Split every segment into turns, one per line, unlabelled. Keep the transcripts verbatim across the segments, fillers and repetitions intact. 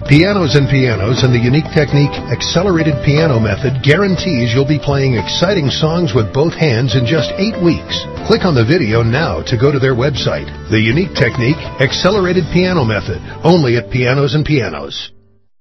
Pianos and Pianos and the unique technique Accelerated Piano Method guarantees you'll be playing exciting songs with both hands in just eight weeks. Click on the video now to go to their website. The unique technique Accelerated Piano Method, only at Pianos and Pianos.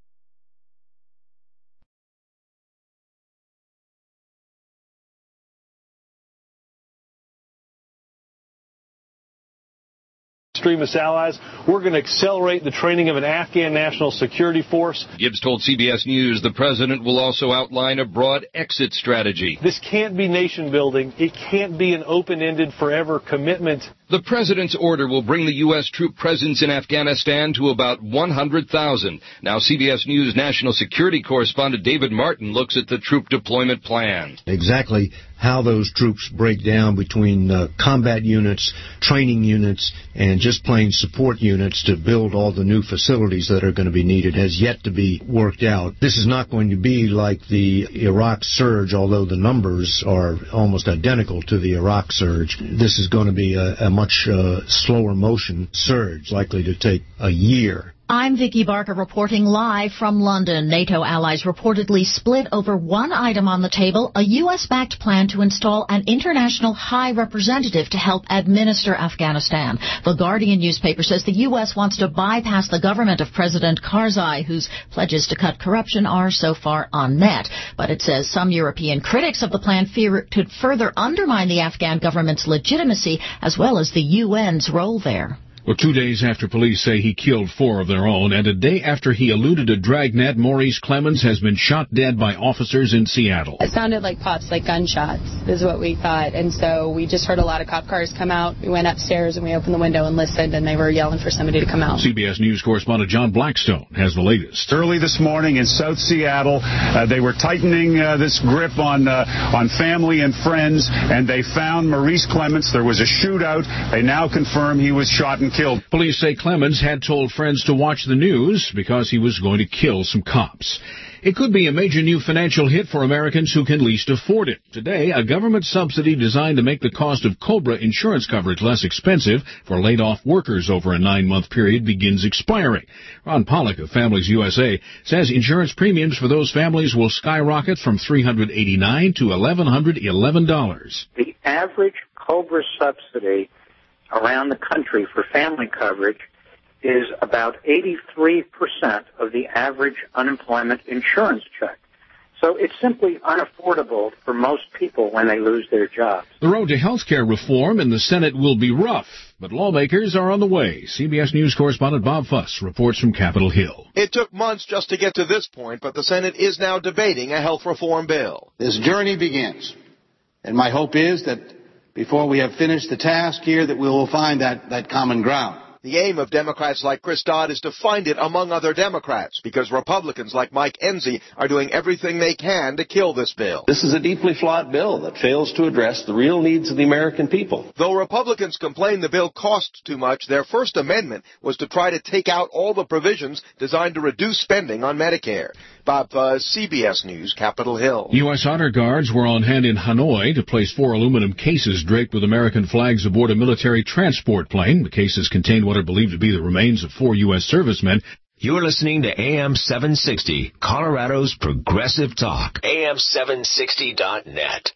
Extremist allies, we're going to accelerate the training of an Afghan national security force.
Gibbs told C B S News the president will also outline a broad exit strategy.
This can't be nation building. It can't be an open-ended forever commitment.
The president's order will bring the U S troop presence in Afghanistan to about one hundred thousand. Now C B S News national security correspondent David Martin looks at the troop deployment plan.
Exactly how those troops break down between uh, combat units, training units, and just plain support units to build all the new facilities that are going to be needed has yet to be worked out. This is not going to be like the Iraq surge, although the numbers are almost identical to the Iraq surge. This is going to be a, a much uh, slower motion surge, likely to take a year.
I'm Vicki Barker reporting live from London. NATO allies reportedly split over one item on the table, a U S-backed plan to install an international high representative to help administer Afghanistan. The Guardian newspaper says the U S wants to bypass the government of President Karzai, whose pledges to cut corruption are so far unmet. But it says some European critics of the plan fear it could further undermine the Afghan government's legitimacy as well as the U N's role there.
Well, two days after police say he killed four of their own, and a day after he eluded a dragnet, Maurice Clemens has been shot dead by officers in Seattle.
It sounded like pops, like gunshots, is what we thought. And so we just heard a lot of cop cars come out. We went upstairs and we opened the window and listened, and they were yelling for somebody to come out.
C B S News correspondent John Blackstone has the latest.
Early this morning in South Seattle, uh, they were tightening uh, this grip on uh, on family and friends, and they found Maurice Clemens. There was a shootout. They now confirm he was shot and killed.
Police say Clemens had told friends to watch the news because he was going to kill some cops. It could be a major new financial hit for Americans who can least afford it. Today, a government subsidy designed to make the cost of COBRA insurance coverage less expensive for laid-off workers over a nine-month period begins expiring. Ron Pollock of Families U S A says insurance premiums for those families will skyrocket from three hundred eighty-nine dollars to one thousand one hundred eleven dollars.
The average COBRA subsidy around the country for family coverage is about eighty-three percent of the average unemployment insurance check. So it's simply unaffordable for most people when they lose their jobs.
The road to health care reform in the Senate will be rough, but lawmakers are on the way. C B S News correspondent Bob Fuss reports from Capitol Hill.
It took months just to get to this point, but the Senate is now debating a health reform bill.
This journey begins, and my hope is that before we have finished the task here, that we will find that, that common ground.
The aim of Democrats like Chris Dodd is to find it among other Democrats, because Republicans like Mike Enzi are doing everything they can to kill this bill.
This is a deeply flawed bill that fails to address the real needs of the American people.
Though Republicans complain the bill costs too much, their first amendment was to try to take out all the provisions designed to reduce spending on Medicare. Bob Fuss, C B S News, Capitol Hill.
U S honor guards were on hand in Hanoi to place four aluminum cases draped with American flags aboard a military transport plane. The cases contained what are believed to be the remains of four U S servicemen.
You're listening to A M seven sixty, Colorado's Progressive Talk. A M seven sixty dot net.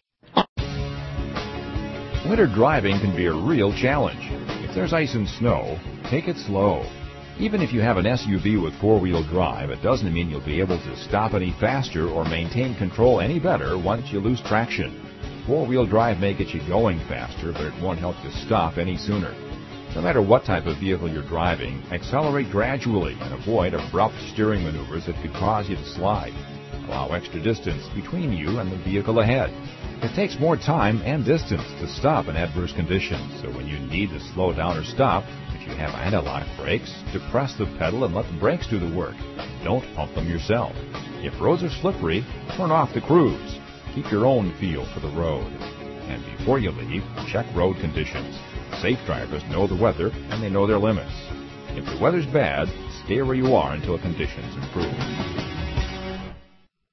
Winter driving can be a real challenge. If there's ice and snow, take it slow. Even if you have an S U V with four-wheel drive, it doesn't mean you'll be able to stop any faster or maintain control any better once you lose traction. Four-wheel drive may get you going faster, but it won't help you stop any sooner. No matter what type of vehicle you're driving, accelerate gradually and avoid abrupt steering maneuvers that could cause you to slide. Allow extra distance between you and the vehicle ahead. It takes more time and distance to stop in adverse conditions, so when you need to slow down or stop, if you have anti-lock brakes, depress the pedal and let the brakes do the work. Don't pump them yourself. If roads are slippery, turn off the cruise. Keep your own feel for the road. And before you leave, check road conditions. Safe drivers know the weather and they know their limits. If the weather's bad, stay where you are until conditions improve.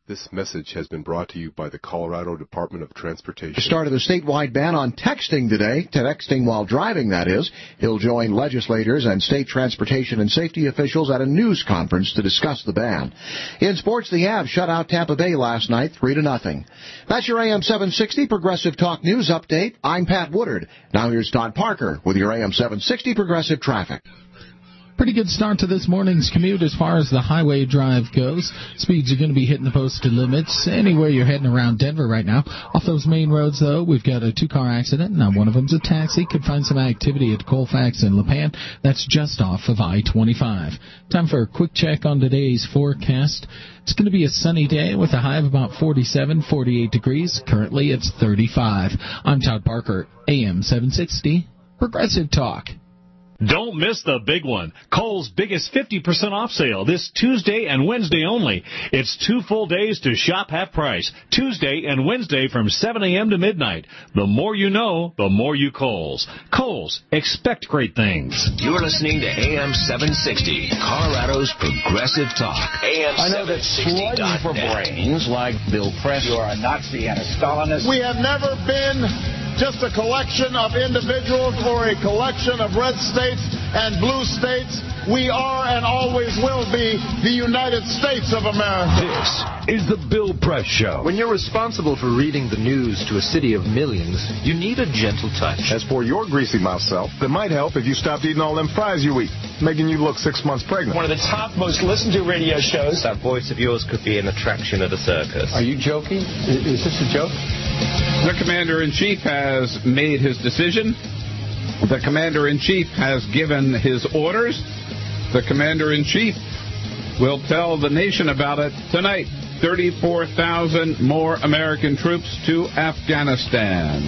This message has been brought to you by the Colorado Department of Transportation.
The start of the statewide ban on texting today, texting while driving, that is. He'll join legislators and state transportation and safety officials at a news conference to discuss the ban. In sports, the Avs shut out Tampa Bay last night, three to nothing. That's your A M seven sixty Progressive Talk News Update. I'm Pat Woodard. Now here's Todd Parker with your A M seven sixty Progressive Traffic.
Pretty good start to this morning's commute as far as the highway drive goes. Speeds are going to be hitting the posted limits anywhere you're heading around Denver right now. Off those main roads, though, we've got a two-car accident. Now, one of them's a taxi. Could find some activity at Colfax and Lipan. That's just off of I twenty-five. Time for a quick check on today's forecast. It's going to be a sunny day with a high of about forty-seven, forty-eight degrees. Currently, it's thirty-five. I'm Todd Parker, A M seven sixty, Progressive Talk.
Don't miss the big one. Kohl's biggest fifty percent off sale this Tuesday and Wednesday only. It's two full days to shop half price. Tuesday and Wednesday from seven a.m. to midnight. The more you know, the more you Kohl's. Kohl's. Expect great things.
You're listening to A M seven sixty, Colorado's Progressive Talk. A M
I know that slugging for brains like Bill Press, you are a Nazi and a Stalinist.
We have never been just a collection of individuals or a collection of red states and blue states. We are and always will be the United States of America.
This is the Bill Press Show. When you're responsible for reading the news to a city of millions, you need a gentle touch.
As for your greasy mouth self, it might help if you stopped eating all them fries you eat, making you look six months pregnant.
One of the top most listened to radio shows.
That voice of yours could be an attraction at a circus.
Are you joking? Is this a joke?
The Commander-in-Chief has made his decision. The Commander-in-Chief has given his orders. The Commander-in-Chief will tell the nation about it tonight. thirty-four thousand more American troops to Afghanistan.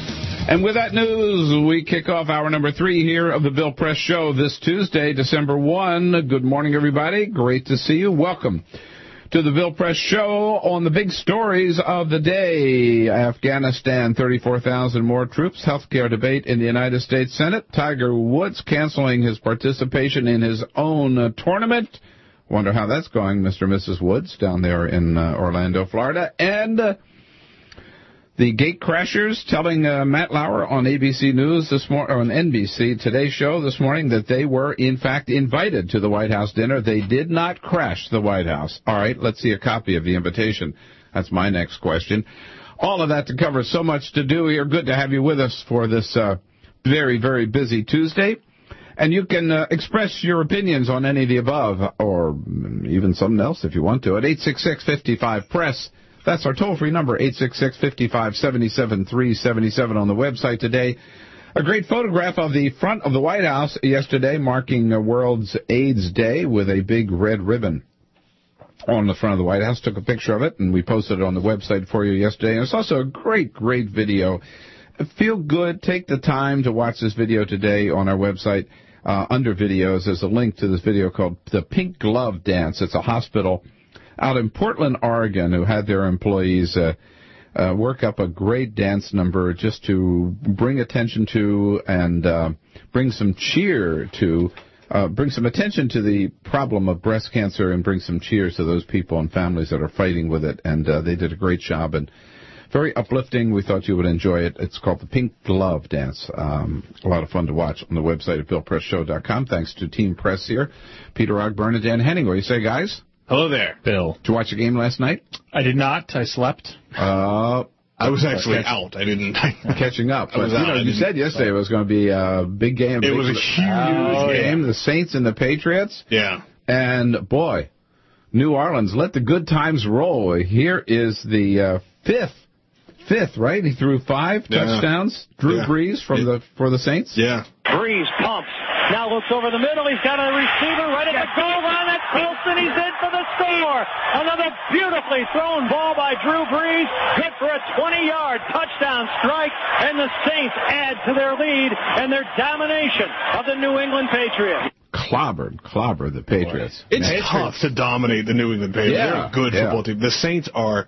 And with that news, we kick off hour number three here of the Bill Press Show this Tuesday, December first. Good morning, everybody. Great to see you. Welcome to the Bill Press Show on the big stories of the day. Afghanistan, thirty-four thousand more troops. Healthcare debate in the United States Senate. Tiger Woods canceling his participation in his own uh, tournament. Wonder how that's going, Mister and Missus Woods, down there in uh, Orlando, Florida. And uh, the gate crashers telling uh, Matt Lauer on A B C News this morning, or on N B C Today show this morning, that they were in fact invited to the White House dinner. They did not crash the White House. All right, let's see a copy of the invitation. That's my next question. All of that to cover. So much to do here. Good to have you with us for this uh, very, very busy Tuesday. And you can uh, express your opinions on any of the above, or even something else if you want to, at eight six six, five five, press. That's our toll-free number, eight six six, five five, seven seven three seven seven on the website today. A great photograph of the front of the White House yesterday, marking World's AIDS Day with a big red ribbon on the front of the White House. Took a picture of it, and we posted it on the website for you yesterday. And it's also a great, great video. Feel good. Take the time to watch this video today on our website. Uh, under videos, there's a link to this video called The Pink Glove Dance. It's a hospital out in Portland, Oregon, who had their employees uh, uh, work up a great dance number just to bring attention to and uh, bring some cheer to, uh, bring some attention to the problem of breast cancer and bring some cheers to those people and families that are fighting with it. And uh, they did a great job and very uplifting. We thought you would enjoy it. It's called the Pink Glove Dance. Um, a lot of fun to watch on the website at bill press show dot com. Thanks to Team Press here, Peter Ogburn and Dan Henning. What do you say, guys?
Hello there, Bill.
Did you watch the game last night?
I did not. I slept.
Uh,
I was actually
catch,
out. I didn't.
catching up. But,
I was
you
out.
know, you said yesterday it was going to be a big game.
It
big,
was a huge
oh,
game.
Yeah. The Saints and the Patriots.
Yeah.
And, boy, New Orleans, let the good times roll. Here is the uh, fifth. Fifth, right? He threw five yeah. touchdowns. Drew yeah. Brees from the for the Saints.
Yeah.
Brees pumps. Now looks over the middle. He's got a receiver right at the goal line. That's Wilson. He's in for the score. Another beautifully thrown ball by Drew Brees. Good for a twenty-yard touchdown strike. And the Saints add to their lead and their domination of the New England Patriots.
Clobbered, clobbered the Patriots.
It's Man, tough to dominate the New England Patriots.
Yeah.
They're a good
yeah.
football team. The Saints are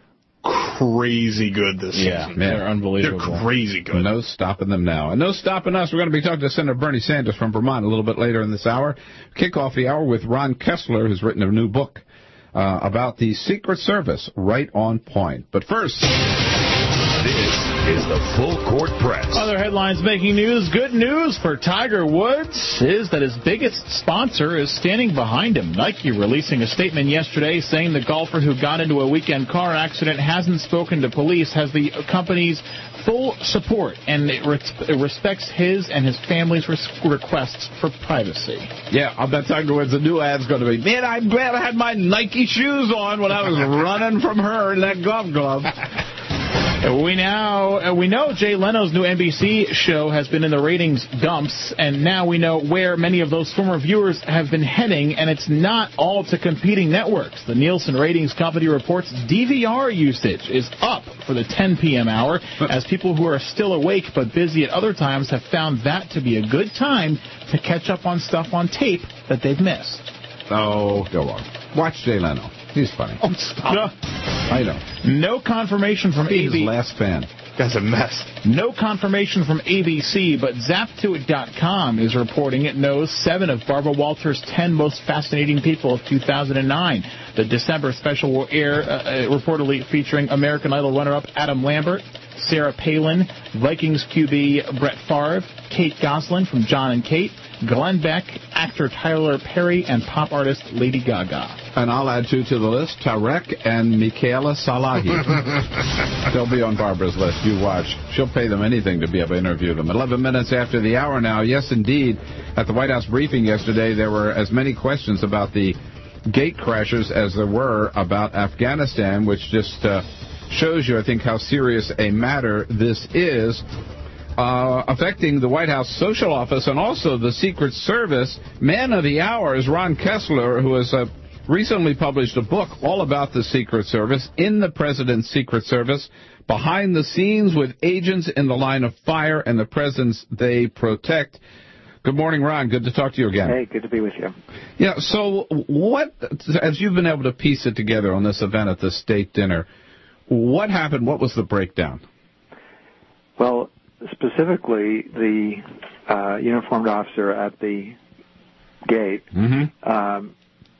crazy good this
yeah,
season.
Man.
They're unbelievable. They're crazy good.
No stopping them now. And no stopping us. We're going to be talking to Senator Bernie Sanders from Vermont a little bit later in this hour. Kick off the hour with Ron Kessler, who's written a new book uh, about the Secret Service right on point. But first,
this is the Full Court Press.
Other headlines making news. Good news for Tiger Woods is that his biggest sponsor is standing behind him. Nike releasing a statement yesterday saying the golfer who got into a weekend car accident hasn't spoken to police, has the company's full support, and it, res- it respects his and his family's res- requests for privacy.
Yeah, I bet Tiger Woods' the new ad's going to be, man, I'm glad I had my Nike shoes on when I was running from her in that golf glove.
We now we know Jay Leno's new N B C show has been in the ratings dumps, and now we know where many of those former viewers have been heading, and it's not all to competing networks. The Nielsen Ratings Company reports D V R usage is up for the ten p.m. hour, as people who are still awake but busy at other times have found that to be a good time to catch up on stuff on tape that they've missed.
Oh, go on. Watch Jay Leno. He's funny.
Oh, stop. No.
I know.
No confirmation from A B C.
His last fan.
That's a mess.
No confirmation from A B C, but Zap To It dot com is reporting it knows seven of Barbara Walters' ten most fascinating people of two thousand nine. The December special will air uh, reportedly featuring American Idol runner-up Adam Lambert, Sarah Palin, Vikings Q B Brett Favre, Kate Gosselin from John and Kate, Glenn Beck, actor Tyler Perry, and pop artist Lady Gaga.
And I'll add two to the list, Tarek and Michaela Salahi. They'll be on Barbara's list. You watch. She'll pay them anything to be able to interview them. eleven minutes after the hour now. Yes, indeed. At the White House briefing yesterday, there were as many questions about the gate crashers as there were about Afghanistan, which just uh, shows you, I think, how serious a matter this is. Uh, affecting the White House Social Office and also the Secret Service. Man of the hour is Ron Kessler, who has uh, recently published a book all about the Secret Service, In the President's Secret Service, Behind the Scenes with Agents in the Line of Fire and the Presidents They Protect. Good morning, Ron. Good to talk to you again.
Hey, good to be with you.
Yeah, so what, as you've been able to piece it together on this event at the state dinner, what happened? What was the breakdown?
Well, specifically, the uh, uniformed officer at the gate
mm-hmm.
um,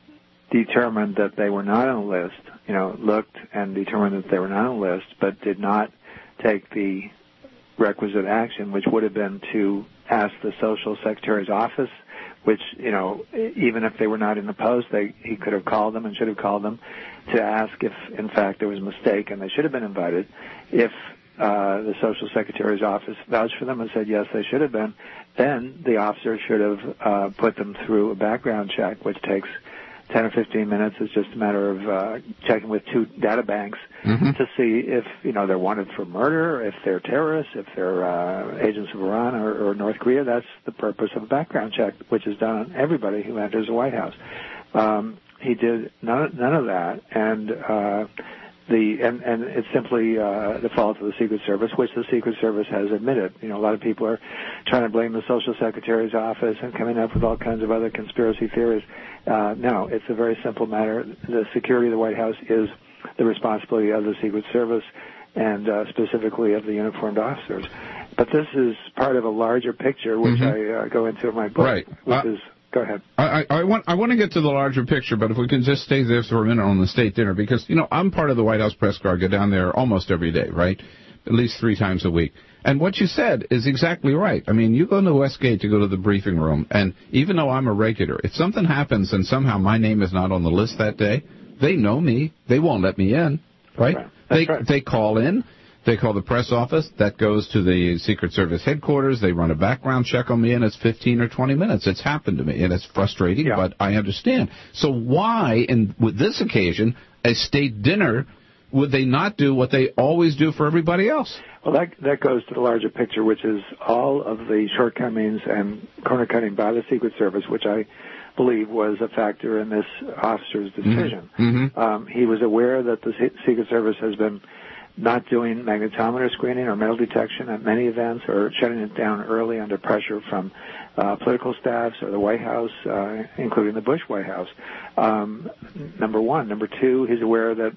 determined that they were not on the list, you know, looked and determined that they were not on the list, but did not take the requisite action, which would have been to ask the social secretary's office, which, you know, even if they were not in the post, they, he could have called them and should have called them to ask if, in fact, there was a mistake and they should have been invited. If Uh, the social secretary's office vouched for them and said, yes, they should have been, then the officer should have uh, put them through a background check, which takes ten or fifteen minutes. It's just a matter of uh, checking with two data banks mm-hmm. to see if, you know, they're wanted for murder, if they're terrorists, if they're uh, agents of Iran or, or North Korea. That's the purpose of a background check, which is done on everybody who enters the White House. Um, he did none, none of that, and uh, The and, and it's simply uh, the fault of the Secret Service, which the Secret Service has admitted. You know, a lot of people are trying to blame the Social Secretary's office and coming up with all kinds of other conspiracy theories. Uh, no, it's a very simple matter. The security of the White House is the responsibility of the Secret Service and uh, specifically of the uniformed officers. But this is part of a larger picture, which
mm-hmm.
I uh, go into in my book,
right.
which
uh,
is... Go ahead.
I, I, I want I want to get to the larger picture, but if we can just stay there for a minute on the state dinner, because, you know, I'm part of the White House press corps. I go down there almost every day, right? At least three times a week. And what you said is exactly right. I mean, you go to Westgate to go to the briefing room, and even though I'm a regular, if something happens and somehow my name is not on the list that day, they know me. They won't let me in, right?
That's
they
right.
They call in. They call the press office. That goes to the Secret Service headquarters. They run a background check on me, and it's fifteen or twenty minutes. It's happened to me, and it's frustrating,
yeah.
but I understand. So why, in with this occasion, a state dinner, would they not do what they always do for everybody else?
Well, that that goes to the larger picture, which is all of the shortcomings and corner cutting by the Secret Service, which I believe was a factor in this officer's decision.
Mm-hmm.
Um, he was aware that the Secret Service has been not doing magnetometer screening or metal detection at many events, or shutting it down early under pressure from uh, political staffs or the White House, uh, including the Bush White House. Um, number one. Number two, he's aware that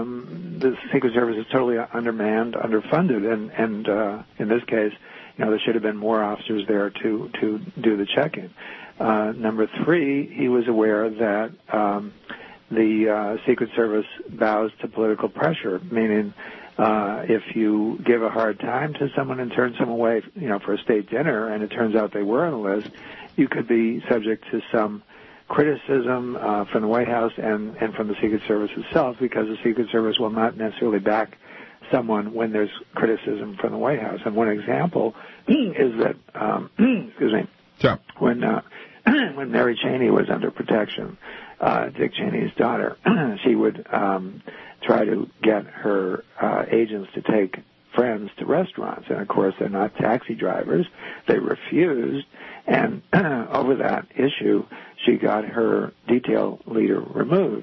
um, the Secret Service is totally undermanned, underfunded, and, and uh, in this case, you know, there should have been more officers there to, to do the checking. Uh, number three, he was aware that um, the uh, Secret Service bows to political pressure, meaning uh, if you give a hard time to someone and turn someone away, you know, for a state dinner, and it turns out they were on the list, you could be subject to some criticism uh, from the White House and, and from the Secret Service itself, because the Secret Service will not necessarily back someone when there's criticism from the White House. And one example is that, um, excuse me,
sure.
when uh, when Mary Cheney was under protection, uh, Dick Cheney's daughter, she would um, try to get her uh, agents to take friends to restaurants. And, of course, they're not taxi drivers. They refused. And over that issue, she got her detail leader removed.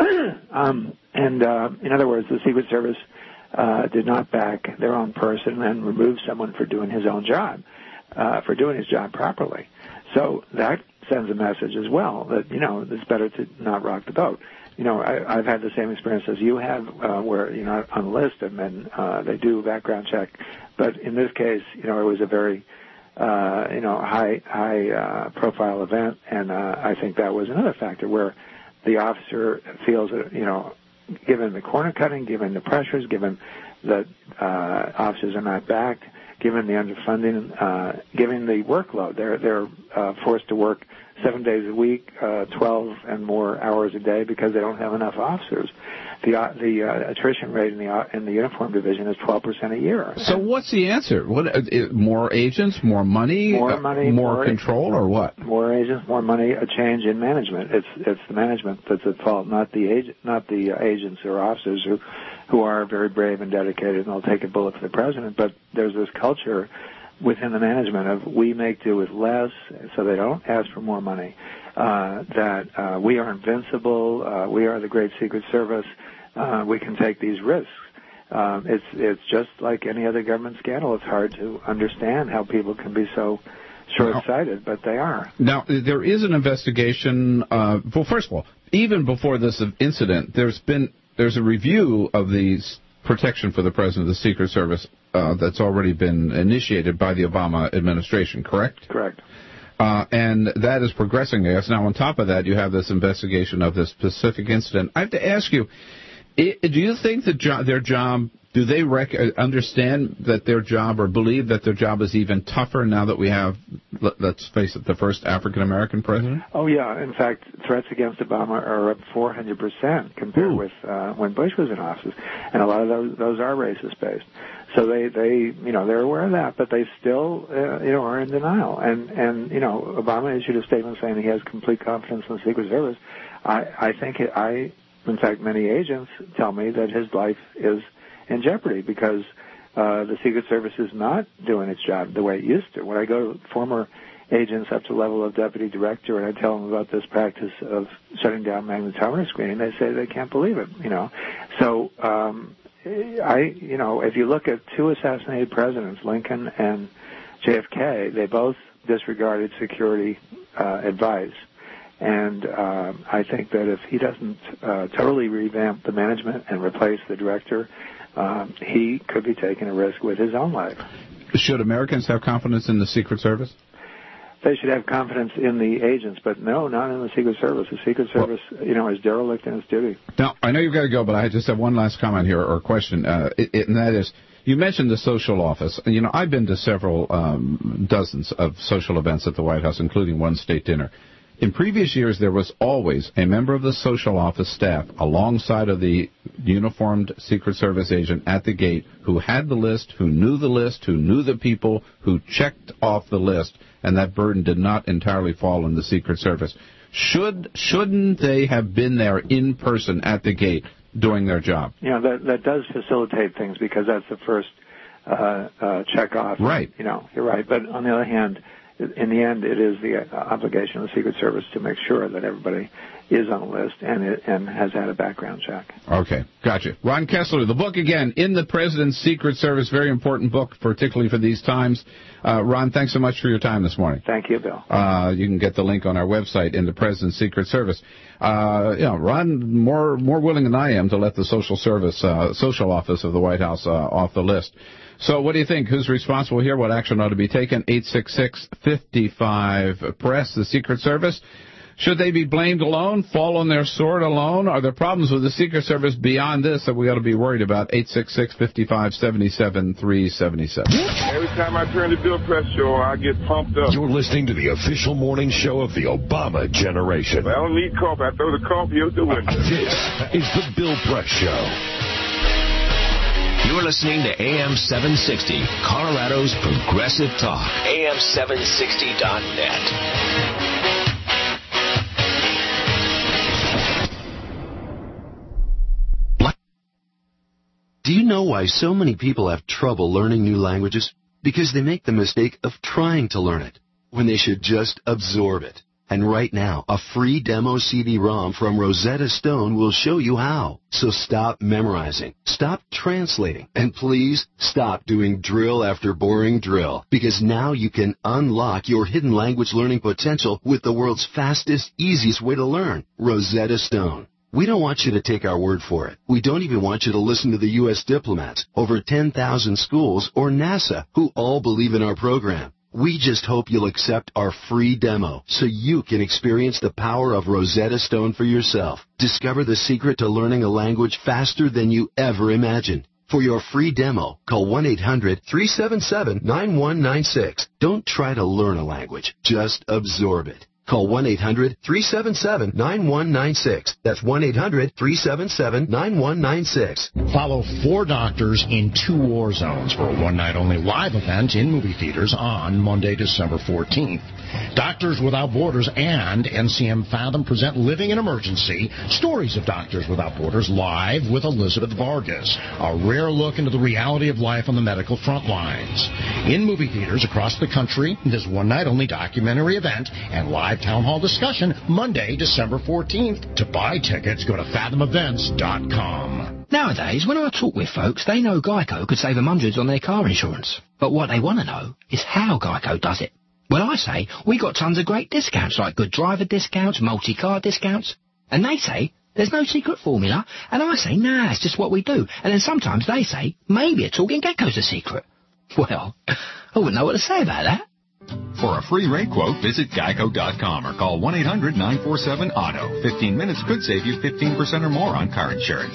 um, and, uh, in other words, the Secret Service uh, did not back their own person and remove someone for doing his own job, uh, for doing his job properly. So that sends a message as well that, you know, it's better to not rock the boat. You know, I, I've had the same experience as you have, uh, where you're not on the list and then uh, they do a background check. But in this case, you know, it was a very, uh, you know, high, high uh, profile event, and uh, I think that was another factor where the officer feels that, you know, given the corner cutting, given the pressures, given that uh, officers are not backed, given the underfunding, uh, given the workload, they're they're uh, forced to work seven days a week, uh, twelve and more hours a day because they don't have enough officers. The uh, the uh, attrition rate in the uh, in the uniform division is twelve percent a year.
So what's the answer? What uh, more agents, more money,
more money,
uh, more,
more
control, or what?
More agents, more money, a change in management. It's it's the management that's at fault, not the agent, not the uh, agents or officers who who are very brave and dedicated and they'll take a bullet for the president. But there's this culture within the management of we make do with less, so they don't ask for more money. Uh, that uh, we are invincible. Uh, we are the great Secret Service. Uh, we can take these risks. Um, it's it's just like any other government scandal. It's hard to understand how people can be so short-sighted, but they are.
Now, there is an investigation. Uh, well, first of all, even before this incident, there's been there's a review of the protection for the president of the Secret Service uh, that's already been initiated by the Obama administration, correct?
Correct.
Uh, and that is progressing, I guess. Now, on top of that, you have this investigation of this specific incident. I have to ask you, do you think that jo- their job, do they rec- understand that their job or believe that their job is even tougher now that we have, let's face it, the first African-American president?
Oh, yeah. In fact, threats against Obama are up four hundred percent compared Ooh. with uh, when Bush was in office. And a lot of those, those are racist-based. So they, they, you know, they're aware of that, but they still, uh, you know, are in denial. And, and, you know, Obama issued a statement saying he has complete confidence in the Secret Service. I, I think it, I, in fact, many agents tell me that his life is in jeopardy because uh, the Secret Service is not doing its job the way it used to. When I go to former agents up to the level of deputy director and I tell them about this practice of shutting down magnetometer screening, they say they can't believe it, you know. So, um, I, you know, if you look at two assassinated presidents, Lincoln and J F K, they both disregarded security uh, advice. And uh, I think that if he doesn't uh, totally revamp the management and replace the director, um, he could be taking a risk with his own life.
Should Americans have confidence in the Secret Service?
They should have confidence in the agents, but no, not in the Secret Service. The Secret Service, well, you know, is derelict in its duty.
Now, I know you've got to go, but I just have one last comment here or question, uh, it, it, and that is, you mentioned the social office. You know, I've been to several um, dozens of social events at the White House, including one state dinner. In previous years, there was always a member of the social office staff alongside of the uniformed Secret Service agent at the gate who had the list, who knew the list, who knew the people, who checked off the list, and that burden did not entirely fall on the Secret Service. Should, shouldn't they have been there in person at the gate doing their job?
You know, that, that does facilitate things because that's the first uh, uh, check off.
Right.
You know, you're right. But on the other hand, in the end, it is the obligation of the Secret Service to make sure that everybody is on the list and it, and has had a background check.
Okay, gotcha. Ron Kessler, the book again, In the President's Secret Service, very important book, particularly for these times. Uh, Ron, thanks so much for your time this morning.
Thank you, Bill.
Uh, you can get the link on our website, In the President's Secret Service. Uh, you know, Ron, more more willing than I am to let the social service, uh, social office of the White House uh, off the list. So what do you think? Who's responsible here? What action ought to be taken? eight six six, five five, press, the Secret Service. Should they be blamed alone, fall on their sword alone? Are there problems with the Secret Service beyond this that we ought to be worried about? eight six six, five five, seven seven, three seven seven.
Every time I turn the Bill Press show, I get pumped up.
You're listening to the official morning show of the Obama generation.
I don't need coffee. I throw the coffee out the window.
This is the Bill Press Show. You're listening to A M seven sixty, Colorado's Progressive Talk. A M seven sixty dot net.
Do you know why so many people have trouble learning new languages? Because they make the mistake of trying to learn it when they should just absorb it. And right now, a free demo C D ROM from Rosetta Stone will show you how. So stop memorizing, stop translating, and please stop doing drill after boring drill. Because now you can unlock your hidden language learning potential with the world's fastest, easiest way to learn, Rosetta Stone. We don't want you to take our word for it. We don't even want you to listen to the U S diplomats, over ten thousand schools, or NASA, who all believe in our program. We just hope you'll accept our free demo so you can experience the power of Rosetta Stone for yourself. Discover the secret to learning a language faster than you ever imagined. For your free demo, call one eight hundred, three seven seven, nine one nine six. Don't try to learn a language. Just absorb it. Call one eight hundred, three seven seven, nine one nine six. That's one eight hundred, three seven seven, nine one nine six.
Follow four doctors in two war zones for a one-night-only live event in movie theaters on Monday, December fourteenth. Doctors Without Borders and N C M Fathom present Living in Emergency, Stories of Doctors Without Borders, live with Elizabeth Vargas, a rare look into the reality of life on the medical front lines. In movie theaters across the country, this one-night-only documentary event and live town hall discussion Monday, December fourteenth. To buy tickets, go to fathom events dot com.
Nowadays, when I talk with folks, they know Geico could save them hundreds on their car insurance. But what they want to know is how Geico does it. Well, I say, we got tons of great discounts, like good driver discounts, multi-car discounts. And they say, there's no secret formula. And I say, nah, it's just what we do. And then sometimes they say, maybe a Talking Gecko's a secret. Well, I wouldn't know what to say about that.
For a free rate quote, visit geico dot com or call one eight hundred, nine four seven, auto. fifteen minutes could save you fifteen percent or more on car insurance.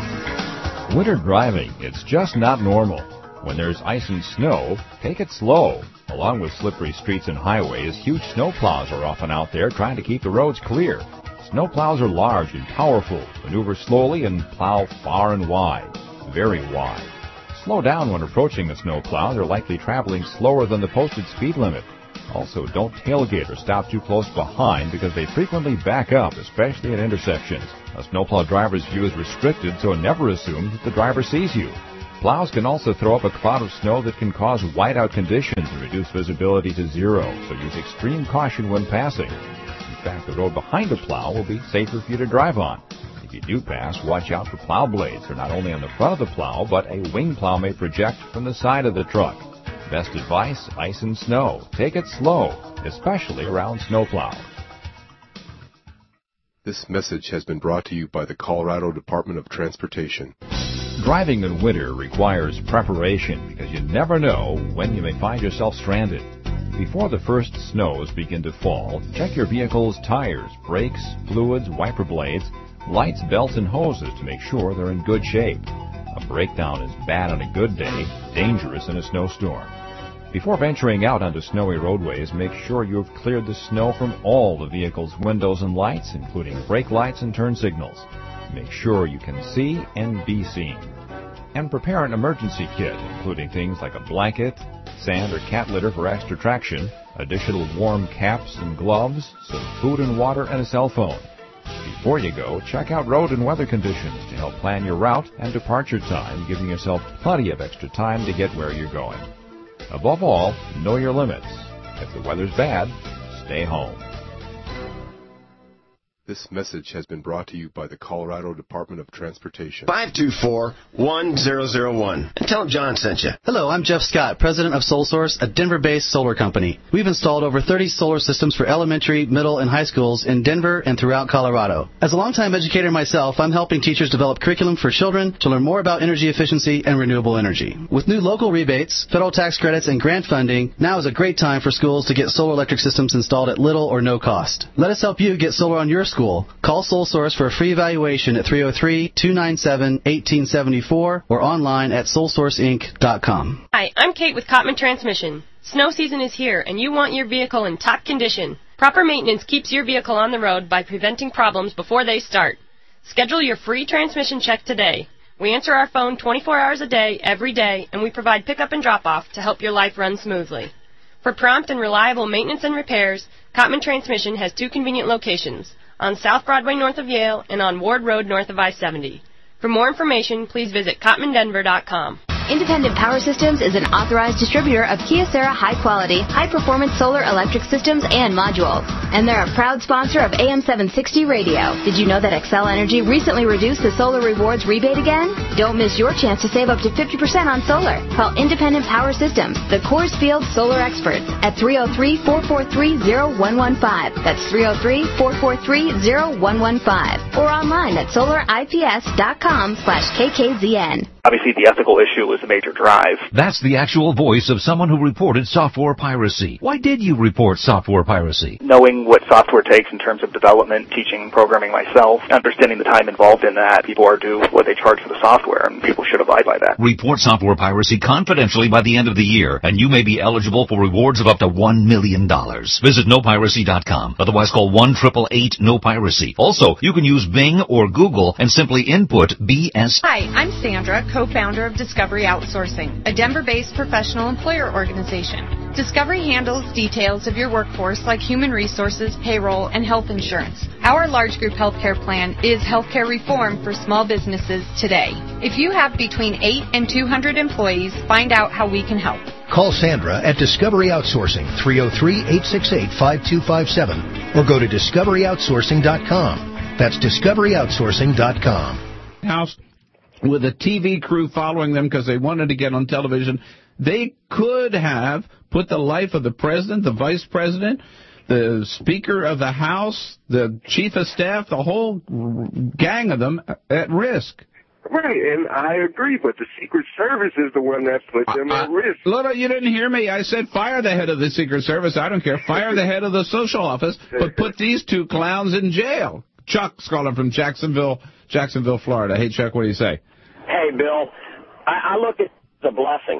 Winter driving, it's just not normal. When there's ice and snow, take it slow. Along with slippery streets and highways, huge snowplows are often out there trying to keep the roads clear. Snowplows are large and powerful, maneuver slowly, and plow far and wide, very wide. Slow down when approaching the snowplow. They're likely traveling slower than the posted speed limit. Also, don't tailgate or stop too close behind because they frequently back up, especially at intersections. A snowplow driver's view is restricted, so never assume that the driver sees you. Plows can also throw up a cloud of snow that can cause whiteout conditions and reduce visibility to zero, so use extreme caution when passing. In fact, the road behind a plow will be safer for you to drive on. If you do pass, watch out for plow blades. They're not only on the front of the plow, but a wing plow may project from the side of the truck. Best advice, ice and snow. Take it slow, especially around snowplows.
This message has been brought to you by the Colorado Department of Transportation.
Driving in winter requires preparation because you never know when you may find yourself stranded. Before the first snows begin to fall, check your vehicle's tires, brakes, fluids, wiper blades, lights, belts, and hoses to make sure they're in good shape. A breakdown is bad on a good day, dangerous in a snowstorm. Before venturing out onto snowy roadways, make sure you've cleared the snow from all the vehicle's windows and lights, including brake lights and turn signals. Make sure you can see and be seen. And prepare an emergency kit, including things like a blanket, sand or cat litter for extra traction, additional warm caps and gloves, some food and water, and a cell phone. Before you go, check out road and weather conditions to help plan your route and departure time, giving yourself plenty of extra time to get where you're going. Above all, know your limits. If the weather's bad, stay home.
This message has been brought to you by the Colorado Department of Transportation.
five two four, one zero zero one. And tell them John sent you.
Hello, I'm Jeff Scott, president of SolSource, a Denver-based solar company. We've installed over thirty solar systems for elementary, middle, and high schools in Denver and throughout Colorado. As a longtime educator myself, I'm helping teachers develop curriculum for children to learn more about energy efficiency and renewable energy. With new local rebates, federal tax credits, and grant funding, now is a great time for schools to get solar electric systems installed at little or no cost. Let us help you get solar on your school. Call SolSource for a free evaluation at three oh three, two nine seven, one eight seven four or online at soul source inc dot com.
Hi, I'm Kate with Cotman Transmission. Snow season is here, and you want your vehicle in top condition. Proper maintenance keeps your vehicle on the road by preventing problems before they start. Schedule your free transmission check today. We answer our phone twenty-four hours a day, every day, and we provide pickup and drop-off to help your life run smoothly. For prompt and reliable maintenance and repairs, Cotman Transmission has two convenient locations, on South Broadway north of Yale and on Ward Road north of I seventy. For more information, please visit cotman denver dot com.
Independent Power Systems is an authorized distributor of Kyocera high-quality, high-performance solar electric systems and modules. And they're a proud sponsor of A M seven sixty Radio. Did you know that Xcel Energy recently reduced the Solar Rewards rebate again? Don't miss your chance to save up to fifty percent on solar. Call Independent Power Systems, the Coors Field solar experts, at three oh three, four four three, oh one one five. That's three oh three, four four three, oh one one five. Or online at solar I P S dot com slash K K Z N.
Obviously, the ethical issue is a major drive.
That's the actual voice of someone who reported software piracy. Why did you report software piracy?
Knowing what software takes in terms of development, teaching programming myself, understanding the time involved in that, people are due what they charge for the software, and people should abide by that.
Report software piracy confidentially by the end of the year, and you may be eligible for rewards of up to one million dollars. Visit no piracy dot com. Otherwise, call one eight eight eight, no piracy. Also, you can use Bing or Google and simply input B S.
Hi, I'm Sandra, co-founder of Discovery Outsourcing, a Denver-based professional employer organization. Discovery handles details of your workforce like human resources, payroll, and health insurance. Our large group healthcare plan is healthcare reform for small businesses today. If you have between eight and two hundred employees, find out how we can help.
Call Sandra at Discovery Outsourcing, three oh three, eight six eight, five two five seven, or go to discovery outsourcing dot com. That's discovery outsourcing dot com.
House with a T V crew following them because they wanted to get on television. They could have put the life of the president, the vice president, the Speaker of the House, the Chief of Staff, the whole gang of them at risk.
Right, and I agree, but the Secret Service is the one that put them
uh,
at risk.
Lola, you didn't hear me. I said fire the head of the Secret Service. I don't care. Fire the head of the social office, but put these two clowns in jail. Chuck's calling from Jacksonville, Jacksonville, Florida. Hey, Chuck, what do you say?
Hey, Bill, I, I look at it as a blessing.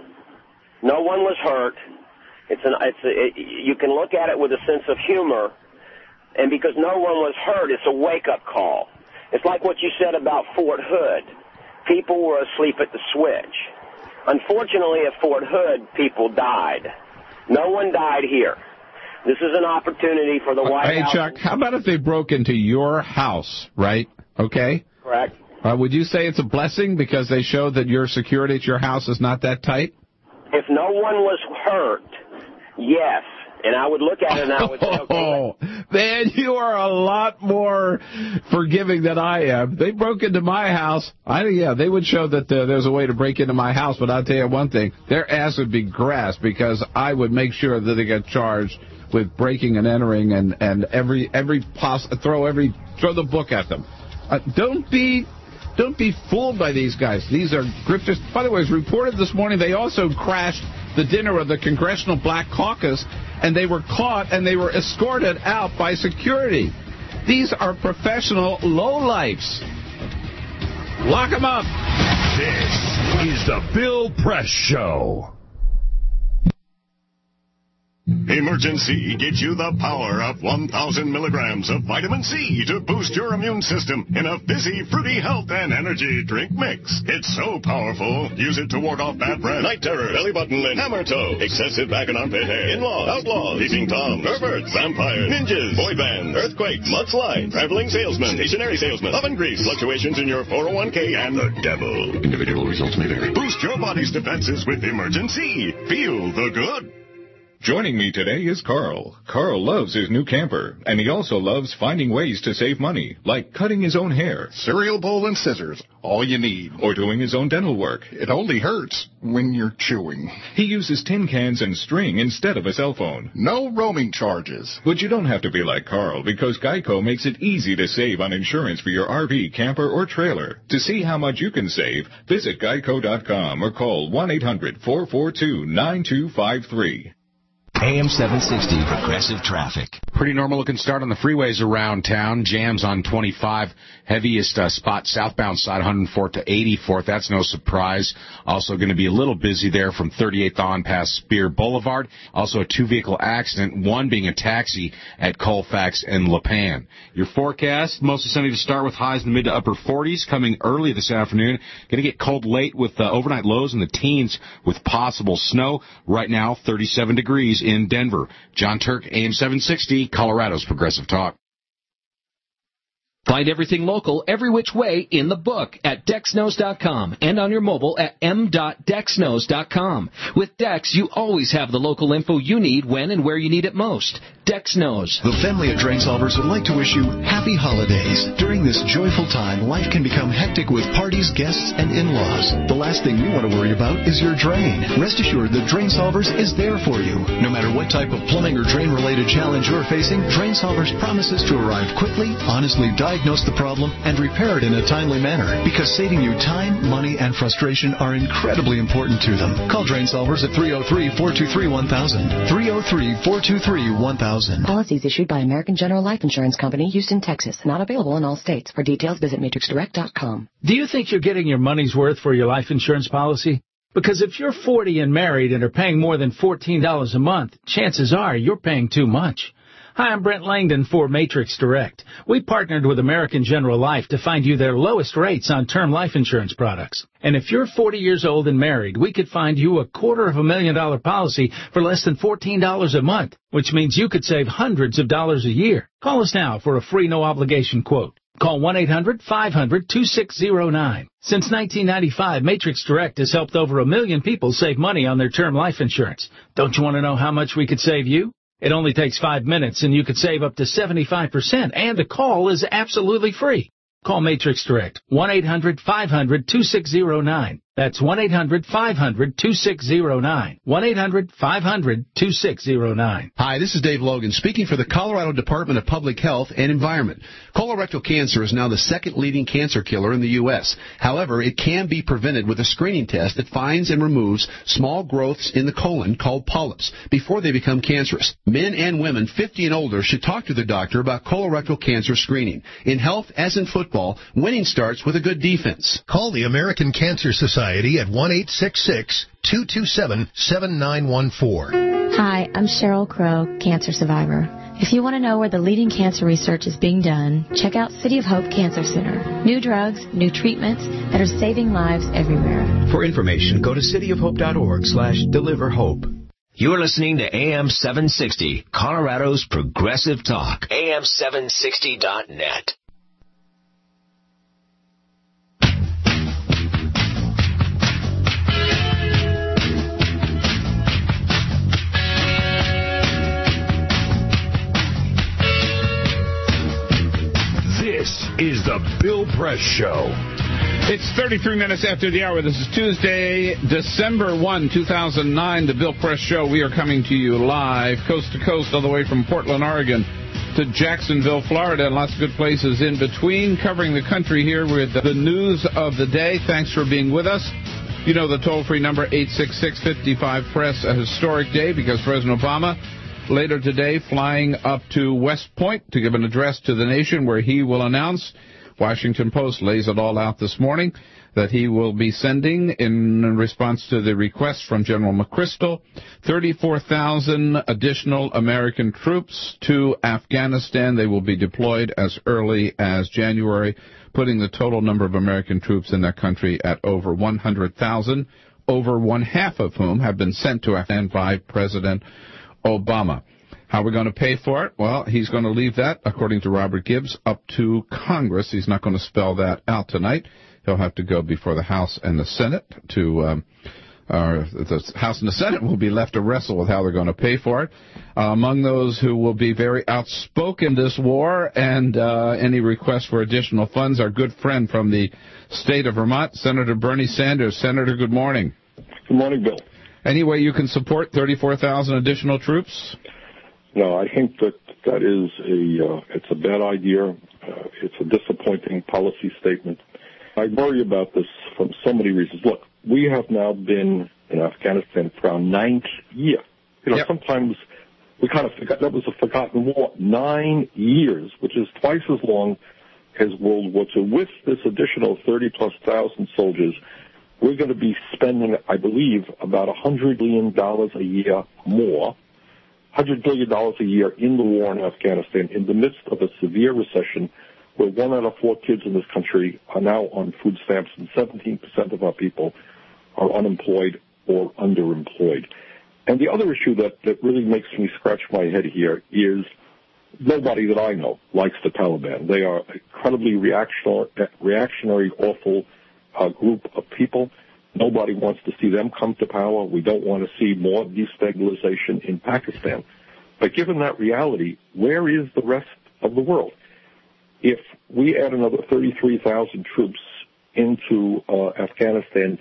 No one was hurt. It's an, it's a, it, you can look at it with a sense of humor, and because no one was hurt, it's a wake-up call. It's like what you said about Fort Hood. People were asleep at the switch. Unfortunately, at Fort Hood, people died. No one died here. This is an opportunity for the White
hey,
House.
Hey, Chuck, how about if they broke into your house, right? Okay?
Correct.
Uh, would you say it's a blessing because they showed that your security at your house is not that tight?
If no one was hurt, yes. And I would look at it and I would say, okay.
Oh, man, you are a lot more forgiving than I am. They broke into my house. I Yeah, they would show that uh, there's a way to break into my house, but I'll tell you one thing. Their ass would be grass because I would make sure that they get charged with breaking and entering and, and every, every poss- throw every, throw the book at them. Uh, don't be... Don't be fooled by these guys. These are grifters. By the way, it was reported this morning they also crashed the dinner of the Congressional Black Caucus, and they were caught and they were escorted out by security. These are professional lowlifes. Lock them up.
This is the Bill Press Show.
Emergency gets you the power of one thousand milligrams of vitamin C to boost your immune system in a fizzy, fruity health and energy drink mix. It's so powerful, use it to ward off bad breath, night terrors, belly button and hammer toe, excessive back and armpit hair, in-laws, outlaws, peeping toms, perverts, vampires, ninjas, boy bands, earthquakes, mudslides, traveling salesmen, stationary salesmen, oven grease, fluctuations in your four oh one k, and the devil. Individual results may vary. Boost your body's defenses with Emergency. Feel the good.
Joining me today is Carl. Carl loves his new camper, and he also loves finding ways to save money, like cutting his own hair.
Cereal bowl and scissors, all you need.
Or doing his own dental work.
It only hurts when you're chewing.
He uses tin cans and string instead of a cell phone.
No roaming charges.
But you don't have to be like Carl, because Geico makes it easy to save on insurance for your R V, camper, or trailer. To see how much you can save, visit geico dot com or call one eight hundred four four two nine two five three.
A M seven sixty Progressive Traffic.
Pretty normal looking start on the freeways around town. Jams on twenty-five. Heaviest uh, spot southbound side one hundred fourth to eighty-fourth. That's no surprise. Also going to be a little busy there from thirty-eighth on past Spear Boulevard. Also a two-vehicle accident, one being a taxi at Colfax and Lipan. Your forecast, mostly sunny to start with highs in the mid to upper forties. Coming early this afternoon. Going to get cold late with uh, overnight lows in the teens with possible snow. Right now, thirty-seven degrees in Denver. John Turk, A M seven sixty, Colorado's Progressive Talk.
Find everything local every which way in the book at dex snows dot com and on your mobile at m dot dex snows dot com. With Dex, you always have the local info you need when and where you need it most. Dex knows.
The family at Drain Solvers would like to wish you happy holidays. During this joyful time, life can become hectic with parties, guests, and in-laws. The last thing you want to worry about is your drain. Rest assured that Drain Solvers is there for you. No matter what type of plumbing or drain-related challenge you're facing, Drain Solvers promises to arrive quickly, honestly diagnose the problem, and repair it in a timely manner. Because saving you time, money, and frustration are incredibly important to them. Call Drain Solvers at three oh three, four two three, one thousand. three oh three, four two three, one thousand.
Policies issued by American General Life Insurance Company, Houston, Texas. Not available in all states. For details, visit matrix direct dot com.
Do you think you're getting your money's worth for your life insurance policy? Because if you're forty and married and are paying more than fourteen dollars a month, chances are you're paying too much. Hi, I'm Brent Langdon for Matrix Direct. We partnered with American General Life to find you their lowest rates on term life insurance products. And if you're forty years old and married, we could find you a quarter of a million dollar policy for less than fourteen dollars a month, which means you could save hundreds of dollars a year. Call us now for a free no-obligation quote. Call one eight hundred five hundred two six zero nine. Since nineteen ninety-five, Matrix Direct has helped over a million people save money on their term life insurance. Don't you want to know how much we could save you? It only takes five minutes, and you could save up to seventy-five percent, and the call is absolutely free. Call Matrix Direct, one eight hundred five hundred two six zero nine. That's one eight hundred five hundred two six zero nine. one eight hundred five hundred two six zero nine.
Hi, this is Dave Logan, speaking for the Colorado Department of Public Health and Environment. Colorectal cancer is now the second leading cancer killer in the U S However, it can be prevented with a screening test that finds and removes small growths in the colon called polyps before they become cancerous. Men and women fifty and older should talk to their doctor about colorectal cancer screening. In health, as in football, winning starts with a good defense.
Call the American Cancer Society at one eight six six, two two seven, seven nine one four.
Hi, I'm Cheryl Crow, cancer survivor. If you want to know where the leading cancer research is being done, check out City of Hope Cancer Center. New drugs, new treatments that are saving lives everywhere.
For information, go to cityofhope.org slash deliver hope.
You're listening to A M seven sixty, Colorado's Progressive Talk. A M seven sixty dot net.
This is the Bill Press Show.
It's thirty-three minutes after the hour. This is Tuesday, December first, two thousand nine, the Bill Press Show. We are coming to you live, coast to coast, all the way from Portland, Oregon, to Jacksonville, Florida, and lots of good places in between, covering the country here with the news of the day. Thanks for being with us. You know the toll-free number, eight six six, five five, press, a historic day because President Obama later today flying up to West Point to give an address to the nation where he will announce, Washington Post lays it all out this morning, that he will be sending, in response to the request from General McChrystal, thirty-four thousand additional American troops to Afghanistan. They will be deployed as early as January, putting the total number of American troops in that country at over one hundred thousand, over one half of whom have been sent to Afghanistan by President Obama. How are we going to pay for it? Well, he's going to leave that, according to Robert Gibbs, up to Congress. He's not going to spell that out tonight. He'll have to go before the House and the Senate to um, uh, the House and the Senate will be left to wrestle with how they're going to pay for it. Uh, among those who will be very outspoken this war and uh, any request for additional funds, our good friend from the state of Vermont, Senator Bernie Sanders. Senator, good morning.
Good morning, Bill.
Any way you can support thirty-four thousand additional troops?
No, I think that that is a uh, it's a bad idea. Uh, it's a disappointing policy statement. I worry about this from so many reasons. Look, we have now been in Afghanistan for our ninth year. You know, yep. Sometimes we kind of forgot that was a forgotten war. Nine years, which is twice as long as World War Two. With this additional thirty plus thousand soldiers, we're going to be spending, I believe, about one hundred billion dollars a year more, one hundred billion dollars a year in the war in Afghanistan in the midst of a severe recession where one out of four kids in this country are now on food stamps and seventeen percent of our people are unemployed or underemployed. And the other issue that, that really makes me scratch my head here is nobody that I know likes the Taliban. They are an incredibly reactionary, reactionary awful uh, group of people. Nobody wants to see them come to power. We don't want to see more destabilization in Pakistan. But given that reality, where is the rest of the world? If we add another thirty-three thousand troops into uh, Afghanistan,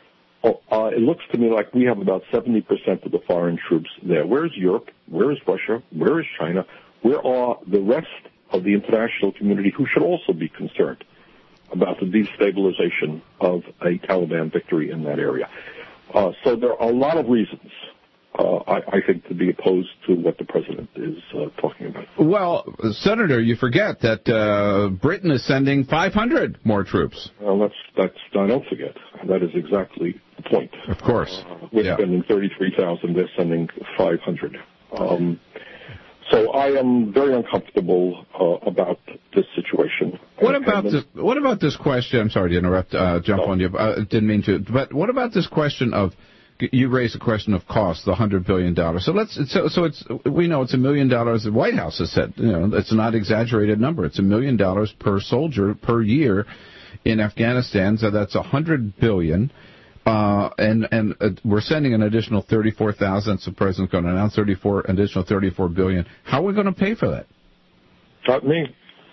uh, it looks to me like we have about seventy percent of the foreign troops there. Where's Europe? Where is Russia? Where is China? Where are the rest of the international community who should also be concerned about the destabilization of a Taliban victory in that area? Uh, so there are a lot of reasons, uh, I, I think, to be opposed to what the president is uh, talking about.
Well, Senator, you forget that uh, Britain is sending five hundred more troops.
Well, that's, that's, I don't forget. That is exactly the point.
Of course.
Uh, we're
yeah.
spending thirty-three thousand, they're sending five hundred. Um, so I am very uncomfortable uh, about this situation.
What
and,
about
and
this? What about this question? I'm sorry to interrupt, uh, jump no. on you. I uh, didn't mean to. But what about this question of? You raised the question of cost, the one hundred billion dollars. So let's. So, so it's. We know it's a million dollars. The White House has said. You know, it's not exaggerated number. It's a million dollars per soldier per year in Afghanistan. So that's a hundred billion. Uh, and and uh, we're sending an additional thirty-four thousand. So the president's going to announce thirty-four additional thirty-four billion. How are we going to pay for that?
Not me.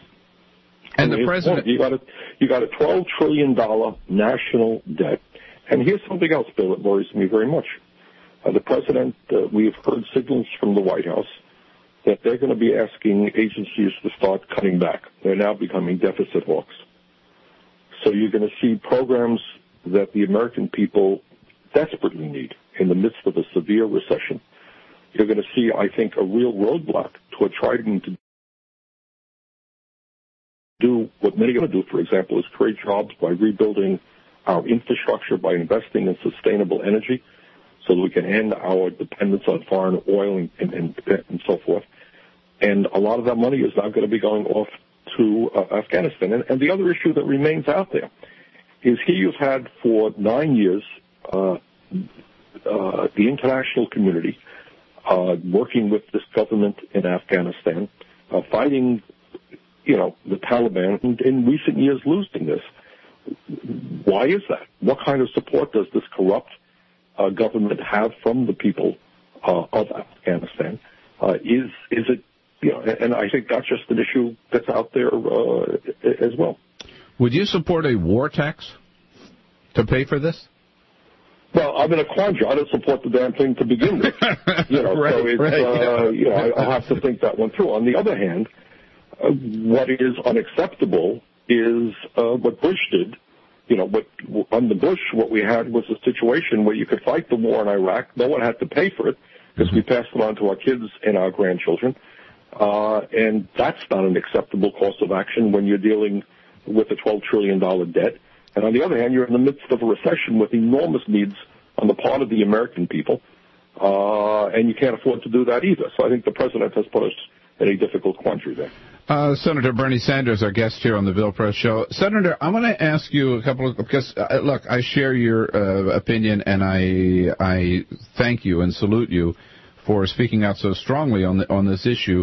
And
I mean,
the president.
You got a you got a twelve trillion dollar national debt. And here's something else, Bill, that worries me very much. Uh, the president, uh, we have heard signals from the White House that they're going to be asking agencies to start cutting back. They're now becoming deficit hawks. So you're going to see programs that the American people desperately need in the midst of a severe recession. You're going to see, I think, a real roadblock toward trying to do what many are going to do, for example, is create jobs by rebuilding our infrastructure, by investing in sustainable energy so that we can end our dependence on foreign oil and, and, and, and so forth. And a lot of that money is now going to be going off to uh, Afghanistan. And, and the other issue that remains out there is here you've had for nine years uh, uh, the international community uh, working with this government in Afghanistan, uh, fighting, you know, the Taliban, and in recent years losing this. Why is that? What kind of support does this corrupt uh, government have from the people uh, of Afghanistan? Uh, is is it, you know, and I think that's just an issue that's out there uh, as well.
Would you support a war tax to pay for this?
Well, I'm in a quandary. I don't support the damn thing to begin with. You know,
right,
so it's,
right,
uh,
yeah.
you know, I, I'll have to think that one through. On the other hand, uh, what is unacceptable is uh, what Bush did. You know, what under Bush, what we had was a situation where you could fight the war in Iraq. No one had to pay for it because mm-hmm. we passed it on to our kids and our grandchildren. Uh, and that's not an acceptable course of action when you're dealing with a twelve trillion dollars debt. And on the other hand, you're in the midst of a recession with enormous needs on the part of the American people. Uh, and you can't afford to do that either. So I think the president has put us in a difficult quandary there.
Uh, Senator Bernie Sanders, our guest here on the Bill Press Show. Senator, I want to ask you a couple of, because, uh, look, I share your uh, opinion, and I I thank you and salute you for speaking out so strongly on the, on this issue.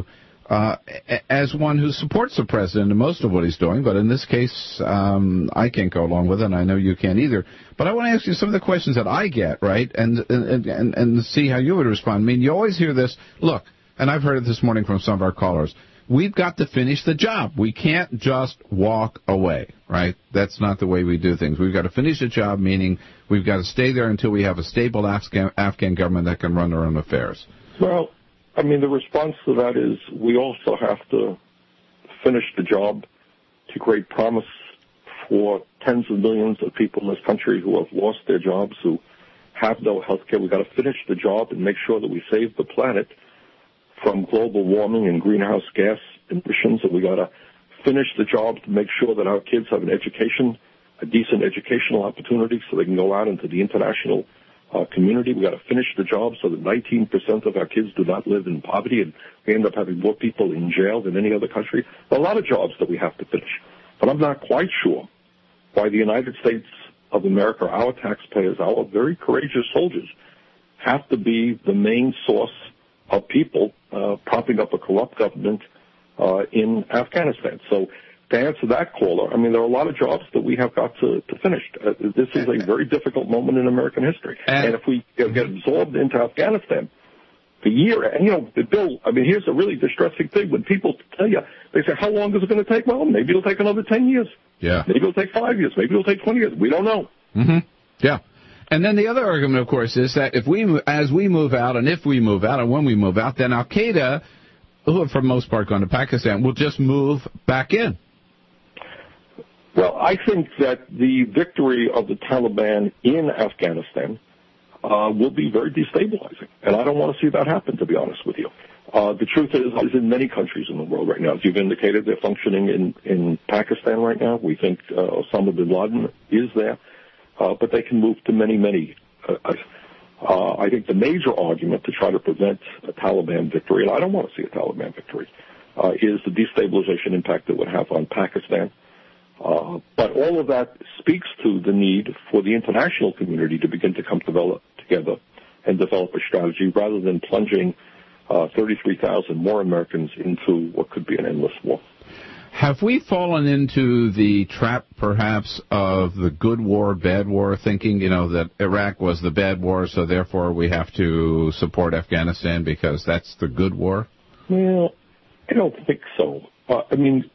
uh, as one who supports the president in most of what he's doing, but in this case, um, I can't go along with it, and I know you can't either. But I want to ask you some of the questions that I get, right, and and, and, and see how you would respond. I mean, you always hear this, look, and I've heard it this morning from some of our callers, we've got to finish the job. We can't just walk away, right? That's not the way we do things. We've got to finish the job, meaning we've got to stay there until we have a stable Afghan, Afghan government that can run their own affairs.
Well, I mean, the response to that is we also have to finish the job to create promise for tens of millions of people in this country who have lost their jobs, who have no health care. We've got to finish the job and make sure that we save the planet from global warming and greenhouse gas emissions, and we got to finish the job to make sure that our kids have an education, a decent educational opportunity so they can go out into the international uh, community. We got to finish the job so that nineteen percent of our kids do not live in poverty, and we end up having more people in jail than any other country. A lot of jobs that we have to finish. But I'm not quite sure why the United States of America, our taxpayers, our very courageous soldiers, have to be the main source of people uh, propping up a corrupt government uh, in Afghanistan. So to answer that caller, I mean, there are a lot of jobs that we have got to, to finish. Uh, this is a very difficult moment in American history. And if we get absorbed into Afghanistan, the year, and, you know, Bill, I mean, here's a really distressing thing. When people tell you, they say, how long is it going to take? Well, maybe it'll take another ten years.
Yeah.
Maybe it'll take five years. Maybe it'll take twenty years. We don't know.
Mm-hmm. Yeah. And then the other argument, of course, is that if we, as we move out, and if we move out, and when we move out, then Al Qaeda, who have for the most part gone to Pakistan, will just move back in.
Well, I think that the victory of the Taliban in Afghanistan uh, will be very destabilizing, and I don't want to see that happen, to be honest with you. Uh, the truth is, is in many countries in the world right now, as you've indicated, they're functioning in, in Pakistan right now. We think uh, Osama bin Laden is there. Uh, but they can move to many, many. Uh, uh, I think the major argument to try to prevent a Taliban victory, and I don't want to see a Taliban victory, uh, is the destabilization impact it would have on Pakistan. Uh, but all of that speaks to the need for the international community to begin to come develop, together and develop a strategy rather than plunging uh, thirty-three thousand more Americans into what could be an endless war.
Have we fallen into the trap, perhaps, of the good war, bad war thinking, you know, that Iraq was the bad war, so therefore we have to support Afghanistan because that's the good war?
Well, I don't think so. Uh, I mean,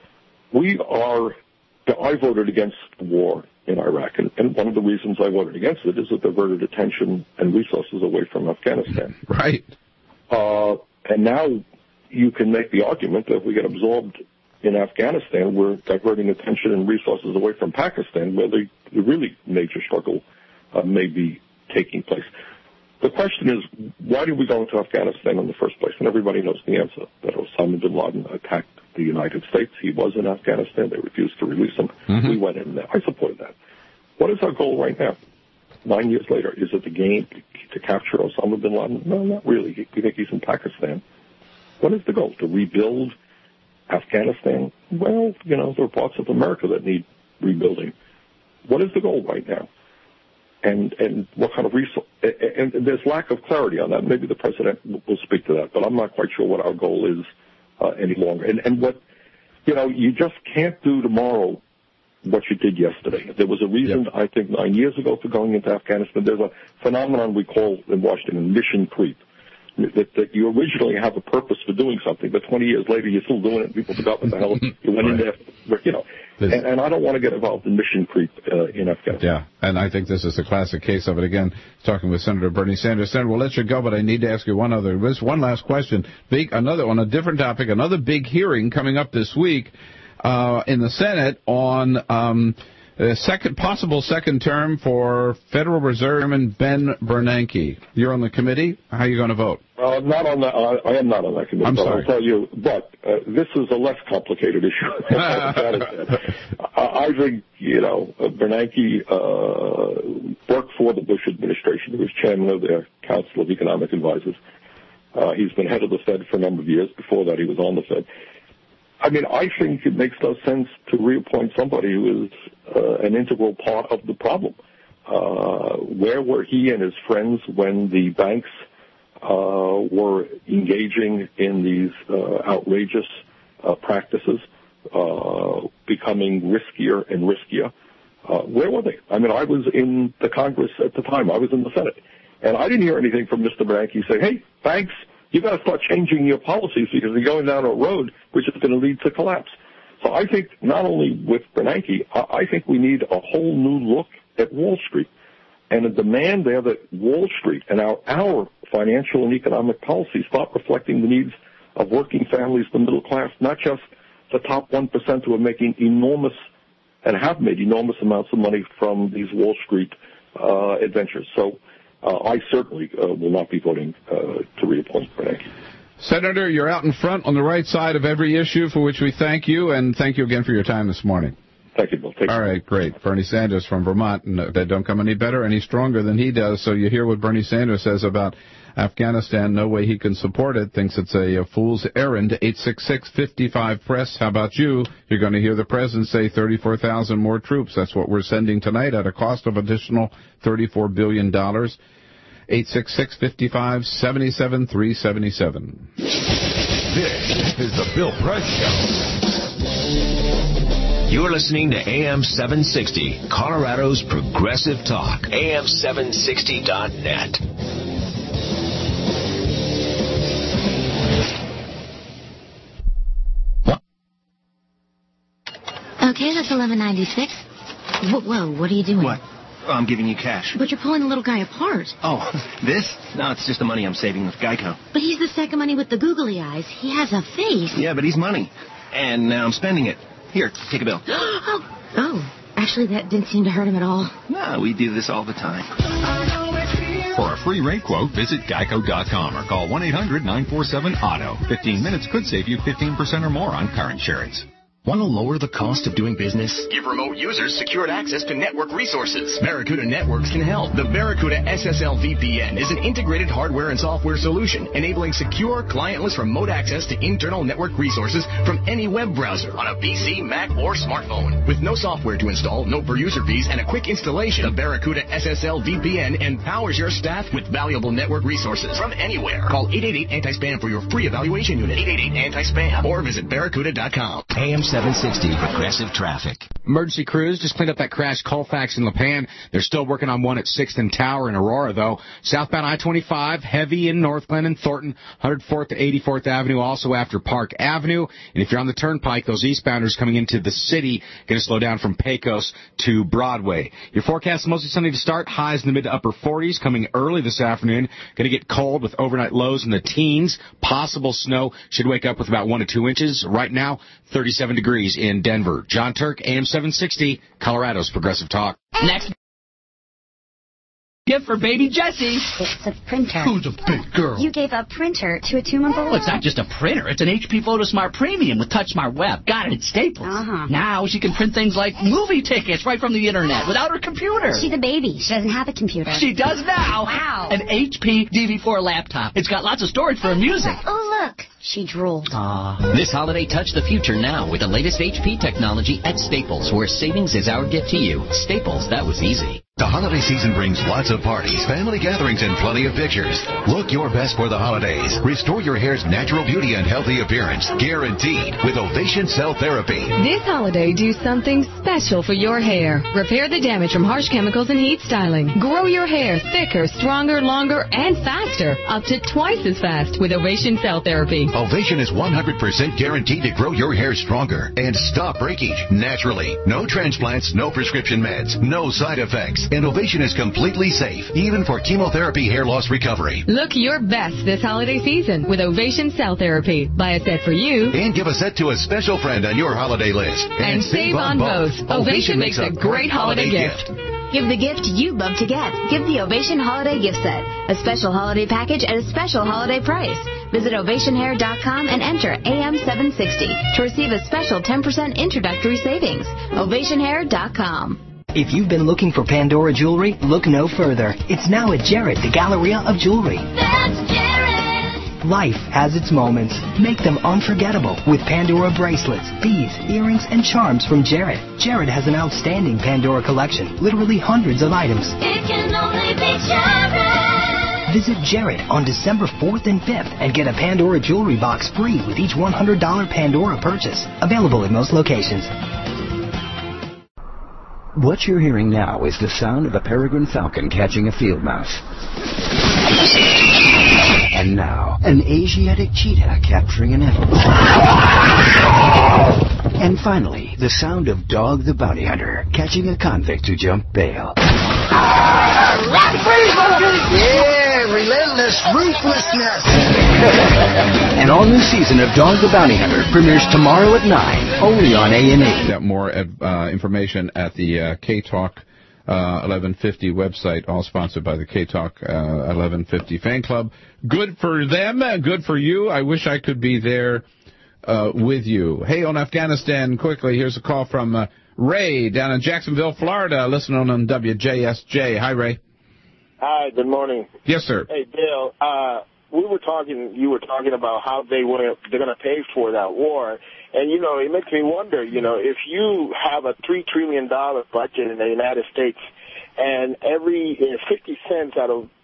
we are, I voted against the war in Iraq, and, and one of the reasons I voted against it is it diverted attention and resources away from Afghanistan.
Right.
Uh, and now you can make the argument that if we get absorbed in Afghanistan, we're diverting attention and resources away from Pakistan, where the, the really major struggle uh, may be taking place. The question is, why did we go into Afghanistan in the first place? And everybody knows the answer, that Osama bin Laden attacked the United States. He was in Afghanistan. They refused to release him. Mm-hmm. We went in there. I supported that. What is our goal right now? Nine years later, is it the game to capture Osama bin Laden? No, not really. We think he's in Pakistan. What is the goal? To rebuild Afghanistan? Well, you know, there are parts of America that need rebuilding. What is the goal right now? And and what kind of resource? And, and there's lack of clarity on that. Maybe the president will speak to that, but I'm not quite sure what our goal is uh, any longer. And and what, you know, you just can't do tomorrow what you did yesterday. There was a reason, yep. I think, nine years ago for going into Afghanistan. There's a phenomenon we call in Washington mission creep. That, that you originally have a purpose for doing something, but twenty years later you're still doing it and people forgot what the hell you went right. in there, you know. And, and I don't want to get involved in mission creep uh, in Afghanistan.
Yeah, and I think this is a classic case of it. Again, talking with Senator Bernie Sanders. Senator, we'll let you go, but I need to ask you one other, this one last question. Big, another on a different topic, another big hearing coming up this week uh, in the Senate on um, a second possible second term for Federal Reserve Chairman Ben Bernanke. You're on the committee. How are you going to vote?
Uh, not on that. Uh, I am not on that committee.
I'm
but
sorry.
I'll tell you. But uh, this is a less complicated issue. I, I think you know Bernanke uh, worked for the Bush administration. He was chairman of their Council of Economic Advisors. Uh, he's been head of the Fed for a number of years. Before that, he was on the Fed. I mean, I think it makes no sense to reappoint somebody who is uh, an integral part of the problem. Uh, where were he and his friends when the banks uh, were engaging in these uh, outrageous uh, practices, uh, becoming riskier and riskier. Uh, where were they? I mean, I was in the Congress at the time. I was in the Senate. And I didn't hear anything from Mister Bernanke say, hey, thanks, you got to start changing your policies because you're going down a road which is going to lead to collapse. So I think not only with Bernanke, I think we need a whole new look at Wall Street and a demand there that Wall Street and our, our financial and economic policies start reflecting the needs of working families, the middle class, not just the top one percent who are making enormous and have made enormous amounts of money from these Wall Street uh, adventures. So uh, I certainly uh, will not be voting uh, to reappoint Bernanke.
Senator, you're out in front on the right side of every issue, for which we thank you, and thank you again for your time this morning.
Thank you, Bill. Take
All right, great. Bernie Sanders from Vermont, and that don't come any better, any stronger than he does. So you hear what Bernie Sanders says about Afghanistan. No way he can support it. Thinks it's a, a fool's errand. eight six six, five five, press. How about you? You're going to hear the president say thirty-four thousand more troops. That's what we're sending tonight at a cost of additional thirty-four billion dollars. eight six six, five five, seven seven three seven seven.
This is the Bill Press Show.
You're listening to A M seven sixty, Colorado's Progressive Talk. A M seven sixty dot net.
Okay, that's eleven ninety-six. Whoa, whoa, what are you doing?
What? Oh, I'm giving you cash.
But you're pulling the little guy apart.
Oh, this? No, it's just the money I'm saving with Geico.
But he's the second money with the googly eyes. He has a face.
Yeah, but he's money. And now I'm spending it. Here, take a bill.
oh, oh, actually, that didn't seem to hurt him at all.
No, we do this all the time.
For a free rate quote, visit geico dot com or call one eight hundred, nine four seven, auto. fifteen minutes could save you fifteen percent or more on car insurance.
Want to lower the cost of doing business?
Give remote users secured access to network resources.
Barracuda Networks can help. The Barracuda S S L V P N is an integrated hardware and software solution enabling secure, clientless remote access to internal network resources from any web browser
on a P C, Mac, or smartphone.
With no software to install, no per-user fees, and a quick installation, the Barracuda S S L V P N empowers your staff with valuable network resources
from anywhere.
Call eight eight eight, anti spam for your free evaluation unit.
eight eight eight, anti spam.
Or visit barracuda dot com.
A M seven sixty, Progressive Traffic.
Emergency crews just cleaned up that crash Colfax and Lipan. They're still working on one at sixth and Tower in Aurora, though. Southbound I twenty-five, heavy in Northglenn and Thornton, one hundred fourth to eighty-fourth Avenue, also after Park Avenue. And if you're on the Turnpike, those eastbounders coming into the city going to slow down from Pecos to Broadway. Your forecast mostly sunny to start, highs in the mid to upper forties, coming early this afternoon. Going to get cold with overnight lows in the teens. Possible snow, should wake up with about one to two inches. Right now, thirty-seven degrees in Denver. John Turk, A M seven sixty, Colorado's Progressive Talk.
Next gift for baby Jessie.
It's a printer.
Who's a big girl?
You gave a printer to a two-month-old?
Well, it's not just a printer. It's an H P PhotoSmart Premium with TouchSmart Web. Got it at Staples.
Uh-huh.
Now she can print things like movie tickets right from the internet without her computer.
She's a baby. She doesn't have a computer.
She does now.
Wow.
An H P D V four laptop. It's got lots of storage for her music.
Oh, look. She drooled.
Aww.
This holiday, touch the future now with the latest H P technology at Staples, where savings is our gift to you. Staples, that was easy.
The holiday season brings lots of parties, family gatherings, and plenty of pictures. Look your best for the holidays. Restore your hair's natural beauty and healthy appearance, guaranteed, with Ovation Cell Therapy.
This holiday, do something special for your hair. Repair the damage from harsh chemicals and heat styling. Grow your hair thicker, stronger, longer, and faster. Up to twice as fast with Ovation Cell Therapy.
Ovation is one hundred percent guaranteed to grow your hair stronger and stop breakage naturally. No transplants, no prescription meds, no side effects. And Ovation is completely safe, even for chemotherapy hair loss recovery.
Look your best this holiday season with Ovation Cell Therapy. Buy a set for you.
And give a set to a special friend on your holiday list.
And, and save on both. both. Ovation, Ovation makes a great holiday, holiday gift.
gift. Give the gift you'd love to get. Give the Ovation Holiday Gift Set. A special holiday package at a special holiday price. Visit ovation hair dot com and enter A M seven sixty to receive a special ten percent introductory savings. ovation hair dot com.
If you've been looking for Pandora jewelry, look no further. It's now at Jared, the Galleria of Jewelry.
That's Jared!
Life has its moments. Make them unforgettable with Pandora bracelets, beads, earrings, and charms from Jared. Jared has an outstanding Pandora collection, literally hundreds of items.
It can only be Jared!
Visit Jared on December fourth and fifth and get a Pandora jewelry box free with each one hundred dollars Pandora purchase. Available at most locations.
What you're hearing now is the sound of a peregrine falcon catching a field mouse. And now, an Asiatic cheetah capturing an antelope. And finally, the sound of Dog the Bounty Hunter catching a convict who jumped bail.
Yeah, relentless ruthlessness.
An all-new season of Dog the Bounty Hunter premieres tomorrow at nine, only on A and E.
Got more uh, information at the uh, K-Talk uh, eleven fifty website, all sponsored by the K-Talk uh, eleven fifty fan club. Good for them, good for you. I wish I could be there uh, with you. Hey, on Afghanistan, quickly, here's a call from uh, Ray down in Jacksonville, Florida, listening on W J S J. Hi, Ray.
Hi, good morning.
Yes, sir.
Hey, Bill, uh, we were talking, you were talking about how they were, they're going to pay for that war. And, you know, it makes me wonder, you know, if you have a three trillion dollars budget in the United States and every you know, fifty cents out of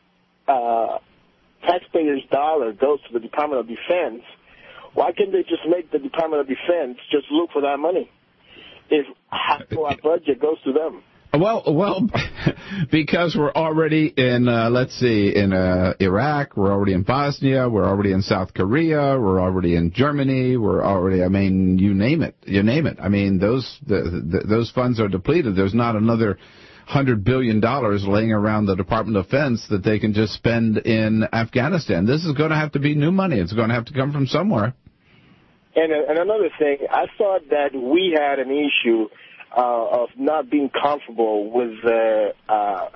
uh, taxpayers' dollar goes to the Department of Defense, why can't they just make the Department of Defense just look for that money if half of our budget goes to them?
Well, well, because we're already in, uh, let's see, in uh, Iraq, we're already in Bosnia, we're already in South Korea, we're already in Germany, we're already, I mean, you name it, you name it. I mean, those the, the, those funds are depleted. There's not another one hundred billion dollars laying around the Department of Defense that they can just spend in Afghanistan. This is going to have to be new money. It's going to have to come from somewhere.
And, and another thing, I thought that we had an issue Uh, of not being comfortable with the uh,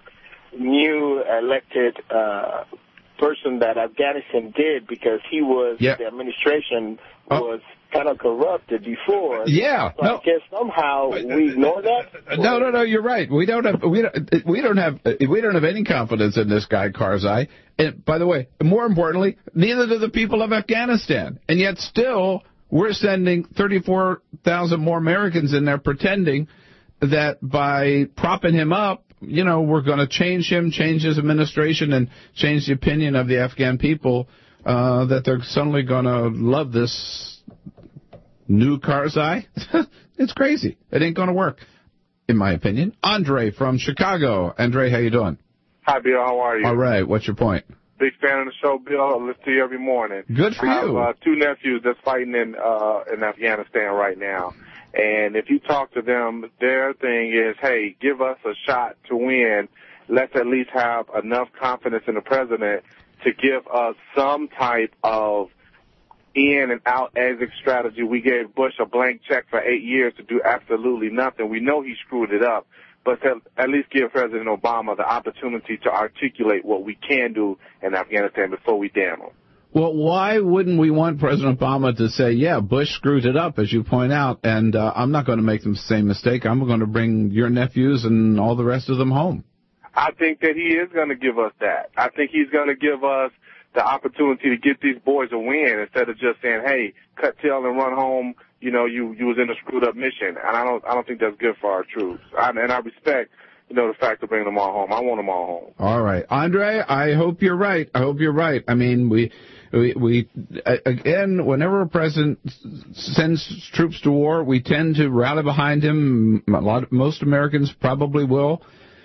new elected uh, person that Afghanistan did because he was,
yeah.
the administration
oh.
was kind of corrupted before.
Yeah.
So
no.
I guess somehow we ignore that?
No, no, no, you're right. We don't have, we don't, we don't have, we don't have any confidence in this guy, Karzai. And by the way, more importantly, neither do the people of Afghanistan. And yet still, we're sending thirty-four thousand more Americans in there pretending that by propping him up, you know, we're going to change him, change his administration, and change the opinion of the Afghan people, uh, that they're suddenly going to love this new Karzai. It's crazy. It ain't going to work, in my opinion. Andre from Chicago. Andre, how you doing?
Hi, Bill. How are you?
All right. What's your point?
Big fan of the show, Bill. I listen to you every morning.
Good for
I
you.
have uh, two nephews that's fighting in uh, in Afghanistan right now. And if you talk to them, their thing is, hey, give us a shot to win. Let's at least have enough confidence in the president to give us some type of in and out exit strategy. We gave Bush a blank check for eight years to do absolutely nothing. We know he screwed it up. But to at least give President Obama the opportunity to articulate what we can do in Afghanistan before we damn him.
Well, why wouldn't we want President Obama to say, yeah, Bush screwed it up, as you point out, and uh, I'm not going to make the same mistake. I'm going to bring your nephews and all the rest of them home.
I think that he is going to give us that. I think he's going to give us the opportunity to get these boys a win instead of just saying, hey, cut tail and run home. You know, you, you was in a screwed up mission. And I don't, I don't think that's good for our troops. I, and I respect, you know, the fact of bringing them all home. I want them all home.
All right. Andre, I hope you're right. I hope you're right. I mean, we, we, we, again, whenever a president sends troops to war, we tend to rally behind him. A lot, most Americans probably will.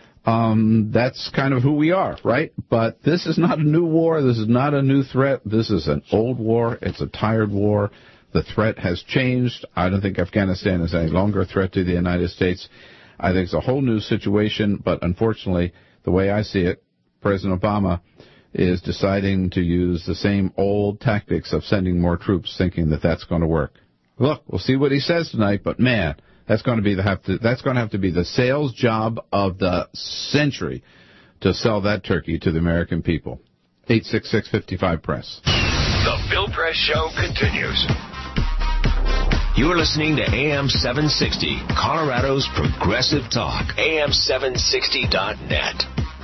Um, that's kind of who we are, right? But this is not a new war. This is not a new threat. This is an old war. It's a tired war. The threat has changed. I don't think Afghanistan is any longer a threat to the United States. I think it's a whole new situation, but unfortunately, the way I see it, President Obama is deciding to use the same old tactics of sending more troops, thinking that that's going to work. Look, we'll see what he says tonight, but man, that's going to be the have to, that's going to have to be the sales job of the century to sell that turkey to the American people. eight six six, five five, press.
The Bill Press Show continues. You're listening to A M seven sixty, Colorado's Progressive Talk. A M seven sixty dot net.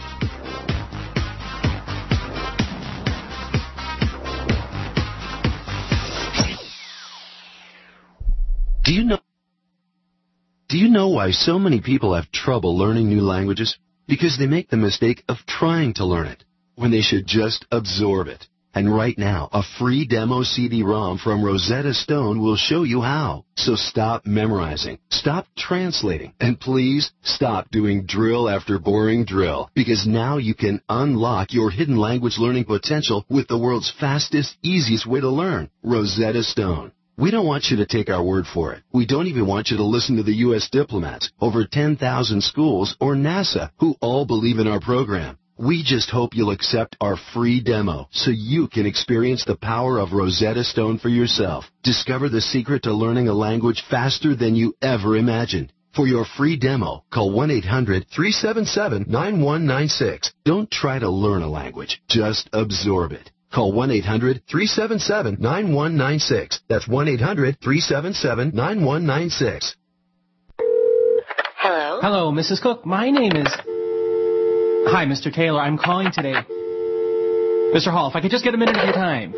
Do you know Do you know why so many people have trouble learning new languages? Because they make the mistake of trying to learn it.
when they should just absorb it. And right now, a free demo C D ROM from Rosetta Stone will show you how. So stop memorizing, stop translating, and please stop doing drill after boring drill, because now you can unlock your hidden language learning potential with the world's fastest, easiest way to learn, Rosetta Stone. We don't want you to take our word for it. We don't even want you to listen to the U S diplomats, over ten thousand schools, or NASA, who all believe in our program. We just hope you'll accept our free demo so you can experience the power of Rosetta Stone for yourself. Discover the secret to learning a language faster than you ever imagined. For your free demo, call one eight hundred three seven seven nine one nine six. Don't try to learn a language. Just absorb it. Call one eight hundred three seven seven nine one nine six. That's one eight hundred three seven seven nine one nine six.
Hello? Hello, Missus Cook. My name is... Hi, Mister Taylor. I'm calling today. Mister Hall, if I could just get a minute of your time.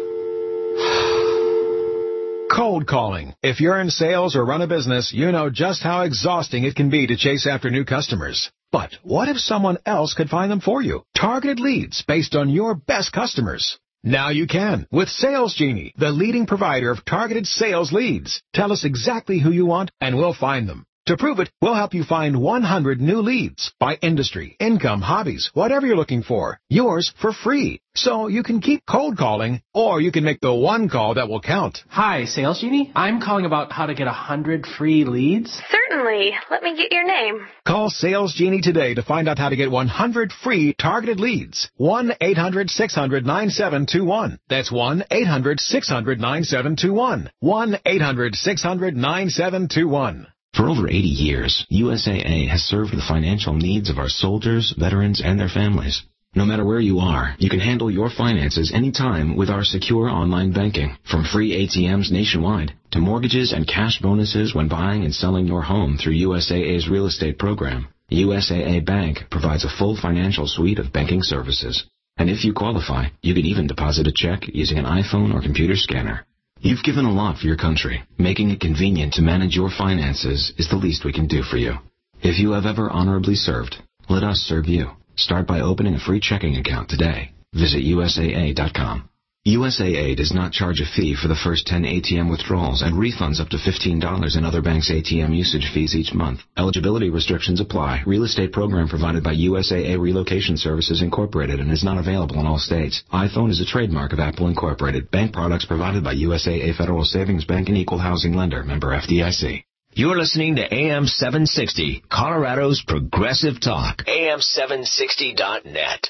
Cold calling. If you're in sales or run a business, you know just how exhausting it can be to chase after new customers. But what if someone else could find them for you? Targeted leads based on your best customers. Now you can with Sales Genie, the leading provider of targeted sales leads. Tell us exactly who you want, and we'll find them. To prove it, we'll help you find one hundred new leads by industry, income, hobbies, whatever you're looking for. Yours for free. So you can keep cold calling, or you can make the one call that will count.
Hi, Sales Genie. I'm calling about how to get one hundred free leads.
Certainly. Let me get your name.
Call Sales Genie today to find out how to get one hundred free targeted leads. one eight hundred six hundred nine seven two one. That's one eight hundred six hundred nine seven two one. one eight hundred six hundred nine seven two one.
For over eighty years, U S A A has served the financial needs of our soldiers, veterans, and their families. No matter where you are, you can handle your finances anytime with our secure online banking. From free A T Ms nationwide to mortgages and cash bonuses when buying and selling your home through U S A A's real estate program, U S A A Bank provides a full financial suite of banking services. And if you qualify, you can even deposit a check using an iPhone or computer scanner. You've given a lot for your country. Making it convenient to manage your finances is the least we can do for you. If you have ever honorably served, let us serve you. Start by opening a free checking account today. Visit U S A A dot com. U S A A does not charge a fee for the first ten A T M withdrawals and refunds up to fifteen dollars in other banks' A T M usage fees each month. Eligibility restrictions apply. Real estate program provided by U S A A Relocation Services Incorporated and is not available in all states. iPhone is a trademark of Apple Incorporated. Bank products provided by U S A A Federal Savings Bank and Equal Housing Lender. Member F D I C.
You're listening to A M seven sixty, Colorado's Progressive Talk. A M seven sixty dot net.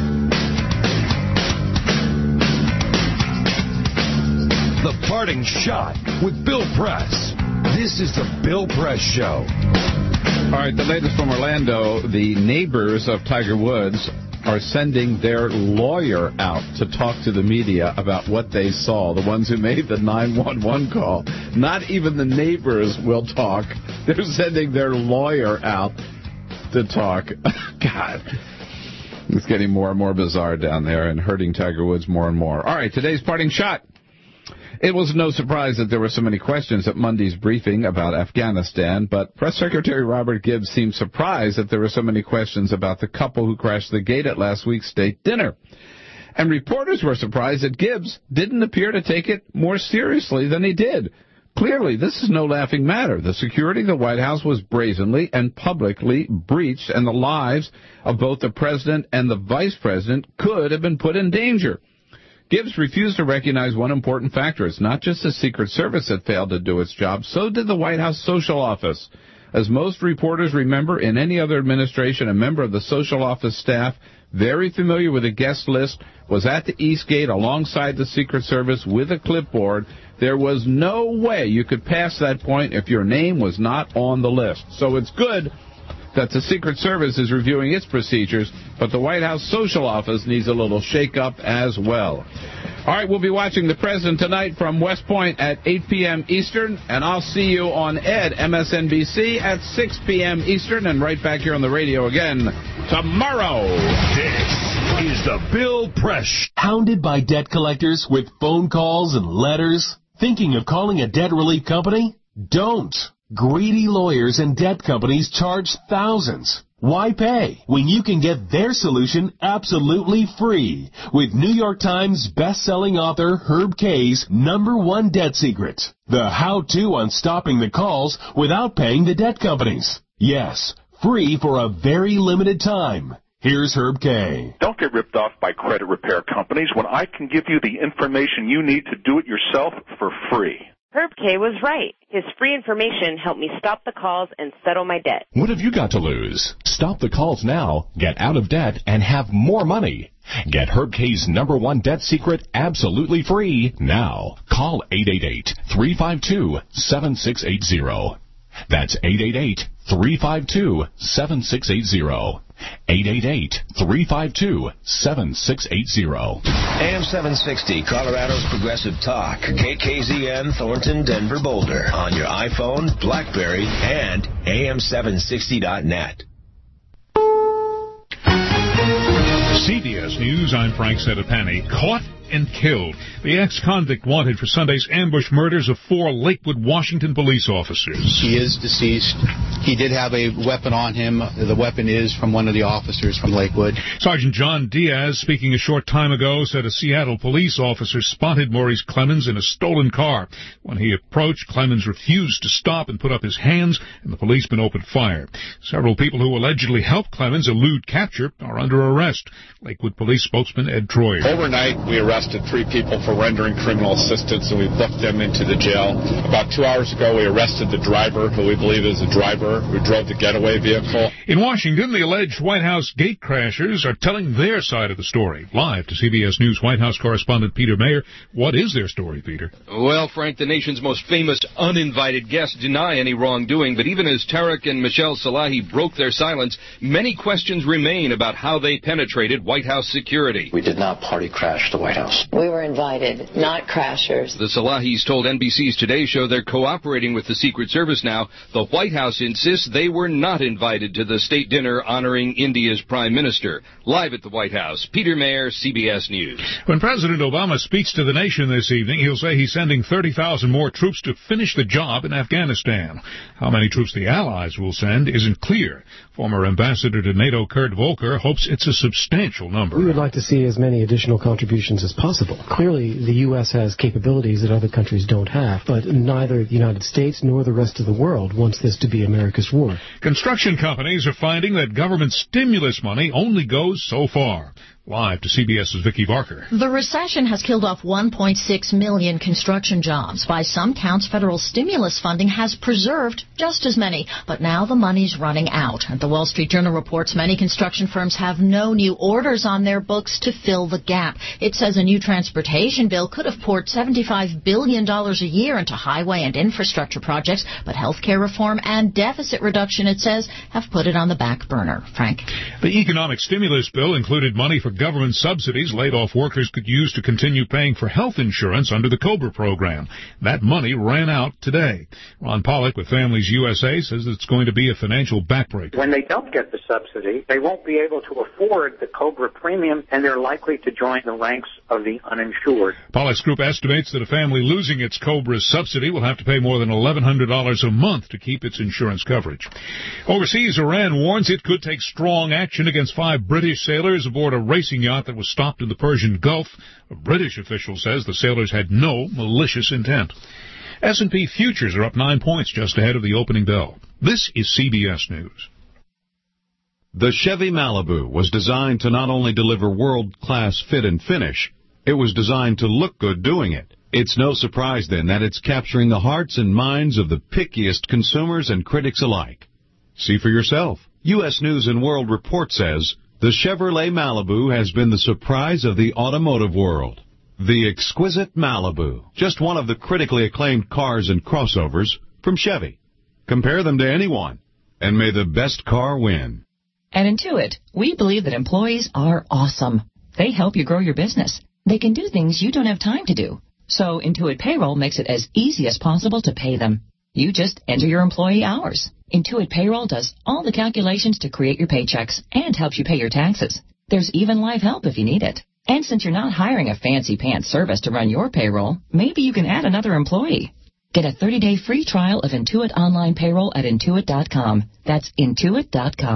The Parting Shot with Bill Press. This is the Bill Press Show.
All right, the latest from Orlando. The neighbors of Tiger Woods are sending their lawyer out to talk to the media about what they saw, the ones who made the nine one one call. Not even the neighbors will talk. They're sending their lawyer out to talk. God. It's getting more and more bizarre down there and hurting Tiger Woods more and more. All right, today's Parting Shot. It was no surprise that there were so many questions at Monday's briefing about Afghanistan, but Press Secretary Robert Gibbs seemed surprised that there were so many questions about the couple who crashed the gate at last week's state dinner. And reporters were surprised that Gibbs didn't appear to take it more seriously than he did. Clearly, this is no laughing matter. The security of the White House was brazenly and publicly breached, and the lives of both the president and the vice president could have been put in danger. Gibbs refused to recognize one important factor. It's not just the Secret Service that failed to do its job. So did the White House Social Office. As most reporters remember, in any other administration, a member of the Social Office staff, very familiar with the guest list, was at the East Gate alongside the Secret Service with a clipboard. There was no way you could pass that point if your name was not on the list. So it's good that the Secret Service is reviewing its procedures, but the White House Social Office needs a little shake-up as well. All right, we'll be watching the president tonight from West Point at eight p.m. Eastern, and I'll see you on Ed, M S N B C, at six p.m. Eastern, and right back here on the radio again tomorrow.
This is the Bill Press.
Hounded by debt collectors with phone calls and letters? Thinking of calling a debt relief company? Don't. Greedy lawyers and debt companies charge thousands. Why pay when you can get their solution absolutely free with New York Times best-selling author Herb Kay's number one debt secret, the how-to on stopping the calls without paying the debt companies. Yes, free for a very limited time. Here's Herb Kay.
Don't get ripped off by credit repair companies when I can give you the information you need to do it yourself for free.
Herb Kay was right. His free information helped me stop the calls and settle my debt.
What have you got to lose? Stop the calls now, get out of debt, and have more money. Get Herb Kay's number one debt secret absolutely free now. Call eight eight eight, three five two, seven six eight zero. That's eight eight eight, three five two, seven six eight zero. eight eight eight, three five two, seven six eight zero.
A M seven sixty, Colorado's Progressive Talk. K K Z N, Thornton, Denver, Boulder. On your iPhone, BlackBerry, and A M seven sixty dot net.
C B S News, I'm Frank Sedapani. Caught and killed. The ex-convict wanted for Sunday's ambush murders of four Lakewood, Washington police officers.
He is deceased. He did have a weapon on him. The weapon is from one of the officers from Lakewood.
Sergeant John Diaz, speaking a short time ago, said a Seattle police officer spotted Maurice Clemens in a stolen car. When he approached, Clemens refused to stop and put up his hands, and the policeman opened fire. Several people who allegedly helped Clemens elude capture are under arrest. Lakewood police spokesman Ed Troyer.
Overnight, we arrested three people for rendering criminal assistance, and we booked them into the jail. About two hours ago, we arrested the driver, who we believe is the driver who drove the getaway vehicle.
In Washington, the alleged White House gate crashers are telling their side of the story. Live to C B S News White House correspondent Peter Mayer. What is their story, Peter?
Well, Frank, the nation's most famous uninvited guests deny any wrongdoing, but even as Tarek and Michelle Salahi broke their silence, many questions remain about how they penetrated White House security.
We did not party crash the White House.
We were invited, not crashers.
The Salahis told N B C's Today Show they're cooperating with the Secret Service now. The White House insists they were not invited to the state dinner honoring India's Prime Minister. Live at the White House, Peter Mayer, C B S News.
When President Obama speaks to the nation this evening, he'll say he's sending thirty thousand more troops to finish the job in Afghanistan. How many troops the Allies will send isn't clear. Former Ambassador to NATO Kurt Volker hopes it's a substantial number.
We would like to see as many additional contributions as possible. Clearly, the U S has capabilities that other countries don't have, but neither the United States nor the rest of the world wants this to be America's war.
Construction companies are finding that government stimulus money only goes so far. Live to CBS's Vicki Barker.
The recession has killed off one point six million construction jobs. By some counts, federal stimulus funding has preserved just as many. But now the money's running out. And the Wall Street Journal reports many construction firms have no new orders on their books to fill the gap. It says a new transportation bill could have poured seventy-five billion dollars a year into highway and infrastructure projects. But health care reform and deficit reduction, it says, have put it on the back burner. Frank?
The economic stimulus bill included money for government subsidies laid-off workers could use to continue paying for health insurance under the COBRA program. That money ran out today. Ron Pollock with Families U S A says it's going to be a financial backbreaker.
When they don't get the subsidy, they won't be able to afford the COBRA premium, and they're likely to join the ranks of the uninsured.
Pollock's group estimates that a family losing its COBRA subsidy will have to pay more than eleven hundred dollars a month to keep its insurance coverage. Overseas, Iran warns it could take strong action against five British sailors aboard a racing yacht that was stopped in the Persian Gulf. A British official says the sailors had no malicious intent. S and P futures are up nine points just ahead of the opening bell. This is C B S News.
The Chevy Malibu was designed to not only deliver world-class fit and finish, it was designed to look good doing it. It's no surprise, then, that it's capturing the hearts and minds of the pickiest consumers and critics alike. See for yourself. U S News and World Report says the Chevrolet Malibu has been the surprise of the automotive world. The exquisite Malibu, just one of the critically acclaimed cars and crossovers from Chevy. Compare them to anyone, and may the best car win.
At Intuit, we believe that employees are awesome. They help you grow your business. They can do things you don't have time to do. So Intuit Payroll makes it as easy as possible to pay them. You just enter your employee hours. Intuit Payroll does all the calculations to create your paychecks and helps you pay your taxes. There's even live help if you need it. And since you're not hiring a fancy pants service to run your payroll, maybe you can add another employee. Get a thirty-day free trial of Intuit Online Payroll at Intuit dot com. That's Intuit dot com.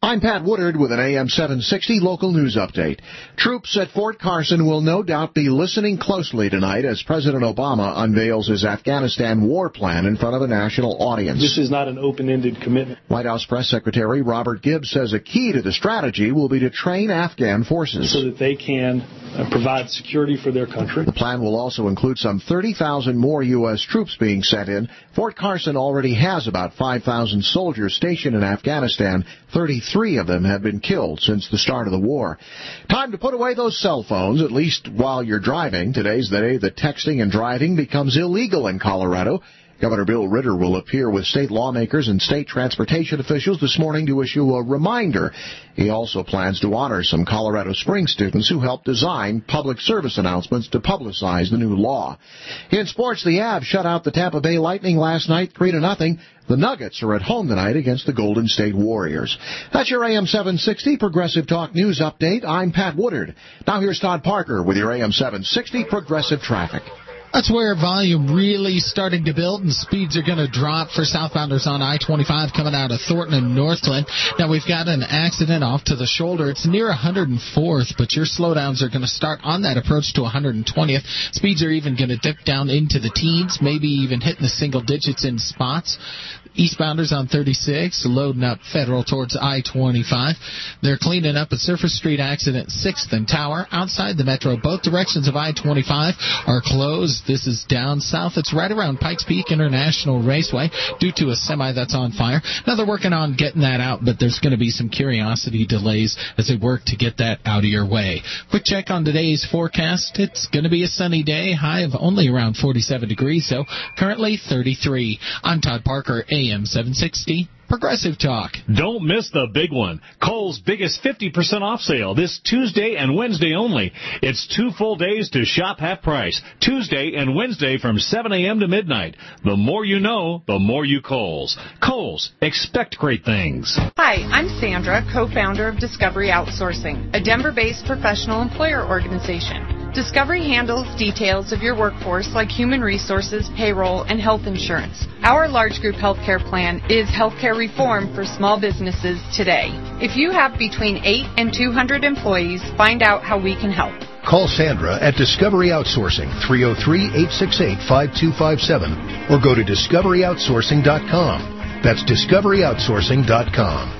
I'm Pat Woodard with an A M seven sixty local news update. Troops at Fort Carson will no doubt be listening closely tonight as President Obama unveils his Afghanistan war plan in front of a national audience.
This is not an open-ended commitment.
White House Press Secretary Robert Gibbs says a key to the strategy will be to train Afghan forces
so that they can uh, provide security for their country.
The plan will also include some thirty thousand more U S troops being sent in. Fort Carson already has about five thousand soldiers stationed in Afghanistan. thirty-three of them have been killed since the start of the war. Time to put away those cell phones, at least while you're driving. Today's the day that texting and driving becomes illegal in Colorado. Governor Bill Ritter will appear with state lawmakers and state transportation officials this morning to issue a reminder. He also plans to honor some Colorado Springs students who helped design public service announcements to publicize the new law. In sports, the Avs shut out the Tampa Bay Lightning last night, three to nothing. The Nuggets are at home tonight against the Golden State Warriors. That's your A M seven sixty Progressive Talk News Update. I'm Pat Woodard. Now here's Todd Parker with your A M seven sixty Progressive Traffic.
That's where volume really starting to build, and speeds are going to drop for southbounders on I twenty-five coming out of Thornton and Northland. Now, we've got an accident off to the shoulder. It's near one hundred fourth, but your slowdowns are going to start on that approach to one hundred twentieth. Speeds are even going to dip down into the teens, maybe even hitting the single digits in spots. Eastbounders on thirty-six, loading up Federal towards I twenty-five. They're cleaning up a Surface Street accident, sixth and Tower. Outside the metro, both directions of I twenty-five are closed. This is down south. It's right around Pikes Peak International Raceway due to a semi that's on fire. Now they're working on getting that out, but there's going to be some curiosity delays as they work to get that out of your way. Quick check on today's forecast. It's going to be a sunny day, high of only around forty-seven degrees, so currently thirty-three. I'm Todd Parker, A M seven sixty. Progressive Talk.
Don't miss the big one. Kohl's biggest fifty percent off sale this Tuesday and Wednesday only. It's two full days to shop half price. Tuesday and Wednesday from seven a.m. to midnight. The more you know, the more you Kohl's. Kohl's. Expect great things.
Hi, I'm Sandra, co-founder of Discovery Outsourcing, a Denver-based professional employer organization. Discovery handles details of your workforce like human resources, payroll, and health insurance. Our large group healthcare plan is healthcare reform for small businesses today. If you have between eight and two hundred employees, find out how we can help.
Call Sandra at Discovery Outsourcing, three oh three, eight six eight, five two five seven, or go to discovery outsourcing dot com. That's discovery outsourcing dot com.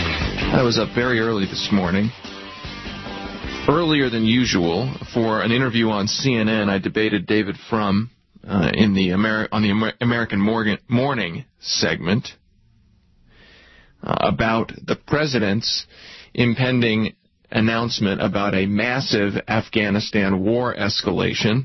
I was up very early this morning. Earlier than usual, for an interview on C N N, I debated David Frum uh, in the Ameri- on the Amer- American Morgan- Morning segment uh, about the president's impending announcement about a massive Afghanistan war escalation.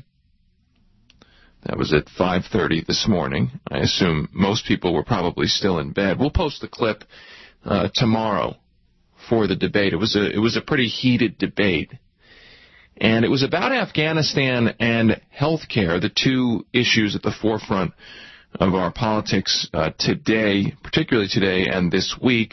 That was at five thirty this morning. I assume most people were probably still in bed. We'll post the clip uh, tomorrow for the debate. It was a it was a pretty heated debate, and it was about Afghanistan and healthcare, the two issues at the forefront of our politics uh, today, particularly today and this week.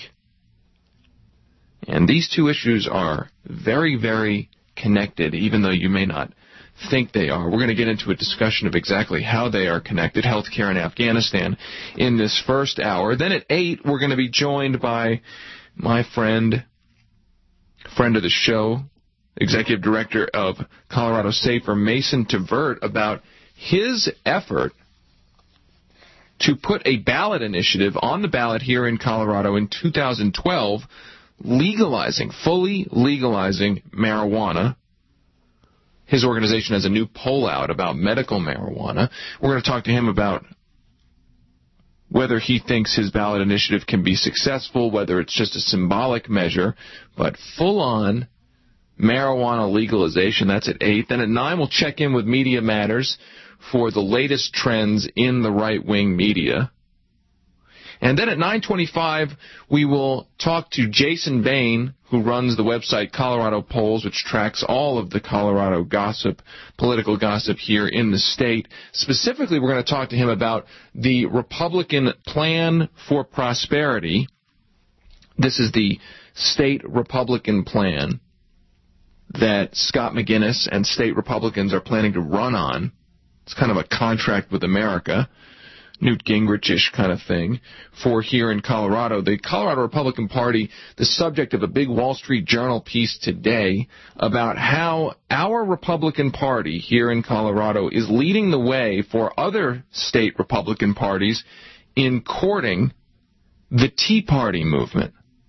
And these two issues are very, very connected, even though you may not think they are. We're going to get into a discussion of exactly how they are connected, healthcare and Afghanistan, in this first hour. Then at eight, we're going to be joined by my friend, friend of the show, Executive Director of Colorado Safer, Mason Tvert, about his effort to put a ballot initiative on the ballot here in Colorado in two thousand twelve, legalizing, fully legalizing marijuana. His organization has a new poll out about medical marijuana. We're going to talk to him about whether he thinks his ballot initiative can be successful, whether it's just a symbolic measure, but full-on marijuana legalization. That's at eight. Then at nine, we'll check in with Media Matters for the latest trends in the right-wing media. And then at nine twenty-five, we will talk to Jason Bain, who runs the website Colorado Polls, which tracks all of the Colorado gossip, political gossip here in the state. Specifically, we're going to talk to him about the Republican Plan for Prosperity. This is the state Republican plan that Scott McGinnis and state Republicans are planning to run on. It's kind of a contract with America Newt Gingrich-ish kind of thing for here in Colorado. The Colorado Republican Party, the subject of a big Wall Street Journal piece today about how our Republican Party here in Colorado is leading the way for other state Republican parties in courting the Tea Party movement.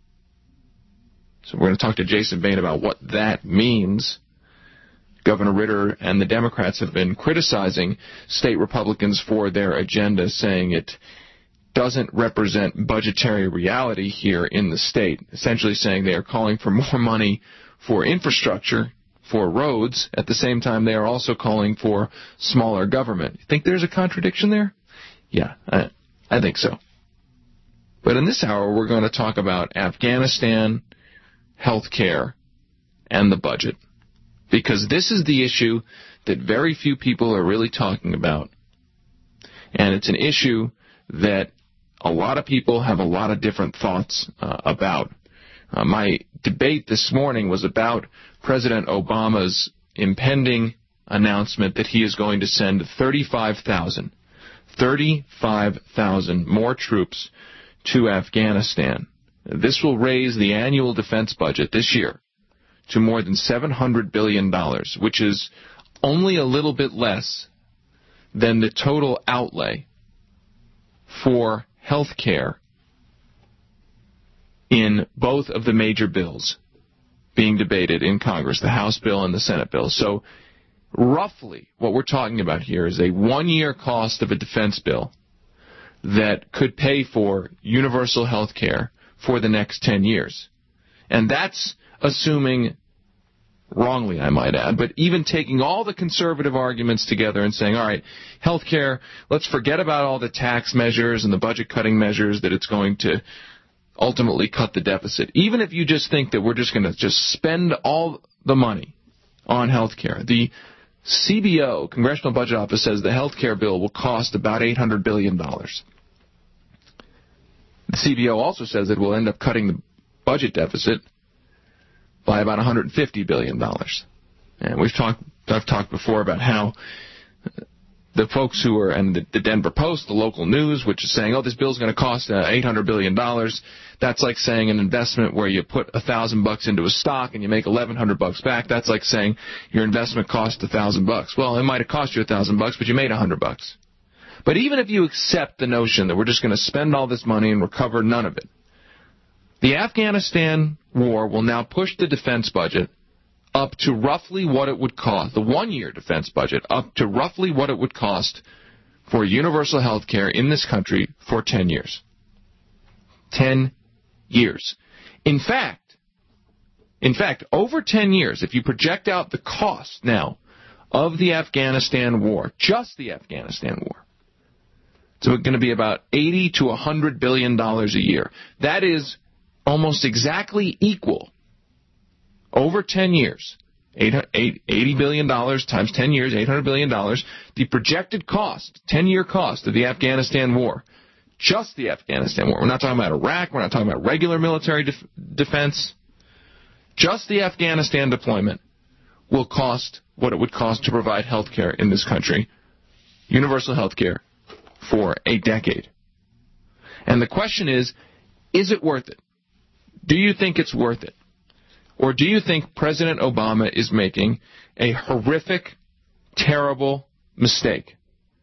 So we're going to talk to Jason Bain about what that means. Governor Ritter and the Democrats have been criticizing state Republicans for their agenda, saying it doesn't represent budgetary reality here in the state, essentially saying they are calling for more money for infrastructure, for roads. At the same time, they are also calling for smaller government. You think there's a contradiction there? Yeah, I, I think so. But in this hour, we're going to talk about Afghanistan, health care, and the budget. Because this is the issue that very few people are really talking about. And it's an issue that a lot of people have a lot of different thoughts uh, about. Uh, my debate this morning was about President Obama's impending announcement that he is going to send thirty-five thousand, thirty-five thousand more troops to Afghanistan. This will raise the annual defense budget this year to more than seven hundred billion dollars, which is only a little bit less than the total outlay for health care in both of the major bills being debated in Congress, the House bill and the Senate bill. So roughly what we're talking about here is a one-year cost of a defense bill that could pay for universal health care for the next ten years. And that's assuming, wrongly I might add, but even taking all the conservative arguments together and saying, all right, health care, let's forget about all the tax measures and the budget-cutting measures that it's going to ultimately cut the deficit. Even if you just think that we're just going to just spend all the money on health care, the C B O, Congressional Budget Office, says the health care bill will cost about eight hundred billion dollars. The C B O also says it will end up cutting the budget deficit by about one hundred fifty billion dollars. And we've talked, I've talked before about how the folks who are, and the, the Denver Post, the local news, which is saying, oh, this bill's going to cost uh, eight hundred billion dollars. That's like saying an investment where you put a thousand bucks into a stock and you make eleven hundred bucks back. That's like saying your investment cost a thousand bucks. Well, it might have cost you a thousand bucks, but you made a hundred bucks. But even if you accept the notion that we're just going to spend all this money and recover none of it, the Afghanistan war will now push the defense budget up to roughly what it would cost, the one-year defense budget, up to roughly what it would cost for universal health care in this country for ten years. ten years. In fact, in fact, over ten years, if you project out the cost now of the Afghanistan war, just the Afghanistan war, it's going to be about eighty to one hundred billion dollars a year. That is almost exactly equal over ten years, eighty billion dollars times ten years, eight hundred billion dollars, the projected cost, ten-year cost of the Afghanistan war, just the Afghanistan war. We're not talking about Iraq. We're not talking about regular military def- defense. Just the Afghanistan deployment will cost what it would cost to provide health care in this country, universal health care, for a decade. And the question is, is it worth it? Do you think it's worth it? Or do you think President Obama is making a horrific, terrible mistake?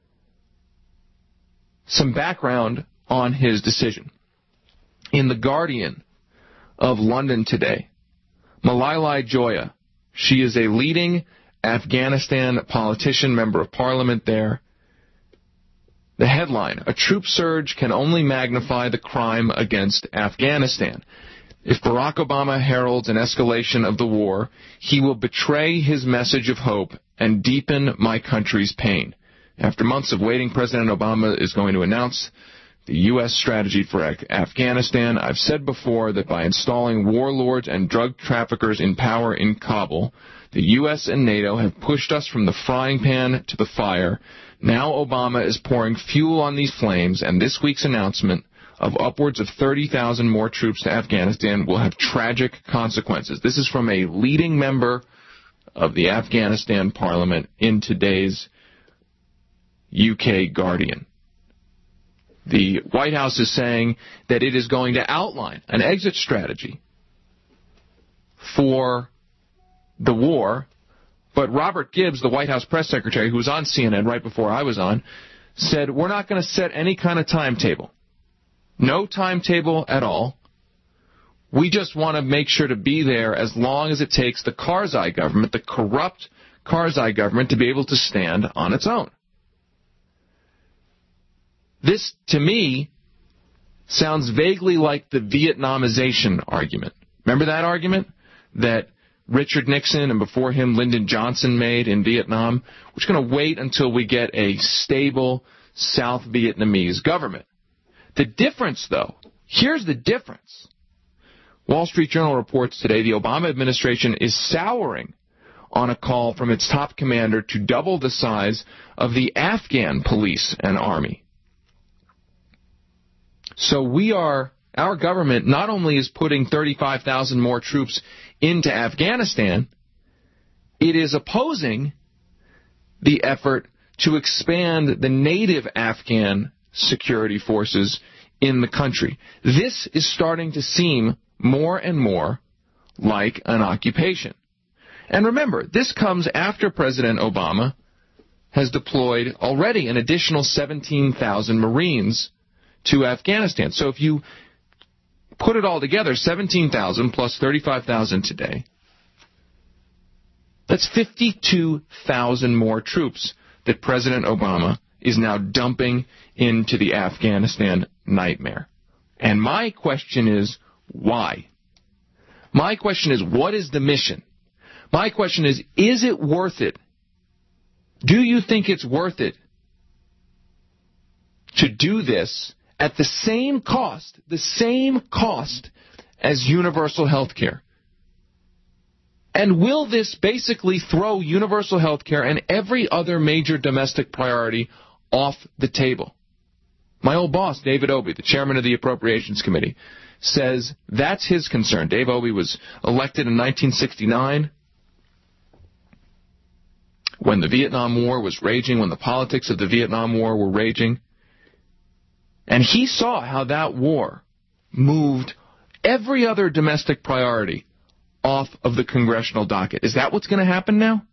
Some background on his decision. In The Guardian of London today, Malalai Joya, she is a leading Afghanistan politician, member of parliament there. The headline, a troop surge can only magnify the crime against Afghanistan. If Barack Obama heralds an escalation of the war, he will betray his message of hope and deepen my country's pain. After months of waiting, President Obama is going to announce the U S strategy for Afghanistan. I've said before that by installing warlords and drug traffickers in power in Kabul, the U S and NATO have pushed us from the frying pan to the fire. Now Obama is pouring fuel on these flames, and this week's announcement of upwards of thirty thousand more troops to Afghanistan will have tragic consequences. This is from a leading member of the Afghanistan parliament in today's U K Guardian. The White House is saying that it is going to outline an exit strategy for the war. But Robert Gibbs, the White House press secretary, who was on C N N right before I was on, said, we're not going to set any kind of timetable. No timetable at all. We just want to make sure to be there as long as it takes the Karzai government, the corrupt Karzai government, to be able to stand on its own. This, to me, sounds vaguely like the Vietnamization argument. Remember that argument that Richard Nixon and before him Lyndon Johnson made in Vietnam? We're just going to wait until we get a stable South Vietnamese government. The difference, though, here's the difference. Wall Street Journal reports today the Obama administration is souring on a call from its top commander to double the size of the Afghan police and army. So we are, our government not only is putting thirty-five thousand more troops into Afghanistan, it is opposing the effort to expand the native Afghan security forces in the country. This is starting to seem more and more like an occupation. And remember, this comes after President Obama has deployed already an additional seventeen thousand Marines to Afghanistan. So if you put it all together, seventeen thousand plus thirty-five thousand today, that's fifty-two thousand more troops that President Obama is now dumping into the Afghanistan nightmare. And my question is, why? My question is, what is the mission? My question is, is it worth it? Do you think it's worth it to do this at the same cost, the same cost as universal health care? And will this basically throw universal health care and every other major domestic priority off the table? My old boss, David Obey, the chairman of the Appropriations Committee, says that's his concern. Dave Obey was elected in nineteen sixty-nine when the Vietnam War was raging, when the politics of the Vietnam War were raging. And he saw how that war moved every other domestic priority off of the congressional docket. Is that what's going to happen now?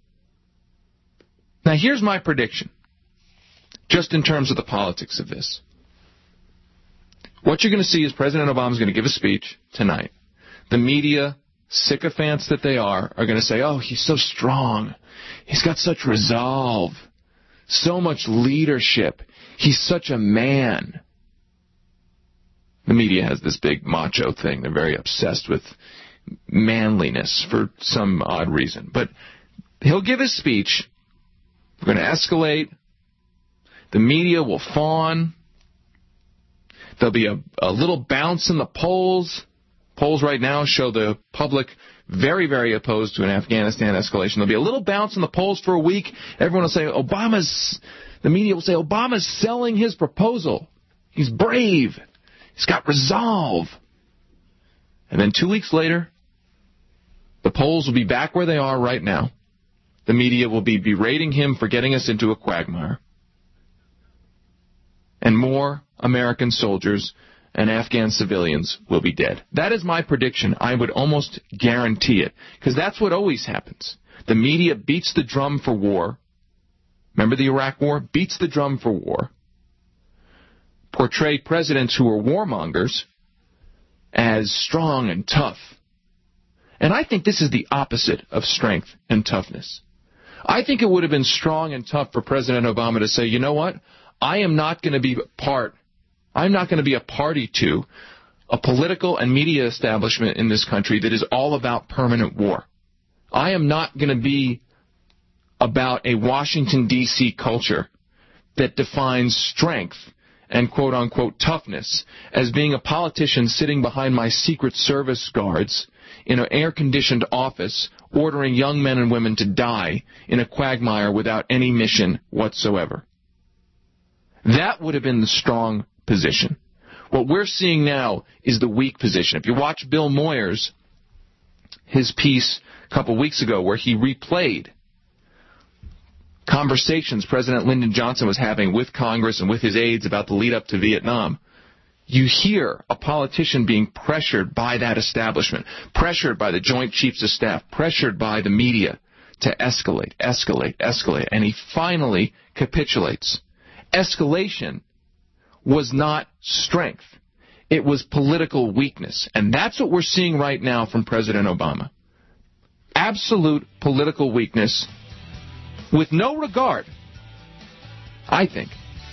Now, here's my prediction, just in terms of the politics of this. What you're going to see is President Obama's going to give a speech tonight. The media, sycophants that they are, are going to say, oh, he's so strong. He's got such resolve, so much leadership. He's such a man. The media has this big macho thing. They're very obsessed with manliness for some odd reason. But he'll give his speech. We're going to escalate. The media will fawn. There'll be a, a little bounce in the polls. Polls right now show the public very, very opposed to an Afghanistan escalation. There'll be a little bounce in the polls for a week. Everyone will say, Obama's, the media will say, Obama's selling his proposal. He's brave. He's got resolve. And then two weeks later, the polls will be back where they are right now. The media will be berating him for getting us into a quagmire. And more American soldiers and Afghan civilians will be dead. That is my prediction. I would almost guarantee it, because that's what always happens. The media beats the drum for war. Remember the Iraq War? Beats the drum for war. Portray presidents who are warmongers as strong and tough. And I think this is the opposite of strength and toughness. I think it would have been strong and tough for President Obama to say, you know what? I am not going to be part, I'm not going to be a party to a political and media establishment in this country that is all about permanent war. I am not going to be about a Washington, D C culture that defines strength and quote-unquote toughness as being a politician sitting behind my Secret Service guards in an air-conditioned office ordering young men and women to die in a quagmire without any mission whatsoever. That would have been the strong position. What we're seeing now is the weak position. If you watch Bill Moyers, his piece a couple weeks ago where he replayed conversations President Lyndon Johnson was having with Congress and with his aides about the lead-up to Vietnam, you hear a politician being pressured by that establishment, pressured by the Joint Chiefs of Staff, pressured by the media to escalate, escalate, escalate, and he finally capitulates. Escalation was not strength. It was political weakness, and that's what we're seeing right now from President Obama. Absolute political weakness with no regard, I think,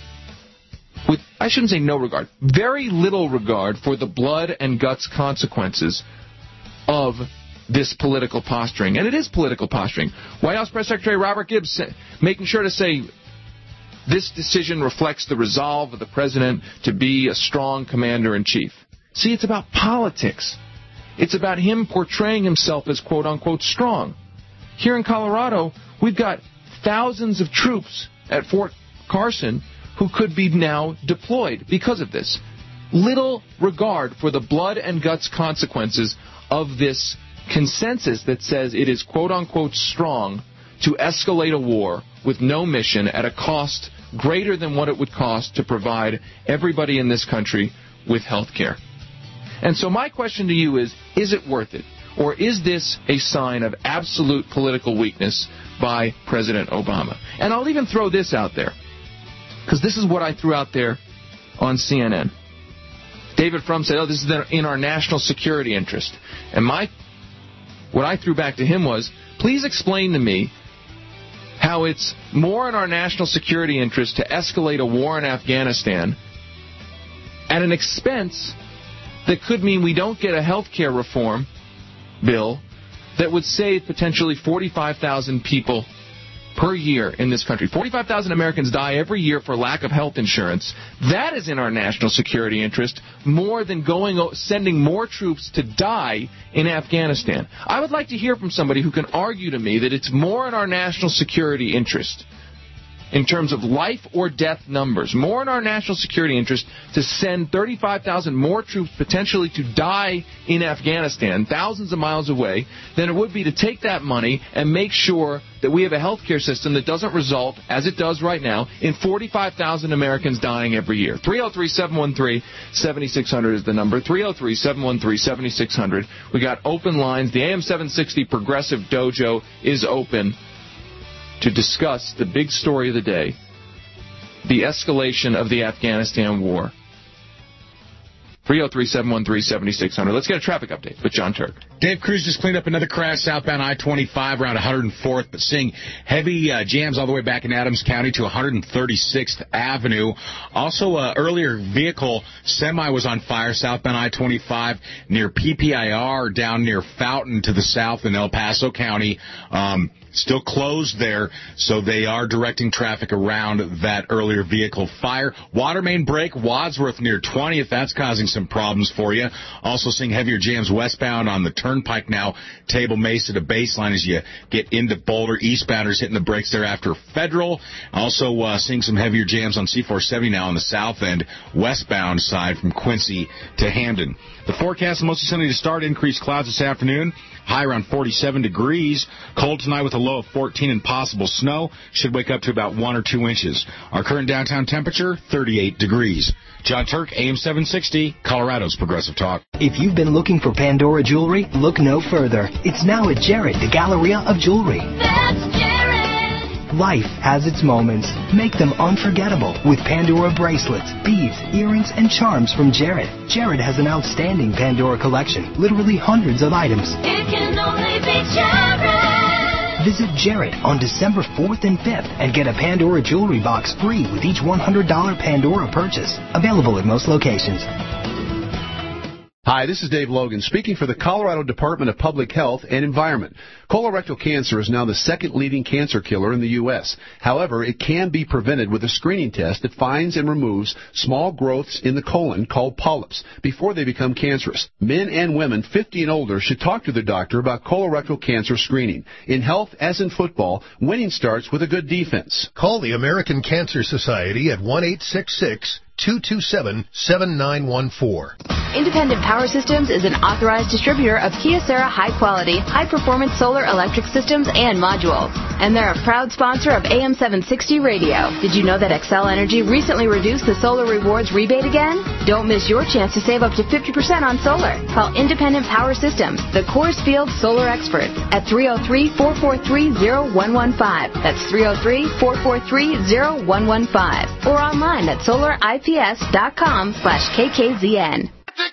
with, I shouldn't say no regard, very little regard for the blood and guts consequences of this political posturing. And it is political posturing. White House Press Secretary Robert Gibbs making sure to say this decision reflects the resolve of the president to be a strong commander-in-chief. See, it's about politics. It's about him portraying himself as quote-unquote strong. Here in Colorado, we've got thousands of troops at Fort Carson who could be now deployed because of this. Little regard for the blood and guts consequences of this consensus that says it is quote-unquote strong to escalate a war with no mission at a cost greater than what it would cost to provide everybody in this country with health care. And so my question to you is, is it worth it? Or is this a sign of absolute political weakness by President Obama? And I'll even throw this out there, because this is what I threw out there on C N N. David Frum said, oh, this is in our national security interest. And my, what I threw back to him was, please explain to me how it's more in our national security interest to escalate a war in Afghanistan at an expense that could mean we don't get a health care reform bill that would save potentially forty-five thousand people per year in this country. forty-five thousand Americans die every year for lack of health insurance. That is in our national security interest more than going sending more troops to die in Afghanistan. I would like to hear from somebody who can argue to me that it's more in our national security interest in terms of life or death numbers, more in our national security interest to send thirty-five thousand more troops potentially to die in Afghanistan, thousands of miles away, than it would be to take that money and make sure that we have a health care system that doesn't result, as it does right now, in forty-five thousand Americans dying every year. three oh three, seven one three, seven six zero zero is the number. three oh three, seven one three, seven six zero zero. We got open lines. The A M seven sixty Progressive Dojo is open to discuss the big story of the day, the escalation of the Afghanistan war. three oh three, seven one three, seven six zero zero. Let's get a traffic update with John Turk.
Dave Cruz just cleaned up another crash southbound I twenty-five around one hundred fourth, but seeing heavy uh, jams all the way back in Adams County to one hundred thirty-sixth Avenue. Also, uh, earlier vehicle semi was on fire southbound I twenty-five near P P I R down near Fountain to the south in El Paso County. Um, Still closed there, so they are directing traffic around that earlier vehicle fire. Water main break, Wadsworth near twentieth. That's causing some problems for you. Also seeing heavier jams westbound on the Turnpike now. Table Mesa to Baseline as you get into Boulder. Eastbounders hitting the brakes there after Federal. Also uh, seeing some heavier jams on C four seventy now on the south end, westbound side from Quincy to Hamden. The forecast, mostly sunny to start, increased clouds this afternoon. High around forty-seven degrees. Cold tonight with a low of fourteen and possible snow. Should wake up to about one or two inches. Our current downtown temperature, thirty-eight degrees. John Turk, A M seven sixty, Colorado's Progressive Talk.
If you've been looking for Pandora jewelry, look no further. It's now at Jared, the Galleria of Jewelry.
That's Jared!
Life has its moments. Make them unforgettable with Pandora bracelets, beads, earrings, and charms from Jared. Jared has an outstanding Pandora collection, literally hundreds of items.
It can only be Jared!
Visit Jared on December fourth and fifth and get a Pandora jewelry box free with each one hundred dollars Pandora purchase. Available at most locations.
Hi, this is Dave Logan speaking for the Colorado Department of Public Health and Environment. Colorectal cancer is now the second leading cancer killer in the U S However, it can be prevented with a screening test that finds and removes small growths in the colon called polyps before they become cancerous. Men and women fifty and older should talk to their doctor about colorectal cancer screening. In health, as in football, winning starts with a good defense.
Call the American Cancer Society at one eight six six, two two seven, seven nine one four.
Independent Power Systems is an authorized distributor of Kyocera high-quality, high-performance solar electric systems and modules. And they're a proud sponsor of A M seven sixty Radio. Did you know that Xcel Energy recently reduced the Solar Rewards rebate again? Don't miss your chance to save up to fifty percent on solar. Call Independent Power Systems, the Coors Field solar experts, at three oh three, four four three, oh one one five. That's three oh three, four four three, oh one one five. Or online at solar I P S dot com slash K K Z N.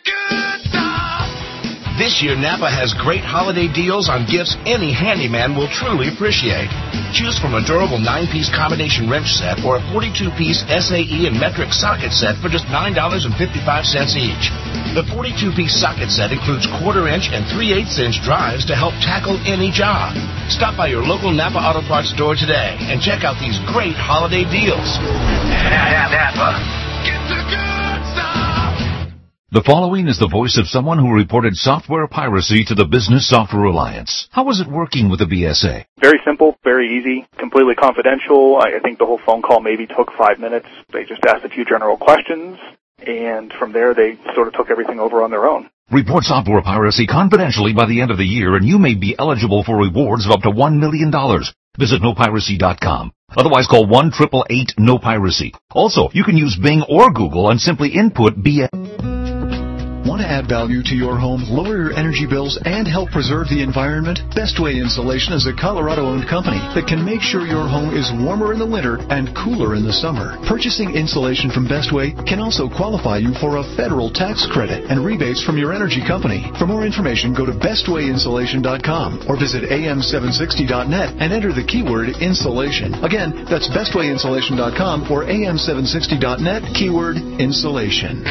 This year, Napa has great holiday deals on gifts any handyman will truly appreciate. Choose from a durable nine-piece combination wrench set or a forty-two piece S A E and metric socket set for just nine dollars and fifty-five cents each. The forty-two piece socket set includes quarter-inch and three-eighths inch drives to help tackle any job. Stop by your local Napa Auto Parts store today and check out these great holiday deals. Napa. Get the good stuff.
The following is the voice of someone who reported software piracy to the Business Software Alliance. How was it working with the B S A?
Very simple, very easy, completely confidential. I think the whole phone call maybe took five minutes. They just asked a few general questions, and from there they sort of took everything over on their own.
Report software piracy confidentially by the end of the year, and you may be eligible for rewards of up to one million dollars. Visit no piracy dot com. Otherwise, call one eight eight eight, no piracy. Also, you can use Bing or Google and simply input B S A.
Want to add value to your home, lower your energy bills, and help preserve the environment? Bestway Insulation is a Colorado-owned company that can make sure your home is warmer in the winter and cooler in the summer. Purchasing insulation from Bestway can also qualify you for a federal tax credit and rebates from your energy company. For more information, go to bestway insulation dot com or visit A M seven sixty dot net and enter the keyword insulation. Again, that's bestway insulation dot com or A M seven sixty dot net, keyword insulation.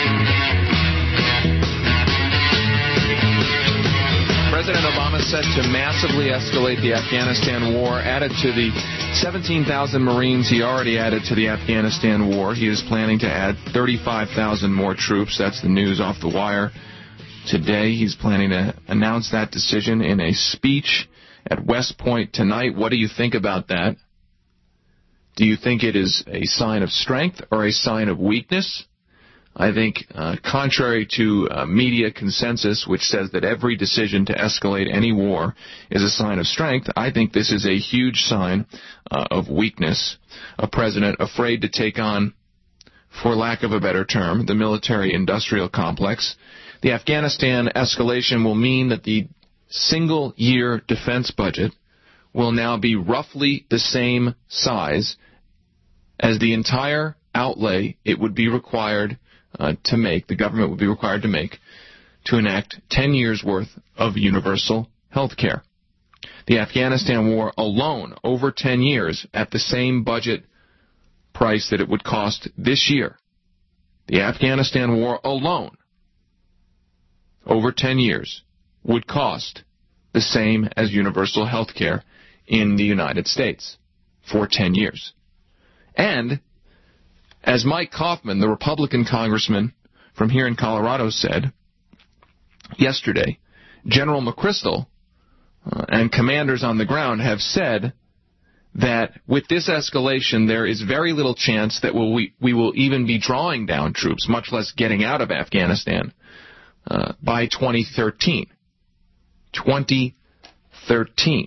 President Obama set to massively escalate the Afghanistan war, added to the seventeen thousand Marines he already added to the Afghanistan war. He is planning to add thirty-five thousand more troops. That's the news off the wire today. He's planning to announce that decision in a speech at West Point tonight. What do you think about that? Do you think it is a sign of strength or a sign of weakness? I think, uh, contrary to uh, media consensus, which says that every decision to escalate any war is a sign of strength, I think this is a huge sign uh, of weakness. A president afraid to take on, for lack of a better term, the military-industrial complex. The Afghanistan escalation will mean that the single-year defense budget will now be roughly the same size as the entire outlay it would be required Uh, to make, the government would be required to make, to enact ten years' worth of universal health care. The Afghanistan war alone, over ten years, at the same budget price that it would cost this year, the Afghanistan war alone, over ten years, would cost the same as universal health care in the United States for ten years. And as Mike Kaufman, the Republican congressman from here in Colorado, said yesterday, General McChrystal uh, and commanders on the ground have said that with this escalation, there is very little chance that we'll, we, we will even be drawing down troops, much less getting out of Afghanistan, uh, by twenty thirteen. twenty thirteen.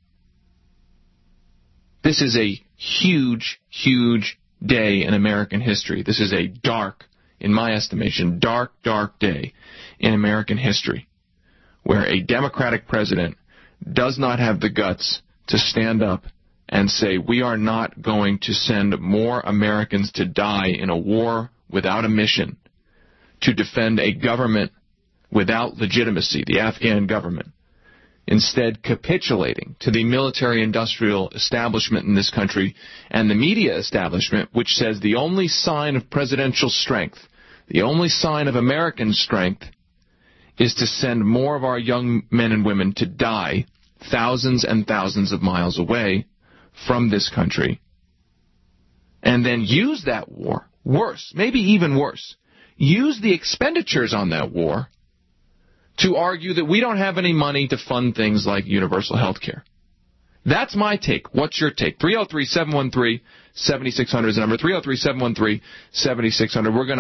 This is a huge, huge day in American history. This is a dark, in my estimation, dark, dark day in American history, where a Democratic president does not have the guts to stand up and say, we are not going to send more Americans to die in a war without a mission to defend a government without legitimacy, the Afghan government. Instead capitulating to the military-industrial establishment in this country and the media establishment, which says the only sign of presidential strength, the only sign of American strength, is to send more of our young men and women to die thousands and thousands of miles away from this country, and then use that war, worse, maybe even worse, use the expenditures on that war to argue that we don't have any money to fund things like universal health care. That's my take. What's your take? three oh three, seven one three, seven six zero zero is the number. three oh three, seven one three, seven six zero zero. We're going to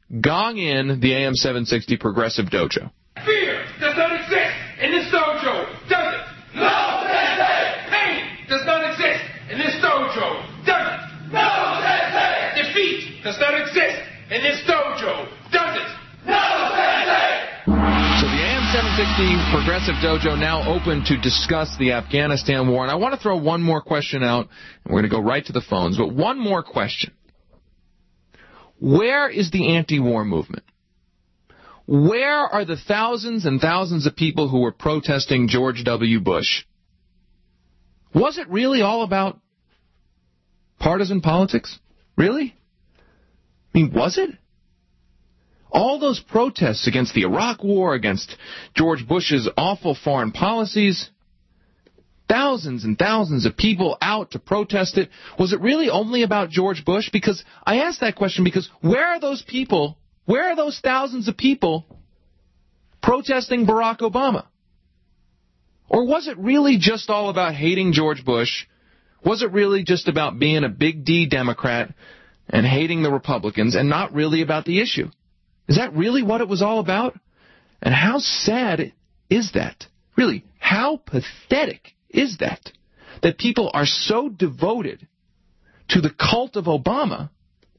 gong in the A M seven sixty Progressive Dojo.
Fear does not exist in this dojo, does it? No, Sensei! Pain does not exist in this dojo, does it? No, Sensei! Defeat does not exist in this dojo, does it? No, Sensei!
So the A M seven sixty Progressive Dojo now open to discuss the Afghanistan war. And I want to throw one more question out, and we're going to go right to the phones. But one more question. Where is the anti-war movement? Where are the thousands and thousands of people who were protesting George W. Bush? Was it really all about partisan politics? Really? I mean, was it? All those protests against the Iraq War, against George Bush's awful foreign policies, thousands and thousands of people out to protest it. Was it really only about George Bush? Because I asked that question because where are those people, where are those thousands of people protesting Barack Obama? Or was it really just all about hating George Bush? Was it really just about being a big D Democrat and hating the Republicans and not really about the issue? Is that really what it was all about? And how sad is that? Really, how pathetic is that? That people are so devoted to the cult of Obama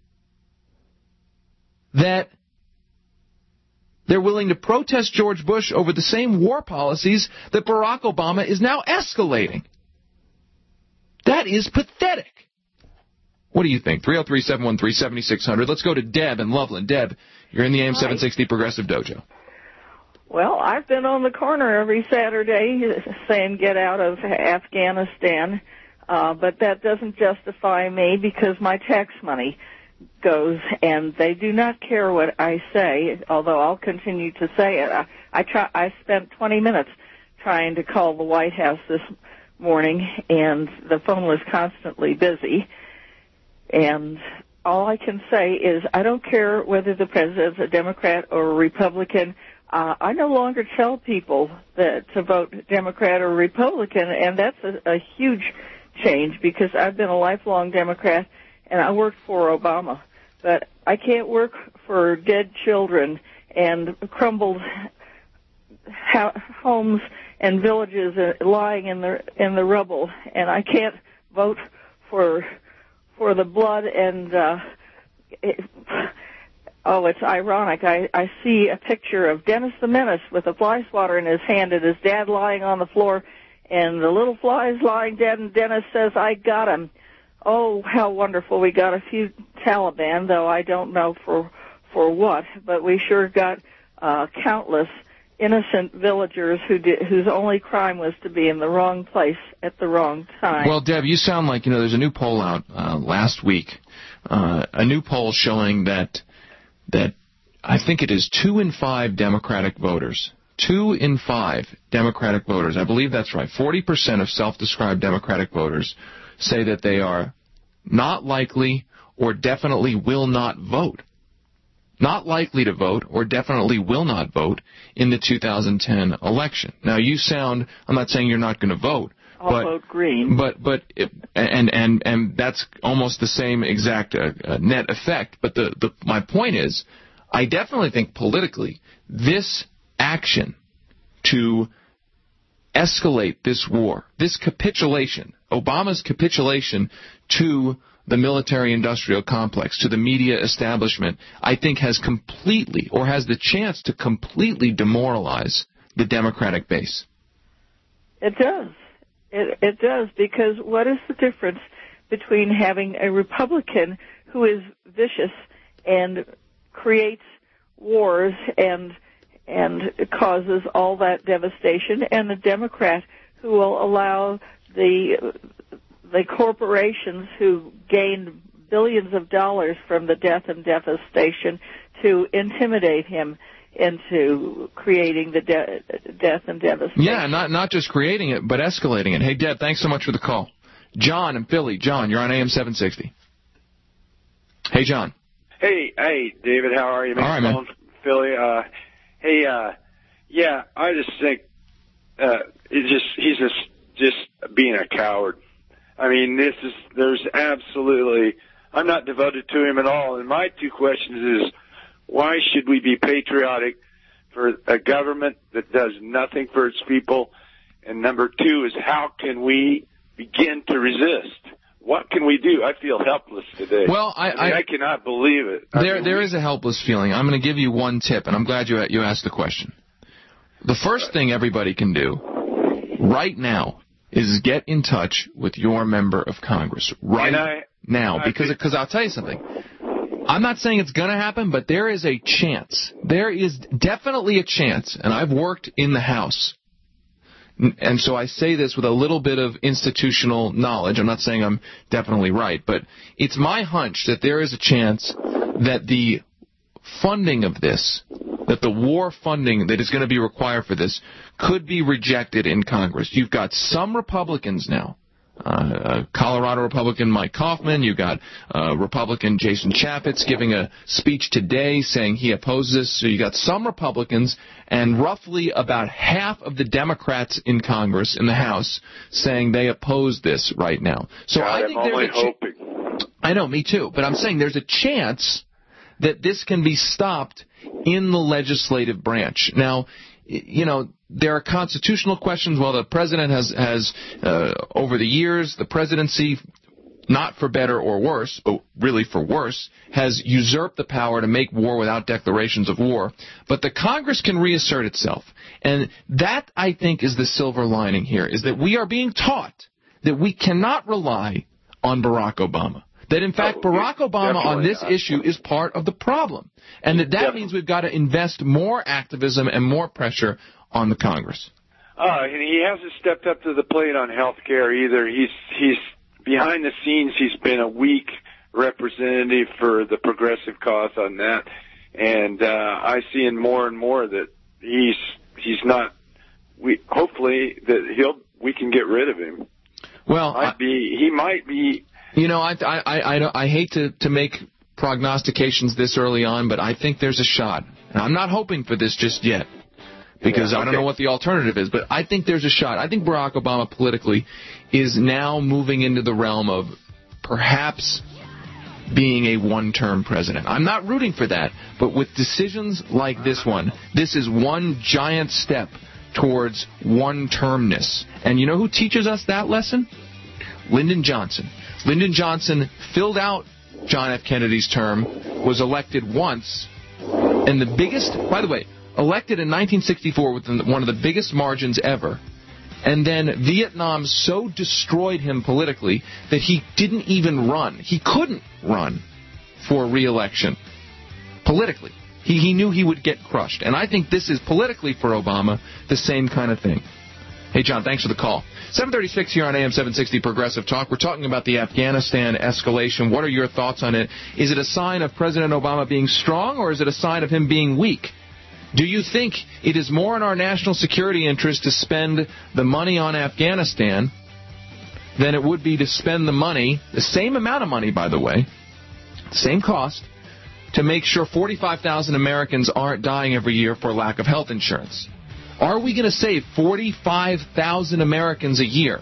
that they're willing to protest George Bush over the same war policies that Barack Obama is now escalating. That is pathetic. What do you think? three oh three, seven one three, seven six zero zero. Let's go to Deb in Loveland. Deb, you're in the A M seven sixty Progressive Dojo.
Well, I've been on the corner every Saturday saying get out of Afghanistan, uh, but that doesn't justify me because my tax money goes, and they do not care what I say, although I'll continue to say it. I, I, try, I spent twenty minutes trying to call the White House this morning, and the phone was constantly busy. And all I can say is I don't care whether the president's a Democrat or a Republican. Uh, I no longer tell people that to vote Democrat or Republican, and that's a, a huge change because I've been a lifelong Democrat and I worked for Obama. But I can't work for dead children and crumbled ha- homes and villages lying in the in the rubble, and I can't vote for for the blood and uh, it, oh, it's ironic. I, I see a picture of Dennis the Menace with a fly swatter in his hand and his dad lying on the floor, and the little fly's lying dead, and Dennis says, I got him. Oh, how wonderful. We got a few Taliban, though I don't know for for what, but we sure got uh, countless innocent villagers who did, whose only crime was to be in the wrong place at the wrong time.
Well, Deb, you sound like, you know, there's a new poll out uh, last week, uh, a new poll showing that that I think it is two in five Democratic voters, two in five Democratic voters, I believe that's right, forty percent of self-described Democratic voters say that they are not likely or definitely will not vote. Not likely to vote or definitely will not vote in the two thousand ten election. Now, you sound, I'm not saying you're not going to vote.
I'll
but,
vote green.
But, but, it, and, and, and that's almost the same exact uh, uh, net effect. But the, the, my point is, I definitely think politically, this action to escalate this war, this capitulation, Obama's capitulation to the military-industrial complex, to the media establishment, I think has completely, or has the chance to completely demoralize the Democratic base.
It does. It, it does, because what is the difference between having a Republican who is vicious and creates wars and and causes all that devastation, and a Democrat who will allow the the corporations who gained billions of dollars from the death and devastation to intimidate him into creating the de- death and devastation.
Yeah, not not just creating it, but escalating it. Hey, Deb, thanks so much for the call. John in Philly. John, you're on A M seven sixty. Hey, John.
Hey, hey, David, how are you?
All right, man.
From Philly. Uh, hey, uh, yeah, I just think uh, it's just he's just just being a coward. I mean, this is there's absolutely. I'm not devoted to him at all. And my two questions is, why should we be patriotic for a government that does nothing for its people? And number two is, how can we begin to resist? What can we do? I feel helpless today.
Well, I,
I, mean, I, I cannot believe it. I
There,
mean,
there
we,
is a helpless feeling. I'm going to give you one tip, and I'm glad you you asked the question. The first thing everybody can do right now is get in touch with your member of Congress right
I,
now, because because I'll tell you something. I'm not saying it's going to happen, but there is a chance. There is definitely a chance, and I've worked in the House. And so I say this with a little bit of institutional knowledge. I'm not saying I'm definitely right, but it's my hunch that there is a chance that the funding of this, that the war funding that is going to be required for this, could be rejected in Congress. You've got some Republicans now. Uh, Colorado Republican Mike Kaufman, you got uh, Republican Jason Chaffetz giving a speech today saying he opposes this. So you got some Republicans and roughly about half of the Democrats in Congress, in the House, saying they oppose this right now. So
God,
I think
I'm
there's
only
a ch-
hoping.
I know, me too. But I'm saying there's a chance that this can be stopped in the legislative branch. Now, you know, there are constitutional questions. Well, the president has, has uh, over the years, the presidency, not for better or worse, but really for worse, has usurped the power to make war without declarations of war. But the Congress can reassert itself. And that, I think, is the silver lining here, is that we are being taught that we cannot rely on Barack Obama. That, in fact,
oh,
Barack Obama on this
not.
issue is part of the problem. And that that
definitely.
means we've got to invest more activism and more pressure on the Congress.
Uh, and he hasn't stepped up to the plate on health care either. He's, he's behind the scenes, he's been a weak representative for the progressive cause on that. And uh, I see in more and more that he's he's not. We hopefully that he'll we can get rid of him.
Well,
might
I,
be he might be.
You know, I I I, I, I hate to to make prognostications this early on, but I think there's a shot. And I'm not hoping for this just yet, because
yeah, okay.
I don't know what the alternative is, but I think there's a shot. I think Barack Obama politically is now moving into the realm of perhaps being a one-term president. I'm not rooting for that, but with decisions like this one, this is one giant step towards one-termness. And you know who teaches us that lesson? Lyndon Johnson. Lyndon Johnson filled out John F. Kennedy's term, was elected once, and the biggest, by the way, elected in nineteen sixty-four with one of the biggest margins ever. And then Vietnam so destroyed him politically that he didn't even run. He couldn't run for re-election politically. He, he knew he would get crushed. And I think this is politically for Obama the same kind of thing. Hey, John, thanks for the call. seven thirty-six here on A M seven sixty Progressive Talk. We're talking about the Afghanistan escalation. What are your thoughts on it? Is it a sign of President Obama being strong, or is it a sign of him being weak? Do you think it is more in our national security interest to spend the money on Afghanistan than it would be to spend the money, the same amount of money, by the way, same cost, to make sure forty-five thousand Americans aren't dying every year for lack of health insurance? Are we going to save forty-five thousand Americans a year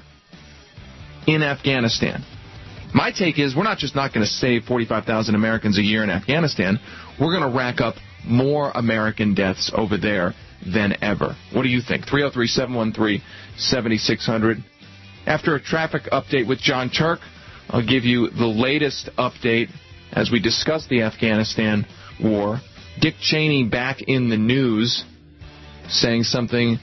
in Afghanistan? My take is we're not just not going to save forty-five thousand Americans a year in Afghanistan, we're going to rack up more American deaths over there than ever. What do you think? three oh three, seven one three, seven six zero zero. After a traffic update with John Turk, I'll give you the latest update as we discuss the Afghanistan war. Dick Cheney back in the news, saying something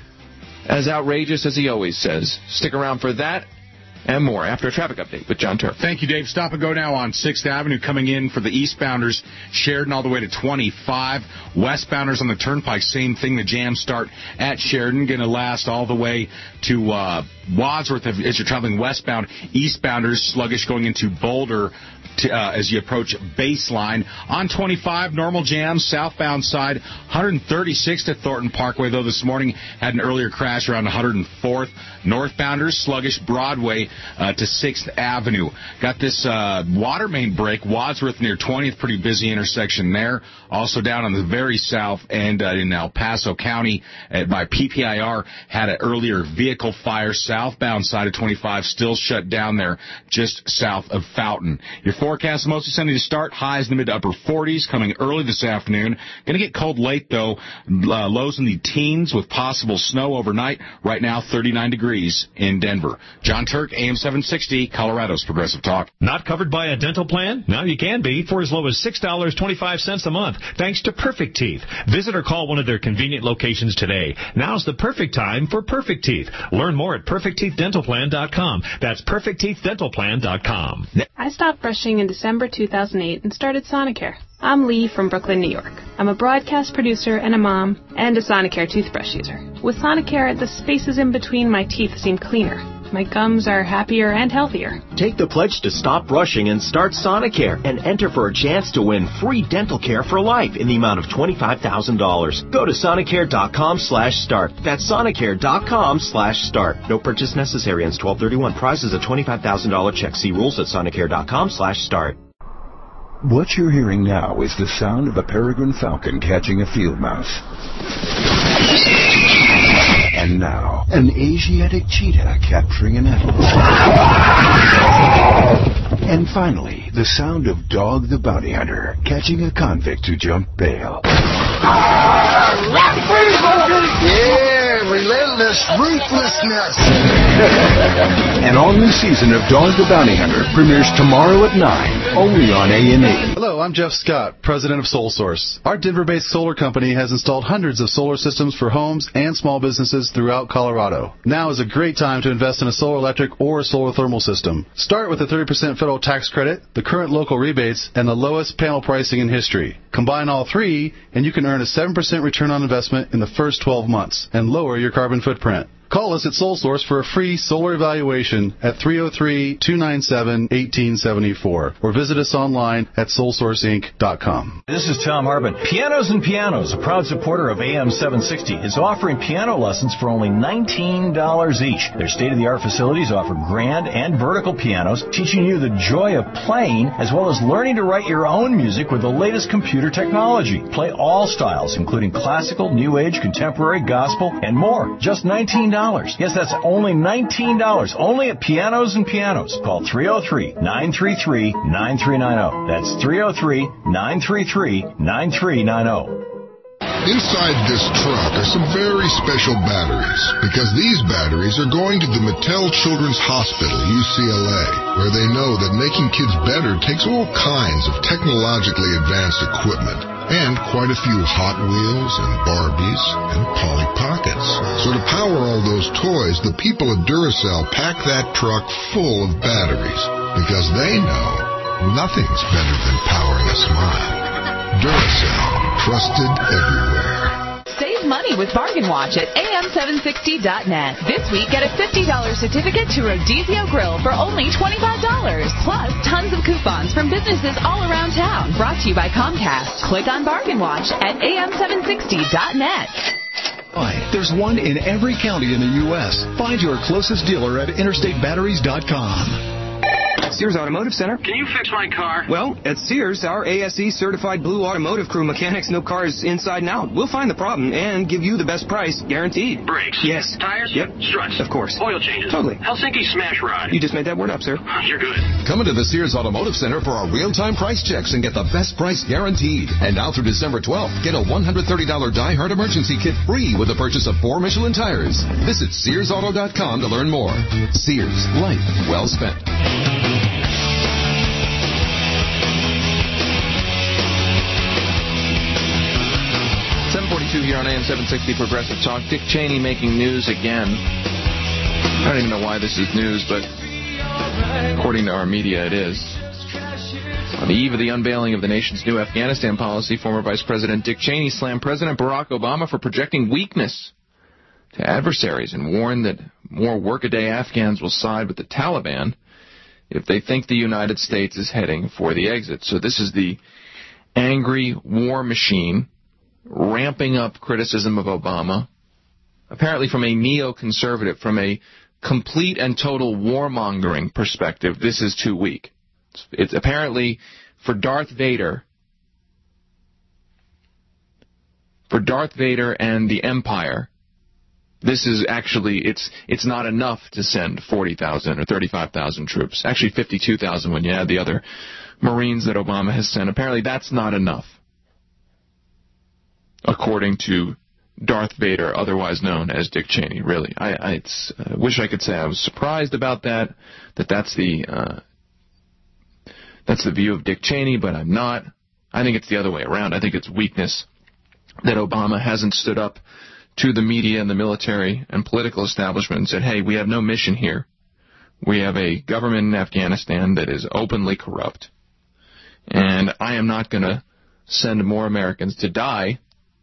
as outrageous as he always says. Stick around for that and more after a traffic update with John Turk.
Thank you, Dave. Stop and go now on sixth Avenue coming in for the eastbounders, Sheridan all the way to twenty-five. Westbounders on the Turnpike, same thing. The jams start at Sheridan, going to last all the way to uh, Wadsworth as you're traveling westbound. Eastbounders sluggish going into Boulder to, uh, as you approach Baseline. On twenty-five, normal jams, southbound side, one thirty-six to Thornton Parkway, though this morning had an earlier crash around one hundred fourth. Northbounders, sluggish Broadway uh, to sixth Avenue. Got this uh, water main break, Wadsworth near twentieth, pretty busy intersection there. Also down on the very south end uh, in El Paso County at, by P P I R, had an earlier vehicle fire. Southbound side of twenty-five still shut down there just south of Fountain. Your forecast mostly sunny to start, highs in the mid to upper forties, coming early this afternoon. Going to get cold late, though. Uh, lows in the teens with possible snow overnight. Right now, thirty-nine degrees in Denver. John Turk, A M seven sixty, Colorado's Progressive Talk.
Not covered by a dental plan? Now you can be for as low as six dollars and twenty-five cents a month, thanks to Perfect Teeth. Visit or call one of their convenient locations today. Now's the perfect time for Perfect Teeth. Learn more at perfect teeth dental plan dot com. That's perfect teeth dental plan dot com.
I stopped brushing in December two thousand eight and started Sonicare. I'm Lee from Brooklyn, New York. I'm a broadcast producer and a mom and a Sonicare toothbrush user. With Sonicare, the spaces in between my teeth seem cleaner. My gums are happier and healthier.
Take the pledge to stop brushing and start Sonicare and enter for a chance to win free dental care for life in the amount of twenty-five thousand dollars. Go to sonicare dot com slash start. That's sonicare dot com slash start. No purchase necessary. Ends twelve thirty-one. Price is a twenty-five thousand dollars check. See rules at sonicare dot com slash start.
What you're hearing now is the sound of a peregrine falcon catching a field mouse. And now, an Asiatic cheetah capturing an antelope. And finally, the sound of Dog the Bounty Hunter catching a convict who jumped bail.
Yeah, relentless ruthlessness.
An all-new season of Dog the Bounty Hunter premieres tomorrow at nine, only on A and E.
Hello, I'm Jeff Scott, president of SolSource. Our Denver-based solar company has installed hundreds of solar systems for homes and small businesses throughout Colorado. Now is a great time to invest in a solar electric or solar thermal system. Start with a thirty percent federal tax credit, the current local rebates, and the lowest panel pricing in history. Combine all three, and you can earn a seven percent return on investment in the first twelve months and lower your carbon footprint. Call us at SolSource for a free solar evaluation at three oh three, two nine seven, one eight seven four or visit us online at soul source inc dot com.
This is Tom Harbin. Pianos and Pianos, a proud supporter of A M seven sixty, is offering piano lessons for only nineteen dollars each. Their state-of-the-art facilities offer grand and vertical pianos, teaching you the joy of playing as well as learning to write your own music with the latest computer technology. Play all styles, including classical, new age, contemporary, gospel, and more. Just nineteen dollars. Yes, that's only nineteen dollars. Only at Pianos and Pianos. Call three oh three, nine three three, nine three nine oh. That's three oh three, nine three three, nine three nine oh.
Inside this truck are some very special batteries, because these batteries are going to the Mattel Children's Hospital, U C L A, where they know that making kids better takes all kinds of technologically advanced equipment. And quite a few Hot Wheels and Barbies and Polly Pockets. So to power all those toys, the people at Duracell pack that truck full of batteries. Because they know nothing's better than powering a smile. Duracell, trusted everywhere.
Save money with Bargain Watch at A M seven sixty dot net. This week, get a fifty dollars certificate to Rodizio Grill for only twenty-five dollars. Plus, tons of coupons from businesses all around town. Brought to you by Comcast. Click on Bargain Watch at A M seven sixty dot net.
There's one in every county in the U S Find your closest dealer at interstate batteries dot com.
Sears Automotive Center.
Can you fix my car?
Well, at Sears, our A S E certified blue automotive crew mechanics know cars inside and out. We'll find the problem and give you the best price, guaranteed.
Brakes?
Yes.
Tires?
Yep.
Struts?
Of course.
Oil changes?
Totally.
Helsinki smash rod?
You just made that word up, sir.
You're good.
Come into the Sears Automotive Center for our real-time price checks and get the best price guaranteed. And now through December twelfth, get a one hundred thirty dollars Die Hard emergency kit free with the purchase of four Michelin tires. Visit Sears Auto dot com to learn more. Sears. Life well spent.
seven forty-two here on A M seven sixty Progressive Talk. Dick Cheney making news again. I don't even know why this is news, but according to our media, it is. On the eve of the unveiling of the nation's new Afghanistan policy, former Vice President Dick Cheney slammed President Barack Obama for projecting weakness to adversaries and warned that more workaday Afghans will side with the Taliban if they think the United States is heading for the exit. So this is the angry war machine ramping up criticism of Obama, apparently from a neoconservative, from a complete and total warmongering perspective, this is too weak. It's, it's apparently for Darth Vader, for Darth Vader and the Empire, this is actually, it's it's not enough to send forty thousand or thirty-five thousand troops. Actually fifty-two thousand when you add the other Marines that Obama has sent. Apparently that's not enough, according to Darth Vader, otherwise known as Dick Cheney. Really, I, I it's, uh, wish I could say I was surprised about that, that that's the, uh, that's the view of Dick Cheney, but I'm not. I think it's the other way around. I think it's weakness that Obama hasn't stood up to the media and the military and political establishment and said, hey, we have no mission here. We have a government in Afghanistan that is openly corrupt, and I am not going to send more Americans to die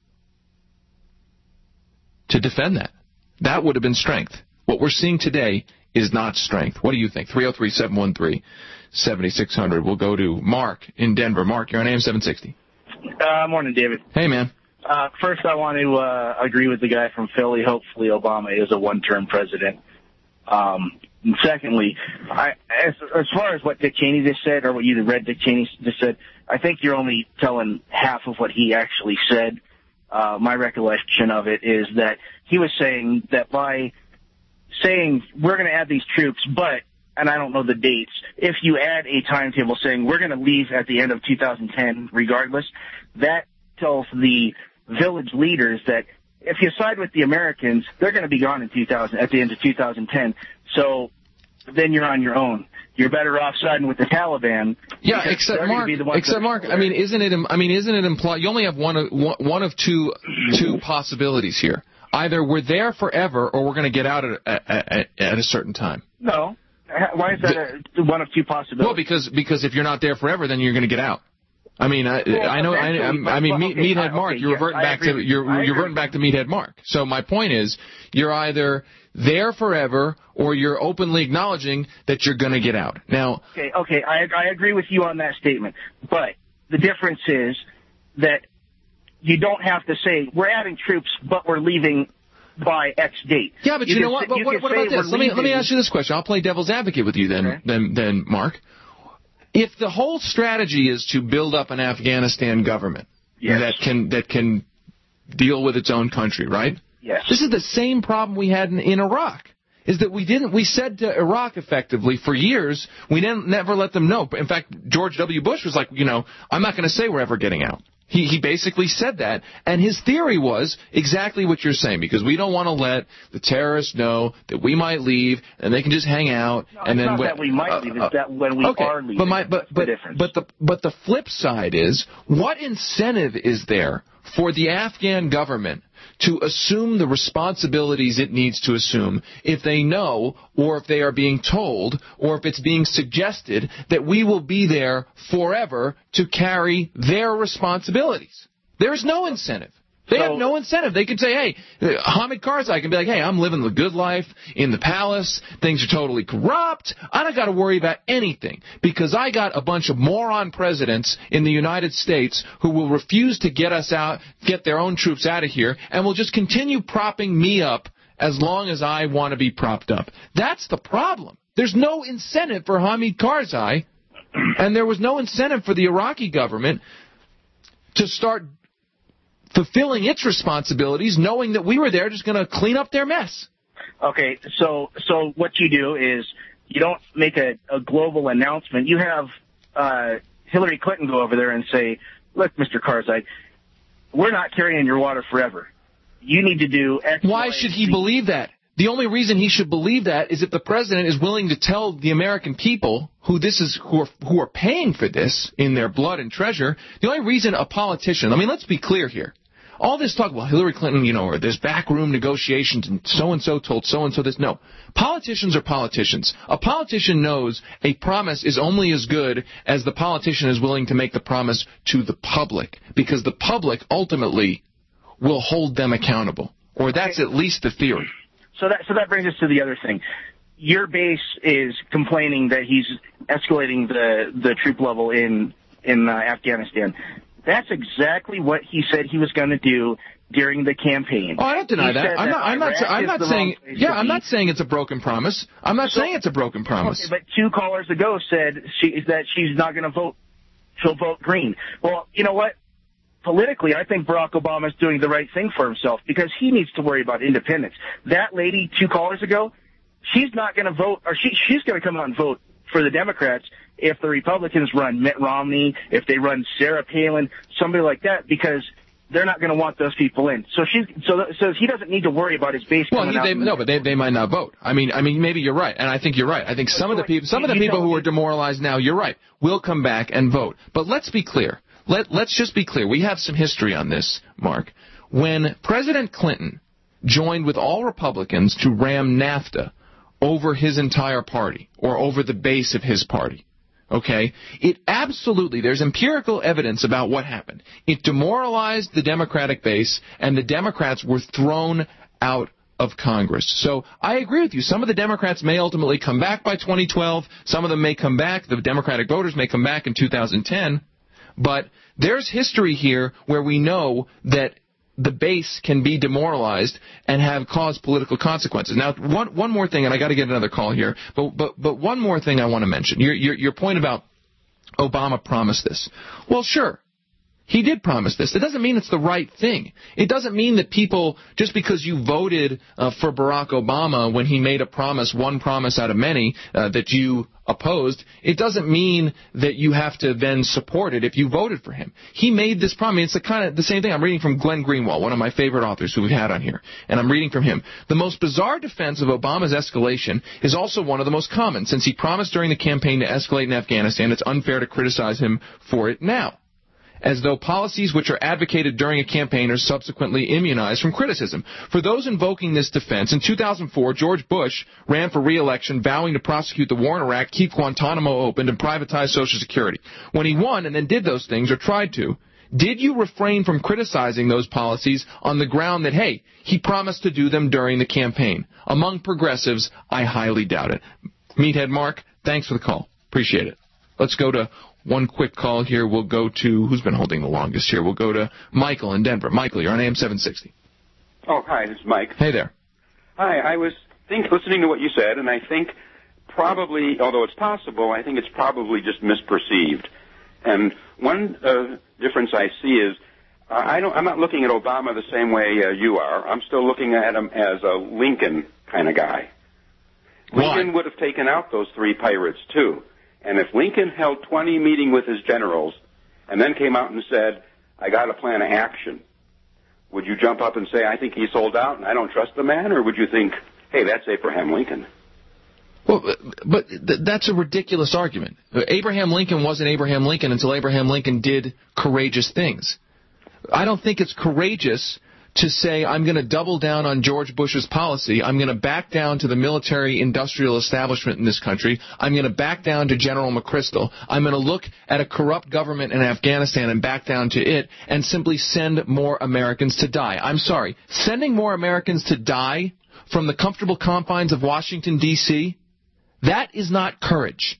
to defend that. That would have been strength. What we're seeing today is not strength. What do you think? three oh three, seven one three, seven six zero zero. We'll go to Mark in Denver. Mark, you're on A M seven sixty.
Uh, morning, David.
Hey, man.
Uh, first, I want to uh, agree with the guy from Philly. Hopefully, Obama is a one-term president. Um, and secondly, I, as, as far as what Dick Cheney just said, or what you read Dick Cheney just said, I think you're only telling half of what he actually said. Uh, my recollection of it is that he was saying that by saying we're going to add these troops, but, and I don't know the dates, if you add a timetable saying we're going to leave at the end of two thousand ten regardless, that tells the village leaders that if you side with the Americans, they're going to be gone in two thousand at the end of two thousand ten. So then you're on your own. You're better off siding with the Taliban.
Yeah, except Mark. Except Mark. I mean, isn't it? I mean, isn't it implied? You only have one of one of two two possibilities here. Either we're there forever, or we're going to get out at, at, at, at a certain time.
No. Why is that a, one of two possibilities?
Well, because because if you're not there forever, then you're going to get out. I mean, I,
well,
I know. I, I mean,
well, okay,
Meathead
I,
Mark.
okay,
You're
yes,
reverting back to you're you're reverting back to Meathead Mark. So my point is, you're either there forever, or you're openly acknowledging that you're going to get out. Now,
okay, okay, I I agree with you on that statement, but the difference is that you don't have to say we're adding troops, but we're leaving by X date.
Yeah, but you, you know what? But what, what about this? Let me let me ask you this question. I'll play devil's advocate with you then, okay. then, then, Mark. If the whole strategy is to build up an Afghanistan government
yes.
that can that can deal with its own country, right?
Yes.
This is the same problem we had in, in Iraq. Is that we didn't we said to Iraq effectively for years we didn't never let them know. In fact, George W. Bush was like, you know, I'm not going to say we're ever getting out. He he basically said that, and his theory was exactly what you're saying, because we don't want to let the terrorists know that we might leave and they can just hang out.
No,
and
it's
then
not
when,
that we might
uh,
leave, it's that when we
okay,
are leaving.
But my but but
the
but the but the flip side is, what incentive is there for the Afghan government to assume the responsibilities it needs to assume if they know, or if they are being told, or if it's being suggested that we will be there forever to carry their responsibilities? There's no incentive. They so, have no incentive. They could say, hey, Hamid Karzai can be like, hey, I'm living the good life in the palace. Things are totally corrupt. I don't got to worry about anything because I got a bunch of moron presidents in the United States who will refuse to get us out, get their own troops out of here, and will just continue propping me up as long as I want to be propped up. That's the problem. There's no incentive for Hamid Karzai, and there was no incentive for the Iraqi government to start fulfilling its responsibilities, knowing that we were there just going to clean up their mess.
Okay, so so what you do is you don't make a, a global announcement. You have uh, Hillary Clinton go over there and say, look, Mister Karzai, we're not carrying your water forever. You need to do X,
Why
Y,
should he
Z.
believe that? The only reason he should believe that is if the president is willing to tell the American people who this is who are, who are paying for this in their blood and treasure. The only reason a politician, I mean, let's be clear here. All this talk about Hillary Clinton, you know, or there's backroom negotiations and so-and-so told so-and-so this. No. Politicians are politicians. A politician knows a promise is only as good as the politician is willing to make the promise to the public, because the public ultimately will hold them accountable. Or that's okay. At least the theory.
So that so that brings us to the other thing. Your base is complaining that he's escalating the, the troop level in, in uh, Afghanistan. That's exactly what he said he was going to do during the campaign.
Oh, I don't deny
He
that.
said
I'm
that
not. I'm not.
Iraq
I'm
is
not
the
saying.
wrong place
Yeah,
to
I'm
be.
not saying it's a broken promise. I'm not
So-
saying it's a broken promise.
Okay, but two callers ago said she that she's not going to vote. She'll vote green. Well, you know what? Politically, I think Barack Obama is doing the right thing for himself because he needs to worry about independence. That lady two callers ago, she's not going to vote, or she she's going to come out and vote for the Democrats if the Republicans run Mitt Romney, if they run Sarah Palin, somebody like that, because they're not going to want those people in. So she, so so he doesn't need to worry about his base.
Well,
coming
he,
out
they,
and-
no, but they they might not vote. I mean, I mean, maybe you're right, and I think you're right. I think some of the people, some of the
you
people
don't-
who are demoralized now, you're right, will come back and vote. But let's be clear. Let let's just be clear. We have some history on this, Mark. When President Clinton joined with all Republicans to ram NAFTA over his entire party or over the base of his party. Okay? It absolutely, there's empirical evidence about what happened. It demoralized the Democratic base, and the Democrats were thrown out of Congress. So I agree with you. Some of the Democrats may ultimately come back by twenty twelve. Some of them may come back. The Democratic voters may come back in two thousand ten. But there's history here where we know that the base can be demoralized and have caused political consequences. Now, one one more thing, and I got to get another call here, but but but one more thing I want to mention. Your your your point about Obama promised this. Well, sure. He did promise this. It doesn't mean it's the right thing. It doesn't mean that people, just because you voted uh, for Barack Obama when he made a promise, one promise out of many, uh, that you opposed, it doesn't mean that you have to then support it if you voted for him. He made this promise. It's the kind of the same thing. I'm reading from Glenn Greenwald, one of my favorite authors who we've had on here, and I'm reading from him. The most bizarre defense of Obama's escalation is also one of the most common. Since he promised during the campaign to escalate in Afghanistan, it's unfair to criticize him for it now, as though policies which are advocated during a campaign are subsequently immunized from criticism. For those invoking this defense, in two thousand four, George Bush ran for re-election, vowing to prosecute the war in Iraq, keep Guantanamo open, and privatize Social Security. When he won and then did those things, or tried to, did you refrain from criticizing those policies on the ground that, hey, he promised to do them during the campaign? Among progressives, I highly doubt it. Meathead Mark, thanks for the call. Appreciate it. Let's go to one quick call here. We'll go to, who's been holding the longest here? We'll go to Michael in Denver. Michael, you're on A M seven sixty.
Oh, hi, this is Mike.
Hey there.
Hi, I was think listening to what you said, and I think probably, although it's possible, I think it's probably just misperceived. And one uh, difference I see is uh, I don't, I'm not looking at Obama the same way uh, you are. I'm still looking at him as a Lincoln kind of guy. Lincoln
Why?
would have taken out those three pirates, too. And if Lincoln held twenty meetings with his generals and then came out and said, I got a plan of action, would you jump up and say, I think he sold out and I don't trust the man? Or would you think, hey, that's Abraham Lincoln?
Well, but th- that's a ridiculous argument. Abraham Lincoln wasn't Abraham Lincoln until Abraham Lincoln did courageous things. I don't think it's courageous to say, I'm going to double down on George Bush's policy. I'm going to back down to the military-industrial establishment in this country. I'm going to back down to General McChrystal. I'm going to look at a corrupt government in Afghanistan and back down to it and simply send more Americans to die. I'm sorry. Sending more Americans to die from the comfortable confines of Washington, D C, that is not courage.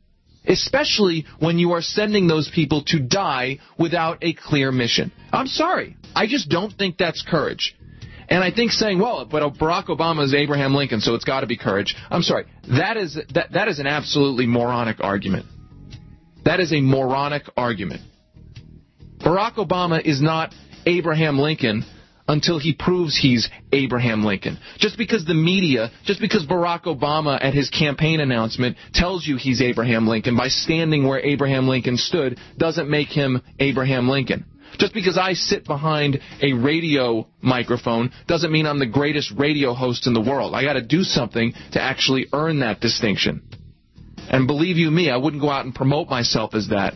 Especially when you are sending those people to die without a clear mission. I'm sorry. I just don't think that's courage. And I think saying, well, but Barack Obama is Abraham Lincoln, so it's got to be courage. I'm sorry. That is that that is an absolutely moronic argument. That is a moronic argument. Barack Obama is not Abraham Lincoln until he proves he's Abraham Lincoln. Just because the media, just because Barack Obama at his campaign announcement tells you he's Abraham Lincoln by standing where Abraham Lincoln stood, doesn't make him Abraham Lincoln. Just because I sit behind a radio microphone doesn't mean I'm the greatest radio host in the world. I got to do something to actually earn that distinction. And believe you me, I wouldn't go out and promote myself as that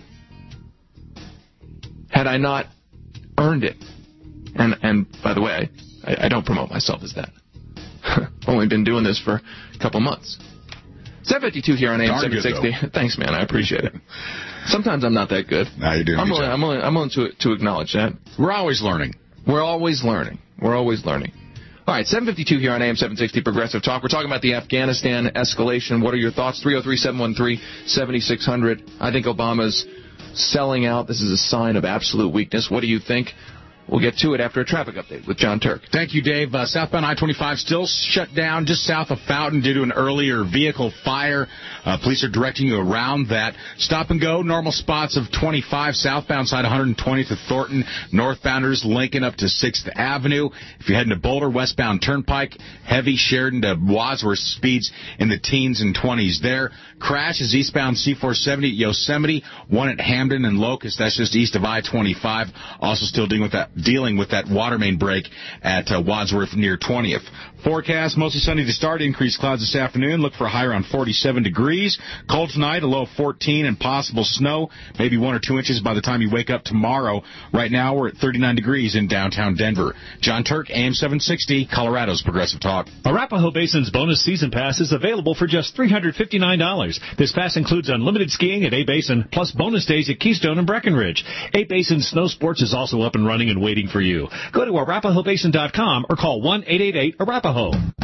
had I not earned it. And, and by the way, I, I don't promote myself as that. Only been doing this for a couple months. seven fifty-two here on A M seven sixty. Thanks, man. I appreciate it. Sometimes I'm not that good.
Now you're doing
I'm
good
willing,
job.
I'm willing, I'm willing to, to acknowledge that.
We're always learning.
We're always learning. We're always learning. All right, seven fifty-two here on A M seven sixty Progressive Talk. We're talking about the Afghanistan escalation. What are your thoughts? three oh three, seven one three, seven six zero zero. I think Obama's selling out. This is a sign of absolute weakness. What do you think? We'll get to it after a traffic update with John Turk.
Thank you, Dave. Uh, southbound I twenty-five still shut down just south of Fountain due to an earlier vehicle fire. Uh, police are directing you around that. Stop and go. Normal spots of twenty-five southbound side one hundred twentieth to Thornton. Northbounders Lincoln up to sixth Avenue. If you're heading to Boulder, westbound Turnpike, heavy Sheridan to Wadsworth speeds in the teens and twenties there. Crash is eastbound C four seventy at Yosemite. One at Hamden and Locust. That's just east of I twenty-five. Also still dealing with that dealing with that water main break at uh, Wadsworth near twentieth. Forecast, mostly sunny to start. Increased clouds this afternoon. Look for a high around forty-seven degrees. Cold tonight, a low of fourteen and possible snow. Maybe one or two inches by the time you wake up tomorrow. Right now, we're at thirty-nine degrees in downtown Denver. John Turk, A M seven sixty, Colorado's Progressive Talk.
Arapahoe Basin's bonus season pass is available for just three hundred fifty-nine dollars. This pass includes unlimited skiing at A-Basin, plus bonus days at Keystone and Breckenridge. A-Basin Snow Sports is also up and running and waiting for you. Go to arapahoe basin dot com or call one eight eight eight Arapahoe.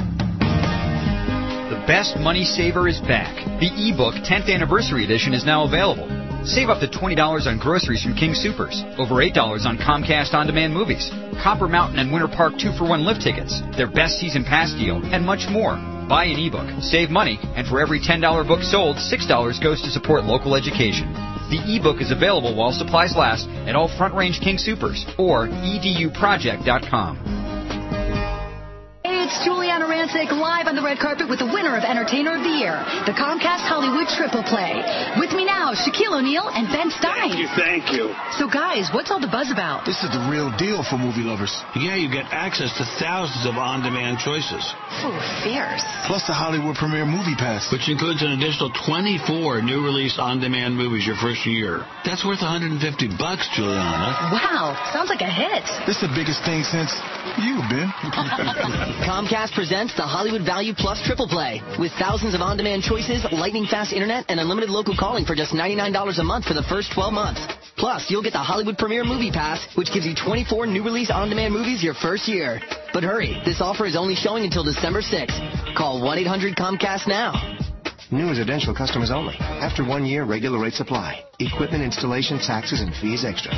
The best money saver is back. The ebook tenth Anniversary Edition is now available. Save up to twenty dollars on groceries from King Soopers, over eight dollars on Comcast On-Demand movies, Copper Mountain and Winter Park two for one lift tickets, their best season pass deal, and much more. Buy an ebook, save money, and for every ten dollars book sold, six dollars goes to support local education. The ebook is available while supplies last at all Front Range King Soopers or e d u project dot com.
Hey, it's Juliana Rancic live on the red carpet with the winner of Entertainer of the Year, the Comcast Hollywood Triple Play. With me now, Shaquille O'Neal and Ben Stein.
Thank you, thank you.
So, guys, what's all the buzz about?
This is the real deal for movie lovers. Yeah, you get access to thousands of on-demand choices.
Ooh, fierce.
Plus the Hollywood Premiere Movie Pass, which includes an additional twenty-four new release on-demand movies your first year. That's worth one hundred fifty bucks, Juliana.
Wow, sounds like a hit.
This is the biggest thing since you, Ben.
Comcast presents the Hollywood Value Plus Triple Play. With thousands of on-demand choices, lightning-fast internet, and unlimited local calling for just ninety-nine dollars a month for the first twelve months. Plus, you'll get the Hollywood Premiere Movie Pass, which gives you twenty-four new release on-demand movies your first year. But hurry, this offer is only showing until December sixth. Call one eight hundred Comcast now.
New residential customers only. After one year, regular rates apply. Equipment installation, taxes, and fees extra.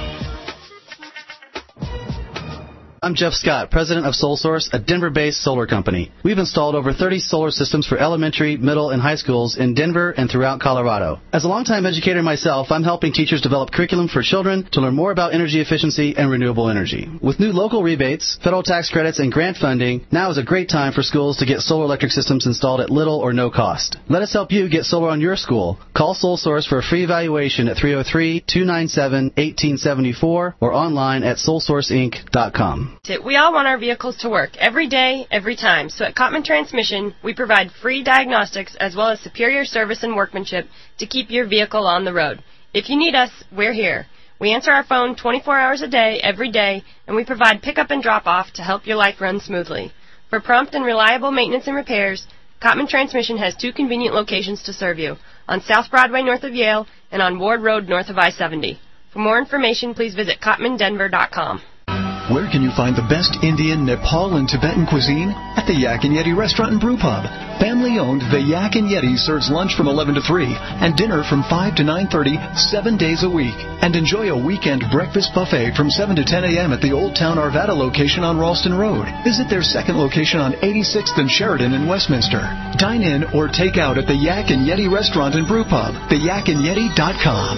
I'm Jeff Scott, president of SolSource, a Denver-based solar company. We've installed over thirty solar systems for elementary, middle, and high schools in Denver and throughout Colorado. As a longtime educator myself, I'm helping teachers develop curriculum for children to learn more about energy efficiency and renewable energy. With new local rebates, federal tax credits, and grant funding, now is a great time for schools to get solar electric systems installed at little or no cost. Let us help you get solar on your school. Call SolSource for a free evaluation at three oh three, two nine seven, one eight seven four or online at soul source inc dot com.
We all want our vehicles to work every day, every time. So at Cottman Transmission, we provide free diagnostics as well as superior service and workmanship to keep your vehicle on the road. If you need us, we're here. We answer our phone twenty-four hours a day, every day, and we provide pickup and drop-off to help your life run smoothly. For prompt and reliable maintenance and repairs, Cottman Transmission has two convenient locations to serve you, on South Broadway north of Yale and on Ward Road north of I seventy. For more information, please visit cottman denver dot com.
Where can you find the best Indian, Nepal, and Tibetan cuisine? At the Yak and Yeti Restaurant and Brew Pub. Family-owned, the Yak and Yeti serves lunch from eleven to three and dinner from five to nine thirty, seven days a week. And enjoy a weekend breakfast buffet from seven to ten a.m. at the Old Town Arvada location on Ralston Road. Visit their second location on eighty-sixth and Sheridan in Westminster. Dine in or take out at the Yak and Yeti Restaurant and Brew Pub, the yak and yeti dot com.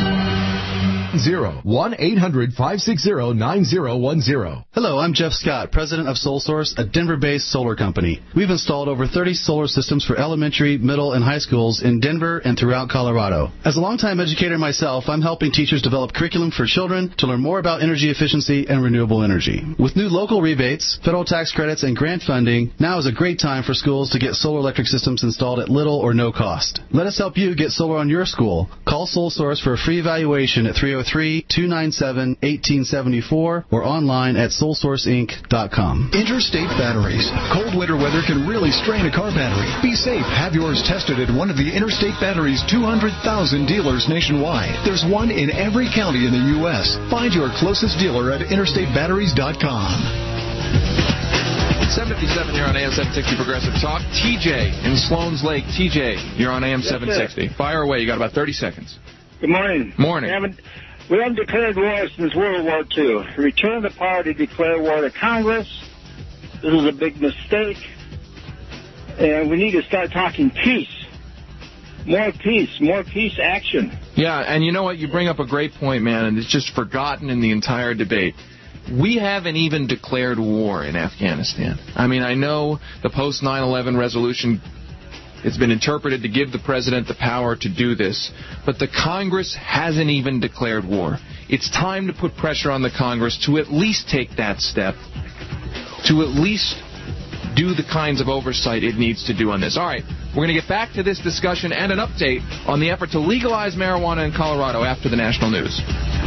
Zero one eight hundred five six zero nine zero one zero.
Hello, I'm Jeff Scott, president of SolSource, a Denver-based solar company. We've installed over thirty solar systems for elementary, middle, and high schools in Denver and throughout Colorado. As a longtime educator myself, I'm helping teachers develop curriculum for children to learn more about energy efficiency and renewable energy. With new local rebates, federal tax credits, and grant funding, now is a great time for schools to get solar electric systems installed at little or no cost. Let us help you get solar on your school. Call SolSource for a free evaluation at three oh three, two nine seven, one eight seven four or online at soul source inc dot com.
Interstate Batteries. Cold winter weather can really strain a car battery. Be safe. Have yours tested at one of the Interstate Batteries' two hundred thousand dealers nationwide. There's one in every county in the U S Find your closest dealer at interstate batteries dot com.
seven fifty-seven, you're on A M seven sixty Progressive Talk. T J in Sloan's Lake. T J, you're on A M seven sixty. Fire away. You got about thirty seconds.
Good morning.
Morning.
We haven't, we haven't declared war since World War Two. Return the power to declare war to Congress. This is a big mistake. And we need to start talking peace. More peace. More peace action.
Yeah, and you know what? You bring up a great point, man, and it's just forgotten in the entire debate. We haven't even declared war in Afghanistan. I mean, I know the post nine eleven resolution, it's been interpreted to give the president the power to do this, but the Congress hasn't even declared war. It's time to put pressure on the Congress to at least take that step, to at least do the kinds of oversight it needs to do on this. All right, we're going to get back to this discussion and an update on the effort to legalize marijuana in Colorado after the national news.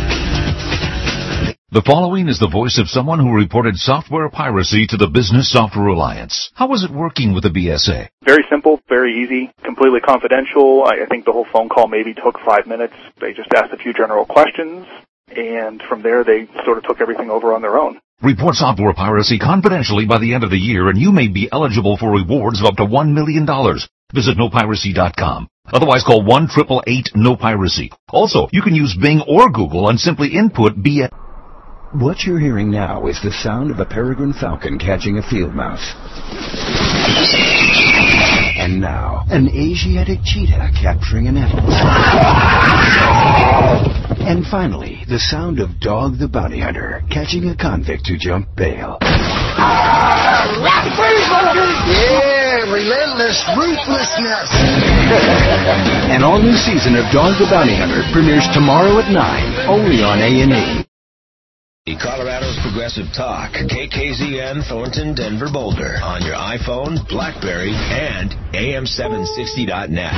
The following is the voice of someone who reported software piracy to the Business Software Alliance. How was it working with the B S A?
Very simple, very easy, completely confidential. I think the whole phone call maybe took five minutes. They just asked a few general questions, and from there they sort of took everything over on their own.
Report software piracy confidentially by the end of the year, and you may be eligible for rewards of up to one million dollars. Visit no piracy dot com. Otherwise, call one eight eight eight no piracy. Also, you can use Bing or Google and simply input B S A.
What you're hearing now is the sound of a peregrine falcon catching a field mouse. And now, an Asiatic cheetah capturing an antelope. And finally, the sound of Dog the Bounty Hunter catching a convict who jumped bail.
Yeah, relentless ruthlessness.
An all-new season of Dog the Bounty Hunter premieres tomorrow at nine, only on A and E.
Colorado's Progressive Talk, K K Z N, Thornton, Denver, Boulder, on your iPhone, BlackBerry, and A M seven sixty dot net.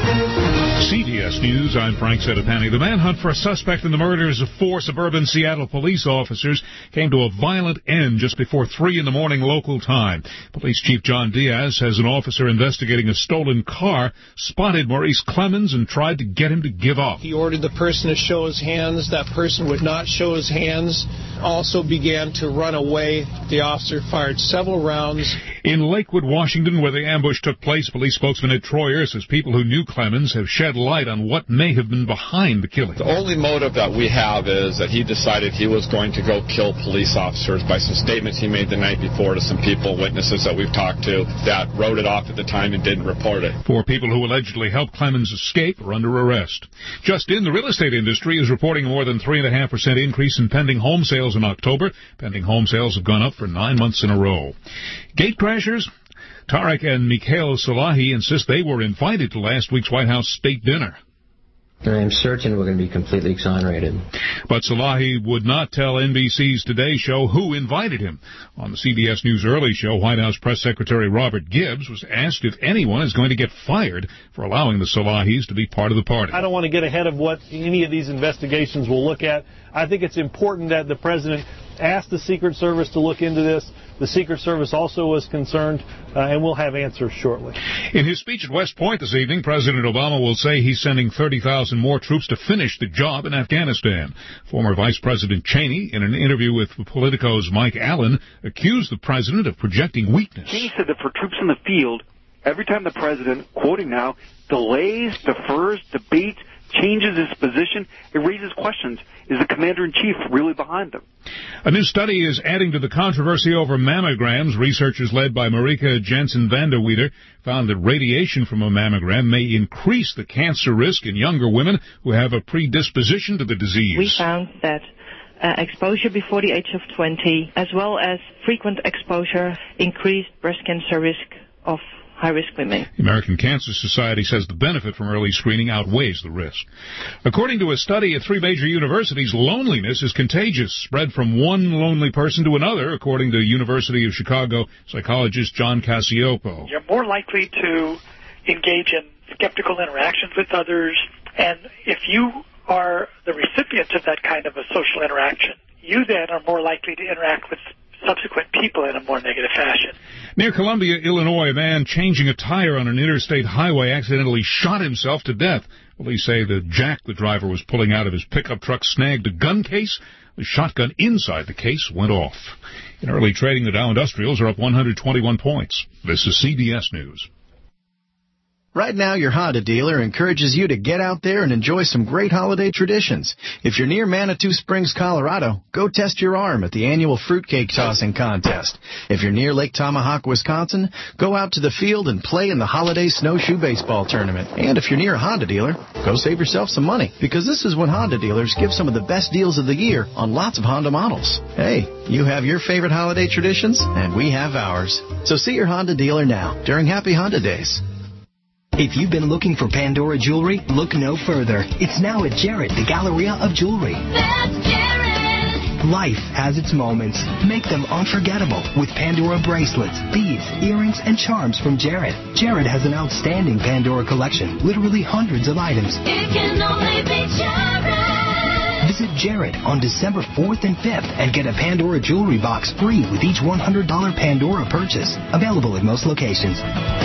C B S News, I'm Frank Sedapani. The manhunt for a suspect in the murders of four suburban Seattle police officers came to a violent end just before three in the morning local time. Police Chief John Diaz says an officer investigating a stolen car spotted Maurice Clemens and tried to get him to give up.
He ordered the person to show his hands. That person would not show his hands. Also began to run away. The officer fired several rounds.
In Lakewood, Washington, where the ambush took place, police spokesman Ed Troyer says people who knew Clemens have shed light on what may have been behind the killing.
The only motive that we have is that he decided he was going to go kill police officers by some statements he made the night before to some people, witnesses that we've talked to, that wrote it off at the time and didn't report it.
Four people who allegedly helped Clemens escape are under arrest. Just in, the real estate industry is reporting a more than three point five percent increase in pending home sales in October. Pending home sales have gone up for nine months in a row. Gatecrashers? Tarek and Mikhail Salahi insist they were invited to last week's White House state dinner.
I am certain we're going to be completely exonerated.
But Salahi would not tell N B C's Today Show who invited him. On the C B S News Early Show, White House Press Secretary Robert Gibbs was asked if anyone is going to get fired for allowing the Salahis to be part of the party.
I don't want to get ahead of what any of these investigations will look at. I think it's important that the president asked the Secret Service to look into this. The Secret Service also was concerned, uh, and we'll have answers shortly.
In his speech at West Point this evening, President Obama will say he's sending thirty thousand more troops to finish the job in Afghanistan. Former Vice President Cheney, in an interview with Politico's Mike Allen, accused the president of projecting weakness.
Cheney said that for troops in the field, every time the president, quoting now, delays, defers, debates, changes his position, it raises questions. Is the commander-in-chief really behind them?
A new study is adding to the controversy over mammograms. Researchers led by Marika Jansen-Vanderweeder found that radiation from a mammogram may increase the cancer risk in younger women who have a predisposition to the disease.
We found that uh, exposure before the age of twenty, as well as frequent exposure, increased breast cancer risk of high-risk women.
The American Cancer Society says the benefit from early screening outweighs the risk. According to a study at three major universities, loneliness is contagious, spread from one lonely person to another, according to University of Chicago psychologist John Cacioppo.
You're more likely to engage in skeptical interactions with others, and if you are the recipient of that kind of a social interaction, you then are more likely to interact with subsequent people in a more negative fashion.
Near Columbia, Illinois, a man changing a tire on an interstate highway accidentally shot himself to death. Police say the jack the driver was pulling out of his pickup truck snagged a gun case. The shotgun inside the case went off. In early trading, the Dow Industrials are up one hundred twenty-one points. This is C B S News.
Right now, your Honda dealer encourages you to get out there and enjoy some great holiday traditions. If you're near Manitou Springs, Colorado, go test your arm at the annual fruitcake tossing contest. If you're near Lake Tomahawk, Wisconsin, go out to the field and play in the holiday snowshoe baseball tournament. And if you're near a Honda dealer, go save yourself some money, because this is when Honda dealers give some of the best deals of the year on lots of Honda models. Hey, you have your favorite holiday traditions, and we have ours. So see your Honda dealer now during Happy Honda Days.
If you've been looking for Pandora jewelry, look no further. It's now at Jared, the Galleria of Jewelry.
That's Jared!
Life has its moments. Make them unforgettable with Pandora bracelets, beads, earrings, and charms from Jared. Jared has an outstanding Pandora collection, literally hundreds of items.
It can only be Jared!
Visit Jared on December fourth and fifth and get a Pandora jewelry box free with each one hundred dollars Pandora purchase. Available at most locations.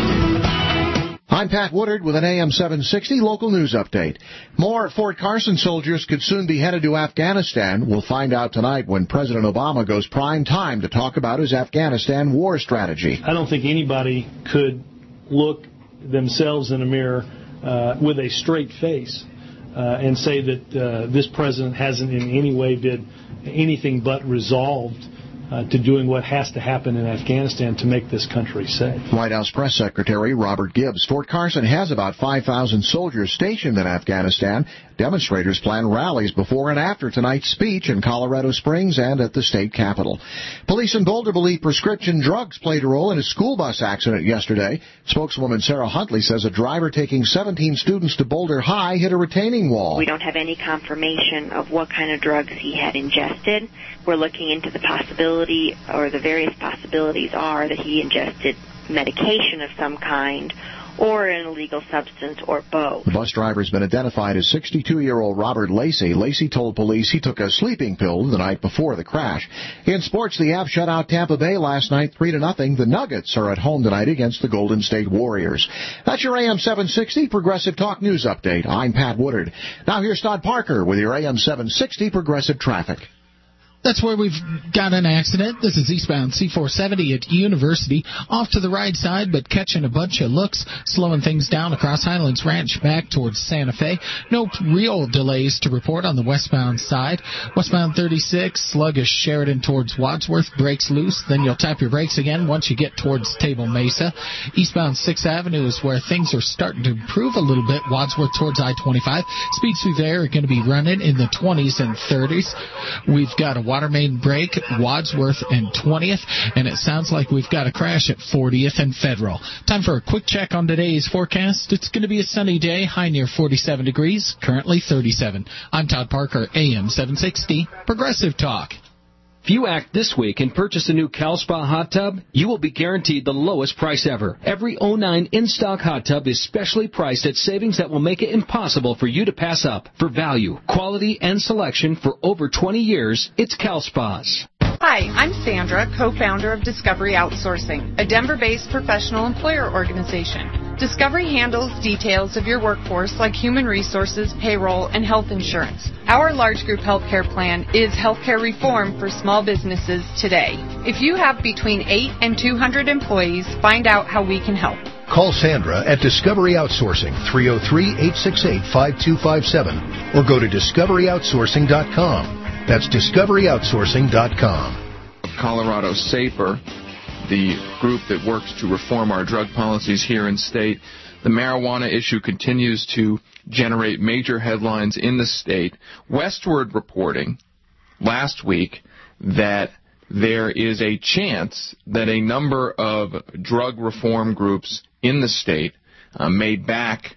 I'm Pat Woodard with an A M seven sixty local news update. More Fort Carson soldiers could soon be headed to Afghanistan. We'll find out tonight when President Obama goes prime time to talk about his Afghanistan war strategy.
I don't think anybody could look themselves in a mirror uh, with a straight face uh, and say that uh, this president hasn't in any way been anything but resolved Uh, to doing what has to happen in Afghanistan to make this country safe.
White House Press Secretary Robert Gibbs. Fort Carson has about five thousand soldiers stationed in Afghanistan. Demonstrators plan rallies before and after tonight's speech in Colorado Springs and at the state capitol. Police in Boulder believe prescription drugs played a role in a school bus accident yesterday. Spokeswoman Sarah Huntley says a driver taking seventeen students to Boulder High hit a retaining wall.
We don't have any confirmation of what kind of drugs he had ingested. We're looking into the possibility, or the various possibilities are, that he ingested medication of some kind or an illegal substance or both.
The bus driver has been identified as sixty-two-year-old Robert Lacey. Lacey told police he took a sleeping pill the night before the crash. In sports, the Avs shut out Tampa Bay last night three to nothing. The Nuggets are at home tonight against the Golden State Warriors. That's your A M seven sixty Progressive Talk News Update. I'm Pat Woodard. Now here's Todd Parker with your A M seven sixty Progressive Traffic.
That's where we've got an accident. This is eastbound C four seventy at University. Off to the right side, but catching a bunch of looks, slowing things down across Highlands Ranch back towards Santa Fe. No real delays to report on the westbound side. Westbound thirty-six, sluggish Sheridan towards Wadsworth, brakes loose. Then you'll tap your brakes again once you get towards Table Mesa. Eastbound sixth Avenue is where things are starting to improve a little bit. Wadsworth towards I twenty-five. Speeds through there are going to be running in the twenties and thirties. We've got a water main break, Wadsworth and twentieth, and it sounds like we've got a crash at fortieth and Federal. Time for a quick check on today's forecast. It's going to be a sunny day, high near forty-seven degrees, currently thirty-seven. I'm Todd Parker, A M seven sixty, Progressive Talk.
If you act this week and purchase a new CalSpa hot tub, you will be guaranteed the lowest price ever. Every oh nine in-stock hot tub is specially priced at savings that will make it impossible for you to pass up. For value, quality, and selection for over twenty years, it's CalSpas.
Hi, I'm Sandra, co-founder of Discovery Outsourcing, a Denver-based professional employer organization. Discovery handles details of your workforce like human resources, payroll, and health insurance. Our large group healthcare plan is healthcare reform for small businesses today. If you have between eight and two hundred employees, find out how we can help.
Call Sandra at Discovery Outsourcing, three oh three, eight six eight, five two five seven, or go to discovery outsourcing dot com. That's discovery outsourcing dot com.
Colorado Safer, the group that works to reform our drug policies here in state. The marijuana issue continues to generate major headlines in the state. Westward reporting last week that there is a chance that a number of drug reform groups in the state uh, made back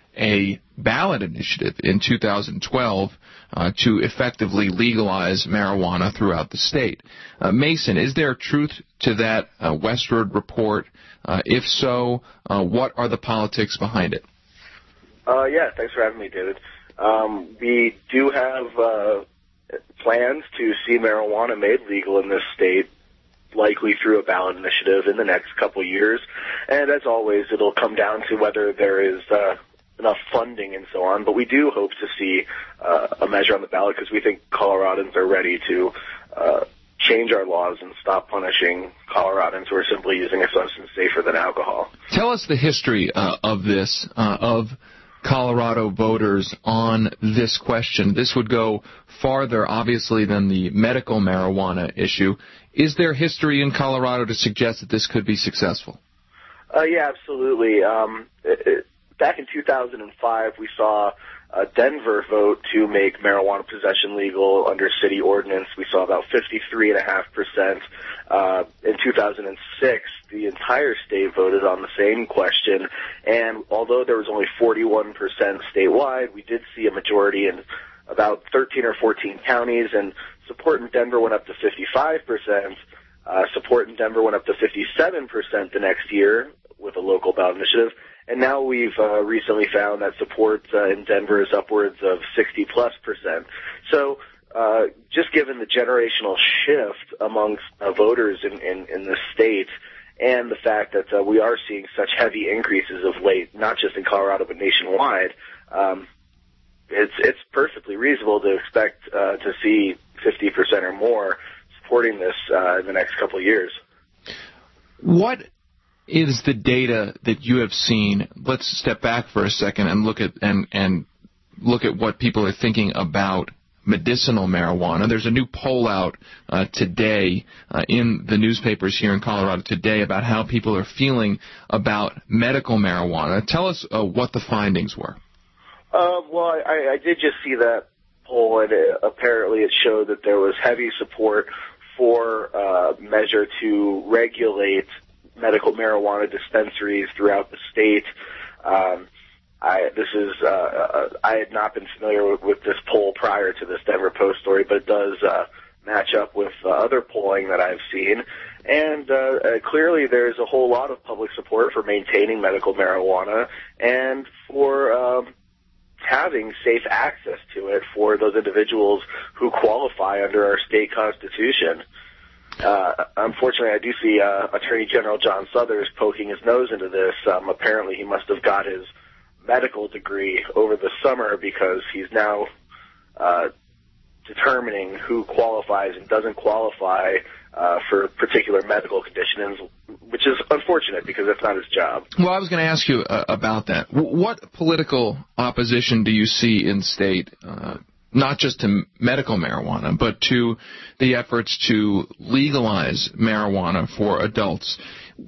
a ballot initiative in two thousand twelve uh, to effectively legalize marijuana throughout the state. Uh, Mason, is there truth to that uh, Westward report? Uh, if so, uh, what are the politics behind it?
Uh, yeah, thanks for having me, David. Um, we do have uh, plans to see marijuana made legal in this state, likely through a ballot initiative in the next couple of years. And as always, it'll come down to whether there is uh, enough funding and so on. But we do hope to see uh, a measure on the ballot because we think Coloradans are ready to uh, change our laws and stop punishing Coloradans who are simply using a substance safer than alcohol.
Tell us the history uh, of this, uh, of Colorado voters on this question. This would go farther, obviously, than the medical marijuana issue. Is there history in Colorado to suggest that this could be successful?
Uh, yeah, absolutely. Um, it, it, back in two thousand five, we saw uh, Denver vote to make marijuana possession legal under city ordinance. We saw about fifty-three point five percent. Uh, in two thousand six, the entire state voted on the same question, and although there was only forty-one percent statewide, we did see a majority in about thirteen or fourteen counties, and support in Denver went up to fifty-five percent. Uh, support in Denver went up to fifty-seven percent the next year with a local ballot initiative. And now we've uh, recently found that support uh, in Denver is upwards of sixty plus percent. So uh, just given the generational shift amongst uh, voters in, in, in the state, and the fact that uh, we are seeing such heavy increases of late, not just in Colorado but nationwide, um, it's it's perfectly reasonable to expect uh, to see fifty percent or more supporting this uh, in the next couple of years.
What is the data that you have seen? Let's step back for a second and look at and and look at what people are thinking about medicinal marijuana. There's a new poll out uh, today uh, in the newspapers here in Colorado today about how people are feeling about medical marijuana. Tell us uh, what the findings were.
Uh, well, I, I did just see that poll, and it, apparently it showed that there was heavy support for a uh, measure to regulate medical marijuana dispensaries throughout the state. Um, I, this is, uh, uh, I had not been familiar with, with this poll prior to this Denver Post story, but it does uh, match up with uh, other polling that I've seen. And uh, uh, clearly there's a whole lot of public support for maintaining medical marijuana and for um, having safe access to it for those individuals who qualify under our state constitution. Uh, unfortunately, I do see uh, Attorney General John Suthers poking his nose into this. Um, apparently, he must have got his medical degree over the summer because he's now uh, determining who qualifies and doesn't qualify uh, for particular medical conditions, which is unfortunate because that's not his job.
Well, I was going to ask you uh, about that. What political opposition do you see in state, uh, not just to medical marijuana, but to the efforts to legalize marijuana for adults?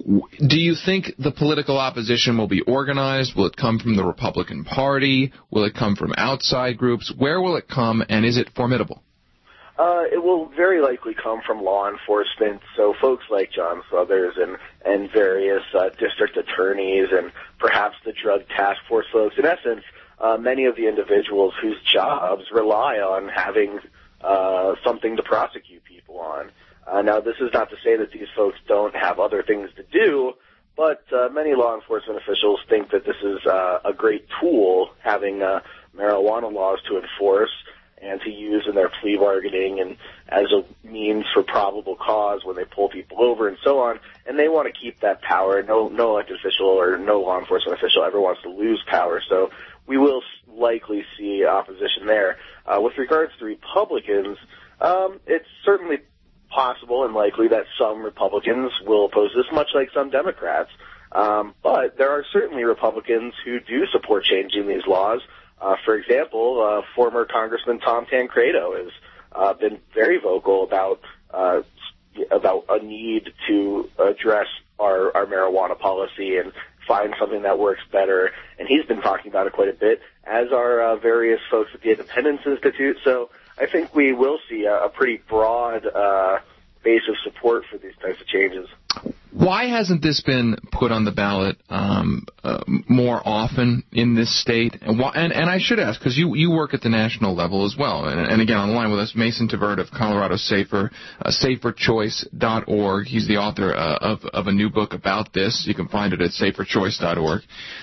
Do you think the political opposition will be organized? Will it come from the Republican Party? Will it come from outside groups? Where will it come, and is it formidable?
Uh, it will very likely come from law enforcement, so folks like John Suthers and, and various uh, district attorneys and perhaps the Drug Task Force folks. In essence, uh, many of the individuals whose jobs rely on having uh, something to prosecute people on. Uh, now, this is not to say that these folks don't have other things to do, but uh, many law enforcement officials think that this is uh, a great tool, having uh, marijuana laws to enforce and to use in their plea bargaining and as a means for probable cause when they pull people over and so on. And they want to keep that power. No, no elected official or no law enforcement official ever wants to lose power. So we will likely see opposition there. Uh, with regards to Republicans, um, it's certainly possible and likely that some Republicans will oppose this, much like some Democrats. Um, but there are certainly Republicans who do support changing these laws. Uh, for example, uh, former Congressman Tom Tancredo has uh, been very vocal about uh, about a need to address our, our marijuana policy and find something that works better. And he's been talking about it quite a bit, as are uh, various folks at the Independence Institute. So I think we will see a, a pretty broad uh, base of support for these types of changes.
Why hasn't this been put on the ballot um, uh, more often in this state? And, why, and, and I should ask, because you, you work at the national level as well. And, and again, on the line with us, Mason Tvert of Colorado Safer, uh, safer choice dot org. He's the author uh, of, of a new book about this. You can find it at safer choice dot org.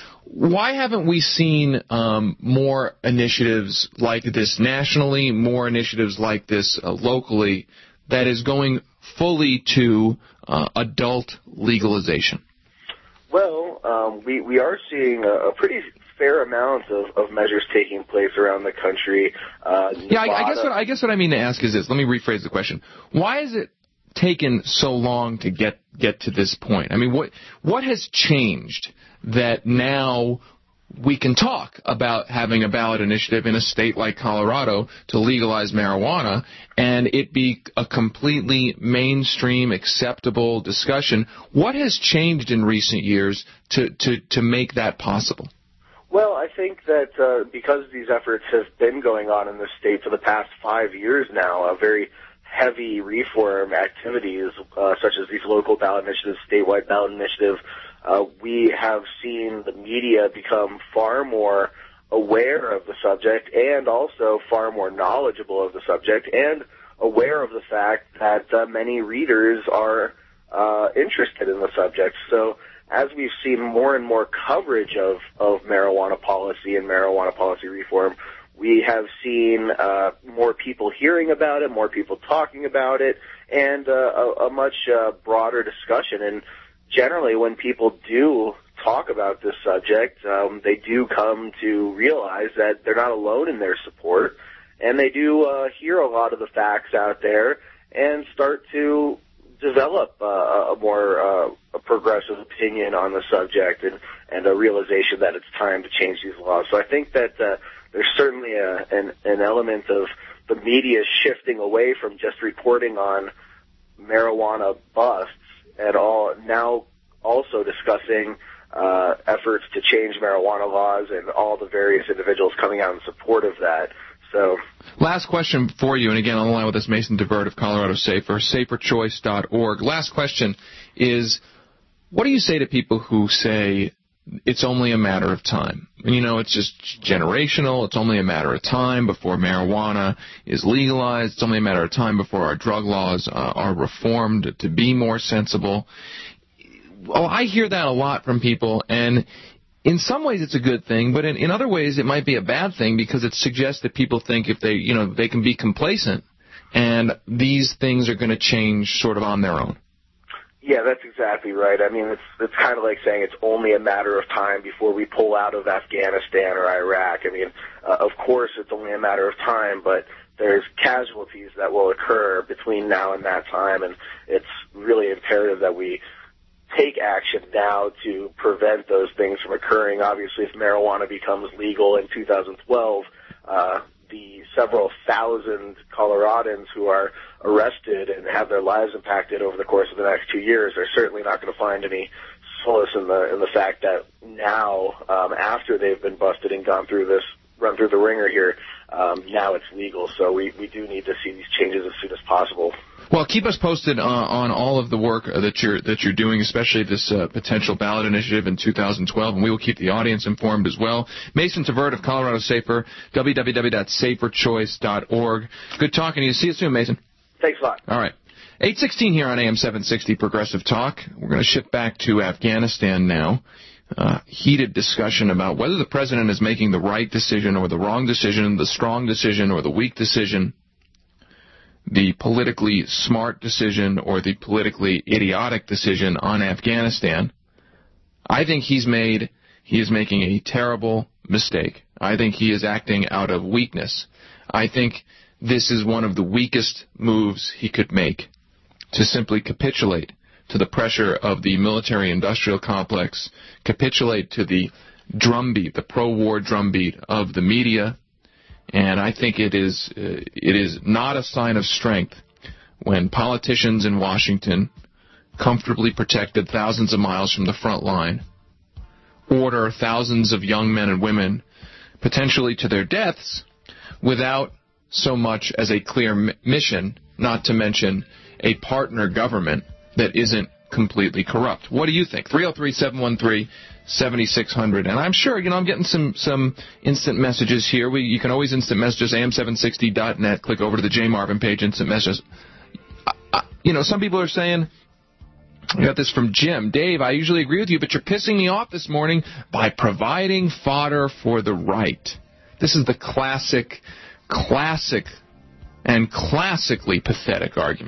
Why haven't we seen um, more initiatives like this nationally, more initiatives like this uh, locally, that is going fully to uh, adult legalization?
Well, um, we, we are seeing a, a pretty fair amount of, of measures taking place around the country. Uh,
yeah, I, I guess what I guess what I mean to ask is this. Let me rephrase the question. Why is it taken so long to get get to this point? I mean, what what has changed that now we can talk about having a ballot initiative in a state like Colorado to legalize marijuana and it be a completely mainstream, acceptable discussion? What has changed in recent years to, to, to make that possible?
Well, I think that uh, because these efforts have been going on in the state for the past five years now, a very heavy reform activities, uh, such as these local ballot initiatives, statewide ballot initiative, uh, we have seen the media become far more aware of the subject and also far more knowledgeable of the subject and aware of the fact that uh, many readers are uh, interested in the subject. So as we've seen more and more coverage of, of marijuana policy and marijuana policy reform, we have seen uh, more people hearing about it, more people talking about it, and uh, a, a much uh, broader discussion. And generally, when people do talk about this subject, um, they do come to realize that they're not alone in their support, and they do uh, hear a lot of the facts out there and start to develop uh, a more uh, a progressive opinion on the subject and, and a realization that it's time to change these laws. So I think that uh, there's certainly a, an, an element of the media shifting away from just reporting on marijuana busts at all, now also discussing uh, efforts to change marijuana laws and all the various individuals coming out in support of that. So,
last question for you, and again on the line with us, Mason DeVert of Colorado Safer, safer choice dot org. Last question is, what do you say to people who say it's only a matter of time? You know, it's just generational. It's only a matter of time before marijuana is legalized. It's only a matter of time before our drug laws uh, are reformed to be more sensible. Well, I hear that a lot from people, and in some ways it's a good thing, but in, in other ways it might be a bad thing because it suggests that people think if they, you know, they can be complacent and these things are going to change sort of on their own.
Yeah, that's exactly right. I mean, it's it's kind of like saying it's only a matter of time before we pull out of Afghanistan or Iraq. I mean, uh, of course it's only a matter of time, but there's casualties that will occur between now and that time, and it's really imperative that we take action now to prevent those things from occurring. Obviously, if marijuana becomes legal in two thousand twelve, uh, the several thousand Coloradans who are arrested and have their lives impacted over the course of the next two years are certainly not going to find any solace in the in the fact that now, um, after they've been busted and gone through this, run through the ringer here, um, now it's legal. So we, we do need to see these changes as soon as possible.
Well, keep us posted uh, on all of the work uh, that you're that you're doing, especially this uh, potential ballot initiative in two thousand twelve, and we will keep the audience informed as well. Mason DeVert of Colorado Safer, w w w dot safer choice dot org. Good talking to you. See you soon, Mason.
Thanks a lot.
All right. eight sixteen here on A M seven sixty Progressive Talk. We're going to shift back to Afghanistan now. Uh, heated discussion about whether the president is making the right decision or the wrong decision, the strong decision or the weak decision, the politically smart decision or the politically idiotic decision on Afghanistan. I think he's made, he is making a terrible mistake. I think he is acting out of weakness. I think this is one of the weakest moves he could make, to simply capitulate to the pressure of the military-industrial complex, capitulate to the drumbeat, the pro-war drumbeat of the media. And I think it is uh, it is not a sign of strength when politicians in Washington, comfortably protected thousands of miles from the front line, order thousands of young men and women potentially to their deaths without so much as a clear m- mission, not to mention a partner government that isn't completely corrupt. What do you think? three oh three, seven one three, seven six zero zero. And I'm sure, you know, I'm getting some, some instant messages here. We, you can always instant message us, A M seven sixty dot net. Click over to the J Marvin page, instant messages. I, I, you know, some people are saying, I got this from Jim. Dave, I usually agree with you, but you're pissing me off this morning by providing fodder for the right. This is the classic, classic, and classically pathetic argument.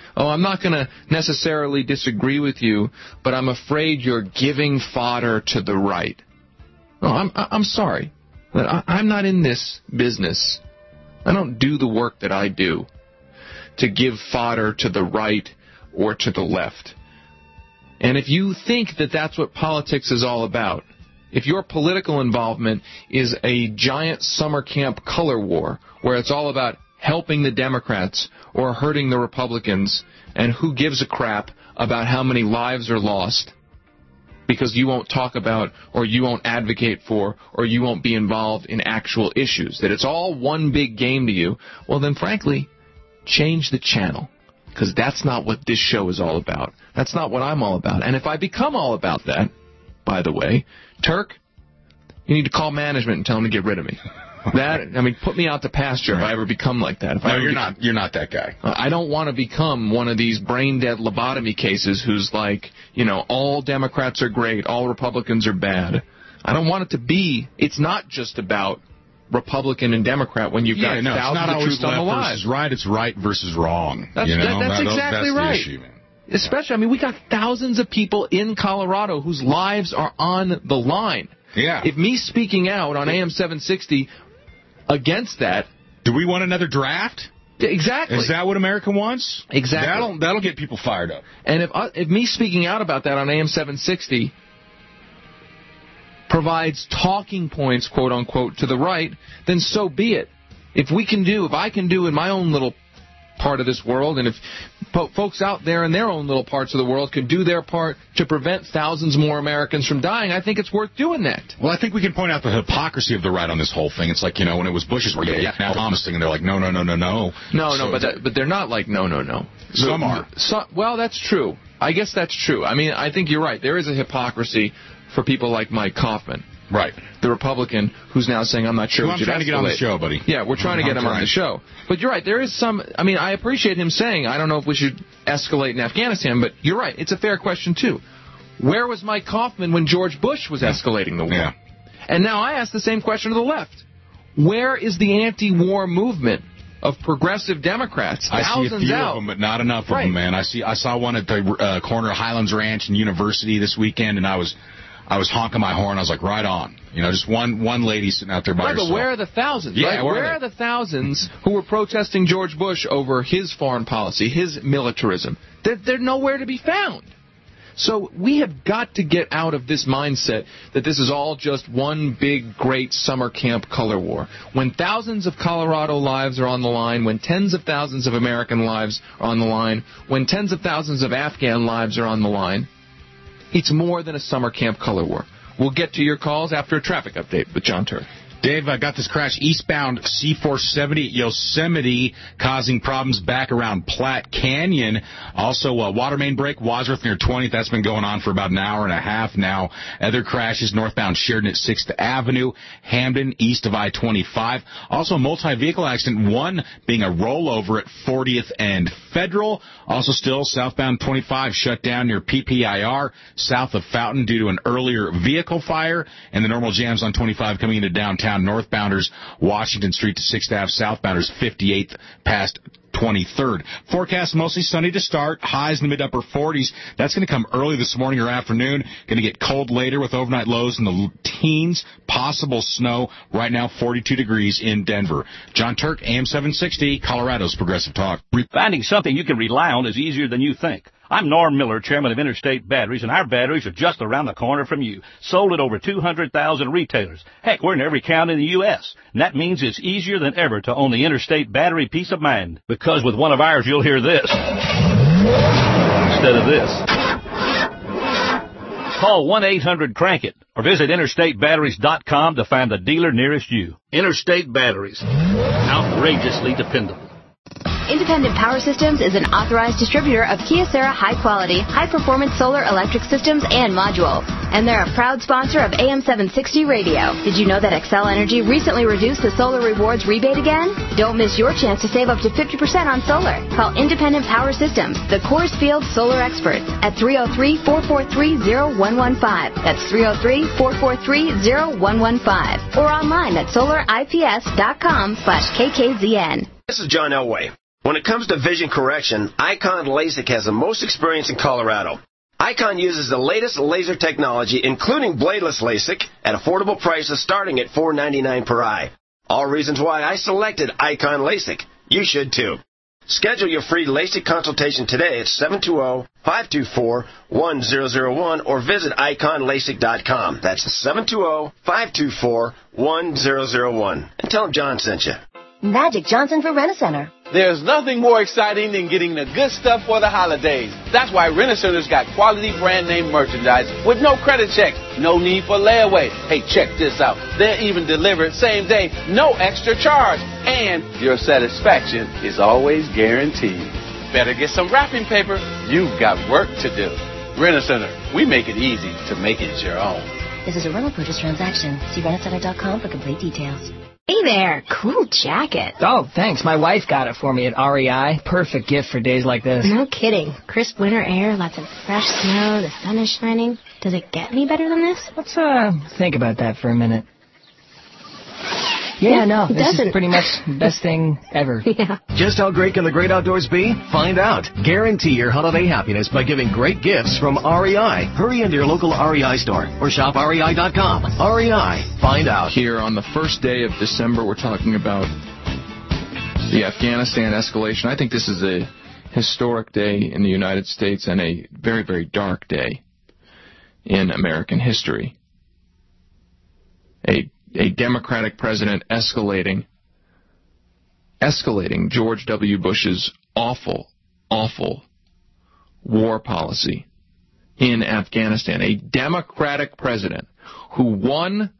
oh, I'm not going to necessarily disagree with you, but I'm afraid you're giving fodder to the right. No, I'm, I'm sorry. But I, I'm not in this business. I don't do the work that I do to give fodder to the right or to the left. And if you think that that's what politics is all about, if your political involvement is a giant summer camp color war where it's all about helping the Democrats or hurting the Republicans, and who gives a crap about how many lives are lost because you won't talk about or you won't advocate for or you won't be involved in actual issues, that it's all one big game to you, well then frankly, change the channel. Because that's not what this show is all about. That's not what I'm all about. And if I become all about that, by the way, Turk, you need to call management and tell them to get rid of me. That, I mean, put me out to pasture if I ever become like that. If
no,
I
you're
be-
not. You're not that guy.
I don't want to become one of these brain-dead lobotomy cases who's like, you know, all Democrats are great, all Republicans are bad. I don't want it to be. It's not just about Republican and Democrat when you've
yeah,
got
no,
thousands
it's not
of
always
troops on the
left
line.
versus right. It's right versus wrong.
That's,
you know?
that, that's
that,
exactly
that's
right.
The issue, man.
Especially, I mean, we got thousands of people in Colorado whose lives are on the line.
Yeah.
If me speaking out on A M seven sixty against that,
do we want another draft?
Exactly.
Is that what America wants?
Exactly.
That'll that'll get people fired up.
And if uh, if me speaking out about that on A M seven sixty provides talking points, quote unquote, to the right, then so be it. If we can do, if I can do in my own little part of this world, and if po- folks out there in their own little parts of the world can do their part to prevent thousands more Americans from dying, I think it's worth doing that.
Well, I think we can point out the hypocrisy of the right on this whole thing. It's like, you know, when it was Bush's were, yeah, yeah, now promising, and they're like, no, no, no, no, no.
No,
so
no, but that, but they're not like, no, no, no.
Some
the,
are.
So, well, that's true. I guess that's true. I mean, I think you're right. There is a hypocrisy for people like Mike Kaufman.
Right.
The Republican who's now saying, I'm not sure
well,
we
I'm trying
escalate.
to get on the show, buddy.
Yeah, we're trying to get
I'm
him
trying.
on the show. But you're right. There is some, I mean, I appreciate him saying, I don't know if we should escalate in Afghanistan, but you're right. It's a fair question, too. Where was Mike Kaufman when George Bush was yeah. escalating the war?
Yeah.
And now I ask the same question to the left. Where is the anti-war movement of progressive Democrats?
I
Thousands
see a few
out.
of them, but not enough of
right.
them, man. I see. I saw one at the uh, corner of Highlands Ranch and University this weekend, and I was, I was honking my horn. I was like, right on. You know, just one one lady sitting out there by
right,
herself.
But where are the thousands?
Yeah,
right?
where,
where
are,
are the thousands who were protesting George Bush over his foreign policy, his militarism? They're, they're nowhere to be found. So we have got to get out of this mindset that this is all just one big, great summer camp color war. When thousands of Colorado lives are on the line, when tens of thousands of American lives are on the line, when tens of thousands of Afghan lives are on the line, it's more than a summer camp color war. We'll get to your calls after a traffic update with John Turk.
Dave, I got this crash eastbound C four seventy at Yosemite, causing problems back around Platte Canyon. Also, a water main break, Wadsworth near twentieth. That's been going on for about an hour and a half now. Other crashes, northbound Sheridan at sixth Avenue, Hamden east of I twenty-five. Also, a multi-vehicle accident, one being a rollover at fortieth and Federal. Also, still southbound twenty-five shut down near P P I R, south of Fountain due to an earlier vehicle fire. And the normal jams on twenty-five coming into downtown. Northbounders, Washington Street to sixth Avenue, southbounders, fifty-eighth past twenty-third. Forecast mostly sunny to start. Highs in the mid-upper forties. That's going to come early this morning or afternoon. Going to get cold later with overnight lows in the teens. Possible snow. Right now, forty-two degrees in Denver. John Turk, A M seven sixty, Colorado's Progressive Talk.
Finding something you can rely on is easier than you think. I'm Norm Miller, chairman of Interstate Batteries, and our batteries are just around the corner from you. Sold at over two hundred thousand retailers. Heck, we're in every county in the U S And that means it's easier than ever to own the Interstate Battery peace of mind. Because with one of ours, you'll hear this instead of this. Call one eight hundred crank it or visit interstate batteries dot com to find the dealer nearest you. Interstate Batteries. Outrageously dependable.
Independent Power Systems is an authorized distributor of Kyocera high-quality, high-performance solar electric systems and modules. And they're a proud sponsor of A M seven sixty Radio. Did you know that Xcel Energy recently reduced the Solar Rewards rebate again? Don't miss your chance to save up to fifty percent on solar. Call Independent Power Systems, the Coors Field solar experts, at three oh three, four four three, oh one one five. That's three oh three, four four three, oh one one five. Or online at solar I P S dot com slash K K Z N.
This is John Elway.
When it comes to vision correction, Icon LASIK has the most experience in Colorado. Icon uses the latest laser technology, including bladeless LASIK, at affordable prices starting at four dollars and ninety-nine cents per eye. All reasons why I selected Icon LASIK. You should too. Schedule your free LASIK consultation today at seven two zero, five two four, one zero zero one or visit icon lasik dot com. That's seven two zero, five two four, one zero zero one. And tell them John sent you.
Magic Johnson for Rent-A-Center.
There's nothing more exciting than getting the good stuff for the holidays. That's why Rent-A-Center's got quality brand name merchandise with no credit checks, no need for layaway. Hey, check this out. They'll even deliver same day, no extra charge. And your satisfaction is always guaranteed. Better get some wrapping paper. You've got work to do. Rent-A-Center, we make it easy to make it your own.
This is a rental purchase transaction. See rent a center dot com for complete details.
Hey there, cool jacket.
Oh, thanks. My wife got it for me at R E I. Perfect gift for days like this.
No kidding. Crisp winter air, lots of fresh snow, the sun is shining. Does it get any better than this?
Let's uh think about that for a minute. Yeah, no,
it
this
doesn't.
is pretty much the best thing ever.
Yeah.
Just how great can the great outdoors be? Find out. Guarantee your holiday happiness by giving great gifts from R E I. Hurry into your local R E I store or shop R E I dot com. R E I. Find out.
Here on the first day of December, we're talking about the Afghanistan escalation. I think this is a historic day in the United States and a very, very dark day in American history. A A Democratic president escalating, escalating George W. Bush's awful, awful war policy in Afghanistan. A Democratic president who won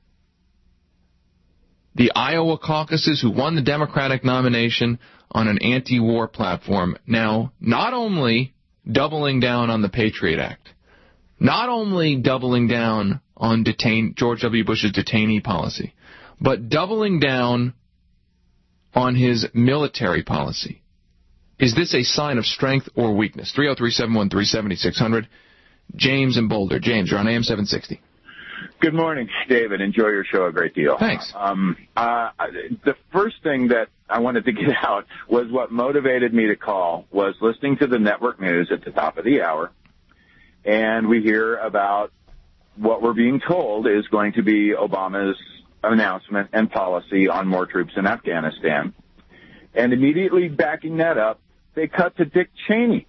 the Iowa caucuses, who won the Democratic nomination on an anti-war platform, now not only doubling down on the Patriot Act, not only doubling down on detain George W. Bush's detainee policy, but doubling down on his military policy. Is this a sign of strength or weakness? three oh three, seven one three, seven six zero zero. James in Boulder. James, you're on A M seven sixty.
Good morning, David. Enjoy your show a great deal.
Thanks.
Um, uh, the first thing that I wanted to get out was what motivated me to call was listening to the network news at the top of the hour, and we hear about what we're being told is going to be Obama's announcement and policy on more troops in Afghanistan. And immediately backing that up, they cut to Dick Cheney.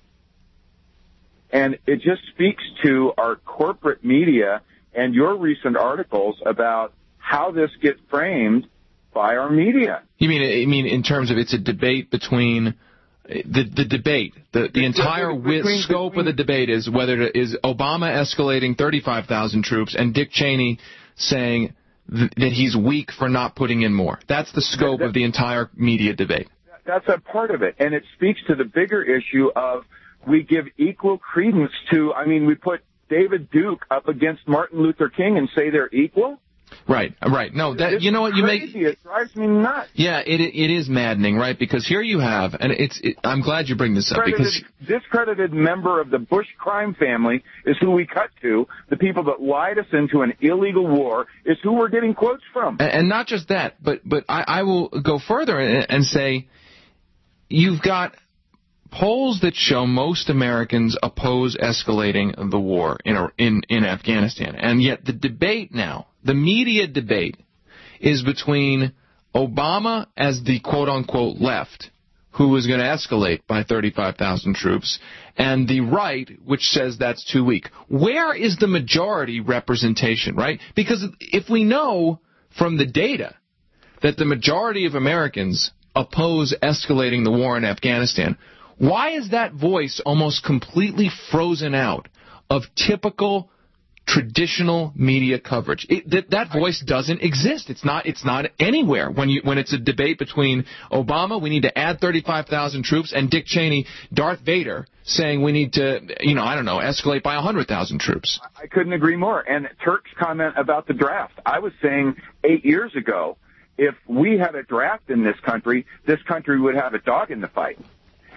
And it just speaks to our corporate media and your recent articles about how this gets framed by our media.
You mean, I mean in terms of it's a debate between The the debate, the the entire width, scope of the debate is whether to, is Obama escalating thirty-five thousand troops and Dick Cheney saying th- that he's weak for not putting in more. That's the scope that, of the entire media debate.
That's a part of it, and it speaks to the bigger issue of we give equal credence to. I mean, we put David Duke up against Martin Luther King and say they're equal.
Right, right. No, that you know what you
crazy.
make.
It drives me nuts.
Yeah, it it is maddening, right? Because here you have, and it's. It, I'm glad you bring this up because
discredited member of the Bush crime family is who we cut to. The people that lied us into an illegal war is who we're getting quotes from.
And, and not just that, but but I, I will go further and, and say, you've got polls that show most Americans oppose escalating the war in in in Afghanistan, and yet the debate now. The media debate is between Obama as the quote-unquote left, who is going to escalate by thirty-five thousand troops, and the right, which says that's too weak. Where is the majority representation, right? Because if we know from the data that the majority of Americans oppose escalating the war in Afghanistan, why is that voice almost completely frozen out of typical traditional media coverage? It, that, that voice doesn't exist. It's not. It's not anywhere. When you when it's a debate between Obama, we need to add thirty-five thousand troops, and Dick Cheney, Darth Vader, saying we need to, you know, I don't know, escalate by one hundred thousand troops.
I couldn't agree more. And Turk's comment about the draft. I was saying eight years ago, if we had a draft in this country, this country would have a dog in the fight.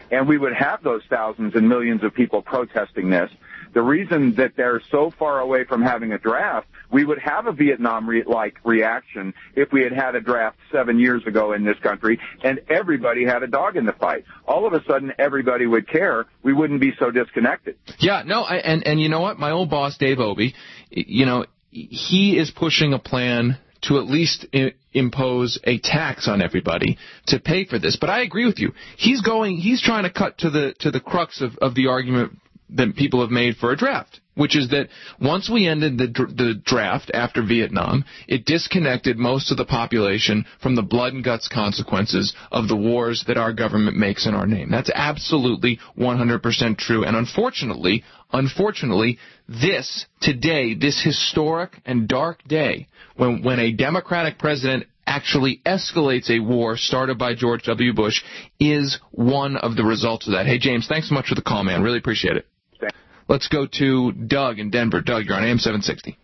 and we would have those thousands and millions of people protesting this. The reason that they're so far away from having a draft, we would have a Vietnam-like reaction if we had had a draft seven years ago in this country and everybody had a dog in the fight. All of a sudden, everybody would care. We wouldn't be so disconnected.
Yeah, no, I, and, and you know what? My old boss, Dave Obey, you know, he is pushing a plan to at least I- impose a tax on everybody to pay for this. But I agree with you. He's going, he's trying to cut to the to the crux of, of the argument that people have made for a draft, which is that once we ended the, dr- the draft after Vietnam, it disconnected most of the population from the blood and guts consequences of the wars that our government makes in our name. That's absolutely one hundred percent true. And unfortunately, unfortunately, this today, this historic and dark day, when, when a Democratic president actually escalates a war started by George W. Bush, is one of the results of that. Hey, James, thanks so much for the call, man. Really appreciate it. Let's go to Doug in Denver. Doug, you're on A M seven sixty.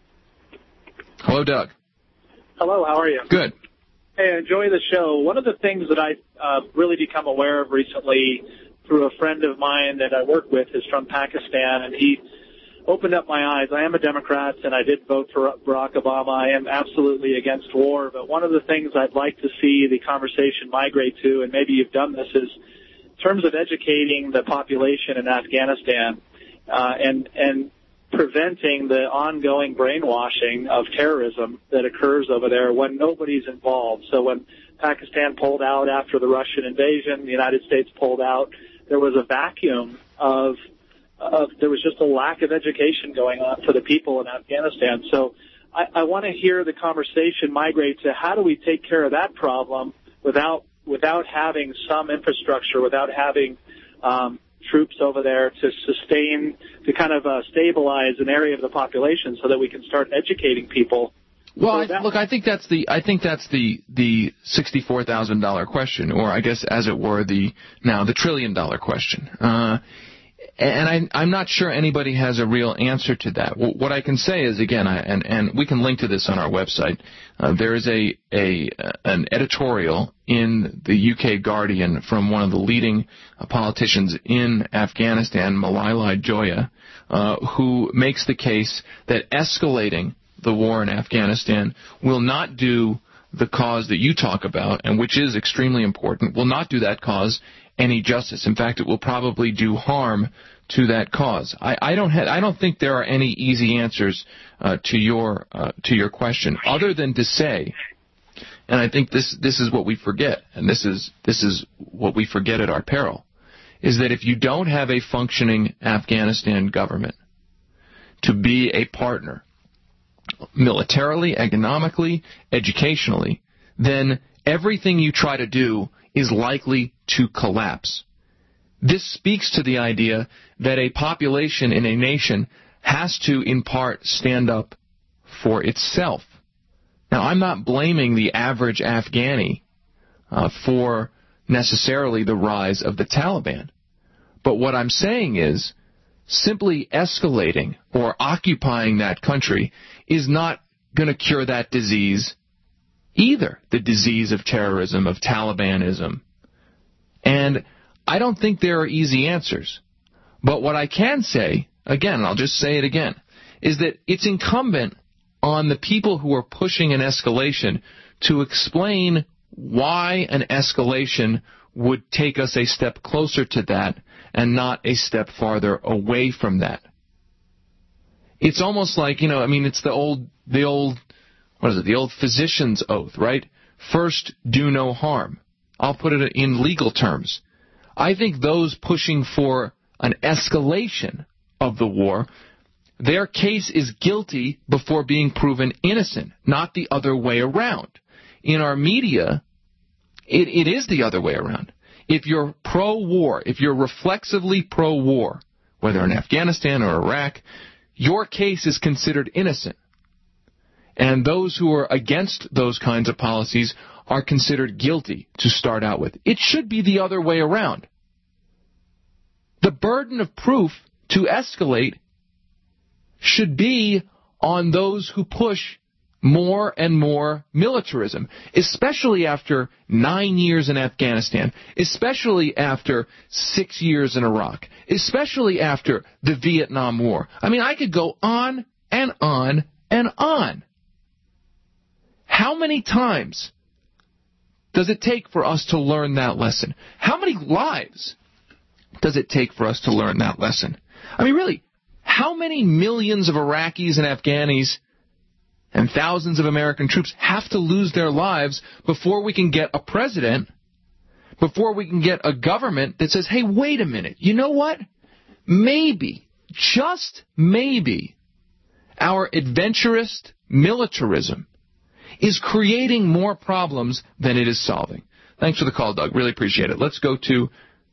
Hello, Doug.
Hello, how are you?
Good.
Hey, I enjoy the show. One of the things that I uh, really become aware of recently through a friend of mine that I work with is from Pakistan, and he opened up my eyes. I am a Democrat, and I did vote for Barack Obama. I am absolutely against war, but one of the things I'd like to see the conversation migrate to, and maybe you've done this, is in terms of educating the population in Afghanistan uh, and and preventing the ongoing brainwashing of terrorism that occurs over there when nobody's involved. So when Pakistan pulled out after the Russian invasion, the United States pulled out, there was a vacuum of Uh, there was just a lack of education going on for the people in Afghanistan. So I, I want to hear the conversation migrate to how do we take care of that problem without without having some infrastructure, without having um, troops over there to sustain, to kind of uh, stabilize an area of the population so that we can start educating people.
Well, I, look, I think that's the I think that's the the sixty-four thousand dollar question, or I guess as it were the now the trillion dollar question. Uh, And I, I'm not sure anybody has a real answer to that. What I can say is, again, I, and, and we can link to this on our website, uh, there is a, a an editorial in the U K Guardian from one of the leading uh, politicians in Afghanistan, Malalai Joya, uh, who makes the case that escalating the war in Afghanistan will not do the cause that you talk about, and which is extremely important, will not do that cause any justice. In fact, it will probably do harm to that cause. I, I don't ha- I don't think there are any easy answers uh, to your uh, to your question, other than to say, and I think this this is what we forget, and this is this is what we forget at our peril, is that if you don't have a functioning Afghanistan government to be a partner, militarily, economically, educationally, then everything you try to do is likely to collapse. This speaks to the idea that a population in a nation has to, in part, stand up for itself. Now, I'm not blaming the average Afghani uh, for necessarily the rise of the Taliban. But what I'm saying is, simply escalating or occupying that country is not going to cure that disease either, the disease of terrorism, of Talibanism. And I don't think there are easy answers. But what I can say, again, and I'll just say it again, is that it's incumbent on the people who are pushing an escalation to explain why an escalation would take us a step closer to that and not a step farther away from that. It's almost like, you know, I mean, it's the old, the old, what is it, the old physician's oath, right? First, do no harm. I'll put it in legal terms. I think those pushing for an escalation of the war, their case is guilty before being proven innocent, not the other way around. In our media, it, it is the other way around. If you're pro-war, if you're reflexively pro-war, whether in Afghanistan or Iraq, your case is considered innocent. And those who are against those kinds of policies are considered guilty to start out with. It should be the other way around. The burden of proof to escalate should be on those who push more and more militarism, especially after nine years in Afghanistan, especially after six years in Iraq, especially after the Vietnam War. I mean, I could go on and on and on. How many times does it take for us to learn that lesson? How many lives does it take for us to learn that lesson? I mean, really, how many millions of Iraqis and Afghanis and thousands of American troops have to lose their lives before we can get a president, before we can get a government that says, hey, wait a minute, you know what? Maybe, just maybe, our adventurous militarism is creating more problems than it is solving. Thanks for the call, Doug. Really appreciate it. Let's go to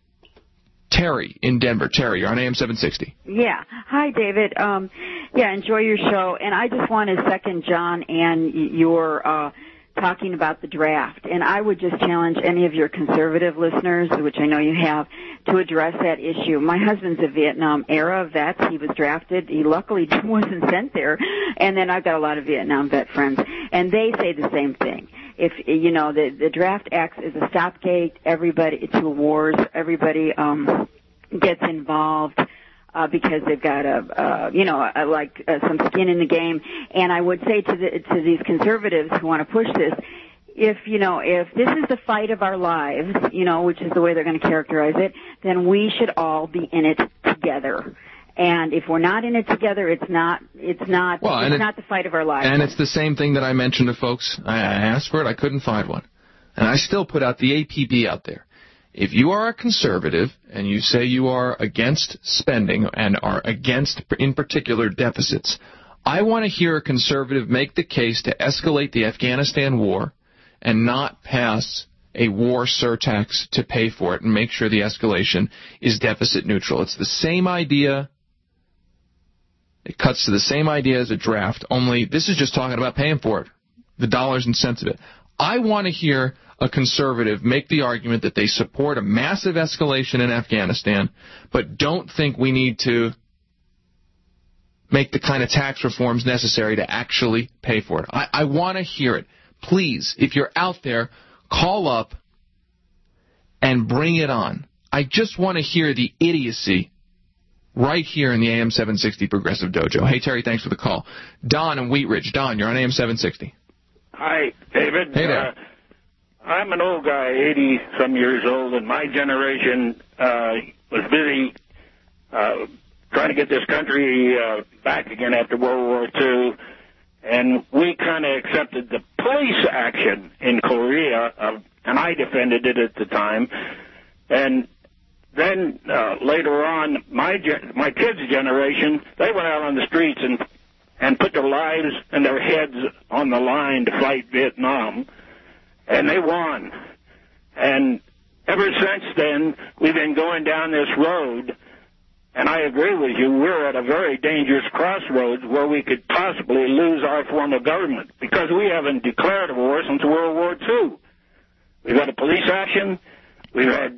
Terry in Denver. Terry, you're on A M seven sixty.
Yeah. Hi, David. Um, yeah, enjoy your show. And I just want to second John and your uh, talking about the draft. And I would just challenge any of your conservative listeners, which I know you have, to address that issue. My husband's a Vietnam era vet. He was drafted. He luckily wasn't sent there. And then I've got a lot of Vietnam vet friends. And they say the same thing. If, you know, the, the draft acts as a stopgate, everybody, to wars, everybody, um, gets involved, uh, because they've got a, uh, you know, a, like, uh, some skin in the game. And I would say to the, to these conservatives who want to push this, if, you know, if this is the fight of our lives, you know, which is the way they're going to characterize it, then we should all be in it together. And if we're not in it together, it's not, it's not,
well,
it's
it,
not the fight of our lives.
And it's the same thing that I mentioned to folks. I, I asked for it. I couldn't find one. And I still put out the A P B out there. If you are a conservative and you say you are against spending and are against, in particular, deficits, I want to hear a conservative make the case to escalate the Afghanistan war and not pass a war surtax to pay for it and make sure the escalation is deficit neutral. It's the same idea. It cuts to the same idea as a draft, only this is just talking about paying for it, the dollars and cents of it. I want to hear a conservative make the argument that they support a massive escalation in Afghanistan, but don't think we need to make the kind of tax reforms necessary to actually pay for it. I, I want to hear it. Please, if you're out there, call up and bring it on. I just want to hear the idiocy right here in the A M seven sixty Progressive Dojo. Hey, Terry, thanks for the call. Don in Wheat Ridge. Don, you're on A M seven sixty.
Hi, David.
Hey there.
Uh, I'm an old guy, eighty-some years old, and my generation uh, was busy uh, trying to get this country uh, back again after World War Two, and we kind of accepted the police action in Korea, uh, and I defended it at the time. And then uh, later on, my gen- my kids' generation, they went out on the streets and and put their lives and their heads on the line to fight Vietnam, and they won. And ever since then, we've been going down this road, and I agree with you, we're at a very dangerous crossroads where we could possibly lose our form of government, because we haven't declared a war since World War Two. We've had a police action, we've had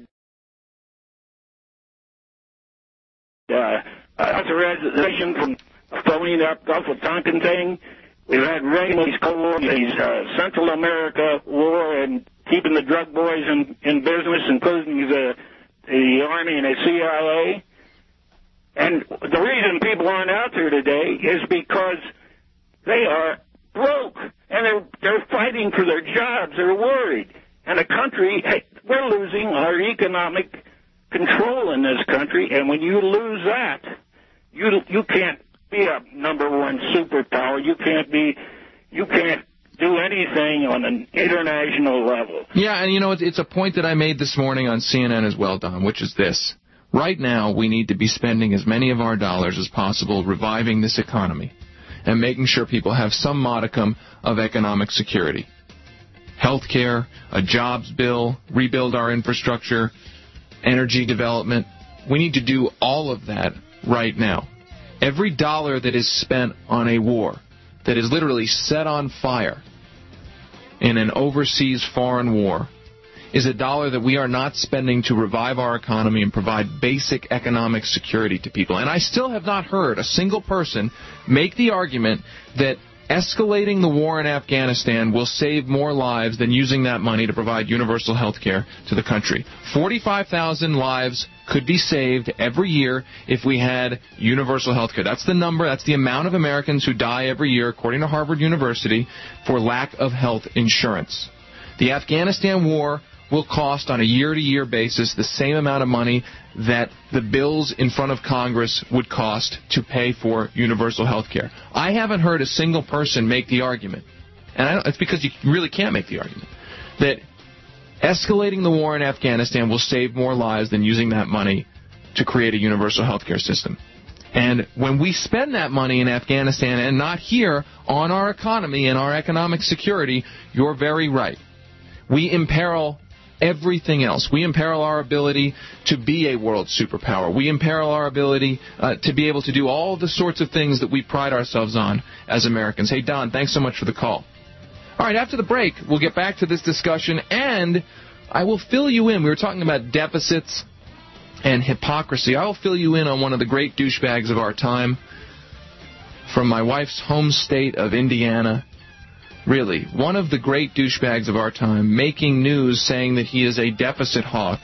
uh, authorization from following that Gulf of Tonkin thing. We've had Reagan's Cold War, these uh, Central America war, and keeping the drug boys in, in business, including the, the Army and the C I A. And the reason people aren't out there today is because they are broke, and they're, they're fighting for their jobs. They're worried. And the country, hey, we're losing our economic control in this country, and when you lose that, you you can't be a number one superpower. You can't be, you can't do anything on an international level.
Yeah, and you know, it's, it's a point that I made this morning on C N N as well, Don, which is this. Right now, we need to be spending as many of our dollars as possible reviving this economy and making sure people have some modicum of economic security. Health care, a jobs bill, rebuild our infrastructure, energy development. We need to do all of that right now. Every dollar that is spent on a war, that is literally set on fire in an overseas foreign war, is a dollar that we are not spending to revive our economy and provide basic economic security to people. And I still have not heard a single person make the argument that escalating the war in Afghanistan will save more lives than using that money to provide universal health care to the country. forty-five thousand lives could be saved every year if we had universal health care. That's the number, that's the amount of Americans who die every year, according to Harvard University, for lack of health insurance. The Afghanistan war will cost on a year-to-year basis the same amount of money that the bills in front of Congress would cost to pay for universal health care. I haven't heard a single person make the argument, and I don't, it's because you really can't make the argument, that escalating the war in Afghanistan will save more lives than using that money to create a universal health care system. And when we spend that money in Afghanistan and not here on our economy and our economic security, you're very right. We imperil everything else. We imperil our ability to be a world superpower. We imperil our ability uh, to be able to do all the sorts of things that we pride ourselves on as Americans. Hey, Don, thanks so much for the call. All right, after the break, we'll get back to this discussion, and I will fill you in. We were talking about deficits and hypocrisy. I'll fill you in on one of the great douchebags of our time from my wife's home state of Indiana. Really, one of the great douchebags of our time, making news saying that he is a deficit hawk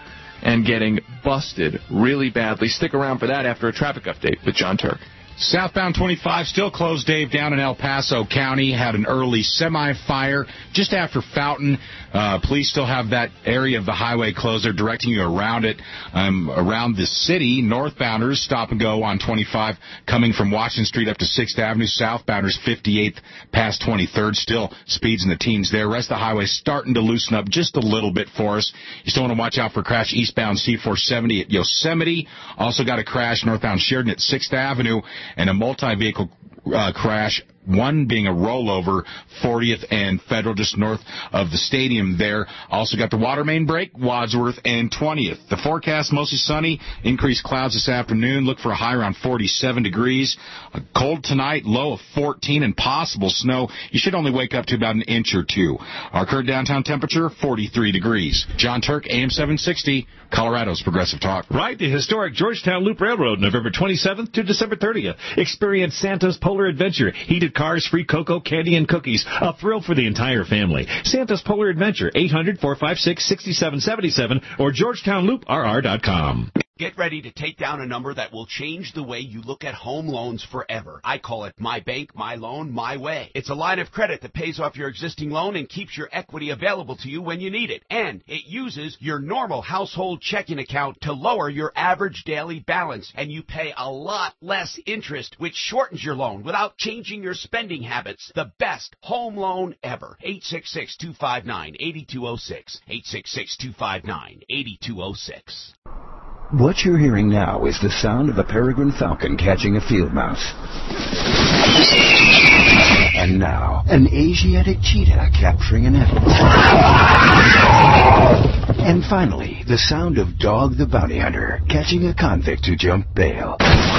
and getting busted really badly. Stick around for that after a traffic update with John Turk.
Southbound twenty-five still closed, Dave, down in El Paso County. Had an early semi-fire just after Fountain. Uh, police still have that area of the highway closed. They're directing you around it, um, around the city. Northbounders stop and go on twenty-five, coming from Washington Street up to sixth Avenue. Southbounders fifty-eighth past twenty-third. Still speeds in the teens there. Rest of the highway starting to loosen up just a little bit for us. You still want to watch out for a crash eastbound C four seventy at Yosemite. Also got a crash northbound Sheridan at sixth Avenue. And a multi-vehicle uh, crash, one being a rollover, fortieth and Federal, just north of the stadium there. Also got the water main break, Wadsworth and twentieth. The forecast, mostly sunny, increased clouds this afternoon. Look for a high around forty-seven degrees. Uh, cold tonight, low of fourteen, and possible snow. You should only wake up to about an inch or two. Our current downtown temperature, forty-three degrees. John Turk, A M seven sixty, Colorado's Progressive Talk.
Ride the historic Georgetown Loop Railroad, November twenty-seventh to December thirtieth. Experience Santa's Polar Adventure, heated cars, free cocoa, candy, and cookies. A thrill for the entire family. Santa's Polar Adventure, eight hundred, four five six, six seven seven seven or georgetown loop r r dot com.
Get ready to take down a number that will change the way you look at home loans forever. I call it My Bank, My Loan, My Way. It's a line of credit that pays off your existing loan and keeps your equity available to you when you need it. And it uses your normal household checking account to lower your average daily balance. And you pay a lot less interest, which shortens your loan without changing your spending habits. The best home loan ever. eight six six, two five nine, eight two zero six. eight six six, two five nine, eight two zero six.
What you're hearing now is the sound of a peregrine falcon catching a field mouse. And now, an Asiatic cheetah capturing an elephant. And finally, the sound of Dog the Bounty Hunter catching a convict who jumped bail.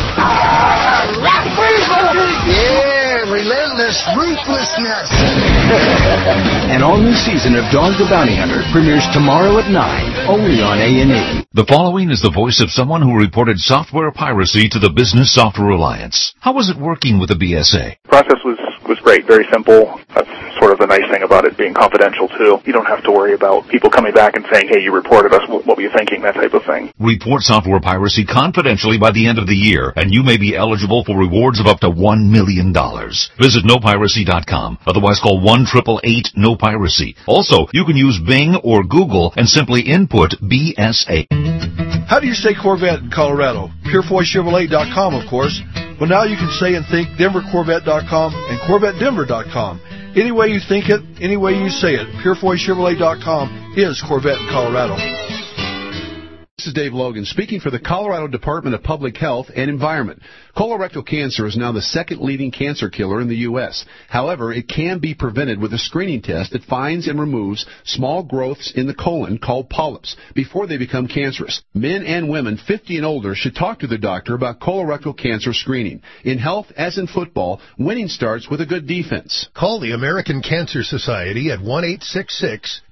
Yeah, relentless ruthlessness.
An all-new season of Dog the Bounty Hunter premieres tomorrow at nine, only on A and E.
The following is the voice of someone who reported software piracy to the Business Software Alliance. How was it working with the B S A?
The process was, was great, very simple. That's sort of the nice thing about it being confidential, too. You don't have to worry about people coming back and saying, hey, you reported us, what were you thinking, that type of thing.
Report software piracy confidentially by the end of the year, and you may be eligible for rewards of up to one million dollars. Visit no piracy dot com, otherwise call one eight eight eight, N O Piracy. Also, you can use Bing or Google and simply input B S A.
How do you say Corvette in Colorado? Purefoy Chevrolet dot com, of course. Well, now you can say and think Denver Corvette dot com and Corvette Denver dot com. Any way you think it, any way you say it, Purefoy Chevrolet dot com is Corvette in Colorado.
This is Dave Logan speaking for the Colorado Department of Public Health and Environment. Colorectal cancer is now the second leading cancer killer in the U S However, it can be prevented with a screening test that finds and removes small growths in the colon called polyps before they become cancerous. Men and women fifty and older should talk to their doctor about colorectal cancer screening. In health, as in football, winning starts with a good defense.
Call the American Cancer Society at one eight six six,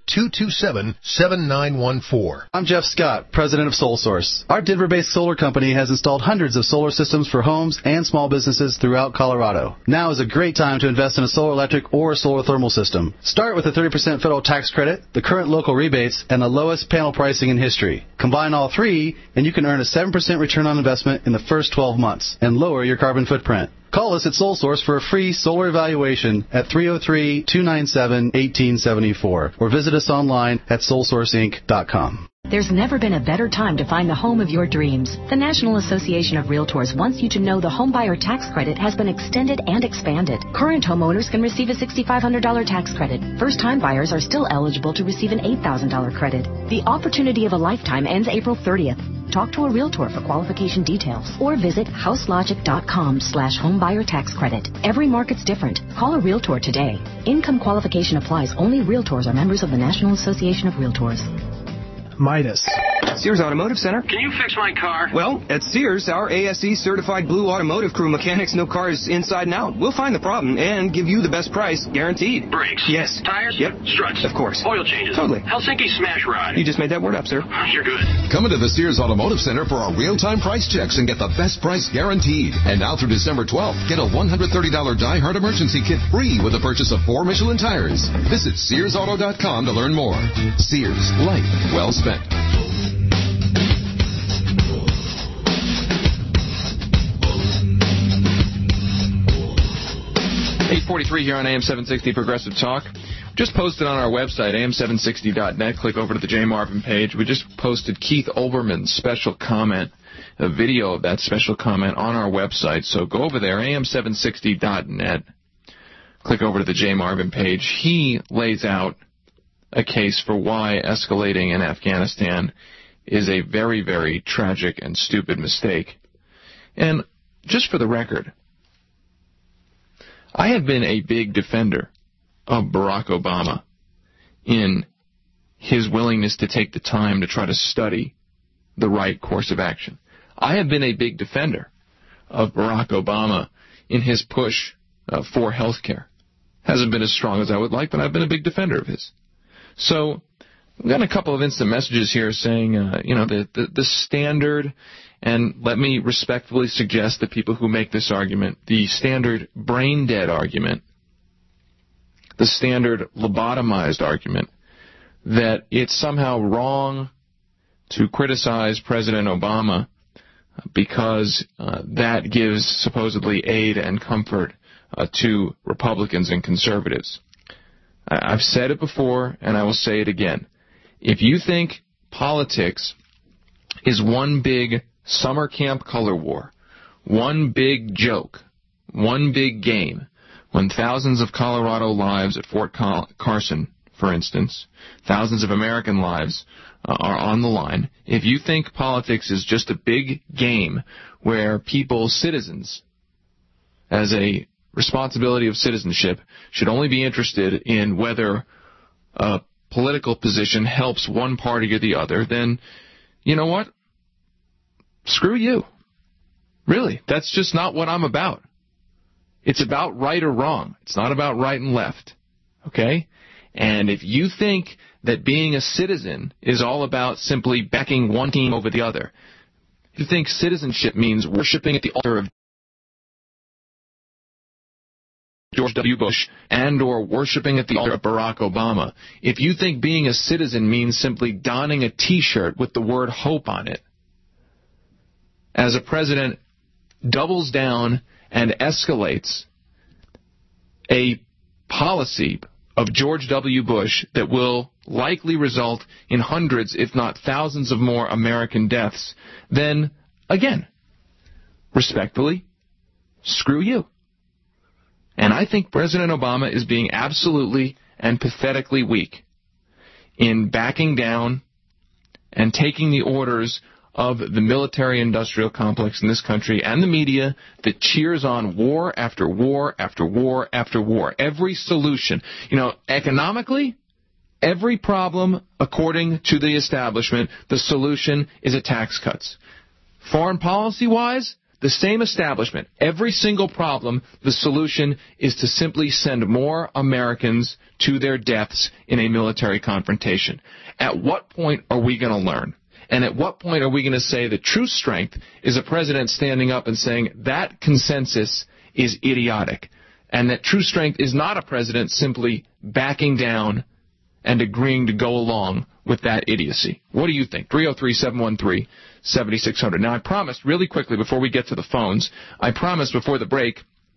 two two seven, seven nine one four.
I'm Jeff Scott, president of SolSource. Our Denver-based solar company has installed hundreds of solar systems for homes and small businesses throughout Colorado. Now is a great time to invest in a solar electric or solar thermal system. Start with a thirty percent federal tax credit, the current local rebates, and the lowest panel pricing in history. Combine all three, and you can earn a seven percent return on investment in the first twelve months and lower your carbon footprint. Call us at SolSource for a free solar evaluation at three oh three, two nine seven, one eight seven four or visit us online at soul source inc dot com.
There's never been a better time to find the home of your dreams. The National Association of Realtors wants you to know the homebuyer tax credit has been extended and expanded. Current homeowners can receive a six thousand five hundred dollars tax credit. First-time buyers are still eligible to receive an eight thousand dollars credit. The opportunity of a lifetime ends April thirtieth. Talk to a realtor for qualification details or visit houselogic.com slash homebuyer tax credit. Every market's different. Call a realtor today. Income qualification applies. Only realtors are members of the National Association of Realtors.
Midas.
Sears Automotive Center.
Can you fix my car?
Well, at Sears, our A S E certified blue automotive crew mechanics know cars inside and out. We'll find the problem and give you the best price, guaranteed.
Brakes?
Yes.
Tires?
Yep.
Struts?
Of course.
Oil changes?
Totally.
Helsinki smash rod?
You just made that word up, sir.
You're good.
Come into the Sears Automotive Center for our real-time price checks and get the best price guaranteed. And now through December twelfth, get a one hundred thirty dollars Die Hard emergency kit free with the purchase of four Michelin tires. Visit Sears Auto dot com to learn more. Sears. Life well spent.
eight forty-three here on A M seven sixty Progressive Talk. Just posted on our website, A M seven sixty dot net. Click over to the Jay Marvin page. We just posted Keith Olbermann's special comment, a video of that special comment on our website. So go over there, A M seven sixty dot net. Click over to the Jay Marvin page. He lays out a case for why escalating in Afghanistan is a very, very tragic and stupid mistake. And just for the record, I have been a big defender of Barack Obama in his willingness to take the time to try to study the right course of action. I have been a big defender of Barack Obama in his push uh, for health care. Hasn't been as strong as I would like, but I've been a big defender of his. So I've gotten a couple of instant messages here saying, uh, you know, the, the, the standard, and let me respectfully suggest that people who make this argument, the standard brain-dead argument, the standard lobotomized argument, that it's somehow wrong to criticize President Obama because uh, that gives supposedly aid and comfort uh, to Republicans and conservatives. I- I've said it before, and I will say it again. If you think politics is one big summer camp color war, one big joke, one big game, when thousands of Colorado lives at Fort Carson, for instance, thousands of American lives uh, are on the line, if you think politics is just a big game where people, citizens, as a responsibility of citizenship, should only be interested in whether a political position helps one party or the other, then you know what? Screw you. Really, that's just not what I'm about. It's about right or wrong. It's not about right and left. Okay? And if you think that being a citizen is all about simply backing one team over the other, if you think citizenship means worshiping at the altar of George W. Bush and or worshiping at the altar of Barack Obama, if you think being a citizen means simply donning a T-shirt with the word hope on it, as a president doubles down and escalates a policy of George W. Bush that will likely result in hundreds, if not thousands of more American deaths, then, again, respectfully, screw you. And I think President Obama is being absolutely and pathetically weak in backing down and taking the orders of the military-industrial complex in this country and the media that cheers on war after war after war after war. Every solution, you know, economically, every problem, according to the establishment, the solution is a tax cuts. Foreign policy-wise, the same establishment, every single problem, the solution is to simply send more Americans to their deaths in a military confrontation. At what point are we going to learn? And at what point are we going to say that true strength is a president standing up and saying that consensus is idiotic, and that true strength is not a president simply backing down and agreeing to go along with that idiocy? What do you think? three oh three, seven one three, seven six zero zero. Now, I promised really quickly before we get to the phones, I promised before the break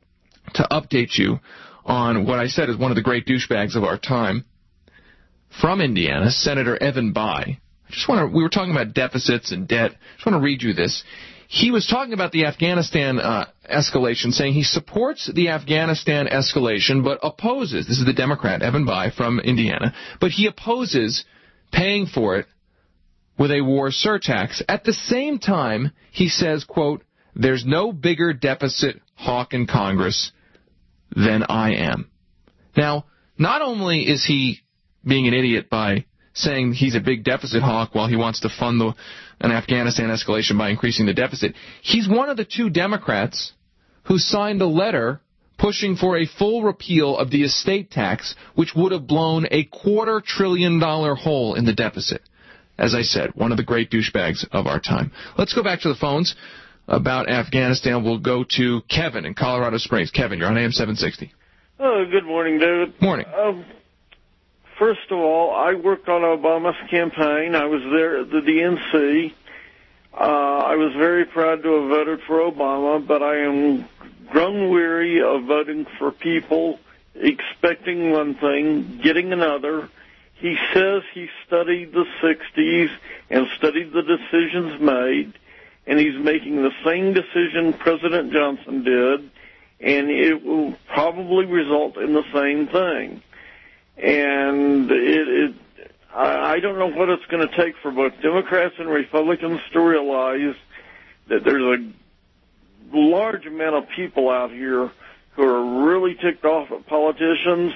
to update you on what I said is one of the great douchebags of our time. From Indiana, Senator Evan Bayh. I just want to, we were talking about deficits and debt. I just want to read you this. He was talking about the Afghanistan uh, escalation, saying he supports the Afghanistan escalation but opposes, this is the Democrat, Evan Bayh from Indiana, but he opposes paying for it with a war surtax. At the same time, he says, quote, there's no bigger deficit hawk in Congress than I am. Now, not only is he being an idiot by saying he's a big deficit hawk while he wants to fund the, an Afghanistan escalation by increasing the deficit, he's one of the two Democrats who signed a letter pushing for a full repeal of the estate tax, which would have blown a quarter trillion dollar hole in the deficit. As I said, one of the great douchebags of our time. Let's go back to the phones about Afghanistan. We'll go to Kevin in Colorado Springs. Kevin, you're on A M seven sixty.
Oh, good morning, David.
Morning.
Um, First of all, I worked on Obama's campaign. I was there at the D N C. Uh, I was very proud to have voted for Obama, but I am grown weary of voting for people expecting one thing, getting another. He says he studied the sixties and studied the decisions made, and he's making the same decision President Johnson did, and it will probably result in the same thing. And it, it, I, I don't know what it's going to take for both Democrats and Republicans to realize that there's a large amount of people out here who are really ticked off at politicians.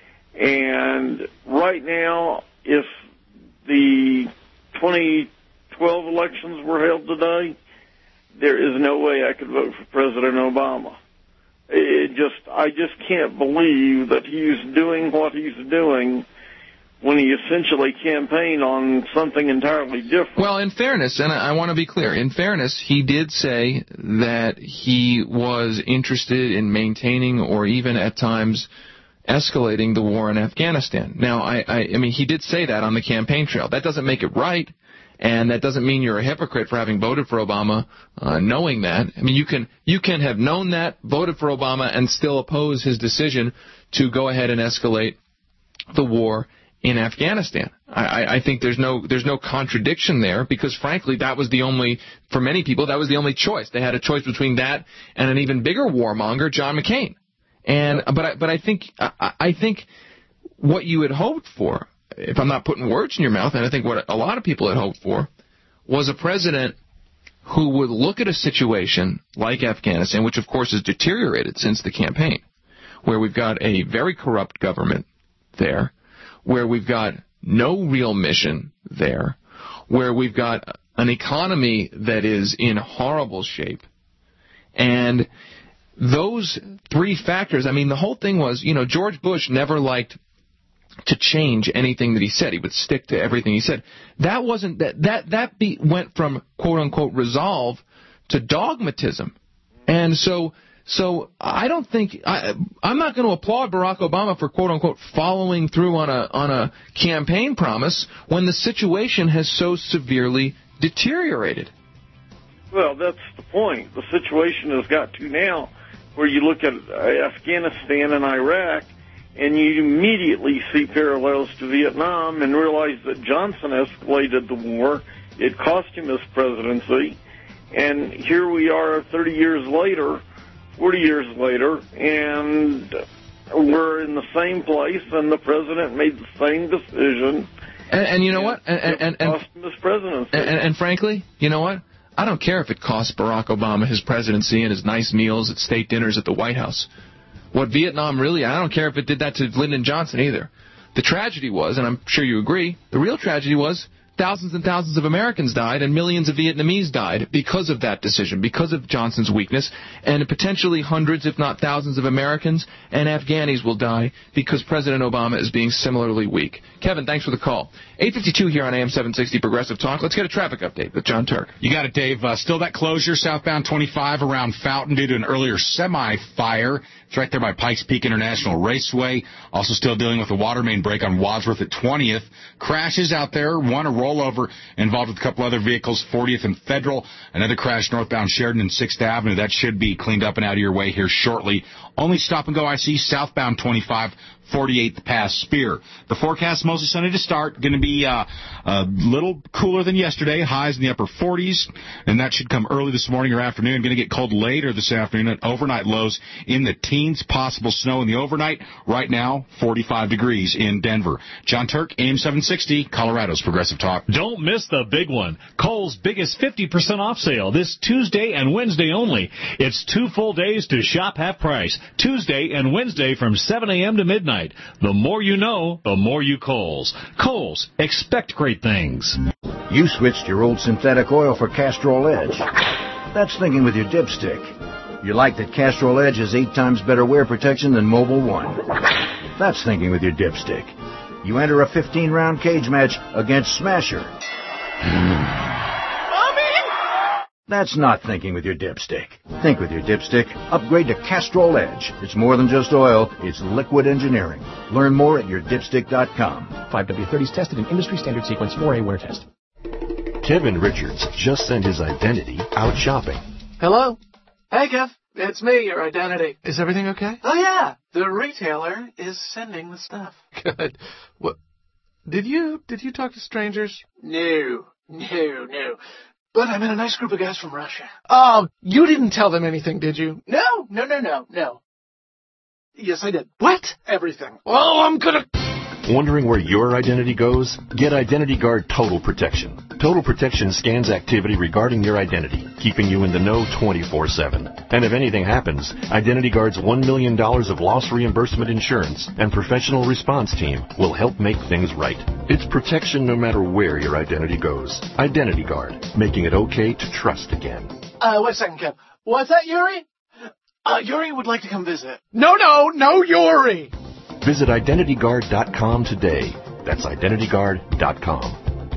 And right now, if the twenty twelve elections were held today, there is no way I could vote for President Obama. It just, I just can't believe that he's doing what he's doing when he essentially campaigned on something entirely different.
Well, in fairness, and I, I want to be clear, in fairness, he did say that he was interested in maintaining or even at times escalating the war in Afghanistan. Now, I, I, I mean, he did say that on the campaign trail. That doesn't make it right. And that doesn't mean you're a hypocrite for having voted for Obama, uh, knowing that. I mean, you can you can have known that, voted for Obama, and still oppose his decision to go ahead and escalate the war in Afghanistan. I, I think there's no there's no contradiction there, because frankly, that was the only, for many people, that was the only choice. They had a choice between that and an even bigger warmonger, John McCain. And but I, but I think I, I think what you had hoped for, if I'm not putting words in your mouth, and I think what a lot of people had hoped for, was a president who would look at a situation like Afghanistan, which of course has deteriorated since the campaign, where we've got a very corrupt government there, where we've got no real mission there, where we've got an economy that is in horrible shape. And those three factors, I mean, the whole thing was, you know, George Bush never liked to change anything that he said. He would stick to everything he said. That wasn't that that that be, went from quote unquote resolve to dogmatism. And so so I don't think I, I'm not going to applaud Barack Obama for quote unquote following through on a on a campaign promise when the situation has so severely deteriorated.
Well, that's the point. The situation has got to now where you look at Afghanistan and Iraq, and you immediately see parallels to Vietnam and realize that Johnson escalated the war. It cost him his presidency. And here we are thirty years later, forty years later, and we're in the same place, and the president made the same decision.
And, and you know what? And, and, and, and,
cost him his presidency.
And, and, and frankly, you know what? I don't care if it costs Barack Obama his presidency and his nice meals at state dinners at the White House. What Vietnam really, I don't care if it did that to Lyndon Johnson either. The tragedy was, and I'm sure you agree, the real tragedy was thousands and thousands of Americans died and millions of Vietnamese died because of that decision, because of Johnson's weakness, and potentially hundreds, if not thousands, of Americans and Afghanis will die because President Obama is being similarly weak. Kevin, thanks for the call. eight fifty-two here on A M seven sixty Progressive Talk. Let's get a traffic update with John Turk.
You got it, Dave. Uh, still that closure, southbound twenty-five around Fountain due to an earlier semi-fire. It's right there by Pikes Peak International Raceway. Also still dealing with a water main break on Wadsworth at twentieth. Crashes out there. One, a rollover involved with a couple other vehicles, fortieth and Federal. Another crash northbound Sheridan and sixth Avenue. That should be cleaned up and out of your way here shortly. Only stop and go I see southbound twenty-five, forty-eighth past Spear. The forecast mostly sunny to start. Going to be uh, a little cooler than yesterday. Highs in the upper forties, and that should come early this morning or afternoon. Going to get cold later this afternoon, and overnight lows in the teens. Possible snow in the overnight. Right now, forty-five degrees in Denver. John Turk, A M seven sixty, Colorado's Progressive Talk.
Don't miss the big one. Kohl's biggest fifty percent off sale this Tuesday and Wednesday only. It's two full days to shop half price. Tuesday and Wednesday from seven a.m. to midnight. The more you know, the more you Kohl's. Kohl's, expect great things.
You switched your old synthetic oil for Castrol Edge. That's thinking with your dipstick. You like that Castrol Edge has eight times better wear protection than Mobil one. That's thinking with your dipstick. You enter a fifteen-round cage match against Smasher. That's not thinking with your dipstick. Think with your dipstick. Upgrade to Castrol Edge. It's more than just oil. It's liquid engineering. Learn more at your dipstick dot com.
five W thirties tested in industry standard sequence four A wear test.
Kevin Richards just sent his identity out shopping.
Hello? Hey, Kev. It's me, your identity.
Is everything okay?
Oh, yeah. The retailer is sending the stuff.
Good. What? Did you, did you talk to strangers?
No. No, no. But I met a nice group of guys from Russia.
Oh, you didn't tell them anything, did you?
No, no, no, no, no. Yes, I did. What? Everything.
Oh, I'm gonna...
Wondering where your identity goes? Get Identity Guard Total Protection. Total Protection scans activity regarding your identity, keeping you in the know twenty-four seven. And if anything happens, Identity Guard's one million dollars of loss reimbursement insurance and professional response team will help make things right. It's protection no matter where your identity goes. Identity Guard, making it okay to trust again.
Uh, wait a second, Kev. What's that, Yuri? Uh, Yuri would like to come visit.
No, no, no, Yuri!
Visit Identity Guard dot com today. That's Identity Guard dot com.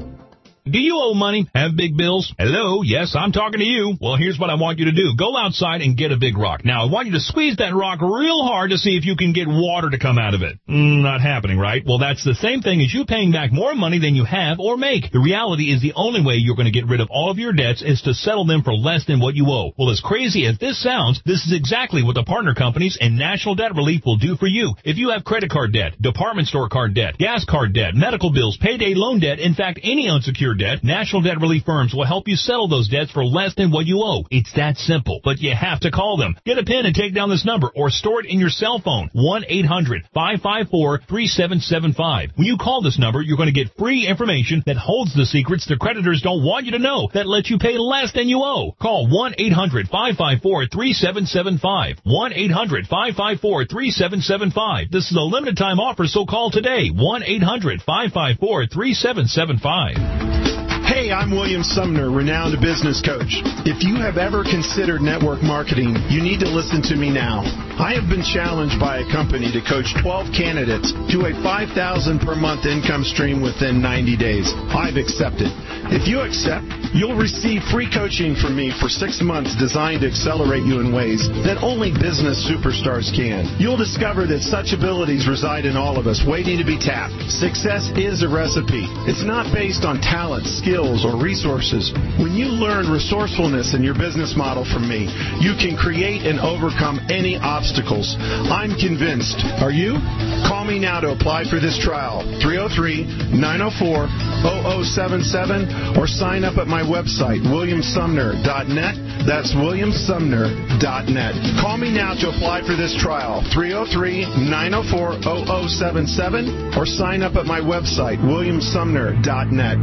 Do you owe money? Have big bills? Hello? Yes, I'm talking to you. Well, here's what I want you to do. Go outside and get a big rock. Now, I want you to squeeze that rock real hard to see if you can get water to come out of it. Mm, not happening, right? Well, that's the same thing as you paying back more money than you have or make. The reality is the only way you're going to get rid of all of your debts is to settle them for less than what you owe. Well, as crazy as this sounds, this is exactly what the partner companies and National Debt Relief will do for you. If you have credit card debt, department store card debt, gas card debt, medical bills, payday loan debt, in fact, any unsecured debt, National Debt Relief firms will help you settle those debts for less than what you owe. It's that simple, but you have to call them. Get a pen and take down this number or store it in your cell phone. one eight hundred five five four three seven seven five. When you call this number, you're going to get free information that holds the secrets the creditors don't want you to know that lets you pay less than you owe. Call one eight hundred five five four three seven seven five. one eight hundred five five four three seven seven five. This is a limited time offer, so call today. one eight hundred five five four three seven seven five.
Hey, I'm William Sumner, renowned business coach. If you have ever considered network marketing, you need to listen to me now. I have been challenged by a company to coach twelve candidates to a five thousand dollars per month income stream within ninety days. I've accepted. If you accept, you'll receive free coaching from me for six months designed to accelerate you in ways that only business superstars can. You'll discover that such abilities reside in all of us, waiting to be tapped. Success is a recipe. It's not based on talent, skills, or resources. When you learn resourcefulness in your business model from me, you can create and overcome any obstacles. I'm convinced. Are you? Call me now to apply for this trial. three oh three, nine oh four, oh oh seven seven or sign up at my website, william sumner dot net. That's william sumner dot net. Call me now to apply for this trial. three oh three, nine oh four, oh oh seven seven or sign up at my website, william sumner dot net.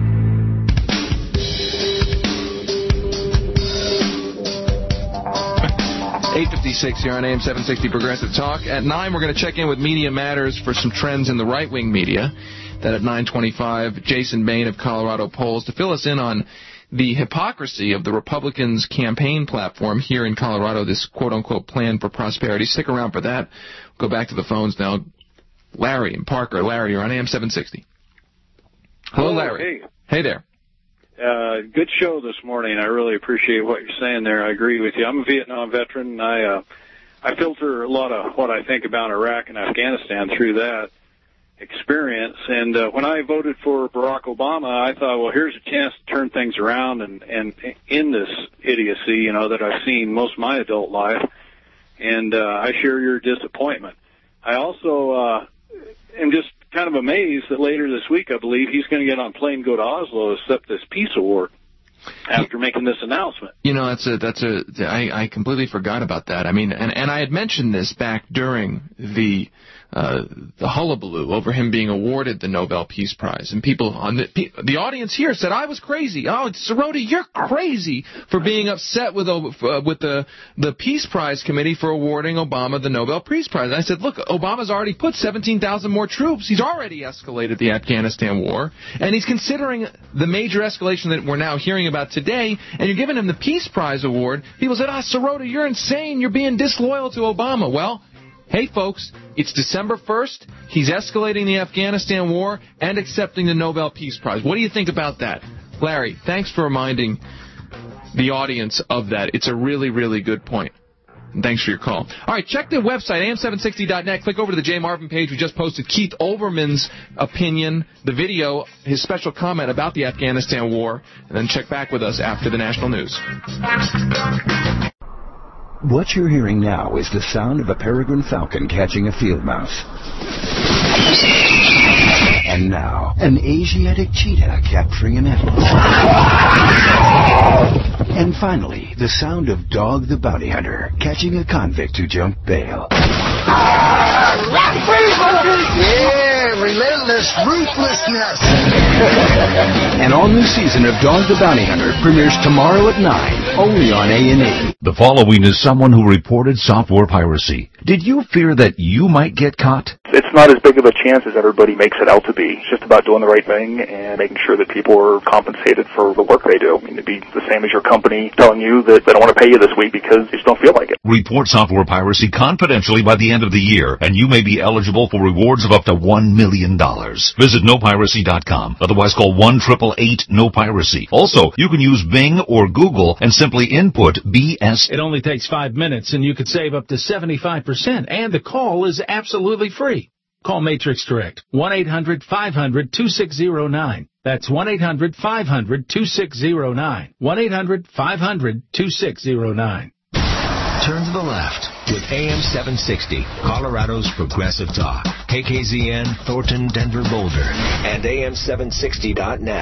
eight fifty-six here on A M seven sixty Progressive Talk. At nine, we're going to check in with Media Matters for some trends in the right-wing media. that at nine twenty-five, Jason Bain of Colorado Polls to fill us in on the hypocrisy of the Republicans' campaign platform here in Colorado, this quote-unquote plan for prosperity. Stick around for that. Go back to the phones now. Larry and Parker. Larry, you're on A M seven sixty. Hello, Larry.
Hey.
Hey there.
Uh, good show this morning. I really appreciate what you're saying there. I agree with you. I'm a Vietnam veteran, and I, uh, I filter a lot of what I think about Iraq and Afghanistan through that experience. And uh, when I voted for Barack Obama, I thought, well, here's a chance to turn things around and, and end this idiocy, you know, that I've seen most of my adult life. And uh, I share your disappointment. I also uh, am just kind of amazed that later this week, I believe, he's going to get on a plane and go to Oslo to accept this peace award after making this announcement.
You know, that's a, that's a, I, I completely forgot about that. I mean, and, and I had mentioned this back during the, uh, the hullabaloo over him being awarded the Nobel Peace Prize. And people on the, the audience here said, I was crazy. Oh, Cerrone, you're crazy for being upset with, uh, with the, the Peace Prize Committee for awarding Obama the Nobel Peace Prize. And I said, look, Obama's already put seventeen thousand more troops. He's already escalated the Afghanistan war. And he's considering the major escalation that we're now hearing about today, and you're giving him the Peace Prize award. People said, ah, Cerrone, you're insane. You're being disloyal to Obama. Well, hey, folks, it's December first. He's escalating the Afghanistan war and accepting the Nobel Peace Prize. What do you think about that? Larry, thanks for reminding the audience of that. It's a really, really good point. And thanks for your call. All right, check the website, A M seven sixty dot net. Click over to the Jay Marvin page. We just posted Keith Olbermann's opinion, the video, his special comment about the Afghanistan war, and then check back with us after the national news.
What you're hearing now is the sound of a peregrine falcon catching a field mouse. And now, an Asiatic cheetah capturing an antelope. And finally, the sound of Dog the Bounty Hunter catching a convict who jumped bail.
Yeah, relentless ruthlessness.
An all-new season of Dog the Bounty Hunter premieres tomorrow at nine, only on A and E.
The following is someone who reported software piracy. Did you fear that you might get caught?
It's not as big of a chance as everybody makes it out to be. It's just about doing the right thing and making sure that people are compensated for the work they do. I mean, it'd be the same as your company telling you that they don't want to pay you this week because you just don't feel like it.
Report software piracy confidentially by the end of the year, and you may be eligible for rewards of up to one million dollars. Visit no piracy dot com. Otherwise call one eight eight eight, N O piracy. Also, you can use Bing or Google and simply input B S.
It only takes five minutes, and you could save up to seventy-five percent, and the call is absolutely free. Call Matrix Direct, one eight hundred five hundred two six zero nine. That's one eight hundred five hundred two six zero nine. one eight hundred five hundred two six zero nine.
Turn to the left with A M seven sixty, Colorado's Progressive Talk. K K Z N, Thornton, Denver, Boulder, and A M seven sixty dot net.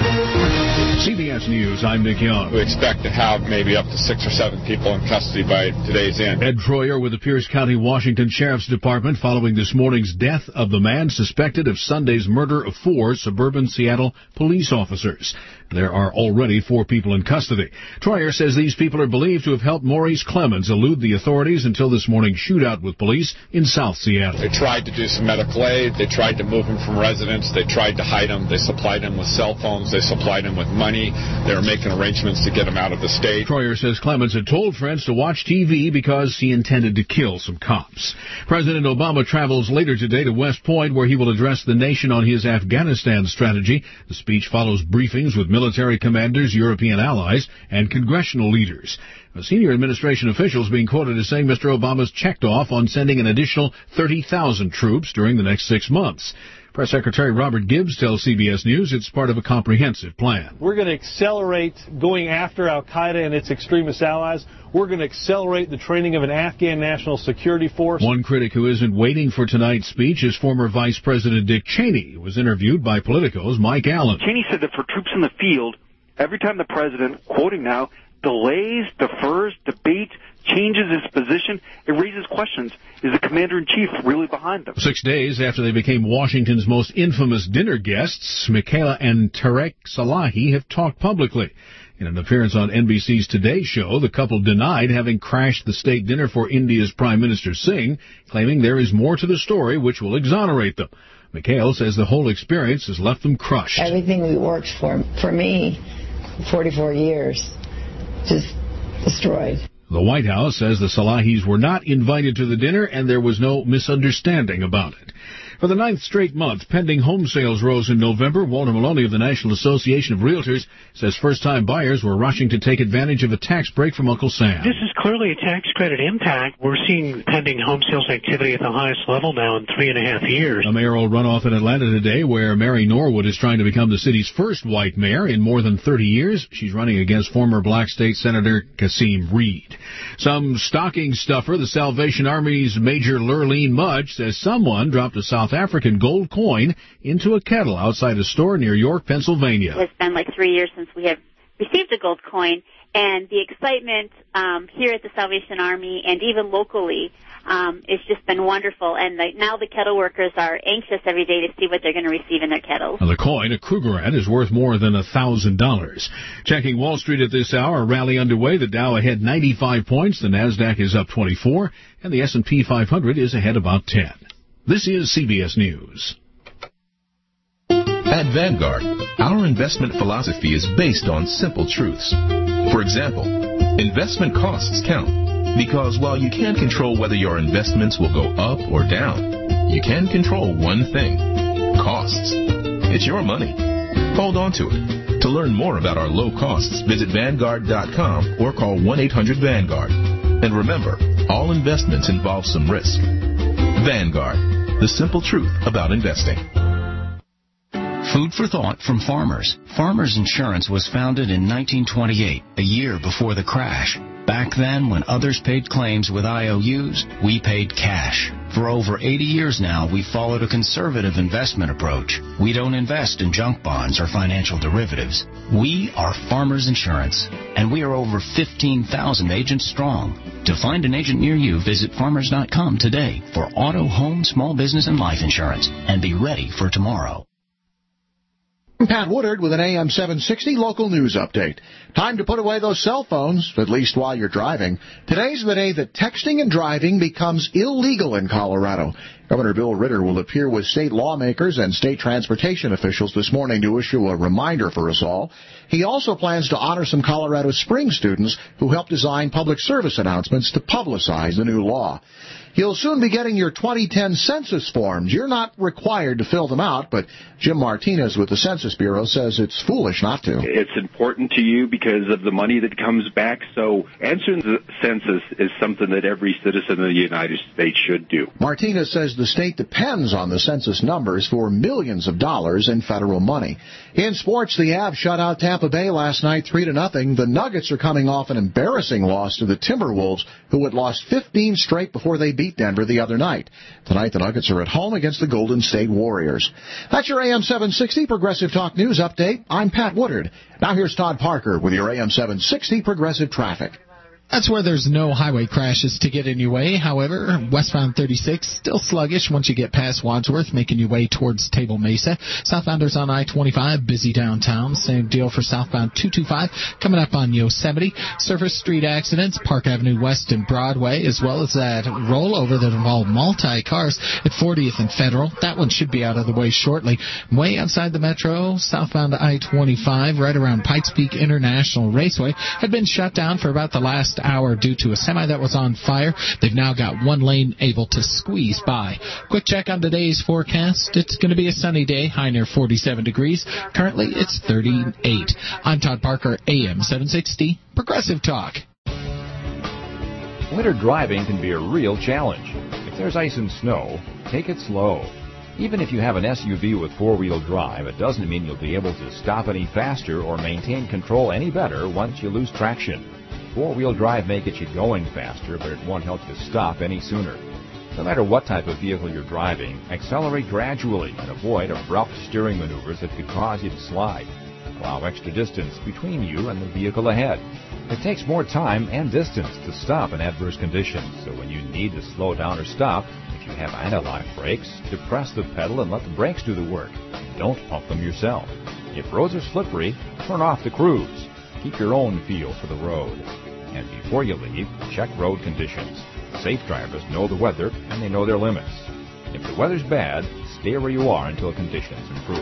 C B S News, I'm Nick Young.
We expect to have maybe up to six or seven people in custody by today's end.
Ed Troyer with the Pierce County, Washington Sheriff's Department following this morning's death of the man suspected of Sunday's murder of four suburban Seattle police officers. There are already four people in custody. Troyer says these people are believed to have helped Maurice Clemens elude the authorities until this morning's shootout with police in South Seattle.
They tried to do some medical aid. They tried to move him from residence. They tried to hide him. They supplied him with cell phones. They supplied him with money. They were making arrangements to get him out of the state.
Troyer says Clemens had told friends to watch T V because he intended to kill some cops. President Obama travels later today to West Point, where he will address the nation on his Afghanistan strategy. The speech follows briefings with military commanders, European allies, and congressional leaders. Senior administration officials being quoted as saying Mister Obama's checked off on sending an additional thirty thousand troops during the next six months. Press Secretary Robert Gibbs tells C B S News it's part of a comprehensive plan.
We're going to accelerate going after al-Qaeda and its extremist allies. We're going to accelerate the training of an Afghan national security force.
One critic who isn't waiting for tonight's speech is former Vice President Dick Cheney, who was interviewed by Politico's Mike Allen.
Cheney said that for troops in the field, every time the president, quoting now, delays, defers, debates, changes his position, it raises questions. Is the commander-in-chief really behind them?
Six days after they became Washington's most infamous dinner guests, Michaela and Tarek Salahi have talked publicly. In an appearance on N B C's Today Show, the couple denied having crashed the state dinner for India's Prime Minister Singh, claiming there is more to the story which will exonerate them. McHale says the whole experience has left them crushed.
Everything we worked for, for me, forty-four years, just destroyed.
The White House says the Salahis were not invited to the dinner and there was no misunderstanding about it. For the ninth straight month, pending home sales rose in November. Walter Maloney of the National Association of Realtors says first-time buyers were rushing to take advantage of a tax break from Uncle Sam.
This is clearly a tax credit impact. We're seeing pending home sales activity at the highest level now in three and a half years.
A mayoral runoff in Atlanta today where Mary Norwood is trying to become the city's first white mayor in more than thirty years. She's running against former black state Senator Kasim Reed. Some stocking stuffer, the Salvation Army's Major Lurleen Mudge, says someone dropped a South African gold coin into a kettle outside a store near York, Pennsylvania.
It's been like three years since we have received a gold coin, and the excitement um, here at the Salvation Army and even locally um, it's just been wonderful. And the, now the kettle workers are anxious every day to see what they're going to receive in their kettles.
Now, the coin, a Krugerrand, is worth more than one thousand dollars. Checking Wall Street at this hour, a rally underway. The Dow ahead ninety-five points, the Nasdaq is up twenty-four, and the S and P five hundred is ahead about ten. This is C B S News.
At Vanguard, our investment philosophy is based on simple truths. For example, investment costs count, because while you can't control whether your investments will go up or down, you can control one thing: costs. It's your money. Hold on to it. To learn more about our low costs, visit Vanguard dot com or call one eight hundred Vanguard. And remember, all investments involve some risk. Vanguard, the simple truth about investing.
Food for thought from Farmers. Farmers Insurance was founded in nineteen twenty-eight, a year before the crash. Back then, when others paid claims with I O Us, we paid cash. For over eighty years now, we've followed a conservative investment approach. We don't invest in junk bonds or financial derivatives. We are Farmers Insurance, and we are over fifteen thousand agents strong. To find an agent near you, visit farmers dot com today for auto, home, small business, and life insurance, and be ready for tomorrow.
I'm Pat Woodard with an A M seven sixty local news update. Time to put away those cell phones, at least while you're driving. Today's the day that texting and driving becomes illegal in Colorado. Governor Bill Ritter will appear with state lawmakers and state transportation officials this morning to issue a reminder for us all. He also plans to honor some Colorado Springs students who helped design public service announcements to publicize the new law. You'll soon be getting your twenty ten census forms. You're not required to fill them out, but Jim Martinez with the Census Bureau says it's foolish not to.
It's important to you because of the money that comes back, so answering the census is something that every citizen of the United States should do.
Martinez says the state depends on the census numbers for millions of dollars in federal money. In sports, the Avs shut out Tampa Bay last night three to nothing. The Nuggets are coming off an embarrassing loss to the Timberwolves, who had lost fifteen straight before they beat Denver the other night. Tonight, the Nuggets are at home against the Golden State Warriors. That's your A M seven sixty Progressive Talk News Update. I'm Pat Woodard. Now here's Todd Parker with your A M seven sixty Progressive Traffic.
That's where there's no highway crashes to get in your way. However, westbound thirty-six, still sluggish once you get past Wadsworth, making your way towards Table Mesa. Southbounders on I twenty-five, busy downtown. Same deal for southbound two twenty-five, coming up on Yosemite. Surface street accidents, Park Avenue West and Broadway, as well as that rollover that involved multi-cars at fortieth and Federal. That one should be out of the way shortly. Way outside the metro, southbound I twenty-five, right around Pikes Peak International Raceway, had been shut down for about the last hour due to a semi that was on fire. They've now got one lane able to squeeze by. Quick check on today's forecast. It's going to be a sunny day, high near forty-seven degrees. Currently, it's thirty-eight. I'm Todd Parker, A M seven sixty, Progressive Talk.
Winter driving can be a real challenge. If there's ice and snow, take it slow. Even if you have an S U V with four-wheel drive, it doesn't mean you'll be able to stop any faster or maintain control any better once you lose traction. Four-wheel drive may get you going faster, but it won't help you stop any sooner. No matter what type of vehicle you're driving, accelerate gradually and avoid abrupt steering maneuvers that could cause you to slide. Allow extra distance between you and the vehicle ahead. It takes more time and distance to stop in adverse conditions, so when you need to slow down or stop, if you have anti-lock brakes, depress the pedal and let the brakes do the work. Don't pump them yourself. If roads are slippery, turn off the cruise. Keep your own feel for the road. And before you leave, check road conditions. Safe drivers know the weather and they know their limits. If the weather's bad, stay where you are until conditions improve.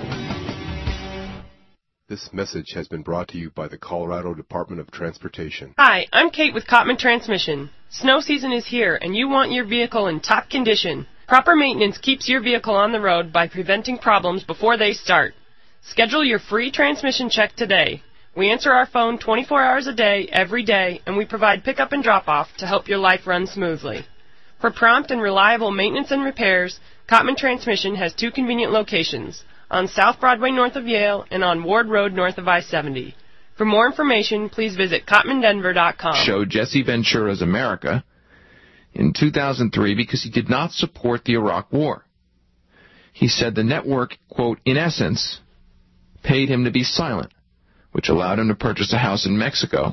This message has been brought to you by the Colorado Department of Transportation.
Hi, I'm Kate with Cotman Transmission. Snow season is here, and you want your vehicle in top condition. Proper maintenance keeps your vehicle on the road by preventing problems before they start. Schedule your free transmission check today. We answer our phone twenty-four hours a day, every day, and we provide pickup and drop-off to help your life run smoothly. For prompt and reliable maintenance and repairs, Cotman Transmission has two convenient locations, on South Broadway north of Yale and on Ward Road north of I seventy. For more information, please visit Cotman Denver dot com.
Showed Jesse Ventura's America in two thousand three because he did not support the Iraq War. He said the network, quote, in essence, paid him to be silent, which allowed him to purchase a house in Mexico.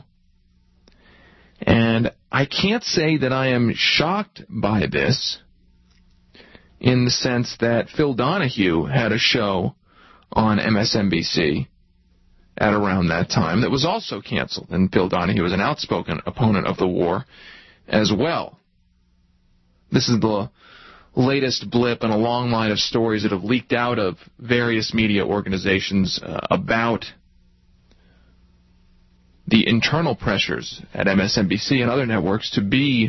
And I can't say that I am shocked by this in the sense that Phil Donahue had a show on M S N B C at around that time that was also canceled. And Phil Donahue was an outspoken opponent of the war as well. This is the latest blip in a long line of stories that have leaked out of various media organizations uh, about the internal pressures at M S N B C and other networks to be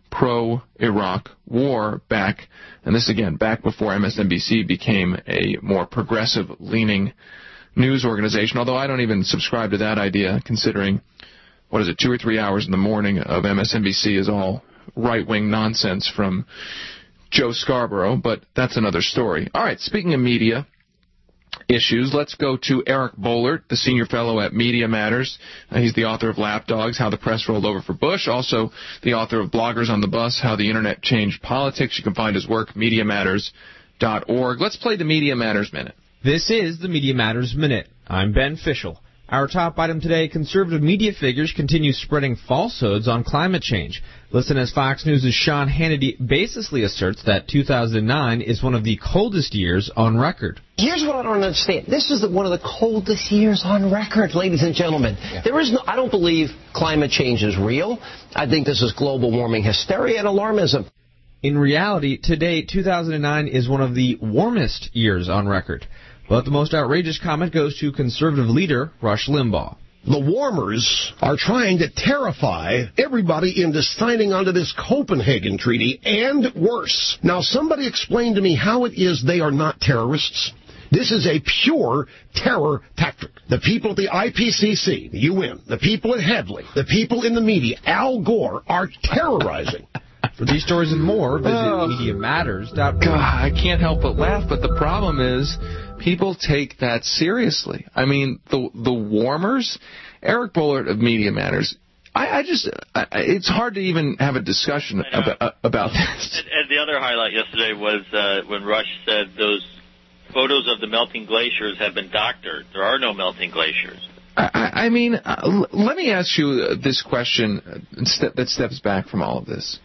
pro-Iraq war back, and this again, back before M S N B C became a more progressive-leaning news organization, although I don't even subscribe to that idea, considering, what is it, two or three hours in the morning of M S N B C is all right-wing nonsense from Joe Scarborough, but that's another story. All right, speaking of media issues, let's go to Eric Boehlert, the senior fellow at Media Matters. Uh, he's the author of Lapdogs, How the Press Rolled Over for Bush, also the author of Bloggers on the Bus, How the Internet Changed Politics. You can find his work, media matters dot org. Let's play the Media Matters Minute.
This is the Media Matters Minute. I'm Ben Fischel. Our top item today, conservative media figures continue spreading falsehoods on climate change. Listen as Fox News' Sean Hannity baselessly asserts that two thousand nine is one of the coldest years on record.
Here's what I don't understand. This is the, one of the coldest years on record, ladies and gentlemen. Yeah. There is no, I don't believe climate change is real. I think this is global warming hysteria and alarmism.
In reality, today, two thousand nine is one of the warmest years on record. But the most outrageous comment goes to conservative leader Rush Limbaugh.
The warmers are trying to terrify everybody into signing onto this Copenhagen Treaty, and worse. Now, somebody explain to me how it is they are not terrorists. This is a pure terror tactic. The people at the I P C C, the U N, the people at Headley, the people in the media, Al Gore, are terrorizing.
For these stories and more, visit oh. media matters dot org.
God, I can't help but laugh, but the problem is people take that seriously. I mean, the the warmers, Eric Boehlert of Media Matters, I, I just, I, it's hard to even have a discussion about, about this.
And, and the other highlight yesterday was uh, when Rush said those photos of the melting glaciers have been doctored. There are no melting glaciers.
I, I mean, uh, let me ask you this question that steps back from all of this.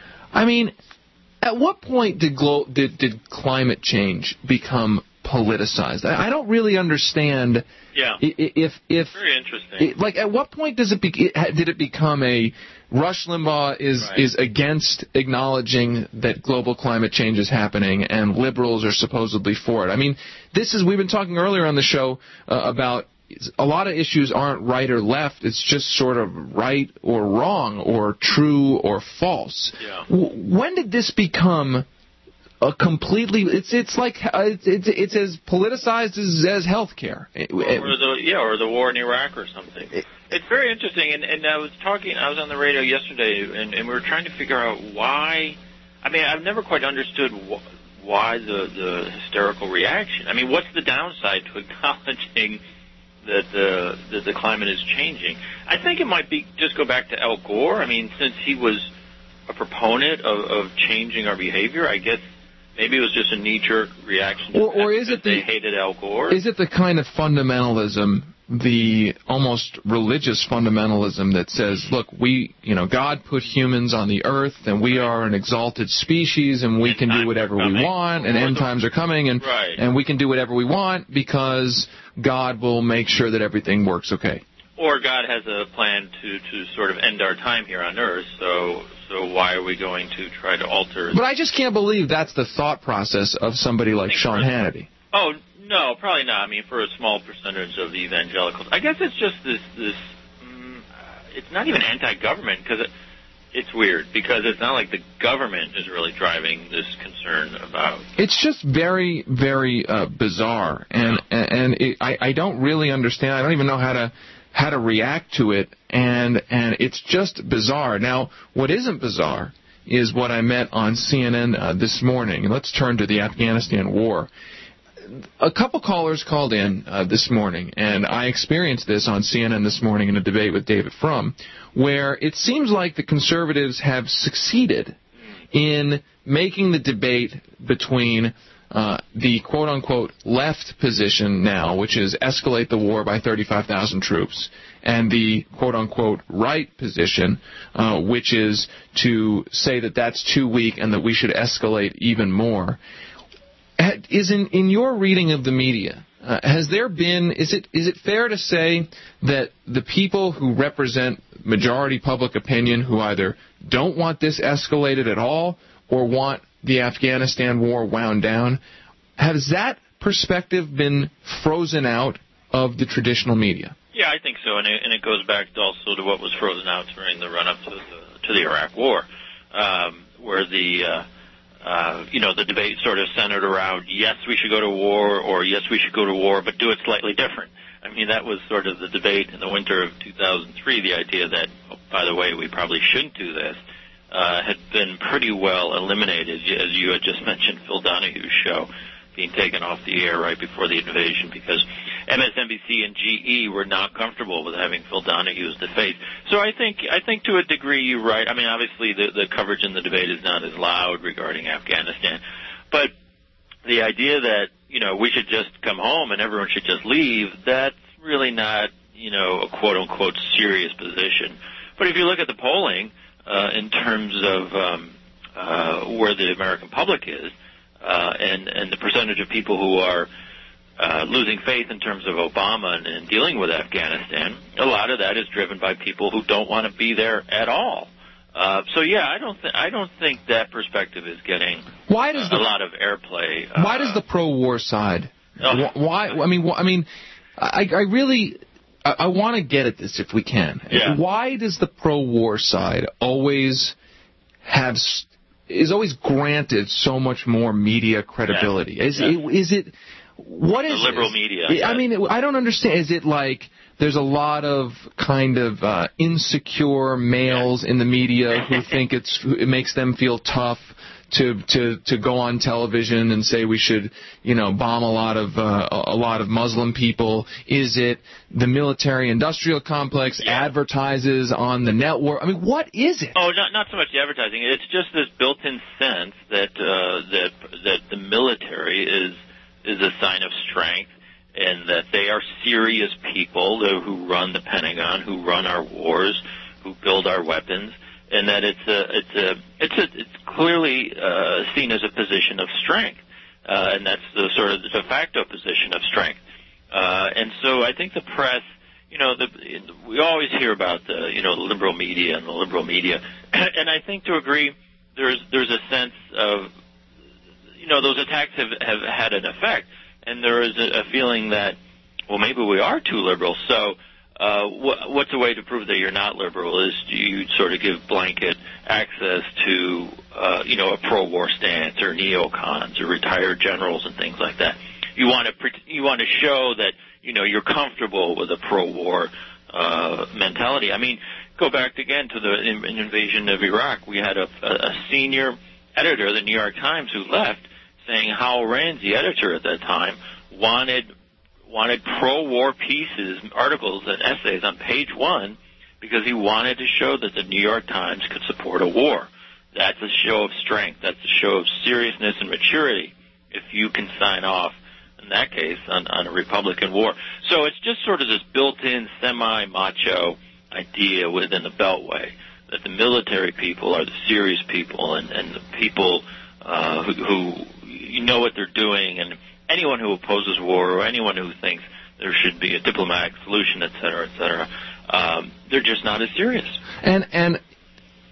I mean, at what point did glo- did, did climate change become politicized? I, I don't really understand.
Yeah.
If if
very interesting.
It, like, at what point does it, be, it did it become a Rush Limbaugh is
right.
is against acknowledging that global climate change is happening and liberals are supposedly for it? I mean, this is we've been talking earlier on the show uh, about. A lot of issues aren't right or left. It's just sort of right or wrong or true or false.
Yeah.
W- when did this become a completely? It's it's like uh, it's, it's it's as politicized as as healthcare.
Or, or the yeah, or the war in Iraq or something. It, it's very interesting. And, and I was talking. I was on the radio yesterday, and, and we were trying to figure out why. I mean, I've never quite understood wh- why the the hysterical reaction. I mean, what's the downside to acknowledging that the, that the climate is changing? I think it might be just go back to Al Gore. I mean, since he was a proponent of, of changing our behavior, I guess maybe it was just a knee-jerk reaction.
Or, or is it
they
the,
hated Al Gore?
Is it the kind of fundamentalism, the almost religious fundamentalism that says, look, we, you know, God put humans on the earth, and we are an exalted species, and we
end
can do whatever we want, and end times are coming, and
right.
and we can do whatever we want because God will make sure that everything works okay.
Or God has a plan to, to sort of end our time here on earth, so So why are we going to try to alter?
But I just can't believe that's the thought process of somebody like Sean Hannity.
Oh, no, probably not. I mean, for a small percentage of the evangelicals. I guess it's just this, this mm, it's not even anti-government, because it, it's weird, because it's not like the government is really driving this concern about.
It's just very, very uh, bizarre, and and, and it, I, I don't really understand. I don't even know how to how to react to it, and and it's just bizarre. Now, what isn't bizarre is what I met on C N N uh, this morning. And let's turn to the Afghanistan war. A couple callers called in uh, this morning, and I experienced this on C N N this morning in a debate with David Frum, where it seems like the conservatives have succeeded in making the debate between uh, the quote-unquote left position now, which is escalate the war by thirty-five thousand troops, and the quote-unquote right position, uh, which is to say that that's too weak and that we should escalate even more. Is in, in your reading of the media, uh, has there been, is it is it fair to say that the people who represent majority public opinion, who either don't want this escalated at all or want the Afghanistan war wound down, has that perspective been frozen out of the traditional media?
Yeah, I think so, and it, and it goes back also to what was frozen out during the run-up to the, to the Iraq War, um, where the... Uh, Uh, you know, the debate sort of centered around, yes, we should go to war, or yes, we should go to war, but do it slightly different. I mean, that was sort of the debate in the winter of two thousand three, the idea that, oh, by the way, we probably shouldn't do this, uh, had been pretty well eliminated, as you had just mentioned, Phil Donahue's show being taken off the air right before the invasion because M S N B C and G E were not comfortable with having Phil Donahue as the face. So I think I think to a degree you're right. I mean, obviously the, the coverage in the debate is not as loud regarding Afghanistan, but the idea that, you know, we should just come home and everyone should just leave, that's really not, you know, a quote-unquote serious position. But if you look at the polling uh, in terms of um, uh, where the American public is, Uh, and, and the percentage of people who are uh, losing faith in terms of Obama and, and dealing with Afghanistan, a lot of that is driven by people who don't want to be there at all. Uh, so yeah, I don't think I don't think that perspective is getting
why does
uh,
the,
a lot of airplay. Uh,
why does the pro-war side?
Oh.
Why? I mean, I mean, I, I really. I, I want to get at this if we can.
Yeah.
Why does the pro-war side always have? Is always granted so much more media credibility?
Yeah.
Is,
Yeah.
it, is it, what
the
is
liberal
this?
media?
I
Yeah.
mean, I don't understand. Is it like there's a lot of kind of uh, insecure males yeah. in the media who think it's it makes them feel tough to to to go on television and say we should, you know, bomb a lot of uh, a lot of Muslim people? Is it the military-industrial complex
yeah.
advertises on the network? I mean, what is it?
Oh, not not so much the advertising. It's just this built-in sense that uh, that that the military is is a sign of strength, and that they are serious people who run the Pentagon, who run our wars, who build our weapons. And that it's a, it's a, it's a, it's clearly uh, seen as a position of strength, uh, and that's the sort of the de facto position of strength. Uh, and so I think the press, you know, the, we always hear about the, you know, the liberal media and the liberal media, and I think to agree, there's there's a sense of, you know, those attacks have have had an effect, and there is a, a feeling that, well, maybe we are too liberal, so. Uh, what, what's a way to prove that you're not liberal is you sort of give blanket access to, uh, you know, a pro-war stance or neocons or retired generals and things like that. You want to you want to show that, you know, you're comfortable with a pro-war uh, mentality. I mean, go back again to the invasion of Iraq. We had a, a senior editor of the New York Times who left saying Howell Raines, the editor at that time, wanted wanted pro-war pieces, articles, and essays on page one because he wanted to show that the New York Times could support a war. That's a show of strength. That's a show of seriousness and maturity if you can sign off, in that case, on, on a Republican war. So it's just sort of this built-in semi-macho idea within the Beltway that the military people are the serious people and, and the people uh, who, who you know what they're doing, and anyone who opposes war or anyone who thinks there should be a diplomatic solution, et cetera, et cetera, um, they're just not as serious.
And and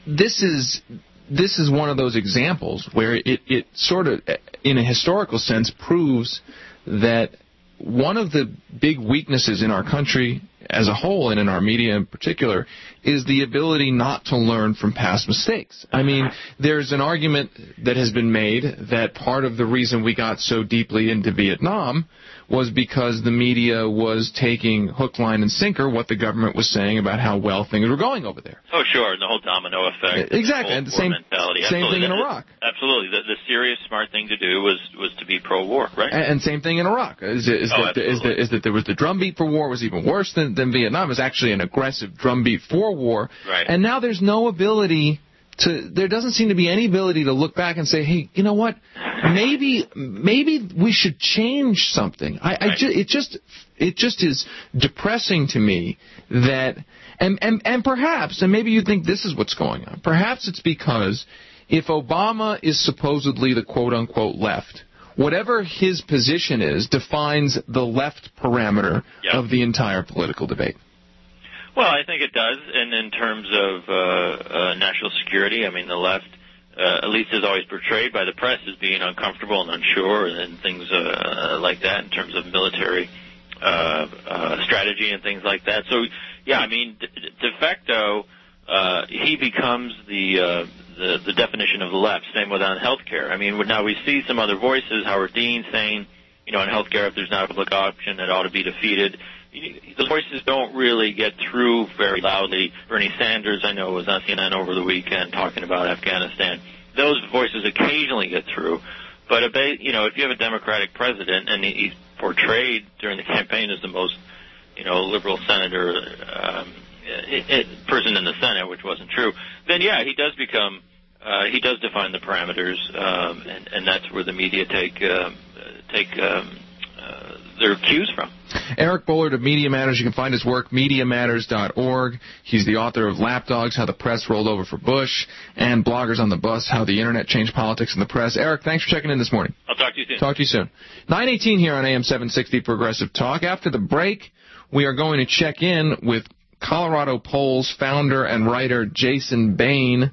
this is this is one of those examples where it, it sort of, in a historical sense, proves that one of the big weaknesses in our country as a whole, and in our media in particular, is the ability not to learn from past mistakes. I mean, there's an argument that has been made that part of the reason we got so deeply into Vietnam was because the media was taking hook, line, and sinker what the government was saying about how well things were going over there.
Oh, sure, and the whole domino effect.
Exactly, and the same,
mentality.
same thing in
That-
Iraq.
Absolutely. The, the serious, smart thing to do was, was to be pro-war, right?
And, and same thing in Iraq. Is, is,
Oh,
that, is, that, is that there was the drumbeat for war was even worse than, than Vietnam. It was actually an aggressive drumbeat for war.
Right.
And now there's no ability to, there doesn't seem to be any ability to look back and say, hey, you know what, maybe maybe we should change something. I, I ju- it just it just is depressing to me that, and, and, and perhaps, and maybe you think this is what's going on, perhaps it's because if Obama is supposedly the quote-unquote left, whatever his position is defines the left parameter
Yep.
of the entire political debate.
Well, I think it does, and in terms of uh, uh, national security, I mean, the left, uh, at least is always portrayed by the press as being uncomfortable and unsure and things uh, like that in terms of military uh, uh, strategy and things like that. So, yeah, I mean, de, de facto, uh, he becomes the, uh, the the definition of the left. Same with on health care. I mean, now we see some other voices, Howard Dean saying, you know, on health care, if there's not a public option, it ought to be defeated. The voices don't really get through very loudly. Bernie Sanders, I know, was on C N N over the weekend talking about Afghanistan. Those voices occasionally get through. But, a, you know, if you have a Democratic president and he's portrayed during the campaign as the most, you know, liberal senator, um, it, it, person in the Senate, which wasn't true, then, yeah, he does become, uh, he does define the parameters, um, and, and that's where the media take, uh, take um, uh, their cues from.
Eric Bullard of Media Matters. You can find his work, media matters dot org. He's the author of Lapdogs, How the Press Rolled Over for Bush, and Bloggers on the Bus, How the Internet Changed Politics and the Press. Eric, thanks for checking in this morning.
I'll talk to you soon.
Talk to you soon. nine eighteen here on A M seven sixty Progressive Talk. After the break, we are going to check in with Colorado Polls founder and writer Jason Bain,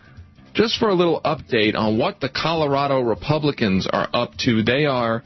just for a little update on what the Colorado Republicans are up to. They are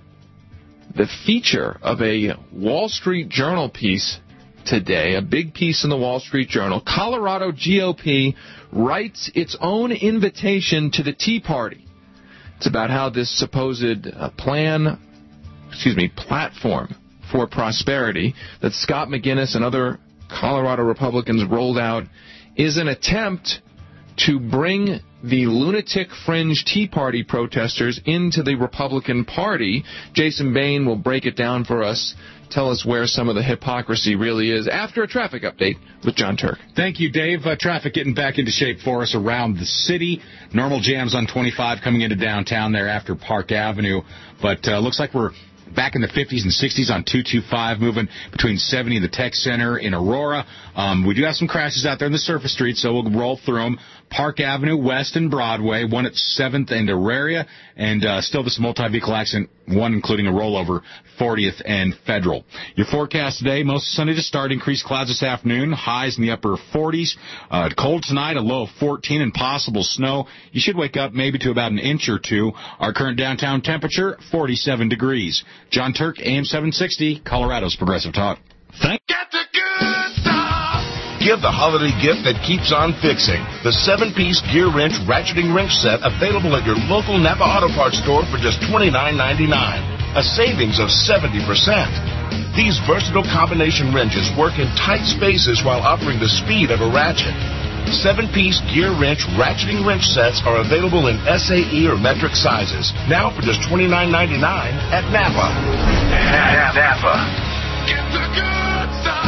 the feature of a Wall Street Journal piece today, a big piece in the Wall Street Journal. Colorado G O P writes its own invitation to the Tea Party. It's about how this supposed uh, plan, excuse me, platform for prosperity that Scott McGinnis and other Colorado Republicans rolled out is an attempt to bring the lunatic fringe Tea Party protesters into the Republican Party. Jason Bain will break it down for us, tell us where some of the hypocrisy really is, after a traffic update with John Turk.
Thank you, Dave. Uh, traffic getting back into shape for us around the city. Normal jams on twenty-five coming into downtown there after Park Avenue, but uh, looks like we're back in the fifties and sixties on two twenty-five, moving between seventy and the Tech Center in Aurora. Um, we do have some crashes out there in the surface streets, so we'll roll through them. Park Avenue, West and Broadway, one at seventh and Auraria, and uh, still this multi-vehicle accident, one including a rollover, fortieth and Federal. Your forecast today, most sunny to start, increased clouds this afternoon, highs in the upper forties. Uh, cold tonight, a low of fourteen and possible snow. You should wake up maybe to about an inch or two. Our current downtown temperature, forty-seven degrees. John Turk, A M seven sixty, Colorado's Progressive Talk. Thank
Get the good stuff! Give the holiday gift that keeps on fixing. The seven-piece gear wrench ratcheting wrench set available at your local Napa Auto Parts store for just twenty-nine ninety-nine, a savings of seventy percent. These versatile combination wrenches work in tight spaces while offering the speed of a ratchet. Seven-piece gear wrench ratcheting wrench sets are available in S A E or metric sizes, now for just twenty-nine ninety-nine at Napa. Napa. Get the good stuff!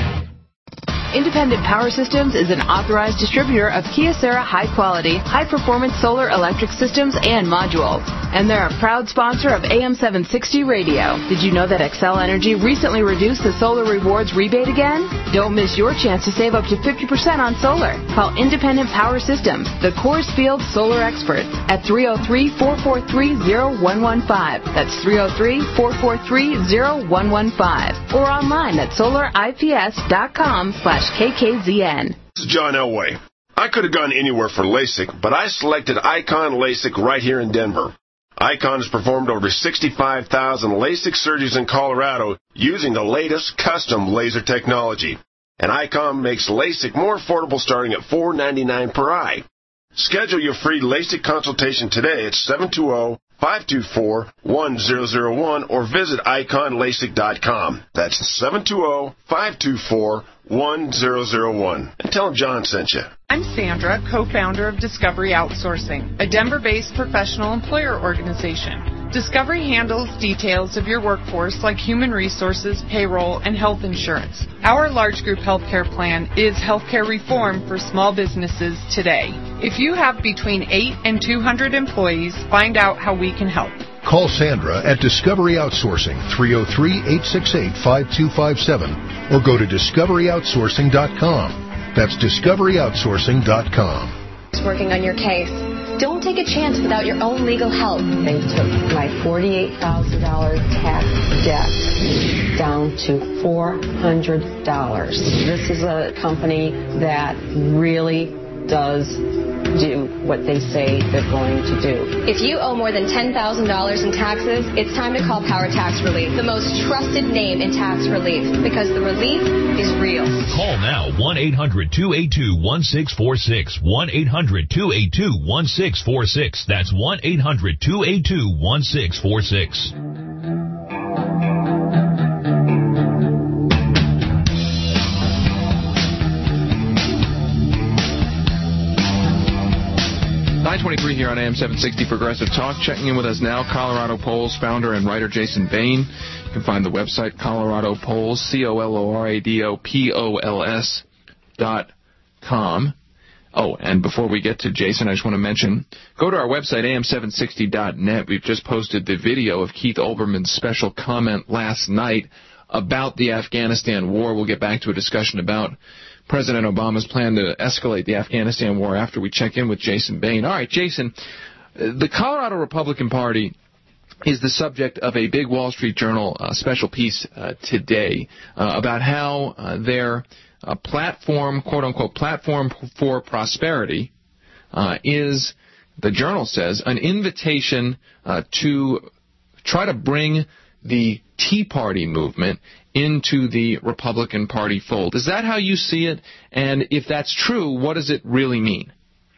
Independent Power Systems is an authorized distributor of Kyocera high-quality, high-performance solar electric systems and modules. And they're a proud sponsor of A M seven sixty Radio. Did you know that Xcel Energy recently reduced the Solar Rewards rebate again? Don't miss your chance to save up to fifty percent on solar. Call Independent Power Systems, the Coors Field solar experts, at three oh three, four four three, oh one one five. That's three oh three, four four three, oh one one five. Or online at solar I P S dot com slash K K Z N.
This is John Elway.
I could have gone anywhere for LASIK, but I selected Icon LASIK right here in Denver. Icon has performed over sixty-five thousand LASIK surgeries in Colorado using the latest custom laser technology. And Icon makes LASIK more affordable starting at four dollars and ninety-nine cents per eye. Schedule your free LASIK consultation today at seven two zero, five two four, one zero zero one or visit icon lasik dot com. That's seven two zero, five two four, one zero zero one. And tell them John sent you.
I'm Sandra, co-founder of Discovery Outsourcing, a Denver-based professional employer organization. Discovery handles details of your workforce like human resources, payroll, and health insurance. Our large group healthcare plan is healthcare reform for small businesses today. If you have between eight and two hundred employees, find out how we can help.
Call Sandra at Discovery Outsourcing, three oh three, eight six eight, five two five seven, or go to discovery outsourcing dot com. That's discovery outsourcing dot com.
Working on your case. Don't take a chance without your own legal help.
They took my forty-eight thousand dollars tax debt down to four hundred dollars. This is a company that really does do what they say they're going to do.
If you owe more than ten thousand dollars in taxes, it's time to call Power Tax Relief, the most trusted name in tax relief, because the relief is real.
Call now, one eight hundred, two eight two, one six four six, one eight hundred, two eight two, one six four six. That's one eight hundred, two eight two, one six four six.
nine twenty-three here on A M seven sixty Progressive Talk. Checking in with us now, Colorado Polls founder and writer Jason Bain. You can find the website Colorado Polls, C O L O R A D O P O L S dot com. Oh, and before we get to Jason, I just want to mention, go to our website, A M seven sixty dot net. We've just posted the video of Keith Olbermann's special comment last night about the Afghanistan war. We'll get back to a discussion about President Obama's plan to escalate the Afghanistan war after we check in with Jason Bain. All right, Jason, the Colorado Republican Party is the subject of a big Wall Street Journal uh, special piece uh, today uh, about how uh, their uh, platform, quote-unquote, platform for prosperity uh, is, the Journal says, an invitation uh, to try to bring the Tea Party movement into the Republican Party fold. Is that how you see it? And if that's true, what does it really mean?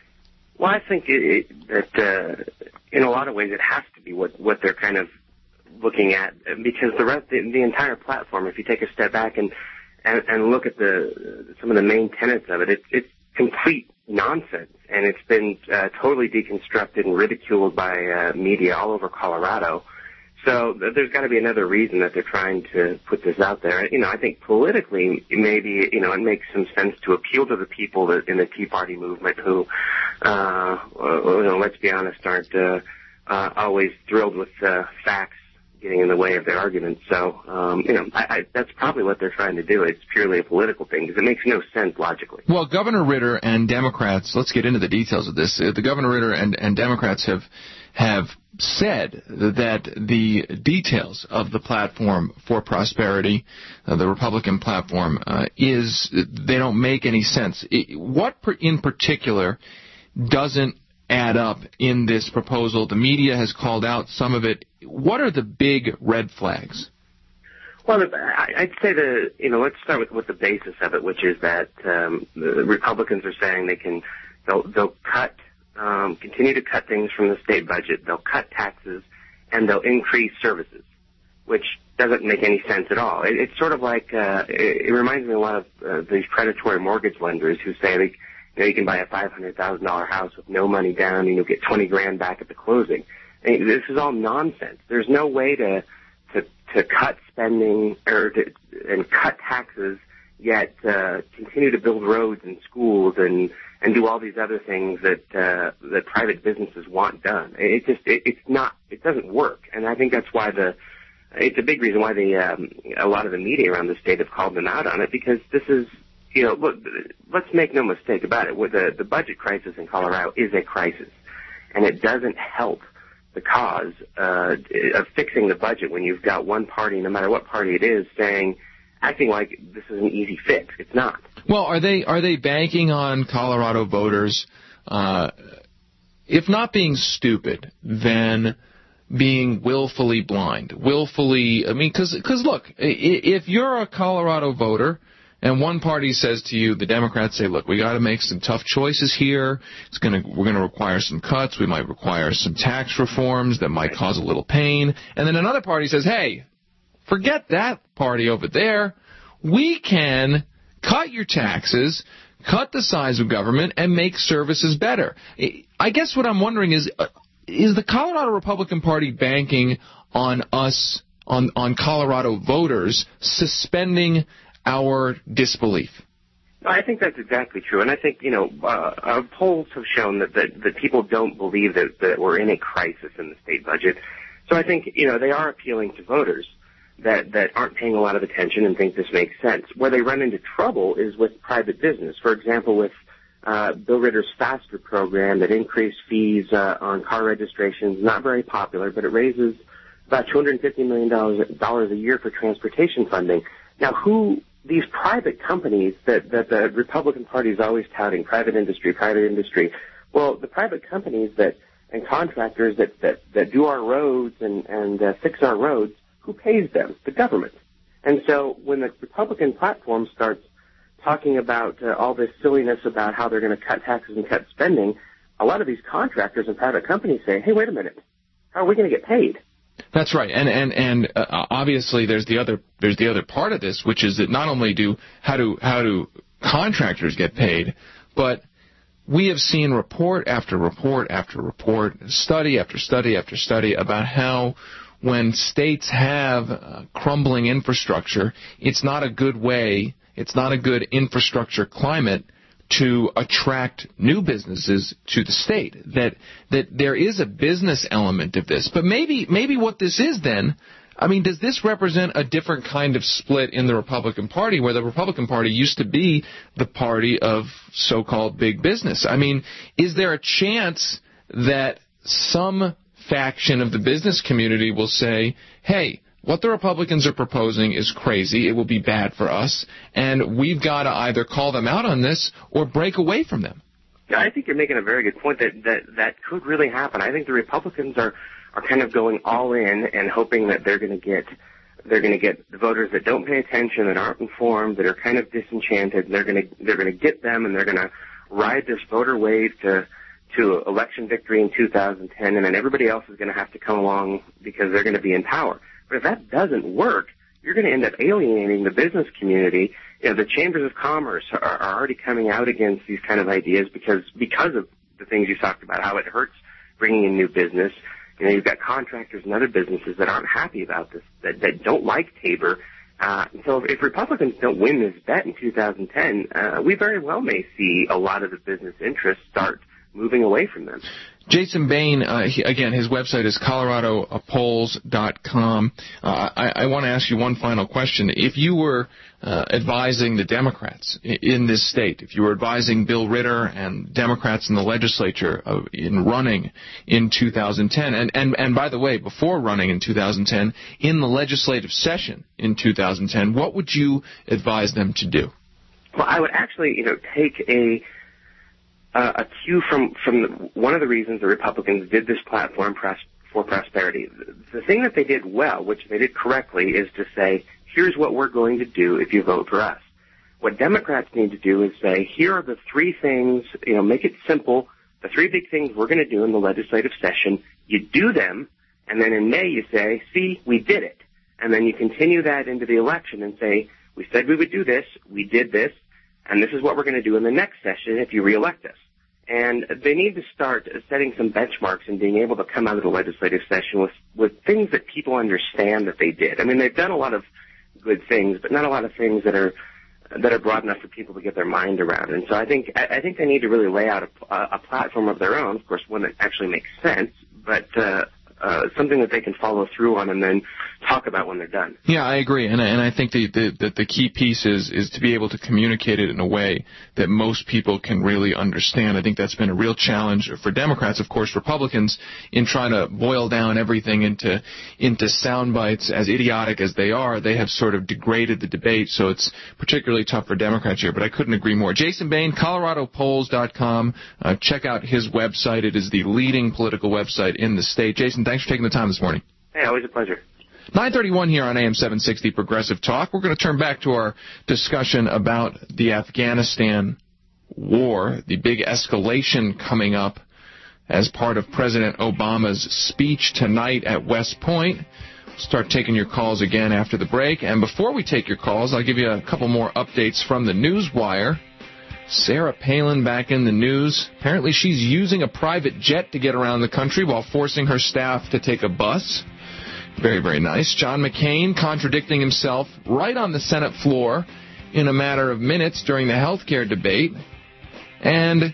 Well, I think it, it, that uh, in a lot of ways it has to be what, what they're kind of looking at, because the rest, the, the entire platform, if you take a step back and, and, and look at the some of the main tenets of it, it it's complete nonsense, and it's been uh, totally deconstructed and ridiculed by uh, media all over Colorado. So there's got to be another reason that they're trying to put this out there. You know, I think politically, maybe, you know, it makes some sense to appeal to the people that in the Tea Party movement who, uh, you know, let's be honest, aren't uh, uh, always thrilled with uh, facts getting in the way of their arguments. So, um, you know, I, I, that's probably what they're trying to do. It's purely a political thing because it makes no sense logically.
Well, Governor Ritter and Democrats, let's get into the details of this. Uh, the Governor Ritter and, and Democrats have have said that the details of the platform for prosperity, uh, the Republican platform, uh, is they don't make any sense. It, what per, in particular doesn't add up in this proposal? The media has called out some of it. What are the big red flags?
Well, I'd say the, you know, let's start with, with the basis of it, which is that um, the Republicans are saying they can, they'll, they'll cut Um, continue to cut things from the state budget. They'll cut taxes, and they'll increase services, which doesn't make any sense at all. It, it's sort of like, uh, it, it reminds me a lot of uh, these predatory mortgage lenders who say, they, you know, you can buy a five hundred thousand dollars house with no money down, and you'll get twenty grand back at the closing. I mean, this is all nonsense. There's no way to to, to cut spending or to, and cut taxes, yet uh, continue to build roads and schools and and do all these other things that uh, that private businesses want done. It just it, it's not it doesn't work, and I think that's why the it's a big reason why the um, a lot of the media around the state have called them out on it, because this is, you know, look, let's make no mistake about it. The the budget crisis in Colorado is a crisis, and it doesn't help the cause uh, of fixing the budget when you've got one party, no matter what party it is, saying, acting like this is an easy fix. It's not.
Well, are they are they banking on Colorado voters, uh, if not being stupid, then being willfully blind, willfully? I mean, because because look, if you're a Colorado voter and one party says to you, the Democrats say, look, we got to make some tough choices here. It's gonna we're going to require some cuts. We might require some tax reforms that might cause a little pain. And then another party says, hey, forget that party over there. We can cut your taxes, cut the size of government, and make services better. I guess what I'm wondering is, uh, is the Colorado Republican Party banking on us, on, on Colorado voters, suspending our disbelief?
I think that's exactly true. And I think, you know, uh, our polls have shown that, that, that people don't believe that, that we're in a crisis in the state budget. So I think, you know, they are appealing to voters that, that aren't paying a lot of attention and think this makes sense. Where they run into trouble is with private business. For example, with uh, Bill Ritter's FASTER program that increased fees uh, on car registrations, not very popular, but it raises about two hundred fifty million dollars a year for transportation funding. Now, who these private companies that, that the Republican Party is always touting, private industry, private industry, well, the private companies that and contractors that, that, that do our roads and, and uh, fix our roads, who pays them? The government. And so when the Republican platform starts talking about uh, all this silliness about how they're going to cut taxes and cut spending, a lot of these contractors and private companies say, hey, wait a minute, how are we going to get paid?
That's right, and and and uh, obviously there's the other there's the other part of this, which is that not only do how do how do contractors get paid, but we have seen report after report after report, study after study after study about how when states have uh, crumbling infrastructure, it's not a good way, it's not a good infrastructure climate to attract new businesses to the state. That that there is a business element of this. But maybe maybe what this is then, I mean, does this represent a different kind of split in the Republican Party, where the Republican Party used to be the party of so-called big business? I mean, is there a chance that some faction of the business community will say, hey, what the Republicans are proposing is crazy, it will be bad for us, and we've got to either call them out on this or break away from them?
Yeah, I think you're making a very good point that, that that could really happen. I think the Republicans are, are kind of going all in and hoping that they're going to get they're going to get the voters that don't pay attention, that aren't informed, that are kind of disenchanted, and they're going to they're going to get them, and they're going to ride this voter wave to to election victory in two thousand ten, and then everybody else is going to have to come along because they're going to be in power. But if that doesn't work, you're going to end up alienating the business community. You know, the chambers of commerce are, are already coming out against these kind of ideas because because of the things you talked about, how it hurts bringing in new business. You know, you've got contractors and other businesses that aren't happy about this, that, that don't like Tabor. Uh, so if Republicans don't win this bet in two thousand ten, uh, we very well may see a lot of the business interests start moving away from them.
Jason Bain, uh, he, again, his website is colorado polls dot com. Uh, I, I want to ask you one final question. If you were uh, advising the Democrats in, in this state, if you were advising Bill Ritter and Democrats in the legislature uh, in running in two thousand ten, and, and, and by the way, before running in two thousand ten, in the legislative session in two thousand ten, what would you advise them to do?
Well, I would actually, you know, take a Uh, a cue from, from the, one of the reasons the Republicans did this platform pros- for prosperity. The, the thing that they did well, which they did correctly, is to say, here's what we're going to do if you vote for us. What Democrats need to do is say, here are the three things, you know, make it simple, the three big things we're going to do in the legislative session. You do them, and then in May you say, see, we did it. And then you continue that into the election and say, we said we would do this, we did this, and this is what we're going to do in the next session if you reelect us. And they need to start setting some benchmarks and being able to come out of the legislative session with, with things that people understand that they did. I mean, they've done a lot of good things, but not a lot of things that are that are broad enough for people to get their mind around. And so I think I, I think they need to really lay out a, a platform of their own, of course, one that actually makes sense, but uh, uh, something that they can follow through on and then talk about when they're done.
Yeah, I agree, and I, and I think the, the the the key piece is is to be able to communicate it in a way that most people can really understand. I think that's been a real challenge for Democrats, of course, Republicans, in trying to boil down everything into into sound bites. As idiotic as they are, they have sort of degraded the debate, so it's particularly tough for Democrats here. But I couldn't agree more. Jason Bain, Colorado Polls dot com. Uh, check out his website. It is the leading political website in the state. Jason, thanks for taking the time this morning.
Hey, always a pleasure.
nine thirty-one here on A M seven sixty Progressive Talk. We're going to turn back to our discussion about the Afghanistan war, the big escalation coming up as part of President Obama's speech tonight at West Point. We'll start taking your calls again after the break. And before we take your calls, I'll give you a couple more updates from the Newswire. Sarah Palin back in the news. Apparently she's using a private jet to get around the country while forcing her staff to take a bus. Very, very nice. John McCain contradicting himself right on the Senate floor in a matter of minutes during the health care debate. And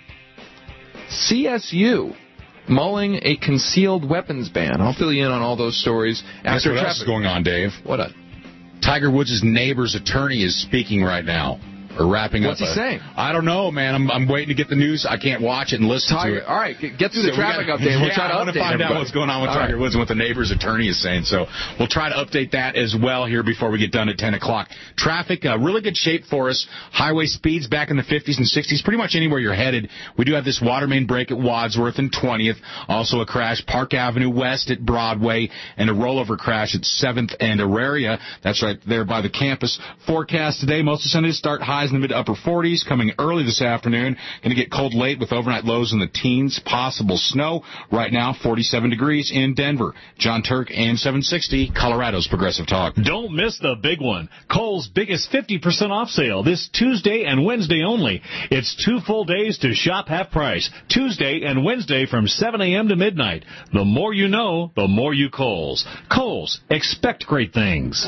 C S U mulling a concealed weapons ban. I'll fill you in on all those stories after
Guess what else is going on, Dave?
What? A-
Tiger Woods' neighbor's attorney is speaking right now. Or wrapping
What's
up.
What's he
a,
saying?
I don't know, man. I'm I'm waiting to get the news. I can't watch it and listen
Tiger,
to it.
All right, get through the so traffic we gotta, update. We'll
yeah,
try to
I want
update
to find
everybody.
out what's going on with
all
Tiger
right.
Woods and what the neighbor's attorney is saying. So we'll try to update that as well here before we get done at ten o'clock. Traffic, uh, really good shape for us. Highway speeds back in the fifties and sixties, pretty much anywhere you're headed. We do have this water main break at Wadsworth and twentieth. Also a crash Park Avenue West at Broadway, and a rollover crash at seventh and Auraria. That's right there by the campus. Forecast today, most of Sunday start highs in the mid to upper forties, coming early this afternoon. Going to get cold late with overnight lows in the teens, possible snow. Right now, forty-seven degrees in Denver. John Turk, A M seven sixty, Colorado's Progressive Talk.
Don't miss the big one. Kohl's biggest fifty percent off sale this Tuesday and Wednesday only. It's two full days to shop half price. Tuesday and Wednesday from seven a.m. to midnight. The more you know, the more you Kohl's. Kohl's, expect great things.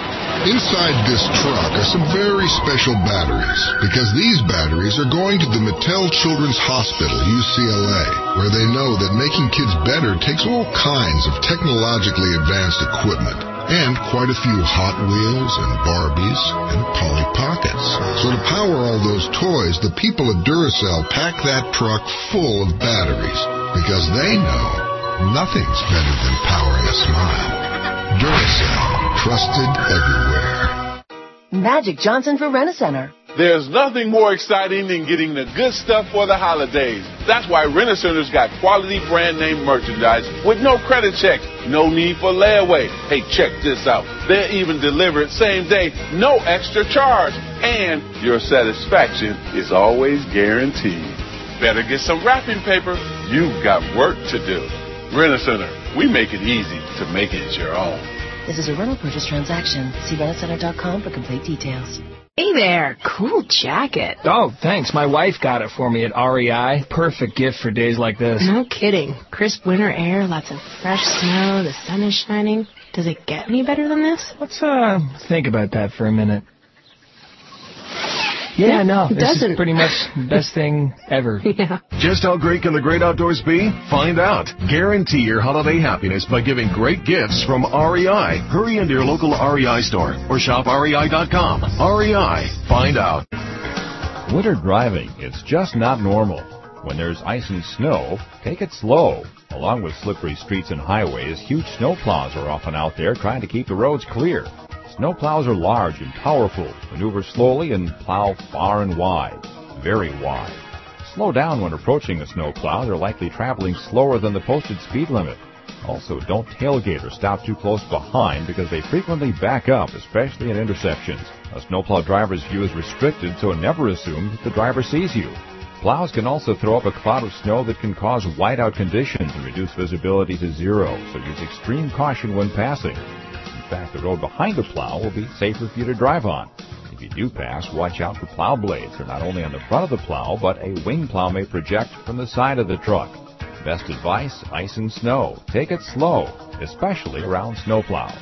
Inside this truck are some very special batteries, because these batteries are going to the Mattel Children's Hospital, U C L A, where they know that making kids better takes all kinds of technologically advanced equipment, and quite a few Hot Wheels and Barbies and Polly Pockets. So to power all those toys, the people at Duracell pack that truck full of batteries, because they know nothing's better than powering a smile. Duracell, trusted everywhere.
Magic Johnson for Rent-A-Center.
There's nothing more exciting than getting the good stuff for the holidays. That's why Rent-A-Center's got quality brand name merchandise with no credit checks, no need for layaway. Hey, check this out. They'll even deliver it same day, no extra charge. And your satisfaction is always guaranteed. Better get some wrapping paper. You've got work to do. Rent-A-Center, we make it easy to make it your own.
This is a rental purchase transaction. See rent a center dot com for complete details.
Hey there, cool jacket.
Oh, thanks. My wife got it for me at R E I. Perfect gift for days like this.
No kidding. Crisp winter air, lots of fresh snow, the sun is shining. Does it get any better than this?
Let's uh think about that for a minute. Yeah,
yeah
no,
it
this
doesn't.
is pretty much the best thing ever.
Yeah.
Just how great can the great outdoors be? Find out. Guarantee your holiday happiness by giving great gifts from R E I. Hurry into your local R E I store or shop R E I dot com. R E I. Find out.
Winter driving, it's just not normal. When there's ice and snow, take it slow. Along with slippery streets and highways, huge snowplows are often out there trying to keep the roads clear. Snowplows are large and powerful, maneuver slowly, and plow far and wide, very wide. Slow down when approaching a snowplow. They're likely traveling slower than the posted speed limit. Also, don't tailgate or stop too close behind because they frequently back up, especially at intersections. A snowplow driver's view is restricted, so never assume that the driver sees you. Plows can also throw up a cloud of snow that can cause whiteout conditions and reduce visibility to zero, so use extreme caution when passing. In fact, the road behind the plow will be safer for you to drive on. If you do pass, watch out for plow blades. They're not only on the front of the plow, but a wing plow may project from the side of the truck. Best advice, ice and snow. Take it slow, especially around snowplows.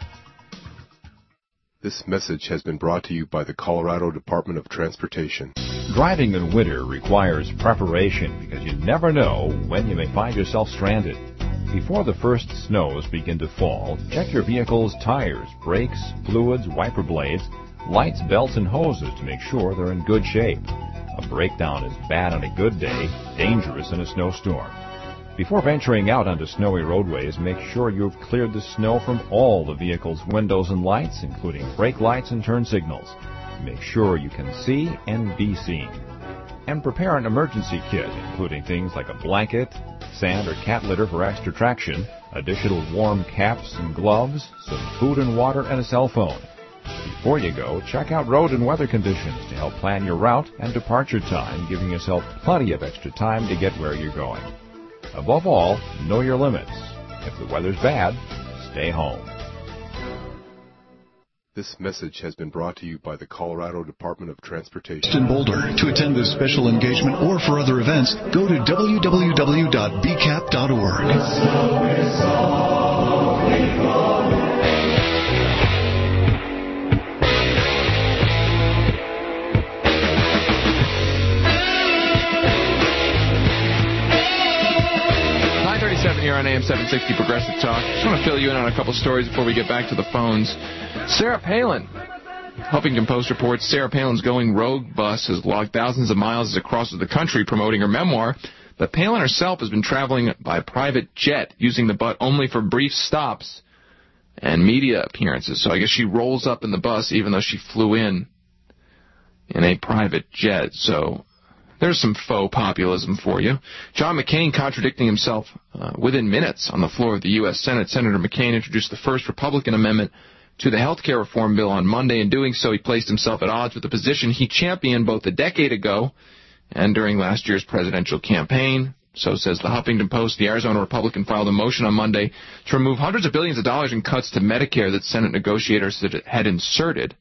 This message has been brought to you by the Colorado Department of Transportation.
Driving in winter requires preparation because you never know when you may find yourself stranded. Before the first snows begin to fall, check your vehicle's tires, brakes, fluids, wiper blades, lights, belts, and hoses to make sure they're in good shape. A breakdown is bad on a good day, dangerous in a snowstorm. Before venturing out onto snowy roadways, make sure you've cleared the snow from all the vehicle's windows and lights, including brake lights and turn signals. Make sure you can see and be seen. And prepare an emergency kit, including things like a blanket, sand or cat litter for extra traction, additional warm caps and gloves, some food and water, and a cell phone. Before you go, check out road and weather conditions to help plan your route and departure time, giving yourself plenty of extra time to get where you're going. Above all, know your limits. If the weather's bad, stay home.
This message has been brought to you by the Colorado Department of Transportation.
In Boulder. To attend this special engagement or for other events, go to w w w dot b cap dot org.
Here on A M seven sixty Progressive Talk. Just want to fill you in on a couple stories before we get back to the phones. Sarah Palin. Huffington Post reports Sarah Palin's Going Rogue bus has logged thousands of miles across the country promoting her memoir, but Palin herself has been traveling by private jet, using the bus only for brief stops and media appearances. So I guess she rolls up in the bus even though she flew in in a private jet. So there's some faux populism for you. John McCain contradicting himself uh, within minutes on the floor of the U S Senate. Senator McCain introduced the first Republican amendment to the health care reform bill on Monday. In doing so, he placed himself at odds with the position he championed both a decade ago and during last year's presidential campaign. So says the Huffington Post. The Arizona Republican filed a motion on Monday to remove hundreds of billions of dollars in cuts to Medicare that Senate negotiators had inserted.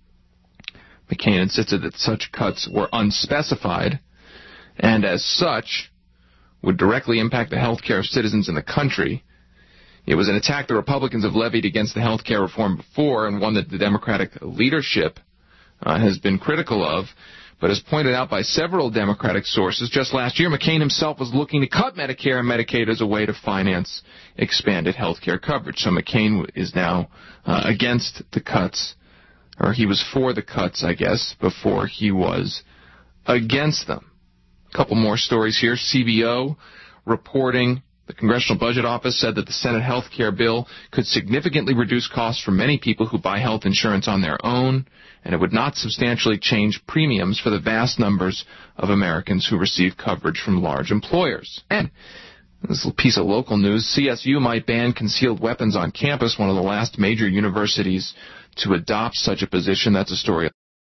McCain insisted that such cuts were unspecified and, as such, would directly impact the health care of citizens in the country. It was an attack the Republicans have levied against the health care reform before, and one that the Democratic leadership uh, has been critical of. But as pointed out by several Democratic sources, just last year, McCain himself was looking to cut Medicare and Medicaid as a way to finance expanded health care coverage. So McCain is now uh, against the cuts, or he was for the cuts, I guess, before he was against them. A couple more stories here. C B O reporting the Congressional Budget Office said that the Senate health care bill could significantly reduce costs for many people who buy health insurance on their own, and it would not substantially change premiums for the vast numbers of Americans who receive coverage from large employers. And this little piece of local news, C S U might ban concealed weapons on campus, one of the last major universities to adopt such a position. That's a story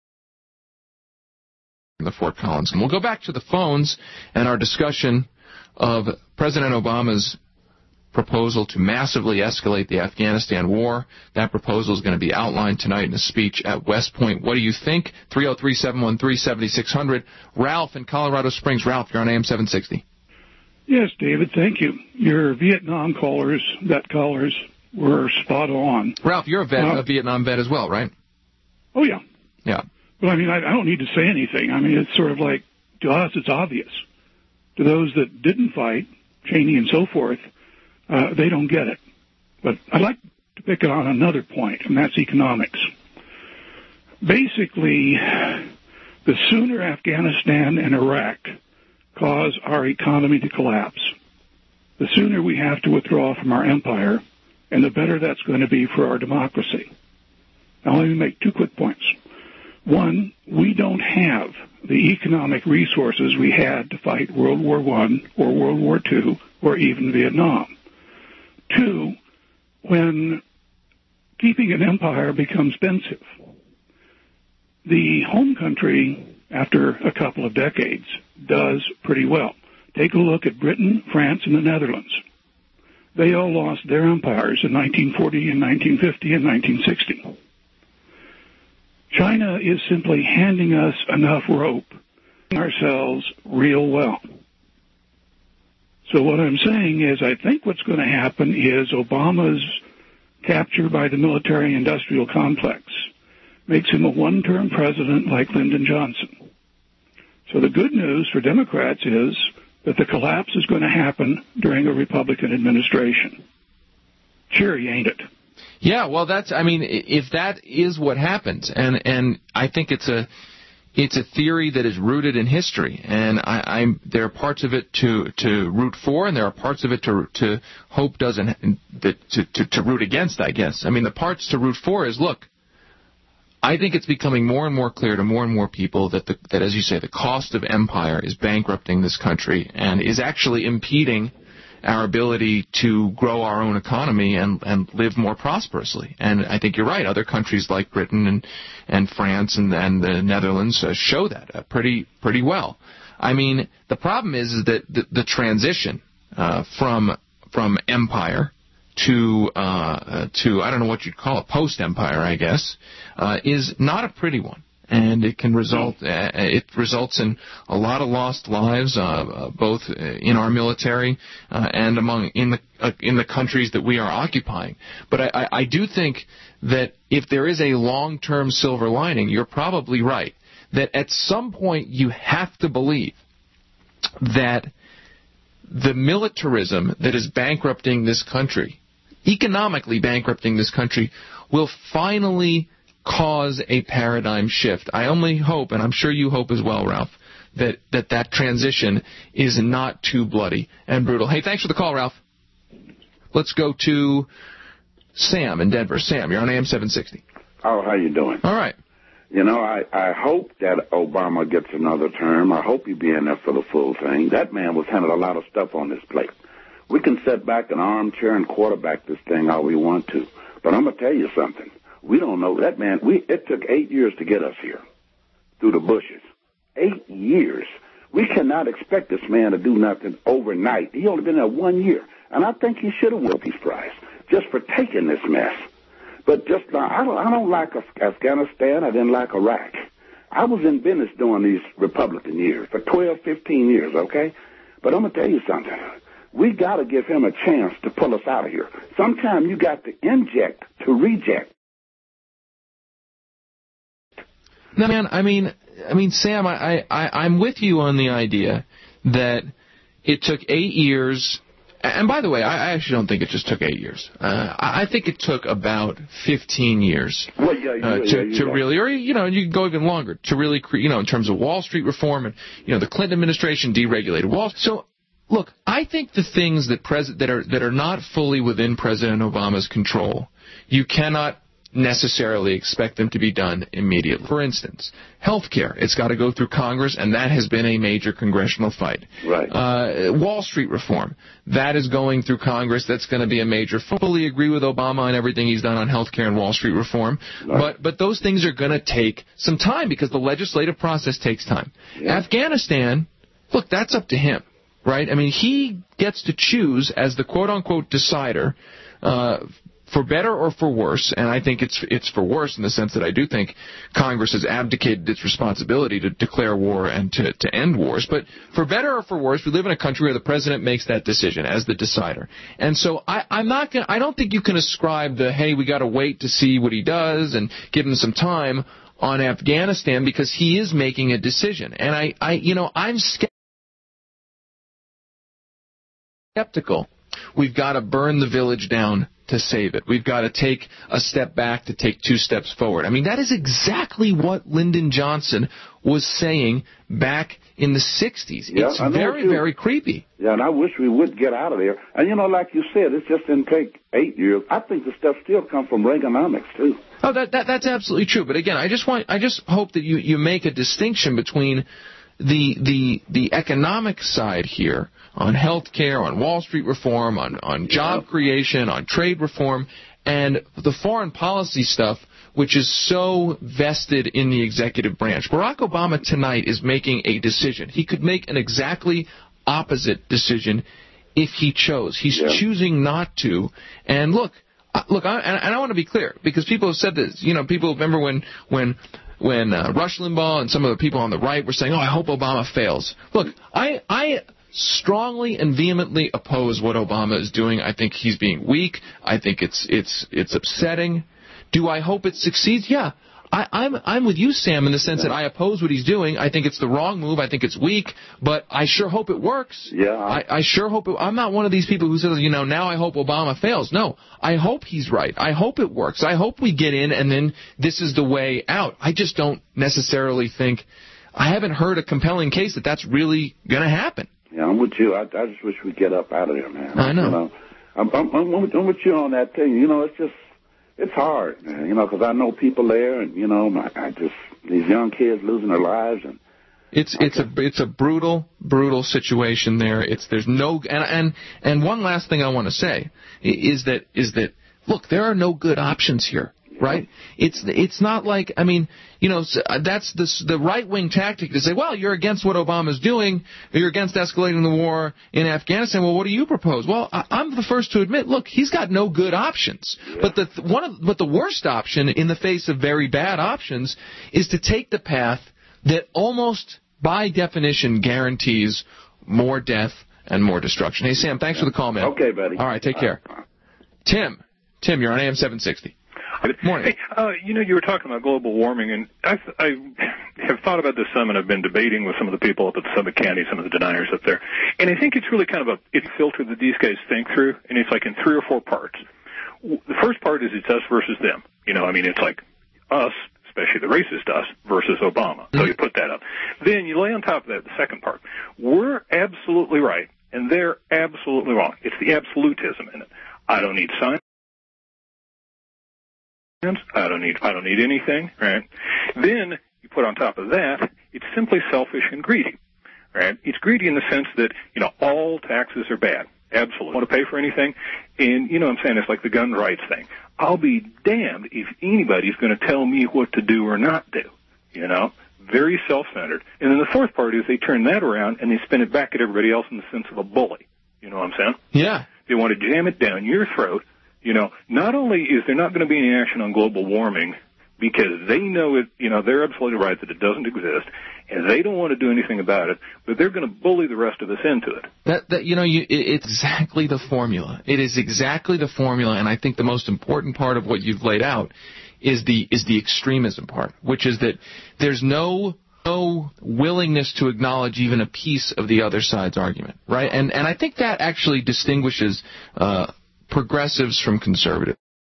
in the Fort Collins. And we'll go back to the phones and our discussion of President Obama's proposal to massively escalate the Afghanistan war. That proposal is going to be outlined tonight in a speech at West Point. What do you think? three oh three, seven one three, seven six zero zero. Ralph in Colorado Springs. Ralph, you're on A M seven sixty.
Yes, David, thank you. Your Vietnam callers, vet callers, were spot on.
Ralph, you're a vet, uh, a Vietnam vet as well, right?
Oh, yeah.
Yeah.
But, I mean, I, I don't need to say anything. I mean, it's sort of like, to us, it's obvious. To those that didn't fight, Cheney and so forth, uh, they don't get it. But I'd like to pick on another point, and that's economics. Basically, the sooner Afghanistan and Iraq cause our economy to collapse, the sooner we have to withdraw from our empire, and the better that's going to be for our democracy. Now, let me make two quick points. One, we don't have the economic resources we had to fight World War One or World War Two or even Vietnam. Two, when keeping an empire becomes expensive, the home country, after a couple of decades, does pretty well. Take a look at Britain, France, and the Netherlands. They all lost their empires in nineteen forty and nineteen fifty and nineteen sixty. China is simply handing us enough rope, ourselves real well. So what I'm saying is I think what's going to happen is Obama's capture by the military-industrial complex makes him a one-term president like Lyndon Johnson. So the good news for Democrats is that the collapse is going to happen during a Republican administration. Cheery, ain't it?
Yeah, well, that's, I mean, if that is what happens, and, and I think it's a, it's a theory that is rooted in history, and I, I'm, there are parts of it to, to root for, and there are parts of it to, to hope doesn't, that, to, to, to root against, I guess. I mean, the parts to root for is, look, I think it's becoming more and more clear to more and more people that, the, that, as you say, the cost of empire is bankrupting this country and is actually impeding our ability to grow our own economy and, and live more prosperously. And I think you're right. Other countries like Britain and, and France and, and the Netherlands uh, show that uh, pretty pretty well. I mean, the problem is, is that the, the transition uh, from from empire to uh, to I don't know what you'd call it, post-empire, I guess, uh, is not a pretty one. And it can result. Uh, it results in a lot of lost lives, uh, uh, both in our military uh, and among in the uh, in the countries that we are occupying. But I, I, I do think that if there is a long-term silver lining, you're probably right. That at some point you have to believe that the militarism that is bankrupting this country, economically bankrupting this country, will finally cause a paradigm shift. I only hope, and I'm sure you hope as well, Ralph, that that, that transition is not too bloody and brutal. Hey, thanks for the call, Ralph. Let's go to Sam in Denver. Sam, you're on A M seven sixty.
Oh, how you doing?
All right.
You know, I, I hope that Obama gets another term. I hope he'll be in there for the full thing. That man was handling a lot of stuff on this plate. We can sit back in an armchair and quarterback this thing all we want to. But I'm going to tell you something. We don't know that man. We it took eight years to get us here through the bushes. Eight years. We cannot expect this man to do nothing overnight. He only been there one year, and I think he should have won a Peace Prize just for taking this mess. But just uh, I don't I don't like Af- Afghanistan. I didn't like Iraq. I was in business during these Republican years for twelve, fifteen years. Okay, but I'm gonna tell you something. We got to give him a chance to pull us out of here. Sometimes you got to inject to reject.
No, man, I mean, I mean, Sam, I, I, I'm with you on the idea that it took eight years, and by the way, I, I actually don't think it just took eight years. Uh, I think it took about fifteen years
well, yeah, yeah,
uh, to,
yeah,
to
yeah.
really, or, you know, you can go even longer, to really, cre- you know, in terms of Wall Street reform, and, you know, the Clinton administration deregulated Wall Street. So, look, I think the things that, pres- that, are, that are not fully within President Obama's control, you cannot necessarily expect them to be done immediately. For instance, health care. It's got to go through Congress, and that has been a major congressional fight.
Right.
Uh, Wall Street reform. That is going through Congress. That's going to be a major. Fully agree with Obama on everything he's done on health care and Wall Street reform.
Right.
But but those things are going to take some time because the legislative process takes time.
Yeah.
Afghanistan, look, that's up to him, right? I mean, he gets to choose as the quote-unquote decider, uh, for better or for worse, and I think it's it's for worse in the sense that I do think Congress has abdicated its responsibility to declare war and to, to end wars. But for better or for worse, we live in a country where the president makes that decision as the decider. And so I, I'm not gonna, I don't think you can ascribe the, hey, we got to wait to see what he does and give him some time on Afghanistan because he is making a decision. And I, I you know, I'm skeptical. We've got to burn the village down to save it. We've got to take a step back to take two steps forward. I mean, that is exactly what Lyndon Johnson was saying back in the sixties.
Yeah,
it's
I know
very,
too.
very creepy.
Yeah, and I wish we would get out of there. And, you know, like you said, it just didn't take eight years. I think the stuff still comes from Reaganomics, too.
Oh, that, that that's absolutely true. But, again, I just want, I just hope that you, you make a distinction between the the the economic side here on health care, on Wall Street reform, on, on job creation, on trade reform, and the foreign policy stuff, which is so vested in the executive branch. Barack Obama tonight is making a decision. He could make an exactly opposite decision if he chose. He's
Yeah.
choosing not to. And look, uh, look, I, and, and I want to be clear, because people have said this. You know, people remember when when when uh, Rush Limbaugh and some of the people on the right were saying, "Oh, I hope Obama fails." Look, I I. strongly and vehemently oppose what Obama is doing. I think he's being weak. I think it's it's it's upsetting. Do I hope it succeeds? Yeah. I, I'm I'm with you, Sam, in the sense that I oppose what he's doing. I think it's the wrong move. I think it's weak, but I sure hope it works.
Yeah.
I, I sure hope it, I'm not one of these people who says, you know, now I hope Obama fails. No, I hope he's right. I hope it works. I hope we get in and then this is the way out. I just don't necessarily think, I haven't heard a compelling case that that's really going to happen.
Yeah, I'm with you. I, I just wish we'd get up out of there, man.
I know.
You know I'm, I'm, I'm, I'm with you on that thing. You know, it's just, it's hard, man, you know, because I know people there, and, you know, I, I just, these young kids losing their lives. and
It's it's a it's a brutal, brutal situation there. It's there's no, and and, and one last thing I want to say is that is that, look, there are no good options here. Right? It's it's not like, I mean, you know, that's the the right-wing tactic to say, well, you're against what Obama's doing, you're against escalating the war in Afghanistan. Well, what do you propose? Well, I, I'm the first to admit, look, he's got no good options. Yeah. But the one of but the worst option in the face of very bad options is to take the path that almost by definition guarantees more death and more destruction. Hey, Sam, thanks for the call, man.
Okay, buddy.
All right, take care. Tim, Tim, you're on A M seven sixty. Morning.
Hey, uh, you know, you were talking about global warming, and I, I have thought about this some, and I've been debating with some of the people up at Summit County, some of the deniers up there, and I think it's really kind of a it's a filter that these guys think through, and it's like in three or four parts. The first part is it's us versus them. You know, I mean, it's like us, especially the racist us, versus Obama. So you put that up. Then you lay on top of that the second part. We're absolutely right, and they're absolutely wrong. It's the absolutism in it. I don't need science. I don't need I don't need anything, right? Then you put on top of that, it's simply selfish and greedy, right? It's greedy in the sense that, you know, all taxes are bad. Absolutely. Want to pay for anything? And, you know what I'm saying, it's like the gun rights thing. I'll be damned if anybody's going to tell me what to do or not do, you know? Very self-centered. And then the fourth part is they turn that around and they spin it back at everybody else in the sense of a bully. You know what I'm saying?
Yeah.
They want to jam it down your throat. You know, not only is there not going to be any action on global warming because they know it, you know, they're absolutely right that it doesn't exist, and they don't want to do anything about it, but they're going to bully the rest of us into it.
That, that you know, you, it's exactly the formula. It is exactly the formula, and I think the most important part of what you've laid out is the is the extremism part, which is that there's no no willingness to acknowledge even a piece of the other side's argument, right? And and I think that actually distinguishes uh, progressives from conservatives.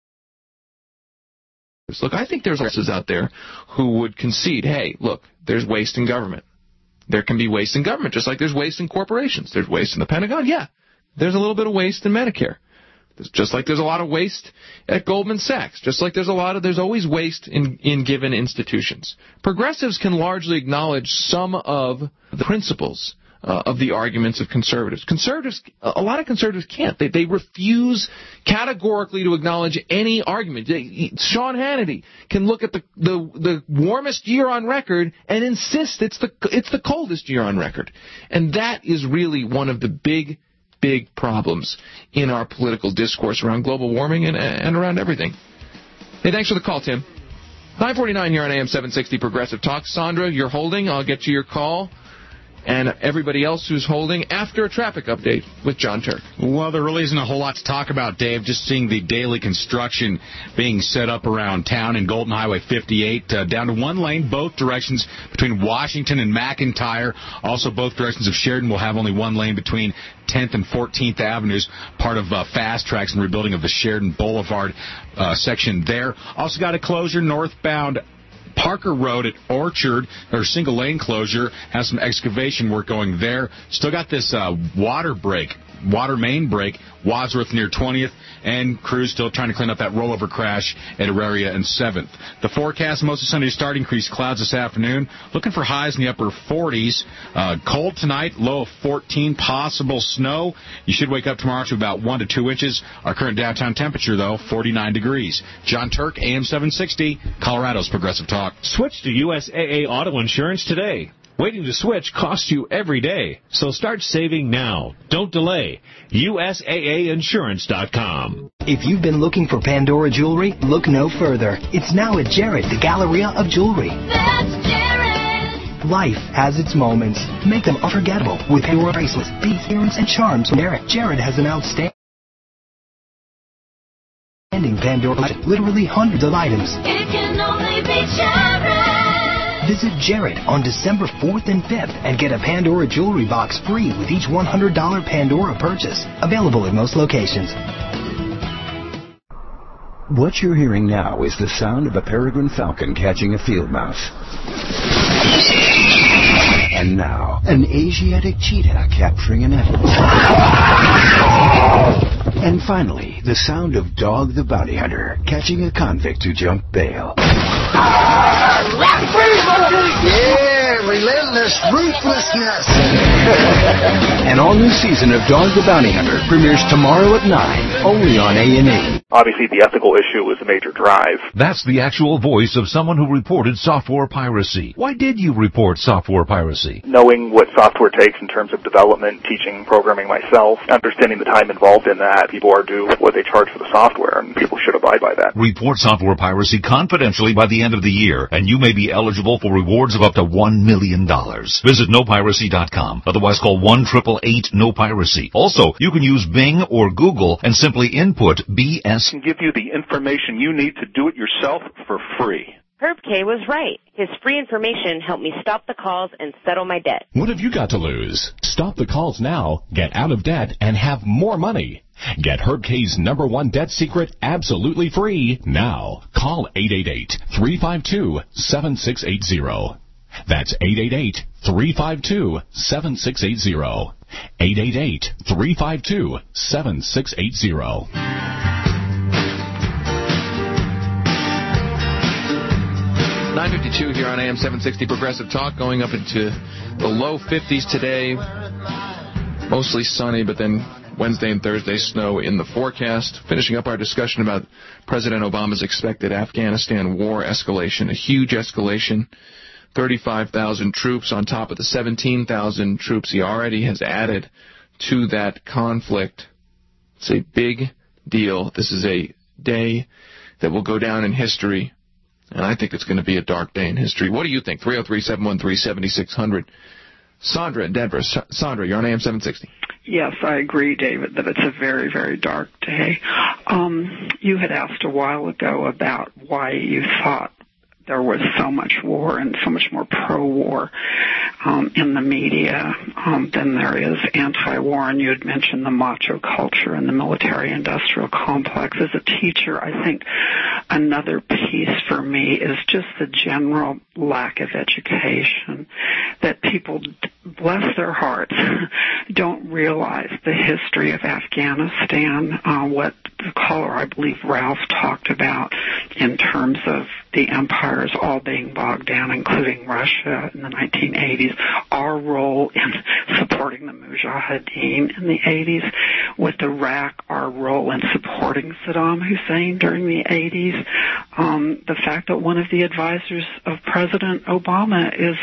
Look, I think there's voices out there who would concede, hey, look, there's waste in government. There can be waste in government, just like there's waste in corporations. There's waste in the Pentagon. Yeah, there's a little bit of waste in Medicare. Just like there's a lot of waste at Goldman Sachs. Just like there's a lot of, there's always waste in, in given institutions. Progressives can largely acknowledge some of the principles uh, of the arguments of conservatives. Conservatives, a lot of conservatives can't. They, they refuse categorically to acknowledge any argument. They, Sean Hannity can look at the, the, the warmest year on record and insist it's the, it's the coldest year on record. And that is really one of the big big problems in our political discourse around global warming and, and around everything. Hey, thanks for the call, Tim. nine forty-nine here on A M seven sixty Progressive Talk. Sandra, you're holding. I'll get you your call. And everybody else who's holding after a traffic update with John Turk.
Well, there really isn't a whole lot to talk about, Dave. Just seeing the daily construction being set up around town in Golden Highway fifty-eight, uh, down to one lane, both directions between Washington and McIntyre. Also, both directions of Sheridan will have only one lane between tenth and fourteenth Avenues, part of uh, Fast Tracks and rebuilding of the Sheridan Boulevard uh, section there. Also got a closure northbound Parker Road at Orchard, or single lane closure, has some excavation work going there. Still got this uh, water break, water main break, Wadsworth near twentieth, and crews still trying to clean up that rollover crash at Auraria and seventh. The forecast, most of Sunday start, increased clouds this afternoon. Looking for highs in the upper forties. Uh, cold tonight, low of fourteen, possible snow. You should wake up tomorrow to about one to two inches. Our current downtown temperature, though, forty-nine degrees. John Turk, A M seven sixty, Colorado's Progressive Talk.
Switch to U S A A Auto Insurance today. Waiting to switch costs you every day, so start saving now. Don't delay. U S A A insurance dot com.
If you've been looking for Pandora jewelry, look no further. It's now at Jared, the Galleria of Jewelry.
That's Jared!
Life has its moments. Make them unforgettable with Pandora bracelets, beads, earrings, and charms from Jared. Jared has an outstanding Pandora, literally hundreds of items.
It can only be Jared.
Visit Jared on December fourth and fifth and get a Pandora jewelry box free with each one hundred dollars Pandora purchase. Available at most locations.
What you're hearing now is the sound of a peregrine falcon catching a field mouse. And now, an Asiatic cheetah capturing an elephant. And finally, the sound of Dog the Bounty Hunter catching a convict who jumped bail.
Yeah, relentless ruthlessness.
An all-new season of Dog the Bounty Hunter premieres tomorrow at nine, only on A and E.
Obviously, the ethical issue was a major drive.
That's the actual voice of someone who reported software piracy. Why did you report software piracy?
Knowing what software takes in terms of development, teaching programming myself, understanding the time involved in that, people are due what they charge for the software, and people should abide by that.
Report software piracy confidentially by the end of the year, and you may be eligible for rewards of up to one million dollars. Visit no piracy dot com. Otherwise call one eight eight eight no piracy. Also, you can use Bing or Google and simply input B S.
Can give you the information you need to do it yourself for free.
Herb K was right. His free information helped me stop the calls and settle my debt.
What have you got to lose? Stop the calls now, get out of debt, and have more money. Get Herb K's number one debt secret absolutely free now. Call eight eight eight, three five two, seven six eight zero. That's eight eight eight, three five two, seven six eight zero. eight eight eight, three five two, seven six eight zero.
nine fifty-two here on A M seven sixty Progressive Talk, going up into the low fifties today. Mostly sunny, but then Wednesday and Thursday snow in the forecast. Finishing up our discussion about President Obama's expected Afghanistan war escalation, a huge escalation. thirty-five thousand troops on top of the seventeen thousand troops he already has added to that conflict. It's a big deal. This is a day that will go down in history. And I think it's going to be a dark day in history. What do you think? three oh three, seven one three, seven six zero zero. Sandra in Denver. Sandra, you're on A M seven sixty.
Yes, I agree, David, that it's a very, very dark day. Um, you had asked a while ago about why you thought there was so much war and so much more pro-war um, in the media um, than there is anti-war. And you had mentioned the macho culture and the military-industrial complex. As a teacher, I think another piece for me is just the general lack of education, that people, bless their hearts, don't realize the history of Afghanistan, uh, what the caller, I believe, Ralph, talked about in terms of the empires all being bogged down, including Russia in the nineteen eighties, our role in supporting the Mujahideen in the eighties, with Iraq, our role in supporting Saddam Hussein during the eighties, um, the fact that one of the advisors of President Obama is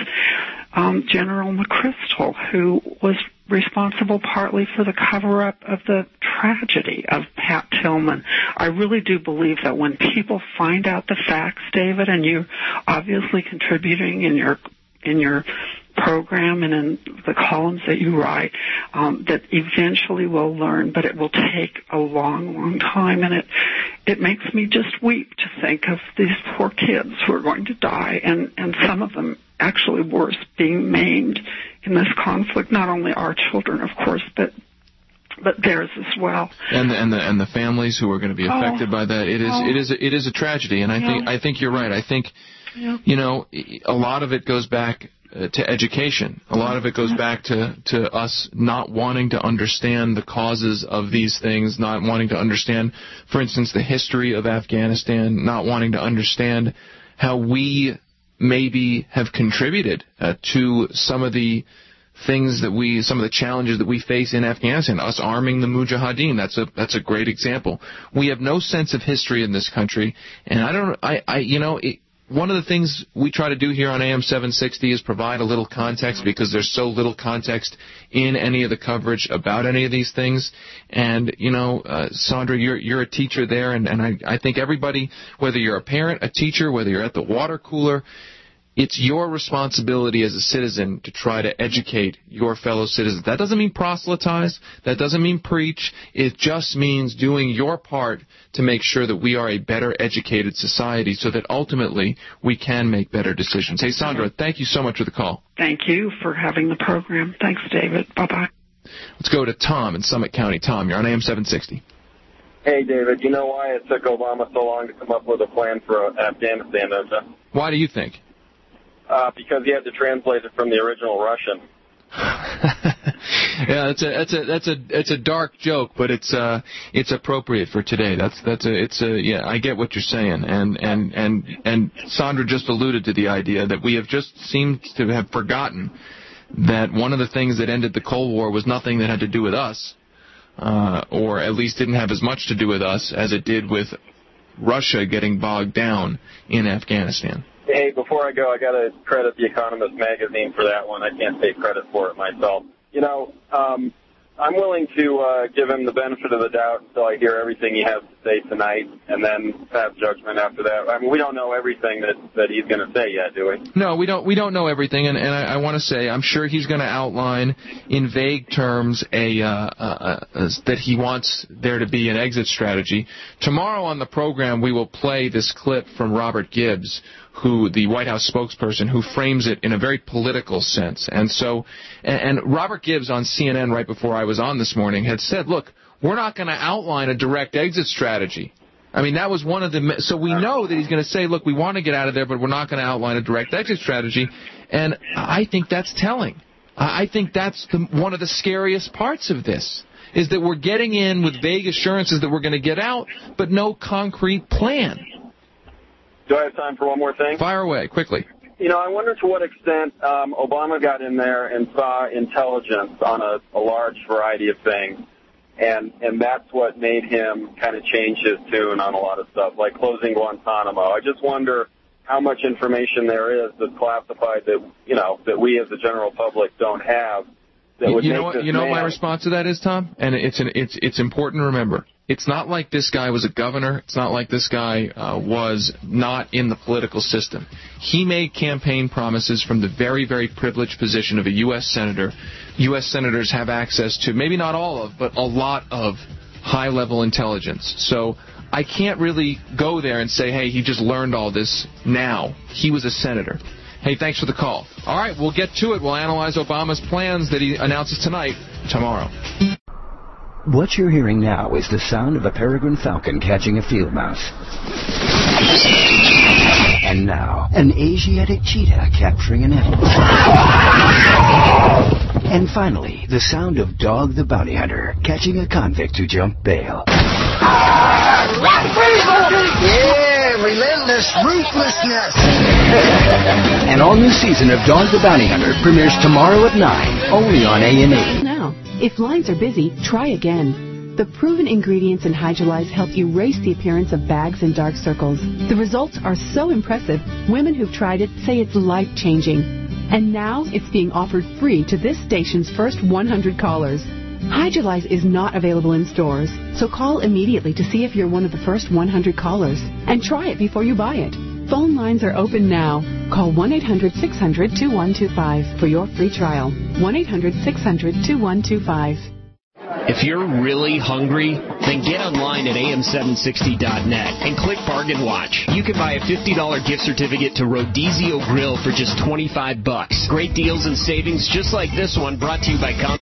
um, General McChrystal, who was responsible partly for the cover-up of the tragedy of Pat Tillman. I really do believe that when people find out the facts, David, and you obviously contributing in your in your program and in the columns that you write, um, that eventually we'll learn, but it will take a long, long time, and it it makes me just weep to think of these poor kids who are going to die, and, and some of them actually worse, being maimed in this conflict, not only our children, of course, but but theirs as well.
And the, and the and the families who are going to be affected oh, by that. It is oh, it is it is a tragedy, and I yeah. think I think you're right. I think yeah. you know a lot of it goes back uh, to education. A lot of it goes back to to us not wanting to understand the causes of these things, not wanting to understand, for instance, the history of Afghanistan, not wanting to understand how we maybe have contributed uh, to some of the things that we, some of the challenges that we face in Afghanistan. Us arming the Mujahideen, that's a that's a great example. We have no sense of history in this country, and I don't, I, I you know, it, one of the things we try to do here on A M seven sixty is provide a little context, because there's so little context in any of the coverage about any of these things. And, you know, uh, Sandra, you're you're a teacher there, and, and I, I think everybody, whether you're a parent, a teacher, whether you're at the water cooler, It's your responsibility as a citizen to try to educate your fellow citizens. That doesn't mean proselytize. That doesn't mean preach. It just means doing your part to make sure that we are a better educated society so that ultimately we can make better decisions. Hey, Sandra, thank you so much for the call.
Thank you for having the program. Thanks, David. Bye-bye.
Let's go to Tom in Summit County. Tom, you're on A M seven sixty.
Hey, David, you know why it took Obama so long to come up with a plan for Afghanistan, don't you?
Why do you think?
Uh, because he had to translate it from the original Russian.
Yeah, that's a that's a that's a it's a dark joke, but it's uh it's appropriate for today. That's that's a it's a yeah. I get what you're saying, and and and and Sandra just alluded to the idea that we have just seemed to have forgotten that one of the things that ended the Cold War was nothing that had to do with us, uh, or at least didn't have as much to do with us as it did with Russia getting bogged down in Afghanistan.
Hey, before I go, I got to credit The Economist magazine for that one. I can't take credit for it myself. You know, um, I'm willing to uh, give him the benefit of the doubt until I hear everything he has to say tonight, and then pass judgment after that. I mean, we don't know everything that, that he's going to say yet, do we?
No, we don't. We don't know everything, and, and I, I want to say I'm sure he's going to outline in vague terms a, uh, uh, uh, that he wants there to be an exit strategy. Tomorrow on the program, we will play this clip from Robert Gibbs, who the White House spokesperson, who frames it in a very political sense. And so, and, and Robert Gibbs on C N N right before I was on this morning had said, look, we're not going to outline a direct exit strategy. I mean, that was one of the, so we know that he's going to say, look, we want to get out of there, but we're not going to outline a direct exit strategy. And I think that's telling. I think that's the, one of the scariest parts of this, is that we're getting in with vague assurances that we're going to get out, but no concrete plan.
Do I have time for one more thing?
Fire away, quickly.
You know, I wonder to what extent um, Obama got in there and saw intelligence on a, a large variety of things, and and that's what made him kind of change his tune on a lot of stuff, like closing Guantanamo. I just wonder how much information there is that's classified that, you know, that we as the general public don't have. That would
you
make
know what,
this
you know
man...
what my response to that is, Tom? And it's an, it's it's important to remember. It's not like this guy was a governor. It's not like this guy uh, was not in the political system. He made campaign promises from the very, very privileged position of a U S senator. U S senators have access to maybe not all of, but a lot of high-level intelligence. So I can't really go there and say, hey, he just learned all this now. He was a senator. Hey, thanks for the call. All right, we'll get to it. We'll analyze Obama's plans that he announces tonight, tomorrow.
What you're hearing now is the sound of a peregrine falcon catching a field mouse. And now, an Asiatic cheetah capturing an antelope. And finally, the sound of Dog the Bounty Hunter catching a convict who jumped bail.
Yeah, relentless ruthlessness.
An all-new season of Dog the Bounty Hunter premieres tomorrow at nine, only on A and E.
Now, if lines are busy, try again. The proven ingredients in Hydrolyze help erase the appearance of bags and dark circles. The results are so impressive, women who've tried it say it's life-changing. And now it's being offered free to this station's first one hundred callers. Hydrolyze is not available in stores, so call immediately to see if you're one of the first one hundred callers. And try it before you buy it. Phone lines are open now. Call one eight hundred six hundred two one two five for your free trial. one eight hundred six hundred two one two five.
If you're really hungry, then get online at A M seven sixty dot net and click Bargain Watch. You can buy a fifty dollars gift certificate to Rodizio Grill for just twenty-five bucks. Great deals and savings just like this one, brought to you by Com-